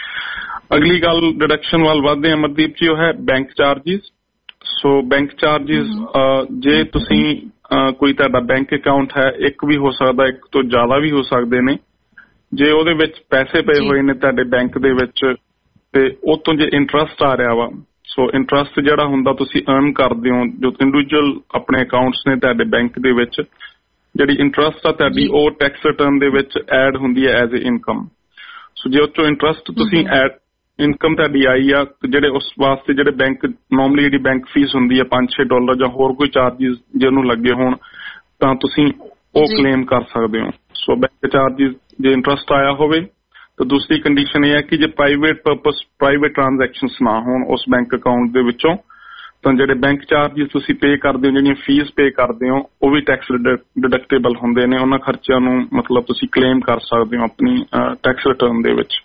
[SPEAKER 11] ਅਗਲੀ ਗੱਲ ਡਿਡਕਸ਼ਨ ਵੱਲ ਵੱਧਦੇ ਆ ਅਮਰਦੀਪ ਜੀ, ਉਹ ਹੈ bank charges. So bank charges ਜੇ ਤੁਸੀਂ ਕੋਈ ਤੁਹਾਡਾ ਬੈਂਕ ਅਕਾਊਂਟ ਹੈ, ਇੱਕ ਵੀ ਹੋ ਸਕਦਾ, ਇੱਕ ਤੋਂ ਜ਼ਿਆਦਾ ਵੀ ਹੋ ਸਕਦੇ ਨੇ, ਜੇ ਉਹਦੇ ਵਿੱਚ ਪੈਸੇ ਪਏ ਹੋਏ ਨੇ ਤੁਹਾਡੇ ਬੈਂਕ ਦੇ ਵਿੱਚ ਤੇ ਉਹ ਤੋਂ ਜੇ ਇੰਟਰਸਟ ਆ ਰਿਹਾ ਵਾ, ਸੋ ਇੰਟਰਸਟ ਜਿਹੜਾ ਹੁੰਦਾ ਤੁਸੀਂ ਅਰਨ ਕਰਦੇ ਹੋ, ਜੋ ਇੰਡੀਵਿਜੂਅਲ ਆਪਣੇ ਅਕਾਊਂਟਸ ਨੇ ਤੁਹਾਡੇ ਬੈਂਕ ਦੇ ਵਿੱਚ, ਜਿਹੜੀ ਇੰਟਰਸਟ ਆ ਤੁਹਾਡੀ ਉਹ ਟੈਕਸ ਰਿਟਰਨ ਦੇ ਵਿੱਚ ਐਡ ਹੁੰਦੀ ਹੈ ਐਜ਼ ਏ ਇਨਕਮ। ਸੋ ਜੇ ਉਹ ਚੋਂ ਇੰਟਰਸਟ ਤੁਸੀਂ ਇਨਕਮ ਤੁਹਾਡੀ ਆਈ ਆ, ਜਿਹੜੇ ਉਸ ਵਾਸਤੇ ਜਿਹੜੇ ਬੈਂਕ ਨੋਰਮਲੀ ਜਿਹੜੀ ਬੈਂਕ ਫੀਸ ਹੁੰਦੀ ਹੈ $5-6 ਜਾਂ ਹੋਰ ਕੋਈ ਚਾਰਜਿਸ ਜੇ ਉਹਨੂੰ ਲੱਗੇ ਹੋਣ ਤਾਂ ਤੁਸੀਂ ਉਹ ਕਲੇਮ ਕਰ ਸਕਦੇ ਹੋ। ਸੋ ਬੈਂਕ ਚਾਰਜਿਸ ਜੇ ਇੰਟਰਸਟ ਆਇਆ ਹੋਵੇ ਤਾਂ ਦੂਸਰੀ ਕੰਡੀਸ਼ਨ ਇਹ ਹੈ ਕਿ ਜੇ ਪ੍ਰਾਈਵੇਟ ਟ੍ਰਾਂਜੈਕਸ਼ਨਸ ਨਾ ਹੋਣ ਉਸ ਬੈਂਕ ਅਕਾਊਂਟ ਦੇ ਵਿੱਚੋਂ, ਤਾਂ ਜਿਹੜੇ ਬੈਂਕ ਚਾਰਜਿਸ ਤੁਸੀਂ ਪੇ ਕਰਦੇ ਹੋ, ਜਿਹੜੀਆਂ ਫੀਸ ਪੇ ਕਰਦੇ ਹੋ, ਉਹ ਵੀ ਟੈਕਸ ਡਿਡਕਟੇਬਲ ਹੁੰਦੇ ਨੇ। ਉਹਨਾਂ ਖਰਚਿਆਂ ਨੂੰ ਮਤਲਬ ਤੁਸੀਂ ਕਲੇਮ ਕਰ ਸਕਦੇ ਹੋ ਆਪਣੀ ਟੈਕਸ ਰਿਟਰਨ ਦੇ ਵਿੱਚ।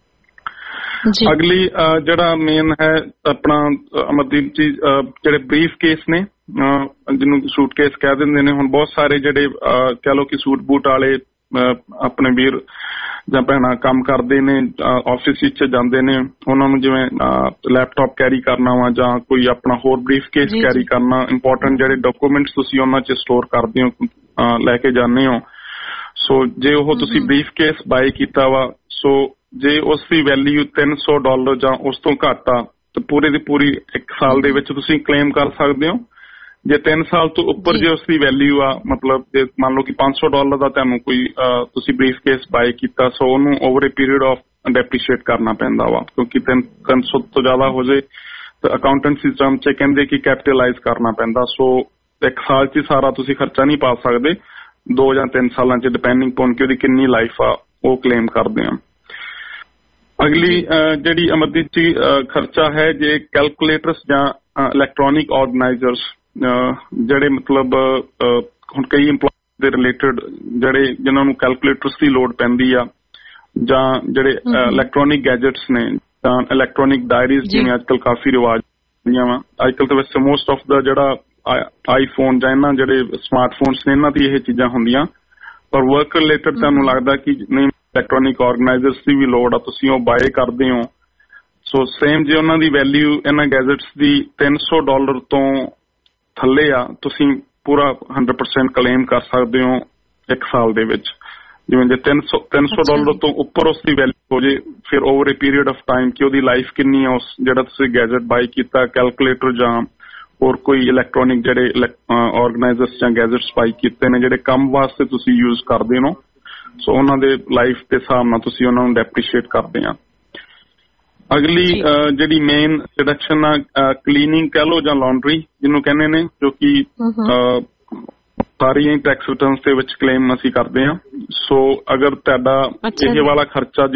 [SPEAKER 11] ਅਗਲੀ ਜਿਹੜਾ ਮੇਨ ਹੈ ਆਪਣਾ ਅਮਰਦੀਪ ਜੀ, ਜਿਹੜੇ ਬਰੀਫ ਕੇਸ ਨੇ, ਜਿਹਨੂੰ ਸੂਟ ਕੇਸ ਕਹਿ ਦਿੰਦੇ ਨੇ। ਹੁਣ ਬਹੁਤ ਸਾਰੇ ਜਿਹੜੇ ਕਹਿ ਲਓ ਕਿ ਸੂਟ ਬੂਟ ਵਾਲੇ ਆਪਣੇ ਵੀਰ ਜਾਂ ਭੈਣਾਂ ਕੰਮ ਕਰਦੇ ਨੇ, ਆਫਿਸ ਵਿੱਚ ਜਾਂਦੇ ਨੇ, ਉਹਨਾਂ ਨੂੰ ਜਿਵੇਂ ਲੈਪਟਾਪ ਕੈਰੀ ਕਰਨਾ ਵਾ ਜਾਂ ਕੋਈ ਆਪਣਾ ਹੋਰ ਬਰੀਫ ਕੇਸ ਕੈਰੀ ਕਰਨਾ, ਇੰਪੋਰਟੈਂਟ ਜਿਹੜੇ ਡਾਕੂਮੈਂਟਸ ਤੁਸੀਂ ਉਹਨਾਂ 'ਚ ਸਟੋਰ ਕਰਦੇ ਹੋ, ਲੈ ਕੇ ਜਾਂਦੇ ਹੋ। ਸੋ ਜੇ ਉਹ ਤੁਸੀਂ ਬਰੀਫ ਕੇਸ ਬਾਏ ਕੀਤਾ ਵਾ, ਸੋ ਜੇ ਉਸ ਦੀ ਵੈਲਿਊ $300 ਜਾਂ ਉਸ ਤੋਂ ਘੱਟ ਆ ਤਾਂ ਪੂਰੇ ਦੀ ਪੂਰੀ 1 ਸਾਲ ਦੇ ਵਿੱਚ ਤੁਸੀਂ ਕਲੇਮ ਕਰ ਸਕਦੇ ਹੋ। ਜੇ 3 ਸਾਲ ਤੋਂ ਉੱਪਰ ਜੇ ਉਸ ਦੀ ਵੈਲਿਊ ਆ, ਮਤਲਬ ਜੇ ਮੰਨ ਲਓ ਕਿ $500 ਦਾ ਤੁਹਾਨੂੰ ਕੋਈ ਤੁਸੀਂ ਬਰੀਫ ਕੇਸ ਬਾਏ ਕੀਤਾ, ਸੋ ਉਹਨੂੰ over a period of depreciate ਕਰਨਾ ਪੈਂਦਾ ਵਾ, ਕਿਉਂਕਿ 300 ਤੋਂ ਜ਼ਿਆਦਾ ਹੋ ਜਾਏ ਤਾਂ ਅਕਾਊਂਟੈਂਸੀ ਟਰਮ 'ਚ ਕਹਿੰਦੇ ਕਿ ਕੈਪੀਟਲਾਈਜ਼ ਕਰਨਾ ਪੈਂਦਾ। ਸੋ 1 ਸਾਲ 'ਚ ਸਾਰਾ ਤੁਸੀਂ ਖਰਚਾ ਨਹੀਂ ਪਾ ਸਕਦੇ, 2 ਜਾਂ 3 ਸਾਲਾਂ 'ਚ ਡਿਪੈਂਡਿੰਗ ਪੌਨ ਕਿ ਉਹਦੀ ਕਿੰਨੀ ਲਾਈਫ ਆ ਉਹ ਕਲੇਮ ਕਰਦੇ ਆ। ਅਗਲੀ ਜਿਹੜੀ ਅਮਰਦੀਪ ਜੀ ਖਰਚਾ ਹੈ ਜੇ ਕੈਲਕੂਲੇਟਰਸ ਜਾਂ ਇਲੈਕਟ੍ਰੋਨਿਕ ਆਰਗੇਨਾਈਜ਼ਰਸ ਜਿਹੜੇ ਮਤਲਬ ਹੁਣ ਕਈ ਇੰਪਲੋਈ ਦੇ ਰਿਲੇਟਡ ਜਿਹੜੇ ਜਿਨ੍ਹਾਂ ਨੂੰ ਕੈਲਕੂਲੇਟਰਸ ਦੀ ਲੋੜ ਪੈਂਦੀ ਆ ਜਾਂ ਜਿਹੜੇ ਇਲੈਕਟ੍ਰੋਨਿਕ ਗੈਜਟਸ ਨੇ ਜਾਂ ਇਲੈਕਟ੍ਰੋਨਿਕ ਡਾਇਰੀਜ਼ ਜਿਵੇਂ ਅੱਜ ਕੱਲ੍ਹ ਕਾਫੀ ਰਿਵਾਜ ਦੀਆਂ ਵਾ। ਅੱਜ ਕੱਲ੍ਹ ਤਾਂ ਵੈਸੇ ਮੋਸਟ ਆਫ ਦਾ ਜਿਹੜਾ ਆਈਫੋਨ ਜਾਂ ਇਹਨਾਂ ਜਿਹੜੇ ਸਮਾਰਟਫੋਨਸ ਨੇ ਇਹਨਾਂ ਦੀ ਇਹ ਚੀਜ਼ਾਂ ਹੁੰਦੀਆਂ, ਪਰ ਵਰਕ ਰਿਲੇਟਡ ਤੁਹਾਨੂੰ ਲੱਗਦਾ ਕਿ ਨਹੀਂ ਇਲੈਕਟ੍ਰੋਨਿਕ ਆਰਗੇਨਾਈਜ਼ਰਸ ਦੀ ਵੀ ਲੋੜ ਆ, ਤੁਸੀਂ ਉਹ ਬਾਏ ਕਰਦੇ ਹੋ। ਸੋ ਸੇਮ ਜੇ ਉਹਨਾਂ ਦੀ ਵੈਲਿਊ ਇਹਨਾਂ ਗੈਜਟਸ ਦੀ $300 ਤੋਂ ਥੱਲੇ ਆ, ਤੁਸੀਂ ਪੂਰਾ 100% ਕਲੇਮ ਕਰ ਸਕਦੇ ਹੋ 1 ਸਾਲ ਦੇ ਵਿੱਚ। ਜਿਵੇਂ ਜੇ $300 ਤੋਂ ਉੱਪਰ ਉਸ ਦੀ ਵੈਲਿਊ ਹੋ ਜੇ, ਫਿਰ over a period of time ਕਿ ਉਹਦੀ ਲਾਈਫ ਕਿੰਨੀ ਆ ਉਸ ਜਿਹੜਾ ਤੁਸੀਂ ਗੈਜਟ ਬਾਏ ਕੀਤਾ, ਕੈਲਕੂਲੇਟਰ ਜਾਂ ਹੋਰ ਕੋਈ ਇਲੈਕਟ੍ਰੋਨਿਕ ਜਿਹੜੇ ਆਰਗੇਨਾਈਜ਼ਰਸ ਜਾਂ ਗੈਜਟਸ ਬਾਏ ਕੀਤੇ ਨੇ ਜਿਹੜੇ ਕੰਮ ਵਾਸਤੇ ਤੁਸੀਂ ਯੂਜ਼ ਕਰਦੇ ਹੋ, ਸੋ ਉਹਨਾਂ ਦੇ ਲਾਈਫ ਦੇ ਹਿਸਾਬ ਨਾਲ ਤੁਸੀਂ ਉਹਨਾਂ ਨੂੰ ਡੈਪਰੀਸ਼ੀਏਟ ਕਰਦੇ ਆ। ਅਗਲੀ ਜਿਹੜੀ ਮੇਨ ਡਿਡਕਸ਼ਨ ਆ ਕਲੀਨਿੰਗ ਕਹਿ ਲਓ ਜਾਂ ਲਾਂਡਰੀ ਜਿਹਨੂੰ ਕਹਿੰਦੇ ਨੇ, ਜੋ ਕਿ ਸਾਰੀਆਂ ਟੈਕਸ ਰਿਟਰਨਸ ਦੇ ਵਿੱਚ ਕਲੇਮ ਅਸੀਂ ਕਰਦੇ ਹਾਂ। ਸੋ ਅਗਰ ਤੁਹਾਡਾ ਇਹ ਵਾਲਾ ਖਰਚਾ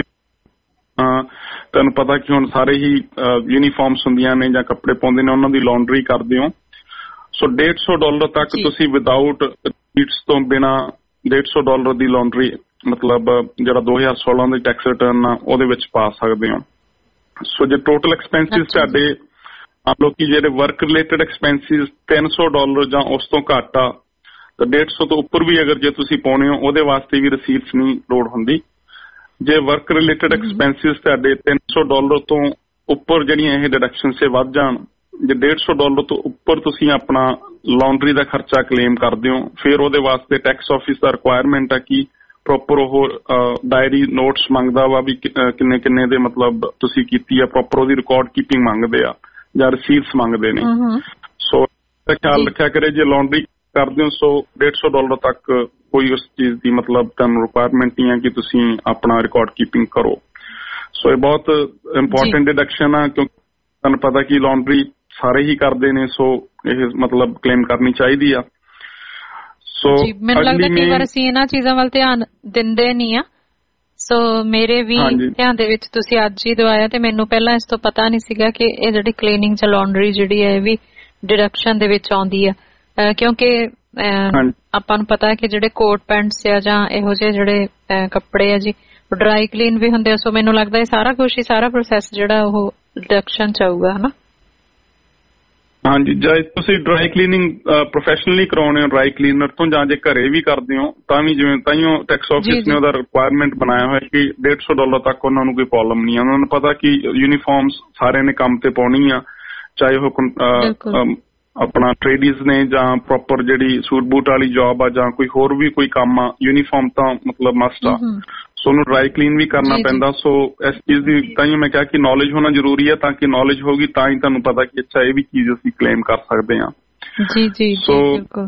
[SPEAKER 11] ਤੁਹਾਨੂੰ ਪਤਾ ਕਿ ਹੁਣ ਸਾਰੇ ਹੀ ਯੂਨੀਫਾਰਮਸ ਹੁੰਦੀਆਂ ਨੇ ਜਾਂ ਕੱਪੜੇ ਪਾਉਂਦੇ ਨੇ ਉਹਨਾਂ ਦੀ ਲਾਂਡਰੀ ਕਰਦੇ ਹੋ, ਸੋ $150 ਤੱਕ ਤੁਸੀਂ ਵਿਦਾਊਟ ਰੀਟਸ ਤੋਂ ਬਿਨਾਂ $150 ਦੀ ਲਾਂਡਰੀ ਮਤਲਬ ਜਿਹੜਾ 2016 ਦੀ ਟੈਕਸ ਰਿਟਰਨ ਆ ਉਹਦੇ ਵਿੱਚ ਪਾ ਸਕਦੇ ਹੋ। ਸੋ ਜੇ ਟੋਟਲ ਐਕਸਪੈਂਸਿਸ ਤੁਹਾਡੇ ਮੰਨ ਲਓ ਕਿ ਜਿਹੜੇ ਵਰਕ ਰਿਲੇਟਡ ਐਕਸਪੈਂਸਿਸ $300 ਜਾਂ ਉਸ ਤੋਂ ਘੱਟ ਆ ਤਾਂ 150 ਤੋਂ ਉੱਪਰ ਵੀ ਅਗਰ ਜੇ ਤੁਸੀਂ ਪਾਉਣੇ ਹੋ ਉਹਦੇ ਵਾਸਤੇ ਵੀ ਰਸੀਟਸ ਨਹੀਂ ਲੋੜ ਹੁੰਦੀ। ਜੇ ਵਰਕ ਰਿਲੇਟਡ ਐਕਸਪੈਂਸਿਸ ਤੁਹਾਡੇ $300 ਤੋਂ ਉੱਪਰ ਜਿਹੜੀਆਂ ਇਹ ਡਿਡਕਸ਼ਨ ਸੇ ਵੱਧ ਜਾਣ, ਜੇ $150 ਤੋਂ ਉੱਪਰ ਤੁਸੀਂ ਆਪਣਾ ਲਾਂਡਰੀ ਦਾ ਖਰਚਾ ਕਲੇਮ ਕਰਦੇ ਹੋ, ਫਿਰ ਉਹਦੇ ਵਾਸਤੇ ਟੈਕਸ ਆਫਿਸ ਦਾ ਰਿਕੁਆਇਰਮੈਂਟ ਆ ਕਿ ਪ੍ਰੋਪਰ ਉਹ ਡਾਇਰੀ ਨੋਟਸ ਮੰਗਦਾ ਵਾ ਵੀ ਕਿੰਨੇ ਕਿੰਨੇ ਦੇ ਮਤਲਬ ਤੁਸੀਂ ਕੀਤੀ ਆ, ਪ੍ਰੋਪਰ ਉਹਦੀ ਰਿਕਾਰਡ ਕੀਪਿੰਗ ਮੰਗਦੇ ਆ ਜਾਂ ਰਸੀਟਸ ਮੰਗਦੇ ਨੇ। ਸੋ ਖਿਆਲ ਰੱਖਿਆ ਕਰੇ ਜੇ ਲਾਂਡਰੀ ਕਰਦੇ ਹੋ ਸੋ $150 ਤੱਕ ਕੋਈ ਉਸ ਚੀਜ਼ ਦੀ ਮਤਲਬ ਤੁਹਾਨੂੰ ਰਿਕੁਆਇਰਮੈਂਟ ਨਹੀਂ ਹੈ ਕਿ ਤੁਸੀਂ ਆਪਣਾ ਰਿਕਾਰਡ ਕੀਪਿੰਗ ਕਰੋ। ਸੋ ਇਹ ਬਹੁਤ ਇੰਪੋਰਟੈਂਟ ਡਿਡਕਸ਼ਨ ਆ ਕਿਉਂਕਿ ਤੁਹਾਨੂੰ ਪਤਾ ਕਿ ਲਾਂਡਰੀ ਸਾਰੇ ਹੀ ਕਰਦੇ ਨੇ, ਸੋ ਇਹ ਮਤਲਬ ਕਲੇਮ ਕਰਨੀ ਚਾਹੀਦੀ ਆ। ਸੋ
[SPEAKER 2] ਮੈਨੂੰ ਲੱਗਦਾ ਕਈ ਵਾਰ ਅਸੀਂ ਇਹਨਾਂ ਚੀਜ਼ਾਂ ਵੱਲ ਧਿਆਨ ਦਿੰਦੇ ਨਹੀਂ ਆ। ਸੋ ਮੇਰੇ ਵੀ ਧਿਆਨ ਦੇ ਵਿੱਚ ਤੁਸੀਂ ਅੱਜ ਹੀ ਦਵਾਇਆ ਤੇ ਮੈਨੂੰ ਪਹਿਲਾਂ ਇਸ ਤੋਂ ਪਤਾ ਨਹੀਂ ਸੀਗਾ ਕਿ ਇਹ ਜਿਹੜੀ ਕਲੀਨਿੰਗ ਜਾਂ ਲਾਂਡਰੀ ਜਿਹੜੀ ਹੈ ਇਹ ਵੀ ਡਿਡਕਸ਼ਨ ਦੇ ਵਿੱਚ ਆਉਂਦੀ ਆ, ਕਿਉਂਕਿ ਆਪਾਂ ਨੂੰ ਪਤਾ ਹੈ ਕਿ ਜਿਹੜੇ ਕੋਟ ਪੈਂਟਸ ਆ ਜਾਂ ਇਹੋ ਜਿਹੇ ਜਿਹੜੇ ਕੱਪੜੇ ਆ ਜੀ ਉਹ ਡਰਾਈ ਕਲੀਨ ਵੀ ਹੁੰਦੇ ਆ। ਸੋ ਮੈਨੂੰ ਲੱਗਦਾ ਇਹ ਸਾਰਾ ਕੁਛ ਹੀ ਸਾਰਾ ਪ੍ਰੋਸੈਸ ਜਿਹੜਾ ਉਹ ਡਿਡਕਸ਼ਨ ਚ ਆਊਗਾ, ਹਨਾ?
[SPEAKER 11] ਹਾਂਜੀ, ਜੇ ਤੁਸੀਂ ਡਰਾਈ ਕਲੀਨਿੰਗ ਪ੍ਰੋਫੈਸ਼ਨਲੀ ਕਰਾਉਣੇ ਹੋ ਡਰਾਈ ਕਲੀਨਰ ਤੋਂ ਜਾਂ ਜੇ ਘਰੇ ਵੀ ਕਰਦੇ ਹੋ ਤਾਂ ਵੀ ਜਿਵੇਂ ਤਾਈਓ ਟੈਕਸ ਆਫਿਸ ਨੇ ਉਹਦਾ ਰਿਕੁਆਇਰਮੈਂਟ ਬਣਾਇਆ ਹੋਇਆ ਕਿ $150 ਤੱਕ ਉਹਨਾਂ ਨੂੰ ਕੋਈ ਪ੍ਰੋਬਲਮ ਨਹੀਂ ਆ। ਉਹਨਾਂ ਨੂੰ ਪਤਾ ਕਿ ਯੂਨੀਫਾਰਮਸ ਸਾਰਿਆਂ ਨੇ ਕੰਮ ਤੇ ਪਾਉਣੀ ਆ, ਚਾਹੇ ਉਹ ਆਪਣਾ ਟ੍ਰੇਡੀਜ਼ ਨੇ ਜਾਂ ਪ੍ਰੋਪਰ ਜਿਹੜੀ ਸੂਟ ਬੂਟ ਵਾਲੀ ਜੌਬ ਆ ਜਾਂ ਕੋਈ ਹੋਰ ਵੀ ਕੋਈ ਕੰਮ ਆ, ਯੂਨੀਫਾਰਮ ਤਾਂ ਮਤਲਬ ਮਸਟ ਆ। ਸੋ ਉਹਨੂੰ ਡਰਾਈ ਕਲੀਨ ਵੀ ਕਰਨਾ ਪੈਂਦਾ। ਸੋ ਇਸ ਚੀਜ਼ ਦੀ ਤਾਂ ਹੀ ਮੈਂ ਕਿਹਾ ਕਿ ਨੌਲੇਜ ਹੋਣਾ ਜ਼ਰੂਰੀ ਹੈ, ਤਾਂ ਕਿ ਨੌਲੇਜ ਹੋਗੀ ਤਾਂ ਹੀ ਤੁਹਾਨੂੰ ਪਤਾ ਕਿ ਅੱਛਾ ਇਹ ਵੀ ਚੀਜ਼ ਅਸੀਂ ਕਲੇਮ ਕਰ ਸਕਦੇ ਹਾਂ। ਸੋ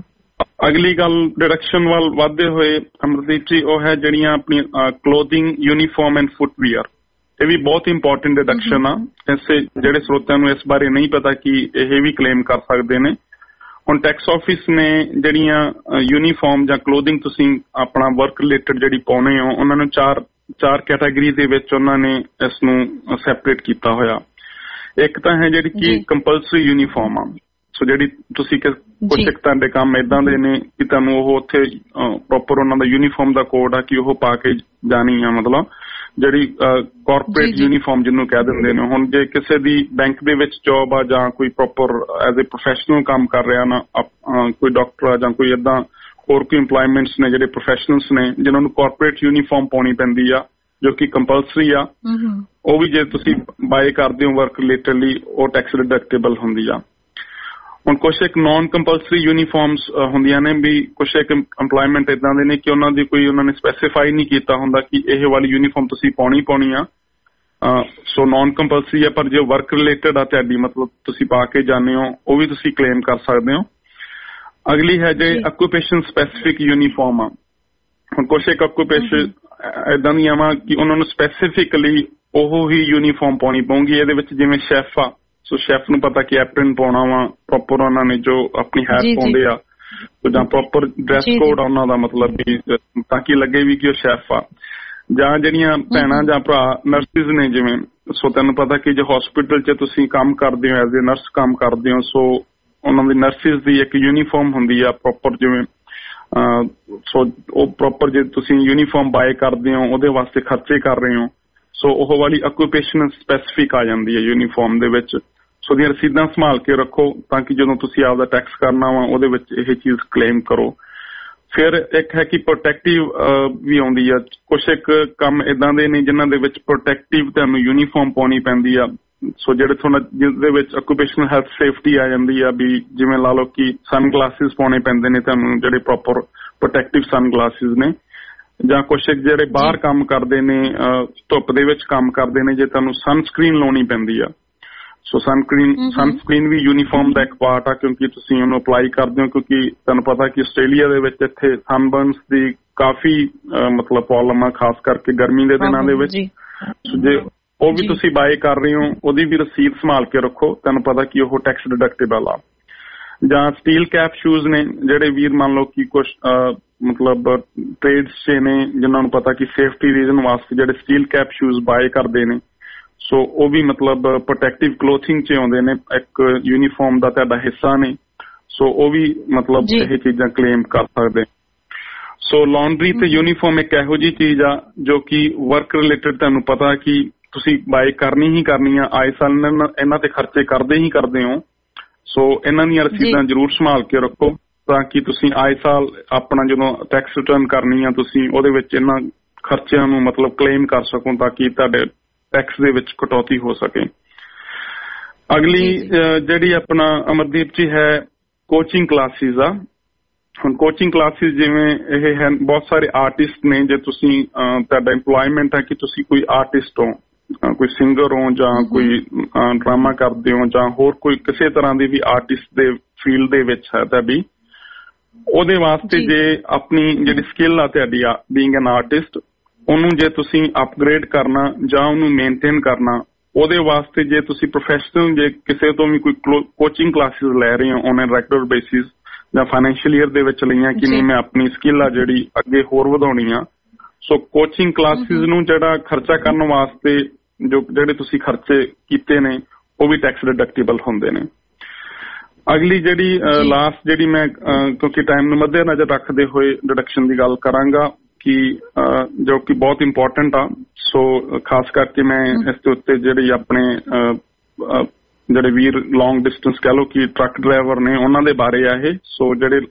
[SPEAKER 11] ਅਗਲੀ ਗੱਲ ਡਿਡਕਸ਼ਨ ਵੱਲ ਵਧਦੇ ਹੋਏ ਅਮਰਦੀਪ ਜੀ, ਉਹ ਹੈ ਜਿਹੜੀਆਂ ਆਪਣੀਆਂ ਕਲੋਥਿੰਗ, ਯੂਨੀਫਾਰਮ ਐਂਡ ਫੁੱਟਵੀਅਰ। ਇਹ ਵੀ ਬਹੁਤ ਇੰਪੋਰਟੈਂਟ ਡਿਡਕਸ਼ਨ ਆ। ਇਸੇ ਜਿਹੜੇ ਸਰੋਤਿਆਂ ਨੂੰ ਇਸ ਬਾਰੇ ਨਹੀਂ ਪਤਾ ਕਿ ਇਹ ਵੀ ਕਲੇਮ ਕਰ ਸਕਦੇ ਨੇ। ਹੁਣ ਟੈਕਸ ਆਫਿਸ ਨੇ ਜਿਹੜੀਆਂ ਯੂਨੀਫਾਰਮ ਜਾਂ ਕਲੋਥਿੰਗ ਤੁਸੀਂ ਆਪਣਾ ਵਰਕ ਰਿਲੇਟਡ ਜਿਹੜੀ ਪਾਉਣੇ ਹੋ, ਉਹਨਾਂ ਨੂੰ ਚਾਰ ਕੈਟਾਗਰੀ ਦੇ ਵਿੱਚ ਉਹਨਾਂ ਨੇ ਇਸ ਨੂੰ ਸੈਪਰੇਟ ਕੀਤਾ ਹੋਇਆ। ਇੱਕ ਤਾਂ ਹੈ ਜਿਹੜੀ ਕਿ ਕੰਪਲਸਰੀ ਯੂਨੀਫਾਰਮ ਆ। ਸੋ ਜਿਹੜੀ ਤੁਸੀਂ ਕੁਝ ਇੱਕ ਤੁਹਾਡੇ ਕੰਮ ਏਦਾਂ ਦੇ ਨੇ ਕਿ ਤੁਹਾਨੂੰ ਉਹ ਉੱਥੇ ਪ੍ਰੋਪਰ ਉਹਨਾਂ ਦਾ ਯੂਨੀਫਾਰਮ ਦਾ ਕੋਡ ਆ ਕਿ ਉਹ ਪਾ ਕੇ ਜਾਣੀ ਆ, ਮਤਲਬ ਜਿਹੜੀ ਕਾਰਪੋਰੇਟ ਯੂਨੀਫਾਰਮ ਜਿਹਨੂੰ ਕਹਿ ਦਿੰਦੇ ਨੇ। ਹੁਣ ਜੇ ਕਿਸੇ ਦੀ ਬੈਂਕ ਦੇ ਵਿੱਚ ਜੌਬ ਆ ਜਾਂ ਕੋਈ ਪ੍ਰੋਪਰ ਐਜ਼ ਏ ਪ੍ਰੋਫੈਸ਼ਨਲ ਕੰਮ ਕਰ ਰਿਹਾ ਨਾ, ਕੋਈ ਡਾਕਟਰ ਆ ਜਾਂ ਕੋਈ ਏਦਾਂ ਹੋਰ ਕੋਈ ਇੰਪਲੋਇਮੈਂਟਸ ਨੇ ਜਿਹੜੇ ਪ੍ਰੋਫੈਸ਼ਨਲਸ ਨੇ ਜਿਹਨਾਂ ਨੂੰ ਕਾਰਪੋਰੇਟ ਯੂਨੀਫਾਰਮ ਪਾਉਣੀ ਪੈਂਦੀ ਆ ਜੋ ਕਿ ਕੰਪਲਸਰੀ ਆ, ਉਹ ਵੀ ਜੇ ਤੁਸੀਂ ਬਾਏ ਕਰਦੇ ਹੋ ਵਰਕ ਰਿਲੇਟਡਲੀ ਉਹ ਟੈਕਸ ਡਿਡਕਟੇਬਲ ਹੁੰਦੀ ਆ। ਹੁਣ ਕੁਛ ਇੱਕ ਨਾਨ ਕੰਪਲਸਰੀ ਯੂਨੀਫਾਰਮਸ ਹੁੰਦੀਆਂ ਨੇ ਵੀ ਕੁਛ ਇੱਕ ਇੰਪਲੋਇਮੈਂਟ ਏਦਾਂ ਦੇ ਨੇ ਕਿ ਉਹਨਾਂ ਦੀ ਕੋਈ ਉਹਨਾਂ ਨੇ ਸਪੈਸੀਫਾਈ ਨਹੀਂ ਕੀਤਾ ਹੁੰਦਾ ਕਿ ਇਹ ਵਾਲੀ ਯੂਨੀਫਾਰਮ ਤੁਸੀਂ ਪਾਉਣੀ ਆ। ਸੋ ਨਾਨ ਕੰਪਲਸਰੀ ਆ, ਪਰ ਜੇ ਵਰਕ ਰਿਲੇਟਡ ਆ ਤੁਹਾਡੀ ਮਤਲਬ ਤੁਸੀਂ ਪਾ ਕੇ ਜਾਂਦੇ ਹੋ ਉਹ ਵੀ ਤੁਸੀਂ ਕਲੇਮ ਕਰ ਸਕਦੇ ਹੋ। ਅਗਲੀ ਹੈ ਜੇ ਆਕੂਪੇਸ਼ਨ ਸਪੈਸੀਫਿਕ ਯੂਨੀਫਾਰਮ ਆ। ਹੁਣ ਕੁਛ ਇੱਕ ਆਕੂਪੇਸ਼ਨ ਏਦਾਂ ਦੀਆਂ ਵਾ ਕਿ ਉਹਨਾਂ ਨੂੰ ਸਪੈਸੀਫਿਕਲੀ ਉਹ ਹੀ ਯੂਨੀਫਾਰਮ ਪਾਉਣੀ ਪਊਗੀ। ਇਹਦੇ ਵਿੱਚ ਜਿਵੇਂ ਸ਼ੈਫ ਆ, ਸੋ ਸ਼ੈਫ ਨੂੰ ਪਤਾ ਕਿ ਐਪਰਨ ਪਾਉਣਾ ਵਾ, ਪ੍ਰੋਪਰ ਉਹਨਾਂ ਨੇ ਜੋ ਆਪਣੀ ਹੈਟ ਪਾਉਂਦੇ ਆ ਜਾਂ ਪ੍ਰੋਪਰ ਡਰੈਸ ਕੋਡ ਉਹਨਾਂ ਦਾ ਮਤਲਬ ਵੀ ਤਾਂ ਕਿ ਲੱਗੇ ਵੀ ਕਿ ਉਹ ਸ਼ੈਫ ਆ। ਜਾਂ ਜਿਹੜੀਆਂ ਭੈਣਾਂ ਜਾਂ ਭਰਾ ਨਰਸਿਸ ਨੇ ਜਿਵੇਂ, ਸੋ ਤੈਨੂੰ ਪਤਾ ਕਿ ਜੇ ਹਸਪੀਟਲ 'ਚ ਤੁਸੀਂ ਕੰਮ ਕਰਦੇ ਹੋ, ਐਜ਼ ਏ ਨਰਸ ਕੰਮ ਕਰਦੇ ਹੋ, ਸੋ ਉਹਨਾਂ ਦੀ ਨਰਸਿਸ ਦੀ ਇੱਕ ਯੂਨੀਫਾਰਮ ਹੁੰਦੀ ਆ ਪ੍ਰੋਪਰ, ਜਿਵੇਂ ਸੋ ਉਹ ਪ੍ਰੋਪਰ ਜੇ ਤੁਸੀਂ ਯੂਨੀਫਾਰਮ ਬਾਏ ਕਰਦੇ ਹੋ ਉਹਦੇ ਵਾਸਤੇ ਖਰਚੇ ਕਰ ਰਹੇ ਹੋ, ਸੋ ਉਹ ਵਾਲੀ ਆਕੂਪੇਸ਼ਨ ਸਪੈਸੀਫਿਕ ਆ ਜਾਂਦੀ ਹੈ ਯੂਨੀਫਾਰਮ ਦੇ ਵਿੱਚ। ਸੋ ਉਹਦੀਆਂ ਰਸੀਦਾਂ ਸੰਭਾਲ ਕੇ ਰੱਖੋ ਤਾਂ ਕਿ ਜਦੋਂ ਤੁਸੀਂ ਆਪਦਾ ਟੈਕਸ ਕਰਨਾ ਵਾ ਉਹਦੇ ਵਿੱਚ ਇਹ ਚੀਜ਼ ਕਲੇਮ ਕਰੋ। ਫਿਰ ਇੱਕ ਹੈ ਕਿ ਪ੍ਰੋਟੈਕਟਿਵ ਵੀ ਆਉਂਦੀ ਆ। ਕੁਛ ਇੱਕ ਕੰਮ ਏਦਾਂ ਦੇ ਨੇ ਜਿਨ੍ਹਾਂ ਦੇ ਵਿੱਚ ਪ੍ਰੋਟੈਕਟਿਵ ਤੁਹਾਨੂੰ ਯੂਨੀਫਾਰਮ ਪਾਉਣੀ ਪੈਂਦੀ ਆ। ਸੋ ਜਿਹੜੇ ਤੁਹਾਨੂੰ ਜਿਹਦੇ ਵਿੱਚ ਆਕੂਪੇਸ਼ਨਲ ਹੈਲਥ ਸੇਫਟੀ ਆ ਜਾਂਦੀ ਆ, ਵੀ ਜਿਵੇਂ ਲਾ ਲਓ ਕਿ ਸਨ ਗਲਾਸਿਸ ਪਾਉਣੇ ਪੈਂਦੇ ਨੇ ਤੁਹਾਨੂੰ, ਜਿਹੜੇ ਪ੍ਰੋਪਰ ਪ੍ਰੋਟੈਕਟਿਵ ਸਨ ਗਲਾਸਿਸ ਨੇ। ਜਾਂ ਕੁਛ ਇੱਕ ਜਿਹੜੇ ਬਾਹਰ ਕੰਮ ਕਰਦੇ ਨੇ, ਧੁੱਪ ਦੇ ਵਿੱਚ ਕੰਮ ਕਰਦੇ ਨੇ, ਜੇ ਤੁਹਾਨੂੰ ਸਨਸਕ੍ਰੀਨ ਲਾਉਣੀ ਪੈਂਦੀ ਆ। ਸੋ ਸਨਸਕ੍ਰੀਨ ਵੀ ਯੂਨੀਫਾਰਮ ਦਾ ਇੱਕ ਪਾਰਟ ਆ, ਕਿਉਂਕਿ ਤੁਸੀਂ ਉਹਨੂੰ ਅਪਲਾਈ ਕਰਦੇ ਹੋ, ਕਿਉਂਕਿ ਤੁਹਾਨੂੰ ਪਤਾ ਕਿ ਆਸਟ੍ਰੇਲੀਆ ਦੇ ਵਿੱਚ ਇੱਥੇ ਸਨਬਰਨਸ ਦੀ ਕਾਫੀ ਮਤਲਬ ਪ੍ਰੋਬਲਮ ਆ, ਖਾਸ ਕਰਕੇ ਗਰਮੀ ਦੇ ਦਿਨਾਂ ਦੇ ਵਿੱਚ। ਜੇ ਉਹ ਵੀ ਤੁਸੀਂ ਬਾਏ ਕਰ ਰਹੇ ਹੋ ਉਹਦੀ ਵੀ ਰਸੀਦ ਸੰਭਾਲ ਕੇ ਰੱਖੋ, ਤੁਹਾਨੂੰ ਪਤਾ ਕਿ ਉਹ ਟੈਕਸ ਡਿਡਕਟੇਬਲ ਆ। ਜਾਂ ਸਟੀਲ ਕੈਪ ਸ਼ੂਜ਼ ਨੇ, ਜਿਹੜੇ ਵੀਰ ਮੰਨ ਲਓ ਕਿ ਕੁਛ ਮਤਲਬ ਟ੍ਰੇਡਸ 'ਚ ਨੇ ਜਿਨ੍ਹਾਂ ਨੂੰ ਪਤਾ ਕਿ ਸੇਫਟੀ ਰੀਜ਼ਨ ਵਾਸਤੇ ਜਿਹੜੇ ਸਟੀਲ ਕੈਪ ਸ਼ੂਜ਼ ਬਾਏ ਕਰਦੇ ਨੇ, ਸੋ ਉਹ ਵੀ ਮਤਲਬ ਪ੍ਰੋਟੈਕਟਿਵ ਕਲੋਥਿੰਗ 'ਚ ਆਉਂਦੇ ਨੇ, ਇੱਕ ਯੂਨੀਫਾਰਮ ਦਾ ਤੁਹਾਡਾ ਹਿੱਸਾ ਨੇ। ਸੋ ਉਹ ਵੀ ਮਤਲਬ ਇਹ ਚੀਜ਼ਾਂ ਕਲੇਮ ਕਰ ਸਕਦੇ। ਸੋ ਲਾਂਡਰੀ ਤੇ ਯੂਨੀਫਾਰਮ ਇੱਕ ਇਹੋ ਜਿਹੀ ਚੀਜ਼ ਆ ਜੋ ਕਿ ਵਰਕ ਰਿਲੇਟਡ ਤੁਹਾਨੂੰ ਪਤਾ ਕਿ ਤੁਸੀਂ ਬਾਏ ਕਰਨੀ ਹੀ ਕਰਨੀ ਆ, ਆਏ ਸਾਲ ਇਹਨਾਂ ਤੇ ਖਰਚੇ ਕਰਦੇ ਹੀ ਕਰਦੇ ਹੋ। ਸੋ ਇਹਨਾਂ ਦੀਆਂ ਰਸੀਦਾਂ ਜ਼ਰੂਰ ਸੰਭਾਲ ਕੇ ਰੱਖੋ ਤਾਂ ਕਿ ਤੁਸੀਂ ਆਏ ਸਾਲ ਆਪਣਾ ਜਦੋਂ ਟੈਕਸ ਰਿਟਰਨ ਕਰਨੀ ਆ ਤੁਸੀਂ ਉਹਦੇ ਵਿੱਚ ਇਹਨਾਂ ਖਰਚਿਆਂ ਨੂੰ ਮਤਲਬ ਕਲੇਮ ਕਰ ਸਕੋ, ਤਾਂ ਕਿ ਤੁਹਾਡੇ ਟੈਕਸ ਦੇ ਵਿੱਚ ਕਟੌਤੀ ਹੋ ਸਕੇ। ਅਗਲੀ ਜਿਹੜੀ ਆਪਣਾ ਅਮਰਦੀਪ ਜੀ ਹੈ ਕੋਚਿੰਗ ਕਲਾਸਿਸ ਆ। ਹੁਣ ਕੋਚਿੰਗ ਕਲਾਸਿਸ ਜਿਵੇਂ ਇਹ ਹੈ, ਬਹੁਤ ਸਾਰੇ ਆਰਟਿਸਟ ਨੇ, ਜੇ ਤੁਸੀਂ ਤੁਹਾਡਾ ਇੰਪਲੋਇਮੈਂਟ ਹੈ ਕਿ ਤੁਸੀਂ ਕੋਈ ਆਰਟਿਸਟ ਹੋ, ਕੋਈ ਸਿੰਗਰ ਹੋ ਜਾਂ ਕੋਈ ਡਰਾਮਾ ਕਰਦੇ ਹੋ ਜਾਂ ਹੋਰ ਕੋਈ ਕਿਸੇ ਤਰ੍ਹਾਂ ਦੀ ਵੀ ਆਰਟਿਸਟ ਦੇ ਫੀਲਡ ਦੇ ਵਿੱਚ ਹੈ ਤੁਹਾਡੀ, ਉਹਦੇ ਵਾਸਤੇ ਜੇ ਆਪਣੀ ਜਿਹੜੀ ਸਕਿੱਲ ਆ ਤੁਹਾਡੀ ਬੀਇੰਗ ਐਨ ਆਰਟਿਸਟ, ਉਹਨੂੰ ਜੇ ਤੁਸੀਂ ਅਪਗ੍ਰੇਡ ਕਰਨਾ ਜਾਂ ਉਹਨੂੰ ਮੇਨਟੇਨ ਕਰਨਾ, ਉਹਦੇ ਵਾਸਤੇ ਜੇ ਤੁਸੀਂ ਪ੍ਰੋਫੈਸ਼ਨਲ ਜੇ ਕਿਸੇ ਤੋਂ ਵੀ ਕੋਈ ਕੋਚਿੰਗ ਕਲਾਸਿਸ ਲੈ ਰਹੇ ਹੋ ਔਨ ਐ ਰੈਗੂਲਰ ਬੇਸਿਸ ਜਾਂ ਫਾਈਨੈਂਸ਼ੀਅਲ ਈਅਰ ਦੇ ਵਿੱਚ ਲਈਆਂ ਕਿ ਨਹੀਂ ਮੈਂ ਆਪਣੀ ਸਕਿੱਲ ਆ ਜਿਹੜੀ ਅੱਗੇ ਹੋਰ ਵਧਾਉਣੀ ਆ, ਸੋ ਕੋਚਿੰਗ ਕਲਾਸਿਸ ਨੂੰ ਜਿਹੜਾ ਖਰਚਾ ਕਰਨ ਵਾਸਤੇ ਜਿਹੜੇ ਤੁਸੀਂ ਖਰਚੇ ਕੀਤੇ ਨੇ ਉਹ ਵੀ ਟੈਕਸ ਡਿਡਕਟੇਬਲ ਹੁੰਦੇ ਨੇ। ਅਗਲੀ ਜਿਹੜੀ ਲਾਸਟ ਜਿਹੜੀ ਮੈਂ ਕਿਉਂਕਿ ਟਾਈਮ ਨੂੰ ਮੱਦੇ ਨਜ਼ਰ ਰੱਖਦੇ ਹੋਏ ਡਿਡਕਸ਼ਨ ਦੀ ਗੱਲ ਕਰਾਂਗਾ ਕਿ ਜੋ ਕਿ ਬਹੁਤ ਇੰਪੋਰਟੈਂਟ ਆ। ਸੋ ਖਾਸ ਕਰਕੇ ਮੈਂ ਇਸ ਦੇ ਉੱਤੇ ਜਿਹੜੇ ਆਪਣੇ ਜਿਹੜੇ ਵੀਰ ਲੌਂਗ ਡਿਸਟੈਂਸ ਕਹਿ ਲਓ ਕਿ ਟਰੱਕ ਡਰਾਈਵਰ ਨੇ ਉਹਨਾਂ ਦੇ ਬਾਰੇ ਆ ਇਹ। ਸੋ ਜਿਹੜੇ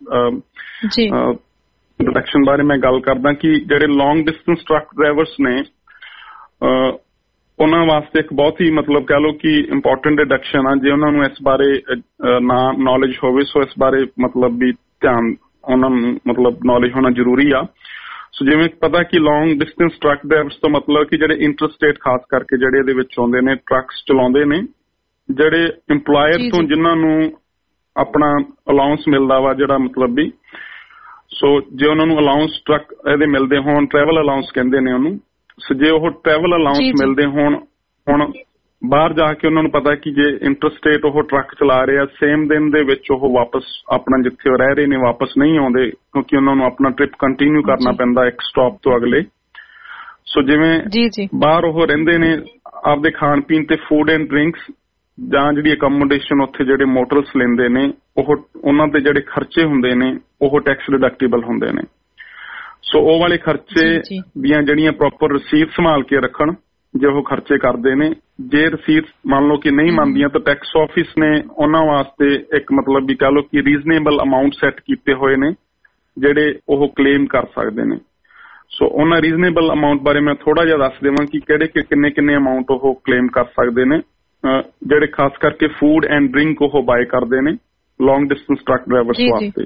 [SPEAKER 11] ਡਿਡਕਸ਼ਨ ਬਾਰੇ ਮੈਂ ਗੱਲ ਕਰਦਾ ਕਿ ਜਿਹੜੇ ਲੌਂਗ ਡਿਸਟੈਂਸ ਟਰੱਕ ਡਰਾਈਵਰਸ ਨੇ ਉਹਨਾਂ ਵਾਸਤੇ ਇੱਕ ਬਹੁਤ ਹੀ ਮਤਲਬ ਕਹਿ ਲਓ ਕਿ ਇੰਪੋਰਟੈਂਟ ਡਿਡਕਸ਼ਨ ਆ। ਜੇ ਉਹਨਾਂ ਨੂੰ ਇਸ ਬਾਰੇ ਨੌਲੇਜ ਹੋਵੇ, ਸੋ ਇਸ ਬਾਰੇ ਮਤਲਬ ਵੀ ਧਿਆਨ ਉਹਨਾਂ ਨੂੰ ਮਤਲਬ ਨੌਲੇਜ ਹੋਣਾ ਜ਼ਰੂਰੀ ਆ। ਸੋ ਜਿਵੇਂ ਪਤਾ ਕਿ ਲੌਂਗ ਡਿਸਟੈਂਸ ਟਰੱਕ ਡਰਾਈਵਰਸ ਤੋਂ ਮਤਲਬ ਕਿ ਜਿਹੜੇ ਇੰਟਰਸਟੇਟ ਖਾਸ ਕਰਕੇ ਜਿਹੜੇ ਇਹਦੇ ਵਿੱਚ ਆਉਂਦੇ ਨੇ, ਟਰੱਕਸ ਚਲਾਉਂਦੇ ਨੇ, ਜਿਹੜੇ ਇੰਪਲਾਇਰ ਤੋਂ ਜਿਨ੍ਹਾਂ ਨੂੰ ਆਪਣਾ ਅਲਾਊਂਸ ਮਿਲਦਾ ਵਾ ਜਿਹੜਾ ਮਤਲਬ ਵੀ, ਸੋ ਜੇ ਉਹਨਾਂ ਨੂੰ ਅਲਾਊਂਸ ਟਰੱਕ ਇਹਦੇ ਮਿਲਦੇ ਹੋਣ, ਟਰੈਵਲ ਅਲਾਊਂਸ ਕਹਿੰਦੇ ਨੇ ਉਹਨੂੰ। ਸੋ ਜੇ ਉਹ ਟਰੈਵਲ ਅਲਾਊਂਸ ਮਿਲਦੇ ਹੋਣ, ਹੁਣ ਬਾਹਰ ਜਾ ਕੇ ਉਹਨਾਂ ਨੂੰ ਪਤਾ ਕਿ ਜੇ ਇੰਟਰਸਟੇਟ ਉਹ ਟਰੱਕ ਚਲਾ ਰਹੇ ਆ, ਸੇਮ ਦਿਨ ਦੇ ਵਿੱਚ ਉਹ ਵਾਪਸ ਆਪਣਾ ਜਿੱਥੇ ਉਹ ਰਹਿ ਰਹੇ ਨੇ ਵਾਪਸ ਨਹੀਂ ਆਉਂਦੇ, ਕਿਉਂਕਿ ਉਹਨਾਂ ਨੂੰ ਆਪਣਾ ਟ੍ਰਿਪ ਕੰਟੀਨਿਊ ਕਰਨਾ ਪੈਂਦਾ ਇੱਕ ਸਟਾਪ ਤੋਂ ਅਗਲੇ। ਸੋ ਜਿਵੇਂ ਬਾਹਰ ਉਹ ਰਹਿੰਦੇ ਨੇ, ਆਪਦੇ ਖਾਣ ਪੀਣ ਤੇ ਫੂਡ ਐਂਡ ਡਰਿੰਕਸ ਜਾਂ ਜਿਹੜੀ ਅਕੋਮੋਡੇਸ਼ਨ ਉੱਥੇ ਜਿਹੜੇ ਮੋਟਰਸ ਲੈਂਦੇ ਨੇ, ਉਹ ਉਹਨਾਂ ਦੇ ਜਿਹੜੇ ਖਰਚੇ ਹੁੰਦੇ ਨੇ ਉਹ ਟੈਕਸ ਡਿਡਕਟੇਬਲ ਹੁੰਦੇ ਨੇ। ਸੋ ਉਹ ਵਾਲੇ ਖਰਚੇ ਦੀਆਂ ਜਿਹੜੀਆਂ ਪ੍ਰੋਪਰ ਰਸੀਦ ਸੰਭਾਲ ਕੇ ਰੱਖਣ ਜੇ ਉਹ ਖਰਚੇ ਕਰਦੇ ਨੇ। ਜੇ ਰਸੀਦ ਮੰਨ ਲਓ ਕਿ ਨਹੀਂ ਮੰਨਦੀਆਂ ਤਾਂ ਟੈਕਸ ਆਫਿਸ ਨੇ ਉਹਨਾਂ ਵਾਸਤੇ ਇੱਕ ਮਤਲਬ ਵੀ ਕਹਿ ਲਓ ਕਿ ਰੀਜ਼ਨੇਬਲ ਅਮਾਊਂਟ ਸੈੱਟ ਕੀਤੇ ਹੋਏ ਨੇ ਜਿਹੜੇ ਉਹ ਕਲੇਮ ਕਰ ਸਕਦੇ ਨੇ। ਸੋ ਉਹਨਾਂ ਰੀਜ਼ਨੇਬਲ ਅਮਾਊਂਟ ਬਾਰੇ ਮੈਂ ਥੋੜਾ ਜਿਹਾ ਦੱਸ ਦੇਵਾਂ ਕਿ ਕਿਹੜੇ ਕਿੰਨੇ ਅਮਾਊਂਟ ਉਹ ਕਲੇਮ ਕਰ ਸਕਦੇ ਨੇ, ਜਿਹੜੇ ਖਾਸ ਕਰਕੇ ਫੂਡ ਐਂਡ ਡਰਿੰਕ ਉਹ ਬਾਏ ਕਰਦੇ ਨੇ ਲੌਂਗ ਡਿਸਟੈਂਸ ਟਰੱਕ ਡਰਾਈਵਰਸ ਵਾਸਤੇ।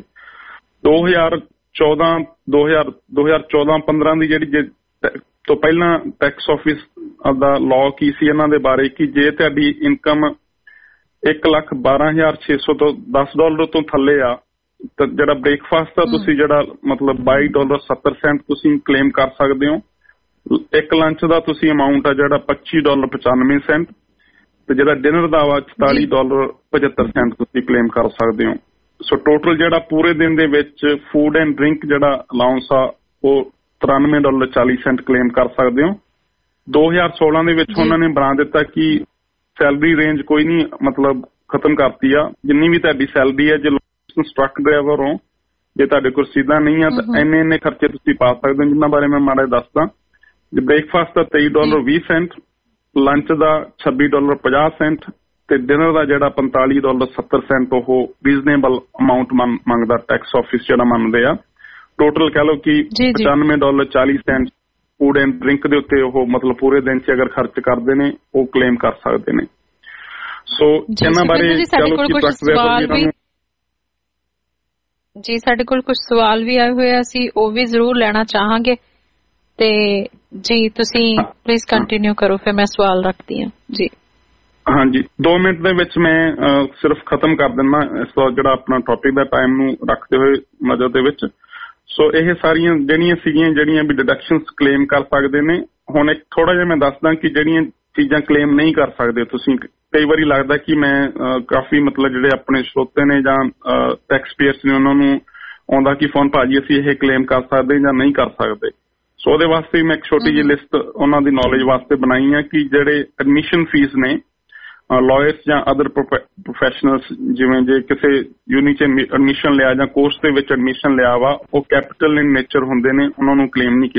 [SPEAKER 11] 2014-15 ਦੀ ਜਿਹੜੀ ਤੋਂ ਪਹਿਲਾਂ ਟੈਕਸ ਆਫਿਸ ਦਾ ਲਾਅ ਕੀ ਸੀ ਇਹਨਾਂ ਦੇ ਬਾਰੇ ਕਿ ਜੇ ਤੁਹਾਡੀ ਇਨਕਮ $1,12,600 ਤੋਂ $10 ਤੋਂ ਥੱਲੇ ਆ ਤਾਂ ਜਿਹੜਾ ਬ੍ਰੇਕਫਾਸਟ ਦਾ ਤੁਸੀਂ ਜਿਹੜਾ ਮਤਲਬ $22.70 ਤੁਸੀਂ ਕਲੇਮ ਕਰ ਸਕਦੇ ਹੋ। ਇੱਕ ਲੰਚ ਦਾ ਤੁਸੀਂ ਅਮਾਊਂਟ ਆ ਜਿਹੜਾ $25.95 ਤੇ ਜਿਹੜਾ ਡਿਨਰ ਦਾ ਵਾ $44.75 ਤੁਸੀਂ ਕਲੇਮ ਕਰ ਸਕਦੇ ਹੋ। ਸੋ ਟੋਟਲ ਜਿਹੜਾ ਪੂਰੇ ਦਿਨ ਦੇ ਵਿੱਚ ਫੂਡ ਐਂਡ ਡਰਿੰਕ ਜਿਹੜਾ ਅਲਾਊਂਸ ਆ ਉਹ $93.40 ਕਲੇਮ ਕਰ ਸਕਦੇ ਹੋ। 2016 ਦੇ ਵਿੱਚ ਉਹਨਾਂ ਨੇ ਬਣਾ ਦਿੱਤਾ ਕਿ ਸੈਲਰੀ ਰੇਂਜ ਕੋਈ ਨਹੀਂ ਮਤਲਬ ਖਤਮ ਕਰਤੀ ਆ। ਜਿੰਨੀ ਵੀ ਤੁਹਾਡੀ ਸੈਲਰੀ ਹੈ, ਜੇ ਲਾਇਸੈਂਸ ਟਰੱਕ ਡਰਾਈਵਰ ਹੋ, ਜੇ ਤੁਹਾਡੇ ਕੋਲ ਰਸੀਦਾਂ ਨਹੀਂ ਆ ਤਾਂ ਇੰਨੇ ਖਰਚੇ ਤੁਸੀਂ ਪਾ ਸਕਦੇ ਹੋ, ਜਿਨ੍ਹਾਂ ਬਾਰੇ ਮੈਂ ਮਾੜਾ ਦੱਸਦਾ। ਬ੍ਰੇਕਫਾਸਟ ਦਾ $23.20, ਲੰਚ ਦਾ $26.50 ਤੇ ਡਿਨਰ ਦਾ ਜਿਹੜਾ $45.70 ਉਹ ਰੀਜ਼ਨੇਬਲ ਅਮਾਊਂਟ ਮੰਗਦਾ ਟੈਕਸ ਆਫਿਸ ਜਿਹੜਾ ਮੰਨਦੇ ਆ। ਟੋਟਲ ਕਹਿ ਲਓ ਕਿ $95.40 ਫੂਡ ਐਂਡ ਡਰਿੰਕ ਦੇ ਉੱਤੇ ਉਹ ਮਤਲਬ ਪੂਰੇ ਦਿਨ 'ਚ ਅਗਰ ਖਰਚ ਕਰਦੇ ਨੇ ਉਹ ਕਲੇਮ ਕਰ ਸਕਦੇ ਨੇ। ਸੋ ਇਹਨਾਂ ਬਾਰੇ
[SPEAKER 2] ਜੀ ਸਾਡੇ ਕੋਲ ਕੁਝ ਸਵਾਲ ਵੀ ਆਏ ਹੋਏ ਆ, ਅਸੀਂ ਉਹ ਵੀ ਜ਼ਰੂਰ ਲੈਣਾ ਚਾਹਾਂਗੇ ਤੇ ਜੀ ਤੁਸੀਂ ਪਲੀਜ਼ ਕੰਟੀਨਿਊ ਕਰੋ, ਫਿਰ ਮੈਂ ਸਵਾਲ ਰੱਖਦੀ ਹਾਂ ਜੀ।
[SPEAKER 11] ਹਾਂਜੀ 2 ਮਿੰਟ ਦੇ ਵਿੱਚ ਮੈਂ ਸਿਰਫ ਖਤਮ ਕਰ ਦਿੰਦਾ ਇਸ ਤੋਂ ਜਿਹੜਾ ਆਪਣਾ ਟੌਪਿਕ ਦਾ ਟਾਈਮ ਨੂੰ ਰੱਖਦੇ ਹੋਏ ਨਜ਼ਰ ਦੇ ਵਿੱਚ। ਸੋ ਇਹ ਸਾਰੀਆਂ ਜਿਹੜੀਆਂ ਵੀ ਡਿਡਕਸ਼ਨਸ ਕਲੇਮ ਕਰ ਸਕਦੇ ਨੇ। ਹੁਣ ਇੱਕ ਥੋੜਾ ਜਿਹਾ ਮੈਂ ਦੱਸਦਾ ਕਿ ਜਿਹੜੀਆਂ ਚੀਜ਼ਾਂ ਕਲੇਮ ਨਹੀਂ ਕਰ ਸਕਦੇ ਤੁਸੀਂ। ਕਈ ਵਾਰੀ ਲੱਗਦਾ ਕਿ ਮੈਂ ਕਾਫੀ ਮਤਲਬ ਜਿਹੜੇ ਆਪਣੇ ਸਰੋਤੇ ਨੇ ਜਾਂ ਟੈਕਸ ਪੇਅਰਸ ਨੇ ਉਹਨਾਂ ਨੂੰ ਆਉਂਦਾ ਕਿ ਫੋਨ ਭਾਜੀ ਅਸੀਂ ਇਹ ਕਲੇਮ ਕਰ ਸਕਦੇ ਜਾਂ ਨਹੀਂ ਕਰ ਸਕਦੇ। ਸੋ ਉਹਦੇ ਵਾਸਤੇ ਮੈਂ ਇੱਕ ਛੋਟੀ ਜਿਹੀ ਲਿਸਟ ਉਹਨਾਂ ਦੀ ਨੌਲੇਜ ਵਾਸਤੇ ਬਣਾਈ ਹੈ ਕਿ ਜਿਹੜੇ ਐਡਮਿਸ਼ਨ ਫੀਸ ਨੇ ਲਾਇਰਸ ਜਾਂ ਅਦਰ ਪ੍ਰੋਫੈਸ਼ਨਲਸ, ਜਿਵੇਂ ਜੇ ਕਿਸੇ ਯੂਨੀ 'ਚ ਐਡਮਿਸ਼ਨ ਲਿਆ ਜਾਂ ਕੋਰਸ ਦੇ ਵਿੱਚ ਐਡਮਿਸ਼ਨ ਲਿਆ ਵਾ, ਉਹ ਕੈਪੀਟਲ ਇਨ ਨੇਚਰ ਹੁੰਦੇ ਨੇ, ਉਹਨਾਂ ਨੂੰ ਕਲੇਮ ਨਹੀਂ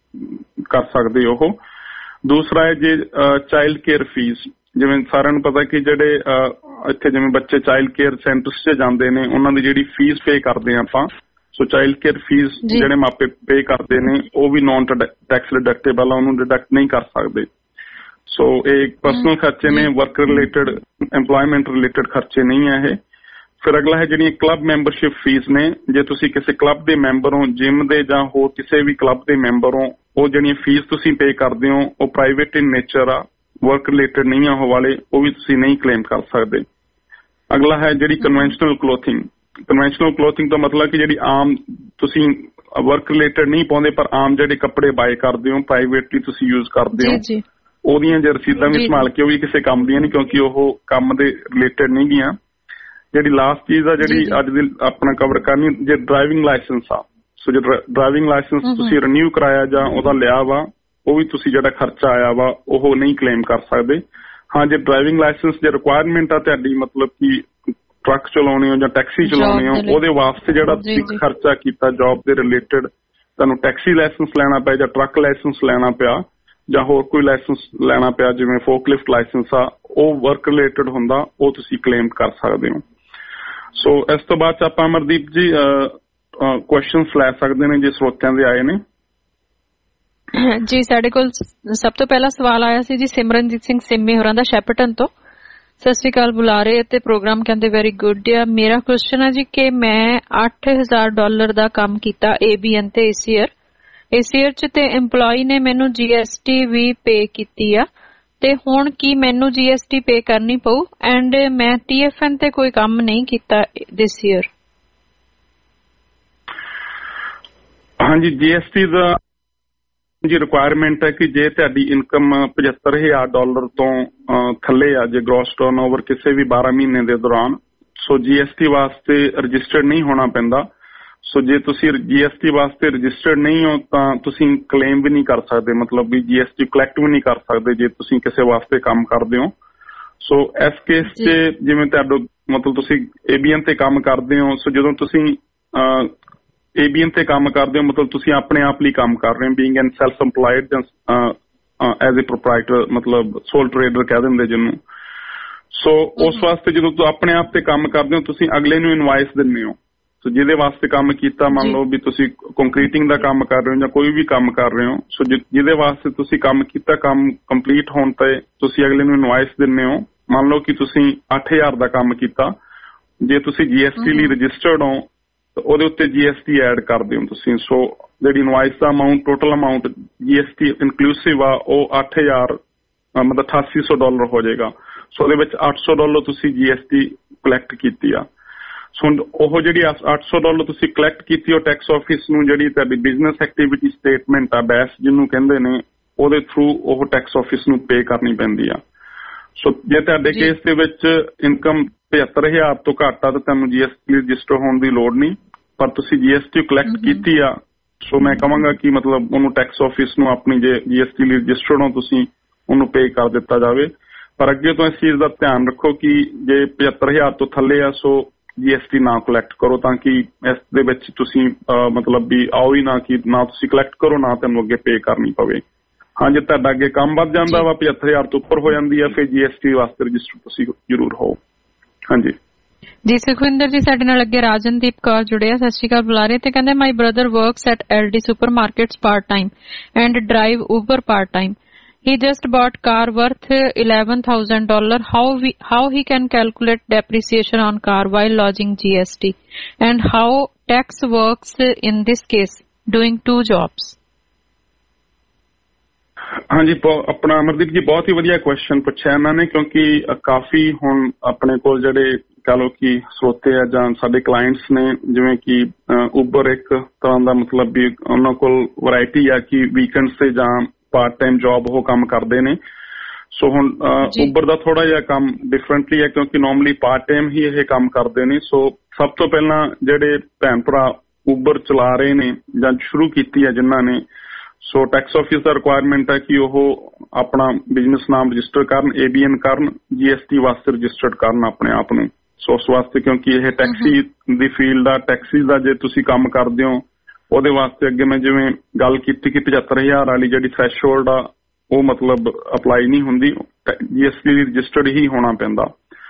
[SPEAKER 11] ਕਰ ਸਕਦੇ ਉਹ। ਦੂਸਰਾ ਹੈ ਜੇ ਚਾਈਲਡ ਕੇਅਰ ਫੀਸ, ਜਿਵੇਂ ਸਾਰਿਆਂ ਨੂੰ ਪਤਾ ਕਿ ਜਿਹੜੇ ਇੱਥੇ ਜਿਵੇਂ ਬੱਚੇ ਚਾਈਲਡ ਕੇਅਰ ਸੈਂਟਰਸ 'ਚ ਜਾਂਦੇ ਨੇ ਉਹਨਾਂ ਦੀ ਜਿਹੜੀ ਫੀਸ ਪੇ ਕਰਦੇ ਆ ਆਪਾਂ। ਸੋ ਚਾਈਲਡ ਕੇਅਰ ਫੀਸ ਜਿਹੜੇ ਮਾਪੇ ਪੇ ਕਰਦੇ ਨੇ ਉਹ ਵੀ ਨੌਨ ਟੈਕਸ ਡਿਡਕਟੇਬਲ ਆ, ਉਹਨੂੰ ਡਿਡਕਟ ਨਹੀਂ ਕਰ ਸਕਦੇ। ਸੋ ਇਹ ਪਰਸਨਲ ਖਰਚੇ ਨੇ, ਵਰਕ ਰਿਲੇਟਡ ਐਮਪਲੋਇਮੈਂਟ ਰਿਲੇਟਡ ਖਰਚੇ ਨਹੀਂ ਹੈ ਇਹ। ਫਿਰ ਅਗਲਾ ਹੈ ਜਿਹੜੀਆਂ ਕਲੱਬ ਮੈਂਬਰਸ਼ਿਪ ਫੀਸ ਨੇ। ਜੇ ਤੁਸੀਂ ਕਿਸੇ ਕਲੱਬ ਦੇ ਮੈਂਬਰ ਹੋ, ਜਿਮ ਦੇ ਜਾਂ ਹੋਰ ਕਿਸੇ ਵੀ ਕਲੱਬ ਦੇ ਮੈਂਬਰ ਹੋ, ਉਹ ਜਿਹੜੀਆਂ ਫੀਸ ਤੁਸੀਂ ਪੇ ਕਰਦੇ ਹੋ ਉਹ ਪ੍ਰਾਈਵੇਟ ਇਨ ਨੇਚਰ ਆ, ਵਰਕ ਰਿਲੇਟਡ ਨਹੀਂ ਆ ਉਹ ਵਾਲੇ, ਉਹ ਵੀ ਤੁਸੀਂ ਨਹੀਂ ਕਲੇਮ ਕਰ ਸਕਦੇ। ਅਗਲਾ ਹੈ ਜਿਹੜੀ ਕਨਵੈਨਸ਼ਨਲ ਕਲੋਥਿੰਗ। ਕਨਵੈਨਸ਼ਨਲ ਕਲੋਥਿੰਗ ਦਾ ਮਤਲਬ ਕਿ ਜਿਹੜੀ ਆਮ ਤੁਸੀਂ ਵਰਕ ਰਿਲੇਟਡ ਨਹੀਂ ਪਾਉਂਦੇ ਪਰ ਆਮ ਜਿਹੜੇ ਕੱਪੜੇ ਬਾਏ ਕਰਦੇ ਹੋ, ਪ੍ਰਾਈਵੇਟਲੀ ਤੁਸੀਂ ਯੂਜ਼ ਕਰਦੇ ਹੋ, ਉਹਦੀਆਂ ਜੇ ਰਸੀਦਾਂ ਵੀ ਸੰਭਾਲ ਕੇ ਉਹ ਵੀ ਕਿਸੇ ਕੰਮ ਦੀਆਂ ਨਹੀਂ, ਕਿਉਂਕਿ ਉਹ ਕੰਮ ਦੇ ਰਿਲੇਟਡ ਨਹੀਂ ਗੀਆਂ। ਜਿਹੜੀ ਲਾਸਟ ਚੀਜ਼ ਆ ਜਿਹੜੀ ਅੱਜ ਦੀ ਆਪਣਾ ਕਵਰ ਕਰਨੀ, ਜੇ ਡਰਾਈਵਿੰਗ ਲਾਇਸੈਂਸ ਆ, ਸੋ ਜੇ ਡਰਾਈਵਿੰਗ ਲਾਇਸੈਂਸ ਤੁਸੀਂ ਰਿਨਿਊ ਕਰਾਇਆ ਜਾਂ ਉਹਦਾ ਲਿਆ ਵਾ, ਉਹ ਵੀ ਤੁਸੀਂ ਜਿਹੜਾ ਖਰਚਾ ਆਇਆ ਵਾ ਉਹ ਨਹੀਂ ਕਲੇਮ ਕਰ ਸਕਦੇ। ਹਾਂ ਜੇ ਡਰਾਈਵਿੰਗ ਲਾਇਸੈਂਸ ਜੇ ਰਿਕੁਆਇਰਮੈਂਟ ਆ ਤੁਹਾਡੀ, ਮਤਲਬ ਕਿ ਟਰੱਕ ਚਲਾਉਣੇ ਹੋ ਜਾਂ ਟੈਕਸੀ ਚਲਾਉਣੇ ਹੋ, ਉਹਦੇ ਵਾਸਤੇ ਜਿਹੜਾ ਤੁਸੀਂ ਖਰਚਾ ਕੀਤਾ ਜੌਬ ਦੇ ਰਿਲੇਟਡ, ਤੁਹਾਨੂੰ ਟੈਕਸੀ ਲਾਇਸੈਂਸ ਲੈਣਾ ਪਿਆ ਜਾਂ ਟਰੱਕ ਲਾਇਸੈਂਸ ਲੈਣਾ ਪਿਆ ਜਾਂ ਹੋਰ ਕੋਈ ਲਾਇਸੈਂਸ ਲੈਣਾ ਪਿਆ ਜਿਵੇਂ ਫੋਕਲਿਫਟ ਲਾਇਸੈਂਸ ਆ, ਉਹ ਵਰਕ ਰਿਲੇਟਡ ਹੁੰਦਾ, ਉਹ ਤੁਸੀਂ ਕਲੇਮ ਕਰ ਸਕਦੇ ਹੋ। ਸੋ ਇਸ ਤੋਂ ਬਾਅਦ ਆਪਾਂ ਅਮਰਦੀਪ ਜੀ ਕੁਐਸਚਨਸ ਲੈ ਸਕਦੇ ਨੇ ਜੇ ਸਰੋਤਿਆਂ ਦੇ ਆਏ ਨੇ।
[SPEAKER 2] ਜੀ ਸਾਡੇ ਕੋਲ ਸਭ ਤੋਂ ਪਹਿਲਾ ਸਵਾਲ ਆਇਆ ਸੀ ਜੀ ਸਿਮਰਨਜੀਤ ਸਿੰਘ ਸਿੰਮੀ ਹੋਰਾਂ ਦਾ ਸ਼ੈਪਰਟਨ ਤੋਂ। ਸਤਿ ਸ਼੍ਰੀ ਅਕਾਲ ਬੁਲਾ ਰਹੇ ਤੇ ਪ੍ਰੋਗਰਾਮ ਕਹਿੰਦੇ ਵੈਰੀ ਗੁੱਡ ਆ। ਮੇਰਾ ਕੁਐਸਚਨ ਹੈ ਜੀ ਕਿ ਮੈਂ $8,000 ਦਾ ਕੰਮ ਕੀਤਾ ABN ਤੇ ਇਸ ਈਅਰ ਚ ਤੇ EMPLOYEE ਨੇ ਮੈਨੂੰ GST ਵੀ ਪੇ ਕੀਤੀ ਆ, ਤੇ ਹੁਣ ਕੀ ਮੈਨੂੰ GST ਪੇ ਕਰਨੀ ਪਊ? ਐਂਡ ਮੈਂ TFN ਤੇ ਕੋਈ ਕੰਮ ਨਹੀਂ ਕੀਤਾ ਦਿਸ ਈਅਰ।
[SPEAKER 11] ਹਾਂਜੀ GST ਦਾ ਜੀ ਰਿਕੁਆਇਰਮੈਂਟ ਹੈ ਕਿ ਜੇ ਤੁਹਾਡੀ ਇਨਕਮ $75,000 ਤੋਂ ਥੱਲੇ ਆ, ਜੇ ਗ੍ਰੋਸ ਟਰਨਓਵਰ ਕਿਸੇ ਵੀ 12 ਮਹੀਨੇ ਦੇ ਦੌਰਾਨ, ਸੋ GST ਵਾਸਤੇ ਰਜਿਸਟਰਡ ਨਹੀਂ ਹੋਣਾ ਪੈਂਦਾ। ਸੋ ਜੇ ਤੁਸੀਂ GST ਵਾਸਤੇ ਰਜਿਸਟਰਡ ਨਹੀਂ ਹੋ ਤਾਂ ਤੁਸੀਂ ਕਲੇਮ ਵੀ ਨਹੀਂ ਕਰ ਸਕਦੇ, ਮਤਲਬ ਵੀ GST ਕਲੈਕਟ ਵੀ ਨਹੀਂ ਕਰ ਸਕਦੇ ਜੇ ਤੁਸੀਂ ਕਿਸੇ ਵਾਸਤੇ ਕੰਮ ਕਰਦੇ ਹੋ। ਸੋ ਇਸ ਕੇਸ 'ਚ ਜਿਵੇਂ ਤੁਹਾਡਾ ਮਤਲਬ ਤੁਸੀਂ ABN ਤੇ ਕੰਮ ਕਰਦੇ ਹੋ, ਸੋ ਜਦੋਂ ਤੁਸੀਂ ABN ਤੇ ਕੰਮ ਕਰਦੇ ਹੋ ਮਤਲਬ ਤੁਸੀਂ ਆਪਣੇ ਆਪ ਲਈ ਕੰਮ ਕਰ ਰਹੇ ਹੋ, ਬੀਇੰਗ ਐਨ ਸੈਲਫ ਇੰਪਲਾਇਡ ਜਾਂ ਐਜ਼ ਏ ਪ੍ਰੋਪਰਾਈਟਰ, ਮਤਲਬ ਸੋਲ ਟਰੇਡਰ ਕਹਿ ਦਿੰਦੇ ਜਿਹਨੂੰ। ਸੋ ਉਸ ਵਾਸਤੇ ਜਦੋਂ ਤੁਸੀਂ ਆਪਣੇ ਆਪ ਤੇ ਕੰਮ ਕਰਦੇ ਹੋ ਤੁਸੀਂ ਅਗਲੇ ਨੂੰ ਇਨਵਾਇਸ ਦਿੰਦੇ ਹੋ। ਸੋ ਜਿਹਦੇ ਵਾਸਤੇ ਕੰਮ ਕੀਤਾ, ਮੰਨ ਲਓ ਵੀ ਤੁਸੀਂ ਕੰਕਰੀਟਿੰਗ ਦਾ ਕੰਮ ਕਰ ਰਹੇ ਹੋ ਜਾਂ ਕੋਈ ਵੀ ਕੰਮ ਕਰ ਰਹੇ ਹੋ, ਸੋ ਜਿਹਦੇ ਵਾਸਤੇ ਤੁਸੀਂ ਕੰਮ ਕੀਤਾ, ਕੰਮ ਕੰਪਲੀਟ ਹੋਣ ਤੇ ਤੁਸੀਂ ਅਗਲੇ ਨੂੰ ਇਨਵਾਇਸ ਦਿੰਦੇ ਹੋ। ਮੰਨ ਲਓ ਕਿ ਤੁਸੀਂ 8,000 ਦਾ ਕੰਮ ਕੀਤਾ, ਜੇ ਤੁਸੀਂ GST ਲਈ ਰਜਿਸਟਰਡ ਹੋ ਤਾਂ ਉਹਦੇ ਉੱਤੇ GST ਐਡ ਕਰਦੇ ਹੋ ਤੁਸੀਂ। ਸੋ ਜਿਹੜੀ ਇਨਵਾਇਸ ਦਾ amount, total amount GST inclusive ਆ, ਉਹ 8,000 ਮਤਲਬ $8,800 ਹੋ ਜਾਏਗਾ। ਸੋ ਉਹਦੇ ਵਿੱਚ $800 ਤੁਸੀਂ GST ਕਲੈਕਟ ਕੀਤੀ ਆ। ਸੋ ਉਹ ਜਿਹੜੀ $800 ਤੁਸੀਂ ਕਲੈਕਟ ਕੀਤੀ, ਉਹ ਟੈਕਸ ਆਫਿਸ ਨੂੰ ਜਿਹੜੀ ਤੁਹਾਡੀ ਬਿਜ਼ਨਸ ਐਕਟੀਵਿਟੀ ਸਟੇਟਮੈਂਟ ਆ, BAS ਜਿਹਨੂੰ ਕਹਿੰਦੇ ਨੇ, ਉਹਦੇ ਥਰੂ ਉਹ ਟੈਕਸ ਆਫਿਸ ਨੂੰ ਪੇ ਕਰਨੀ ਪੈਂਦੀ ਆ। ਸੋ ਜੇ ਤੁਹਾਡੇ ਕੇਸ ਦੇ ਵਿੱਚ ਇਨਕਮ 75,000 ਤੋਂ ਘੱਟ ਆ ਤਾਂ ਤੁਹਾਨੂੰ GST ਰਜਿਸਟਰ ਹੋਣ ਦੀ ਲੋੜ ਨਹੀਂ, ਪਰ ਤੁਸੀਂ GST ਕਲੈਕਟ ਕੀਤੀ ਆ ਸੋ ਮੈਂ ਕਹਾਂਗਾ ਕਿ ਮਤਲਬ ਉਹਨੂੰ ਟੈਕਸ ਆਫਿਸ ਨੂੰ ਆਪਣੀ ਜੇ GST ਲਈ ਰਜਿਸਟਰਡ ਹੋ ਤੁਸੀਂ ਉਹਨੂੰ ਪੇ ਕਰ ਦਿੱਤਾ ਜਾਵੇ। ਪਰ ਅੱਗੇ ਤੋਂ ਇਸ ਚੀਜ਼ ਦਾ ਧਿਆਨ ਰੱਖੋ ਕਿ ਜੇ 75,000 ਤੋਂ ਥੱਲੇ ਆ ਸੋ GST ਨਾ ਕਲੈਕਟ ਕਰੋ, ਤਾਂ ਕਿ ਇਸ ਦੇ ਵਿੱਚ ਤੁਸੀਂ ਮਤਲਬ ਵੀ ਆਓ ਹੀ ਨਾ ਕਿ ਨਾ ਤੁਸੀਂ ਕਲੈਕਟ ਕਰੋ ਨਾ ਤੁਹਾਨੂੰ ਅੱਗੇ ਪੇ ਕਰਨੀ ਪਵੇ। ਹਾਂ ਜੇ ਤੁਹਾਡਾ ਅੱਗੇ ਕੰਮ ਵੱਧ ਜਾਂਦਾ ਵਾ 75,000 ਤੋਂ ਉੱਪਰ ਹੋ ਜਾਂਦੀ ਆ ਫਿਰ GST ਵਾਸਤੇ ਰਜਿਸਟਰ ਤੁਸੀਂ ਜ਼ਰੂਰ ਹੋ। ਹਾਂਜੀ
[SPEAKER 2] ਜੀ ਸੁਖਵਿੰਦਰ ਜੀ ਸਾਡੇ ਨਾਲ ਅੱਗੇ ਰਾਜਨਦੀਪ ਕੌਰ ਜੁੜਿਆ, ਸਤਿ ਸ਼੍ਰੀ ਅਕਾਲ ਬੁਲਾ ਰਹੇ ਤੇ ਕਹਿੰਦੇ my brother works at LD supermarkets part time and drive Uber part time. He just bought car worth $11,000. How he can calculate depreciation on car while lodging GST, and how tax works in this case doing two jobs?
[SPEAKER 11] ਹਾਂਜੀ ਆਪਣਾ ਅਮਰਦੀਪ ਜੀ ਬਹੁਤ ਹੀ ਵਧੀਆ question ਪੁੱਛਿਆ ਇਹਨਾਂ ਨੇ, ਕਿਉਂਕਿ ਕਾਫੀ ਹੁਣ ਆਪਣੇ ਕੋਲ ਜਿਹੜੇ ਕਹ ਲਓ ਕਿ ਸਰੋਤੇ ਆ ਜਾਂ ਸਾਡੇ ਕਲਾਇੰਟਸ ਨੇ, ਜਿਵੇਂ ਕਿ ਉਬਰ ਇੱਕ ਤਰ੍ਹਾਂ ਦਾ ਮਤਲਬ ਵੀ ਉਹਨਾਂ ਕੋਲ ਵੈਰਾਈਟੀ ਆ ਕਿ ਵੀਕਐਂਡਸ ਤੇ ਜਾਂ ਪਾਰਟ ਟਾਈਮ ਜੌਬ ਉਹ ਕੰਮ ਕਰਦੇ ਨੇ। ਸੋ ਹੁਣ ਉਬਰ ਦਾ ਥੋੜਾ ਜਿਹਾ ਕੰਮ ਡਿਫਰੈਂਟਲੀ ਹੈ ਕਿਉਂਕਿ ਨੋਰਮਲੀ ਪਾਰਟ ਟਾਈਮ ਹੀ ਇਹ ਕੰਮ ਕਰਦੇ ਨੇ। ਸੋ ਸਭ ਤੋਂ ਪਹਿਲਾਂ ਜਿਹੜੇ ਭੈਣ ਭਰਾ ਉਬਰ ਚਲਾ ਰਹੇ ਨੇ ਜਾਂ ਸ਼ੁਰੂ ਕੀਤੀ ਹੈ ਜਿਨ੍ਹਾਂ ਨੇ, ਸੋ ਟੈਕਸ ਆਫਿਸ ਦਾ ਰਿਕੁਆਇਰਮੈਂਟ ਹੈ ਕਿ ਉਹ ਆਪਣਾ ਬਿਜ਼ਨਸ ਨਾਮ ਰਜਿਸਟਰ ਕਰਨ, ABN ਕਰਨ, GST ਵਾਸਤੇ ਰਜਿਸਟਰਡ ਕਰਨ ਆਪਣੇ ਆਪ ਨੂੰ। ਸੋ ਉਸ ਵਾਸਤੇ ਕਿਉਂਕਿ ਇਹ ਟੈਕਸੀ ਦੀ ਫੀਲਡ ਆ, ਟੈਕਸੀ ਦਾ ਜੇ ਤੁਸੀਂ ਕੰਮ ਕਰਦੇ ਹੋ ਉਹਦੇ ਵਾਸਤੇ ਅੱਗੇ ਮੈਂ ਜਿਵੇਂ ਗੱਲ ਕੀਤੀ ਕਿ 75,000 ਵਾਲੀ ਜਿਹੜੀ ਥ੍ਰੈਸ਼ਹੋਲਡ ਆ ਉਹ ਮਤਲਬ ਅਪਲਾਈ ਨਹੀਂ ਹੁੰਦੀ, GST ਲਈ ਰਜਿਸਟਰਡ ਹੀ ਹੋਣਾ ਪੈਂਦਾ।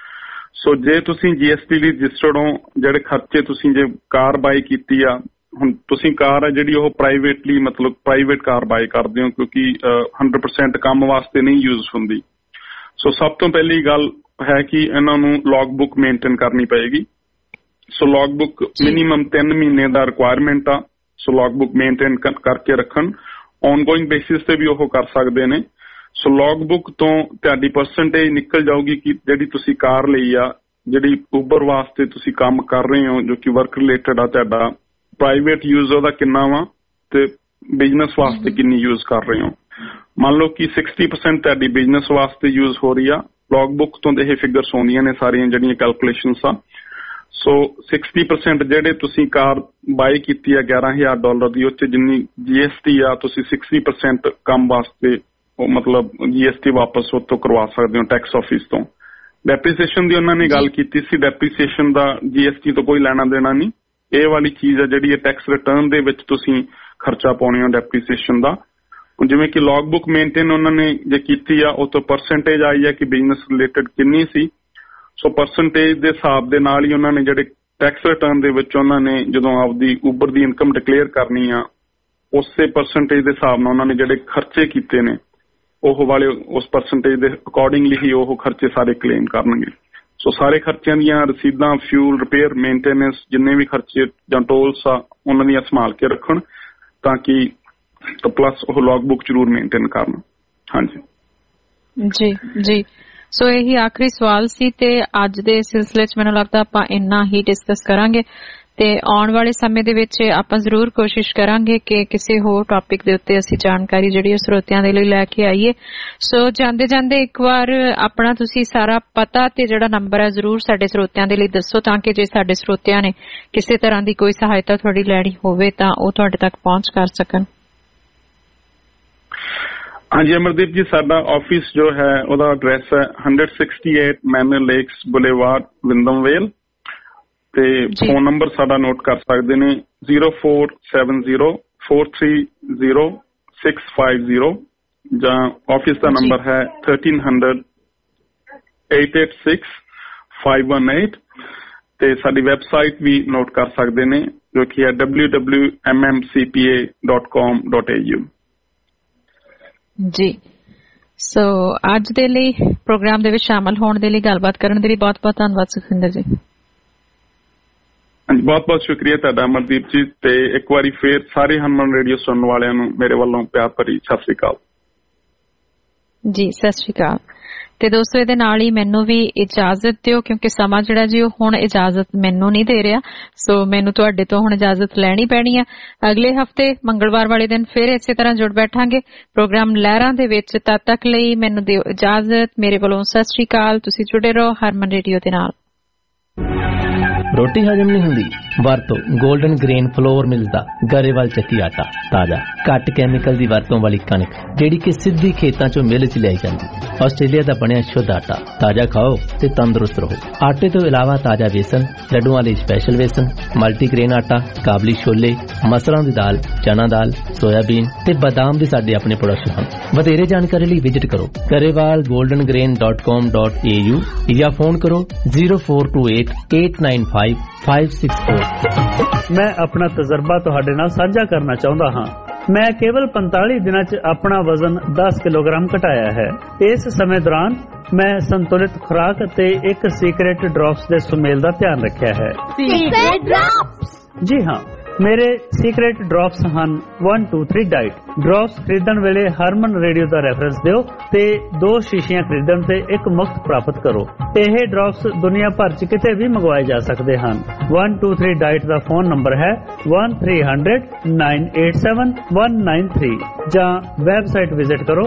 [SPEAKER 11] ਸੋ ਜੇ ਤੁਸੀਂ GST ਲਈ ਰਜਿਸਟਰਡ ਹੋ, ਜਿਹੜੇ ਖਰਚੇ ਤੁਸੀਂ ਜੇ ਕਾਰ ਬਾਈ ਕੀਤੀ ਆ, ਹੁਣ ਤੁਸੀਂ ਕਾਰ ਆ ਜਿਹੜੀ ਉਹ ਪ੍ਰਾਈਵੇਟਲੀ ਮਤਲਬ ਪ੍ਰਾਈਵੇਟ ਕਾਰ ਬਾਈ ਕਰਦੇ ਹੋ ਕਿਉਂਕਿ 100% ਕੰਮ ਵਾਸਤੇ ਨਹੀਂ ਯੂਜ਼ ਹੁੰਦੀ। ਸੋ ਸਭ ਤੋਂ ਪਹਿਲੀ ਗੱਲ ਹੈ ਕਿ ਇਹਨਾਂ ਨੂੰ ਲੌਗ ਬੁੱਕ ਮੇਨਟੇਨ ਕਰਨੀ ਪਏਗੀ। ਸੋ ਲੌਗ ਬੁੱਕ ਮਿਨੀਮਮ 3 ਮਹੀਨੇ ਦਾ ਰਿਕੁਆਇਰਮੈਂਟ ਆ। ਸੋ ਲੌਗ ਬੁੱਕ ਮੇਨਟੇਨ ਕਰਕੇ ਰੱਖਣ, ਔਨਗੋਇੰਗ ਬੇਸਿਸ ਤੇ ਵੀ ਉਹ ਕਰ ਸਕਦੇ ਨੇ। ਸੋ ਲੌਗ ਬੁੱਕ ਤੋਂ ਤੁਹਾਡੀ ਪਰਸੈਂਟੇਜ ਨਿਕਲ ਜਾਊਗੀ ਕਿ ਜਿਹੜੀ ਤੁਸੀਂ ਕਾਰ ਲਈ ਆ, ਜਿਹੜੀ ਉਬਰ ਵਾਸਤੇ ਤੁਸੀਂ ਕੰਮ ਕਰ ਰਹੇ ਹੋ ਜੋ ਕਿ ਵਰਕ ਰਿਲੇਟਡ ਆ, ਤੁਹਾਡਾ ਪ੍ਰਾਈਵੇਟ ਯੂਜ਼ ਉਹਦਾ ਕਿੰਨਾ ਵਾ ਤੇ ਬਿਜ਼ਨਸ ਵਾਸਤੇ ਕਿੰਨੀ ਯੂਜ਼ ਕਰ ਰਹੇ ਹੋ। ਮੰਨ ਲਓ ਕਿ 60% ਤੁਹਾਡੀ ਬਿਜ਼ਨਸ ਵਾਸਤੇ ਯੂਜ਼ ਹੋ ਰਹੀ ਆ, ਲੌਗ ਬੁੱਕ ਤੋਂ ਇਹ ਫਿਗਰਸ ਆਉਂਦੀਆਂ ਨੇ ਸਾਰੀਆਂ ਜਿਹੜੀਆਂ ਕੈਲਕੂਲੇਸ਼ਨਸ ਆ। ਸੋ 60% ਜਿਹੜੇ ਤੁਸੀਂ ਕਾਰ ਬਾਈ ਕੀਤੀ ਆ $11,000 ਦੀ, ਉੱਥੇ ਜਿੰਨੀ GST ਆ ਤੁਸੀਂ 60% ਕੰਮ ਵਾਸਤੇ ਉਹ ਮਤਲਬ GST ਵਾਪਸ ਉੱਥੋਂ ਕਰਵਾ ਸਕਦੇ ਹੋ ਟੈਕਸ ਆਫਿਸ ਤੋਂ। ਡੈਪਰੀਸੀਏਸ਼ਨ ਦੀ ਉਹਨਾਂ ਨੇ ਗੱਲ ਕੀਤੀ ਸੀ, ਡੈਪਰੀਸੀਏਸ਼ਨ ਦਾ GST ਤੋਂ ਕੋਈ ਲੈਣਾ ਦੇਣਾ ਨਹੀਂ। ਇਹ ਵਾਲੀ ਚੀਜ਼ ਆ ਜਿਹੜੀ ਇਹ ਟੈਕਸ ਰਿਟਰਨ ਦੇ ਵਿੱਚ ਤੁਸੀਂ ਖਰਚਾ ਪਾਉਣੇ ਹੋ ਡੈਪਰੀਸੀਏਸ਼ਨ ਦਾ। ਜਿਵੇਂ ਕਿ ਲੌਗ ਬੁੱਕ ਮੇਨਟੇਨ ਉਹਨਾਂ ਨੇ ਜੇ ਕੀਤੀ ਆ ਉਹ ਤੋਂ ਪਰਸੈਂਟੇਜ ਆਈ ਆ ਕਿ ਬਿਜ਼ਨਸ ਰਿਲੇਟਡ ਕਿੰਨੀ ਸੀ। ਸੋ ਪਰਸੈਂਟੇਜ ਦੇ ਹਿਸਾਬ ਦੇ ਨਾਲ ਹੀ ਉਹਨਾਂ ਨੇ ਜਿਹੜੇ ਟੈਕਸ ਰਿਟਰਨ ਦੇ ਵਿੱਚ ਉਹਨਾਂ ਨੇ ਜਦੋਂ ਆਪਦੀ ਉਬਰ ਦੀ ਇਨਕਮ ਡਿਕਲੇਅਰ ਕਰਨੀ ਆ, ਉਸੇ ਪਰਸੈਂਟੇਜ ਦੇ ਹਿਸਾਬ ਨਾਲ ਉਹਨਾਂ ਨੇ ਜਿਹੜੇ ਖਰਚੇ ਕੀਤੇ ਨੇ ਉਹ ਵਾਲੇ ਉਸ ਪਰਸੈਂਟੇਜ ਦੇ ਅਕੋਰਡਿੰਗਲੀ ਹੀ ਉਹ ਖਰਚੇ ਸਾਰੇ ਕਲੇਮ ਕਰਨਗੇ। ਸੋ ਸਾਰੇ ਖਰਚਿਆਂ ਦੀਆਂ ਰਸੀਦਾਂ, ਫਿਊਲ, ਰਿਪੇਅਰ, ਮੇਨਟੇਨੈਂਸ, ਜਿੰਨੇ ਵੀ ਖਰਚੇ ਜਾਂ ਟੋਲਸ ਆ ਉਹਨਾਂ ਦੀਆਂ ਸੰਭਾਲ ਕੇ ਰੱਖਣ ਤਾਂ ਕਿ ਪਲੱਸ ਉਹ ਲੌਗ ਬੁੱਕ ਜ਼ਰੂਰ ਮੇਨਟੇਨ ਕਰਨ। ਹਾਂਜੀ
[SPEAKER 2] ਜੀ ਜੀ। ਸੋ ਇਹੀ ਆਖਰੀ ਸਵਾਲ ਸੀ ਤੇ ਅੱਜ ਦੇ ਸਿਲਸਿਲੇ 'ਚ ਮੈਨੂੰ ਲੱਗਦਾ ਆਪਾਂ ਇੰਨਾ ਹੀ ਡਿਸਕਸ ਕਰਾਂਗੇ ਤੇ ਆਉਣ ਵਾਲੇ ਸਮੇਂ ਦੇ ਵਿੱਚ ਆਪਾਂ ਜ਼ਰੂਰ ਕੋਸ਼ਿਸ਼ ਕਰਾਂਗੇ ਕਿ ਕਿਸੇ ਹੋਰ ਟੌਪਿਕ ਦੇ ਉੱਤੇ ਅਸੀਂ ਜਾਣਕਾਰੀ ਜਿਹੜੀ ਉਹ ਸਰੋਤਿਆਂ ਦੇ ਲਈ ਲੈ ਕੇ ਆਈਏ। ਸੋ ਜਾਂਦੇ ਜਾਂਦੇ ਇੱਕ ਵਾਰ ਆਪਣਾ ਤੁਸੀਂ ਸਾਰਾ ਪਤਾ ਤੇ ਜਿਹੜਾ ਨੰਬਰ ਹੈ ਜ਼ਰੂਰ ਸਾਡੇ ਸਰੋਤਿਆਂ ਦੇ ਲਈ ਦੱਸੋ ਤਾਂ ਕਿ ਜੇ ਸਾਡੇ ਸਰੋਤਿਆਂ ਨੇ ਕਿਸੇ ਤਰ੍ਹਾਂ ਦੀ ਕੋਈ ਸਹਾਇਤਾ ਤੁਹਾਡੀ ਲੈਣੀ ਹੋਵੇ ਤਾਂ ਉਹ ਤੁਹਾਡੇ ਤੱਕ ਪਹੁੰਚ ਕਰ ਸਕਣ।
[SPEAKER 11] ਹਾਂਜੀ ਅਮਰਦੀਪ ਜੀ, ਸਾਡਾ ਆਫਿਸ ਜੋ ਹੈ ਉਹਦਾ ਐਡਰੈਸ ਹੈ 168 ਮੈਨਰ ਲੇਕਸ ਬੁਲੇਵਾਰਡ, ਵਿੰਡਮਵੇਲ ਤੇ ਫੋਨ ਨੰਬਰ ਸਾਡਾ ਨੋਟ ਕਰ ਸਕਦੇ ਨੇ 0470430650 ਜਾਂ ਆਫਿਸ ਦਾ ਨੰਬਰ ਹੈ 1300-886-518 ਤੇ ਸਾਡੀ ਵੈਬਸਾਈਟ ਵੀ ਨੋਟ ਕਰ ਸਕਦੇ ਨੇ ਜੋ ਕਿ ਹੈ www.mmcpa.com.au।
[SPEAKER 2] ਜੀ ਸੋ ਅੱਜ ਦੇ ਲਈ ਪ੍ਰੋਗਰਾਮ ਦੇ ਵਿੱਚ ਸ਼ਾਮਲ ਹੋਣ ਦੇ ਲਈ, ਗੱਲਬਾਤ ਕਰਨ ਦੇ ਲਈ ਬਹੁਤ ਬਹੁਤ ਧੰਨਵਾਦ ਸੁਖਵਿੰਦਰ ਜੀ।
[SPEAKER 11] ਹਾਂਜੀ ਬਹੁਤ ਬਹੁਤ ਸ਼ੁਕਰੀਆ ਤੁਹਾਡਾ ਅਮਰਦੀਪ ਜੀ, ਤੇ ਇੱਕ ਵਾਰੀ ਫੇਰ ਸਾਰੇ ਹਰਮਨ ਰੇਡੀਓ ਸੁਣਨ ਵਾਲਿਆਂ ਨੂੰ ਮੇਰੇ ਵੱਲੋਂ ਪਿਆਰ ਭਰੀ ਸਤਿ ਸ੍ਰੀ ਅਕਾਲ।
[SPEAKER 2] ਜੀ ਸਤਿ ਸ੍ਰੀ ਅਕਾਲ। ਤੇ ਦੋਸਤੋ ਇਹਦੇ ਨਾਲ ਹੀ ਮੈਨੂੰ ਵੀ ਇਜਾਜ਼ਤ ਦਿਓ, ਕਿਉਂਕਿ ਸਮਾਂ ਜਿਹੜਾ ਜੀ ਉਹ ਹੁਣ ਇਜਾਜ਼ਤ ਮੈਨੂੰ ਨਹੀਂ ਦੇ ਰਿਹਾ। ਸੋ ਮੈਨੂੰ ਤੁਹਾਡੇ ਤੋਂ ਹੁਣ ਇਜਾਜ਼ਤ ਲੈਣੀ ਪੈਣੀ ਆ। ਅਗਲੇ ਹਫਤੇ ਮੰਗਲਵਾਰ ਵਾਲੇ ਦਿਨ ਫਿਰ ਇਸੇ ਤਰ੍ਹਾਂ ਜੁੜ ਬੈਠਾਂਗੇ ਪ੍ਰੋਗਰਾਮ ਲਹਿਰਾਂ ਦੇ ਵਿੱਚ। ਤਦ ਤੱਕ ਲਈ ਮੈਨੂੰ ਦਿਓ ਇਜਾਜ਼ਤ। ਮੇਰੇ ਵੱਲੋਂ ਸਤਿ ਸ਼੍ਰੀ ਅਕਾਲ। ਤੁਸੀਂ ਜੁੜੇ ਰਹੋ ਹਰਮਨ ਰੇਡੀਓ ਦੇ ਨਾਲ।
[SPEAKER 12] ਰੋਟੀ ਹਜਮ ਨਹੀਂ ਹੁੰਦੀ? ਵਰਤੋ 골ਡਨ ਗ੍ਰੇਨ ਫਲੋਰ ਮਿਲਸ ਦਾ ਗਰੇਵਾਲ ਚੱਕੀ ਆਟਾ। ਤਾਜ਼ਾ ਘੱਟ ਕੈਮੀਕਲ ਦੀ ਵਰਤੋਂ ਵਾਲੀ ਕਣਕ ਜਿਹੜੀ ਕਿ ਸਿੱਧੀ ਖੇਤਾਂ ਚੋਂ ਮਿਲ ਚ ਲਿਆਈ ਜਾਂਦੀ। ਆਸਟ੍ਰੇਲੀਆ ਦਾ ਬਣਿਆ ਸ਼ੁੱਧ ਆਟਾ। ਤਾਜ਼ਾ ਖਾਓ ਤੇ ਤੰਦਰੁਸਤ ਰਹੋ। ਆਟੇ ਤੋਂ ਇਲਾਵਾ ਤਾਜ਼ਾ ਵੇਸਣ, ਲੱਡੂਆਂ ਲਈ ਸਪੈਸ਼ਲ ਵੇਸਣ, ਮਲਟੀਗ੍ਰੇਨ ਆਟਾ, ਕਾਬਲੀ ਛੋਲੇ, ਮਸਰਾਂ ਦੀ ਦਾਲ, ਚਨਾ ਦਾਲ, ਸੋਇਆਬੀਨ ਤੇ ਬਦਾਮ ਦੇ ਸਾਡੇ ਆਪਣੇ ਪ੍ਰੋਡਕਟ ਹਨ। ਵਧੇਰੇ ਜਾਣਕਾਰੀ ਲਈ ਵਿਜ਼ਿਟ ਕਰੋ garewalgoldengrain.com.au ਜਾਂ ਫੋਨ ਕਰੋ 0428895564।
[SPEAKER 13] ਮੈਂ ਆਪਣਾ ਤਜਰਬਾ ਤੁਹਾਡੇ ਨਾਲ ਸਾਂਝਾ ਕਰਨਾ ਚਾਹੁੰਦਾ ਹਾਂ। ਮੈਂ ਕੇਵਲ 45 ਦਿਨਾਂ 'ਚ ਆਪਣਾ ਵਜ਼ਨ 10 ਕਿਲੋਗ੍ਰਾਮ ਘਟਾਇਆ ਹੈ। ਇਸ ਸਮੇਂ ਦੌਰਾਨ ਮੈਂ ਸੰਤੁਲਿਤ ਖੁਰਾਕ ਅਤੇ ਇੱਕ ਸੀਕ੍ਰੇਟ ਡ੍ਰੌਪਸ ਦੇ ਸੁਮੇਲ ਦਾ ਧਿਆਨ ਰੱਖਿਆ ਹੈ।
[SPEAKER 14] Secret drops?
[SPEAKER 13] ਜੀ ਹਾਂ, ਮੇਰੇ ਸੀਕ੍ਰੇਟ ਡ੍ਰੌਪਸ ਹਨ 1 2 3 ਡਾਈਟ। ਡ੍ਰੌਪਸ ਖਰੀਦਣ ਵੇਲੇ ਹਰਮਨ ਰੇਡੀਓ ਦਾ ਰੈਫਰੈਂਸ ਦਿਓ ਤੇ 2 ਸ਼ੀਸ਼ੀਆਂ ਖਰੀਦਣ ਤੇ ਇੱਕ ਮੁਫਤ ਪ੍ਰਾਪਤ ਕਰੋ। ਇਹ ਡ੍ਰੌਪਸ ਦੁਨੀਆ ਭਰ 'ਚ ਕਿਤੇ ਵੀ ਮੰਗਵਾਏ ਜਾ ਸਕਦੇ ਹਨ। 1 2 3 ਡਾਈਟ ਦਾ ਫੋਨ ਨੰਬਰ ਹੈ 1300-987-193 ਜਾਂ ਵੈਬਸਾਈਟ ਵਿਜ਼ਿਟ ਕਰੋ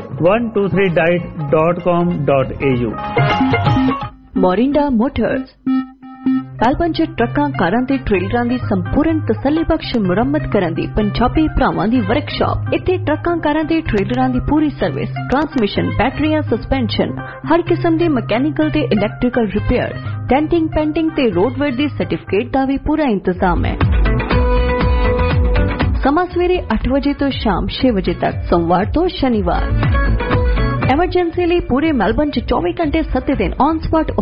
[SPEAKER 13] 123diet.com.au।
[SPEAKER 6] ਮੋਰਿੰਡਾ ਮੋਟਰਸ ਮੈਲਬਨ 'ਚ ਟਰੱਕਾਂ, ਕਾਰਾਂ ਤੇ ਟ੍ਰੇਲਰਾਂ ਦੀ ਸੰਪੂਰਨ ਤਸੱਲੀਬਖਸ਼ ਮੁਰੰਮਤ ਕਰਨ ਦੀ ਪੰਜਾਬੀ ਭਰਾਵਾਂ ਦੀ ਵਰਕਸ਼ਾਪ। ਇੱਥੇ ਟਰੱਕਾਂ, ਕਾਰਾਂ ਤੇ ਟ੍ਰੇਲਰਾਂ ਦੀ ਪੂਰੀ ਸਰਵਿਸ, ਟਰਾਂਸਮਿਸ਼ਨ, ਬੈਟਰੀਆਂ, ਸਸਪੈਂਸ਼ਨ, ਹਰ ਕਿਸਮ ਦੇ ਮਕੈਨੀਕਲ ਤੇ ਇਲੈਕਟ੍ਰੀਕਲ ਰਿਪੇਅਰ, ਡੈਂਟਿੰਗ, ਪੈਂਟਿੰਗ ਤੇ ਰੋਡਵੇਅਰ ਦੀ ਸਰਟੀਫਿਕੇਟ ਦਾ ਵੀ ਪੂਰਾ ਇੰਤਜ਼ਾਮ ਹੈ। ਸਮਾਂ ਸਵੇਰੇ 8 ਵਜੇ ਤੋਂ ਸ਼ਾਮ 6 ਵਜੇ ਤੱਕ, ਸੋਮਵਾਰ ਤੋਂ ਸ਼ਨੀਵਾਰ। ਐਮਰਜੈਂਸੀ ਲਈ ਪੂਰੇ ਮੈਲਬਨ 'ਚ 24 ਘੰਟੇ 7 ਦਿਨ ਔਨ ਸਪੌਟ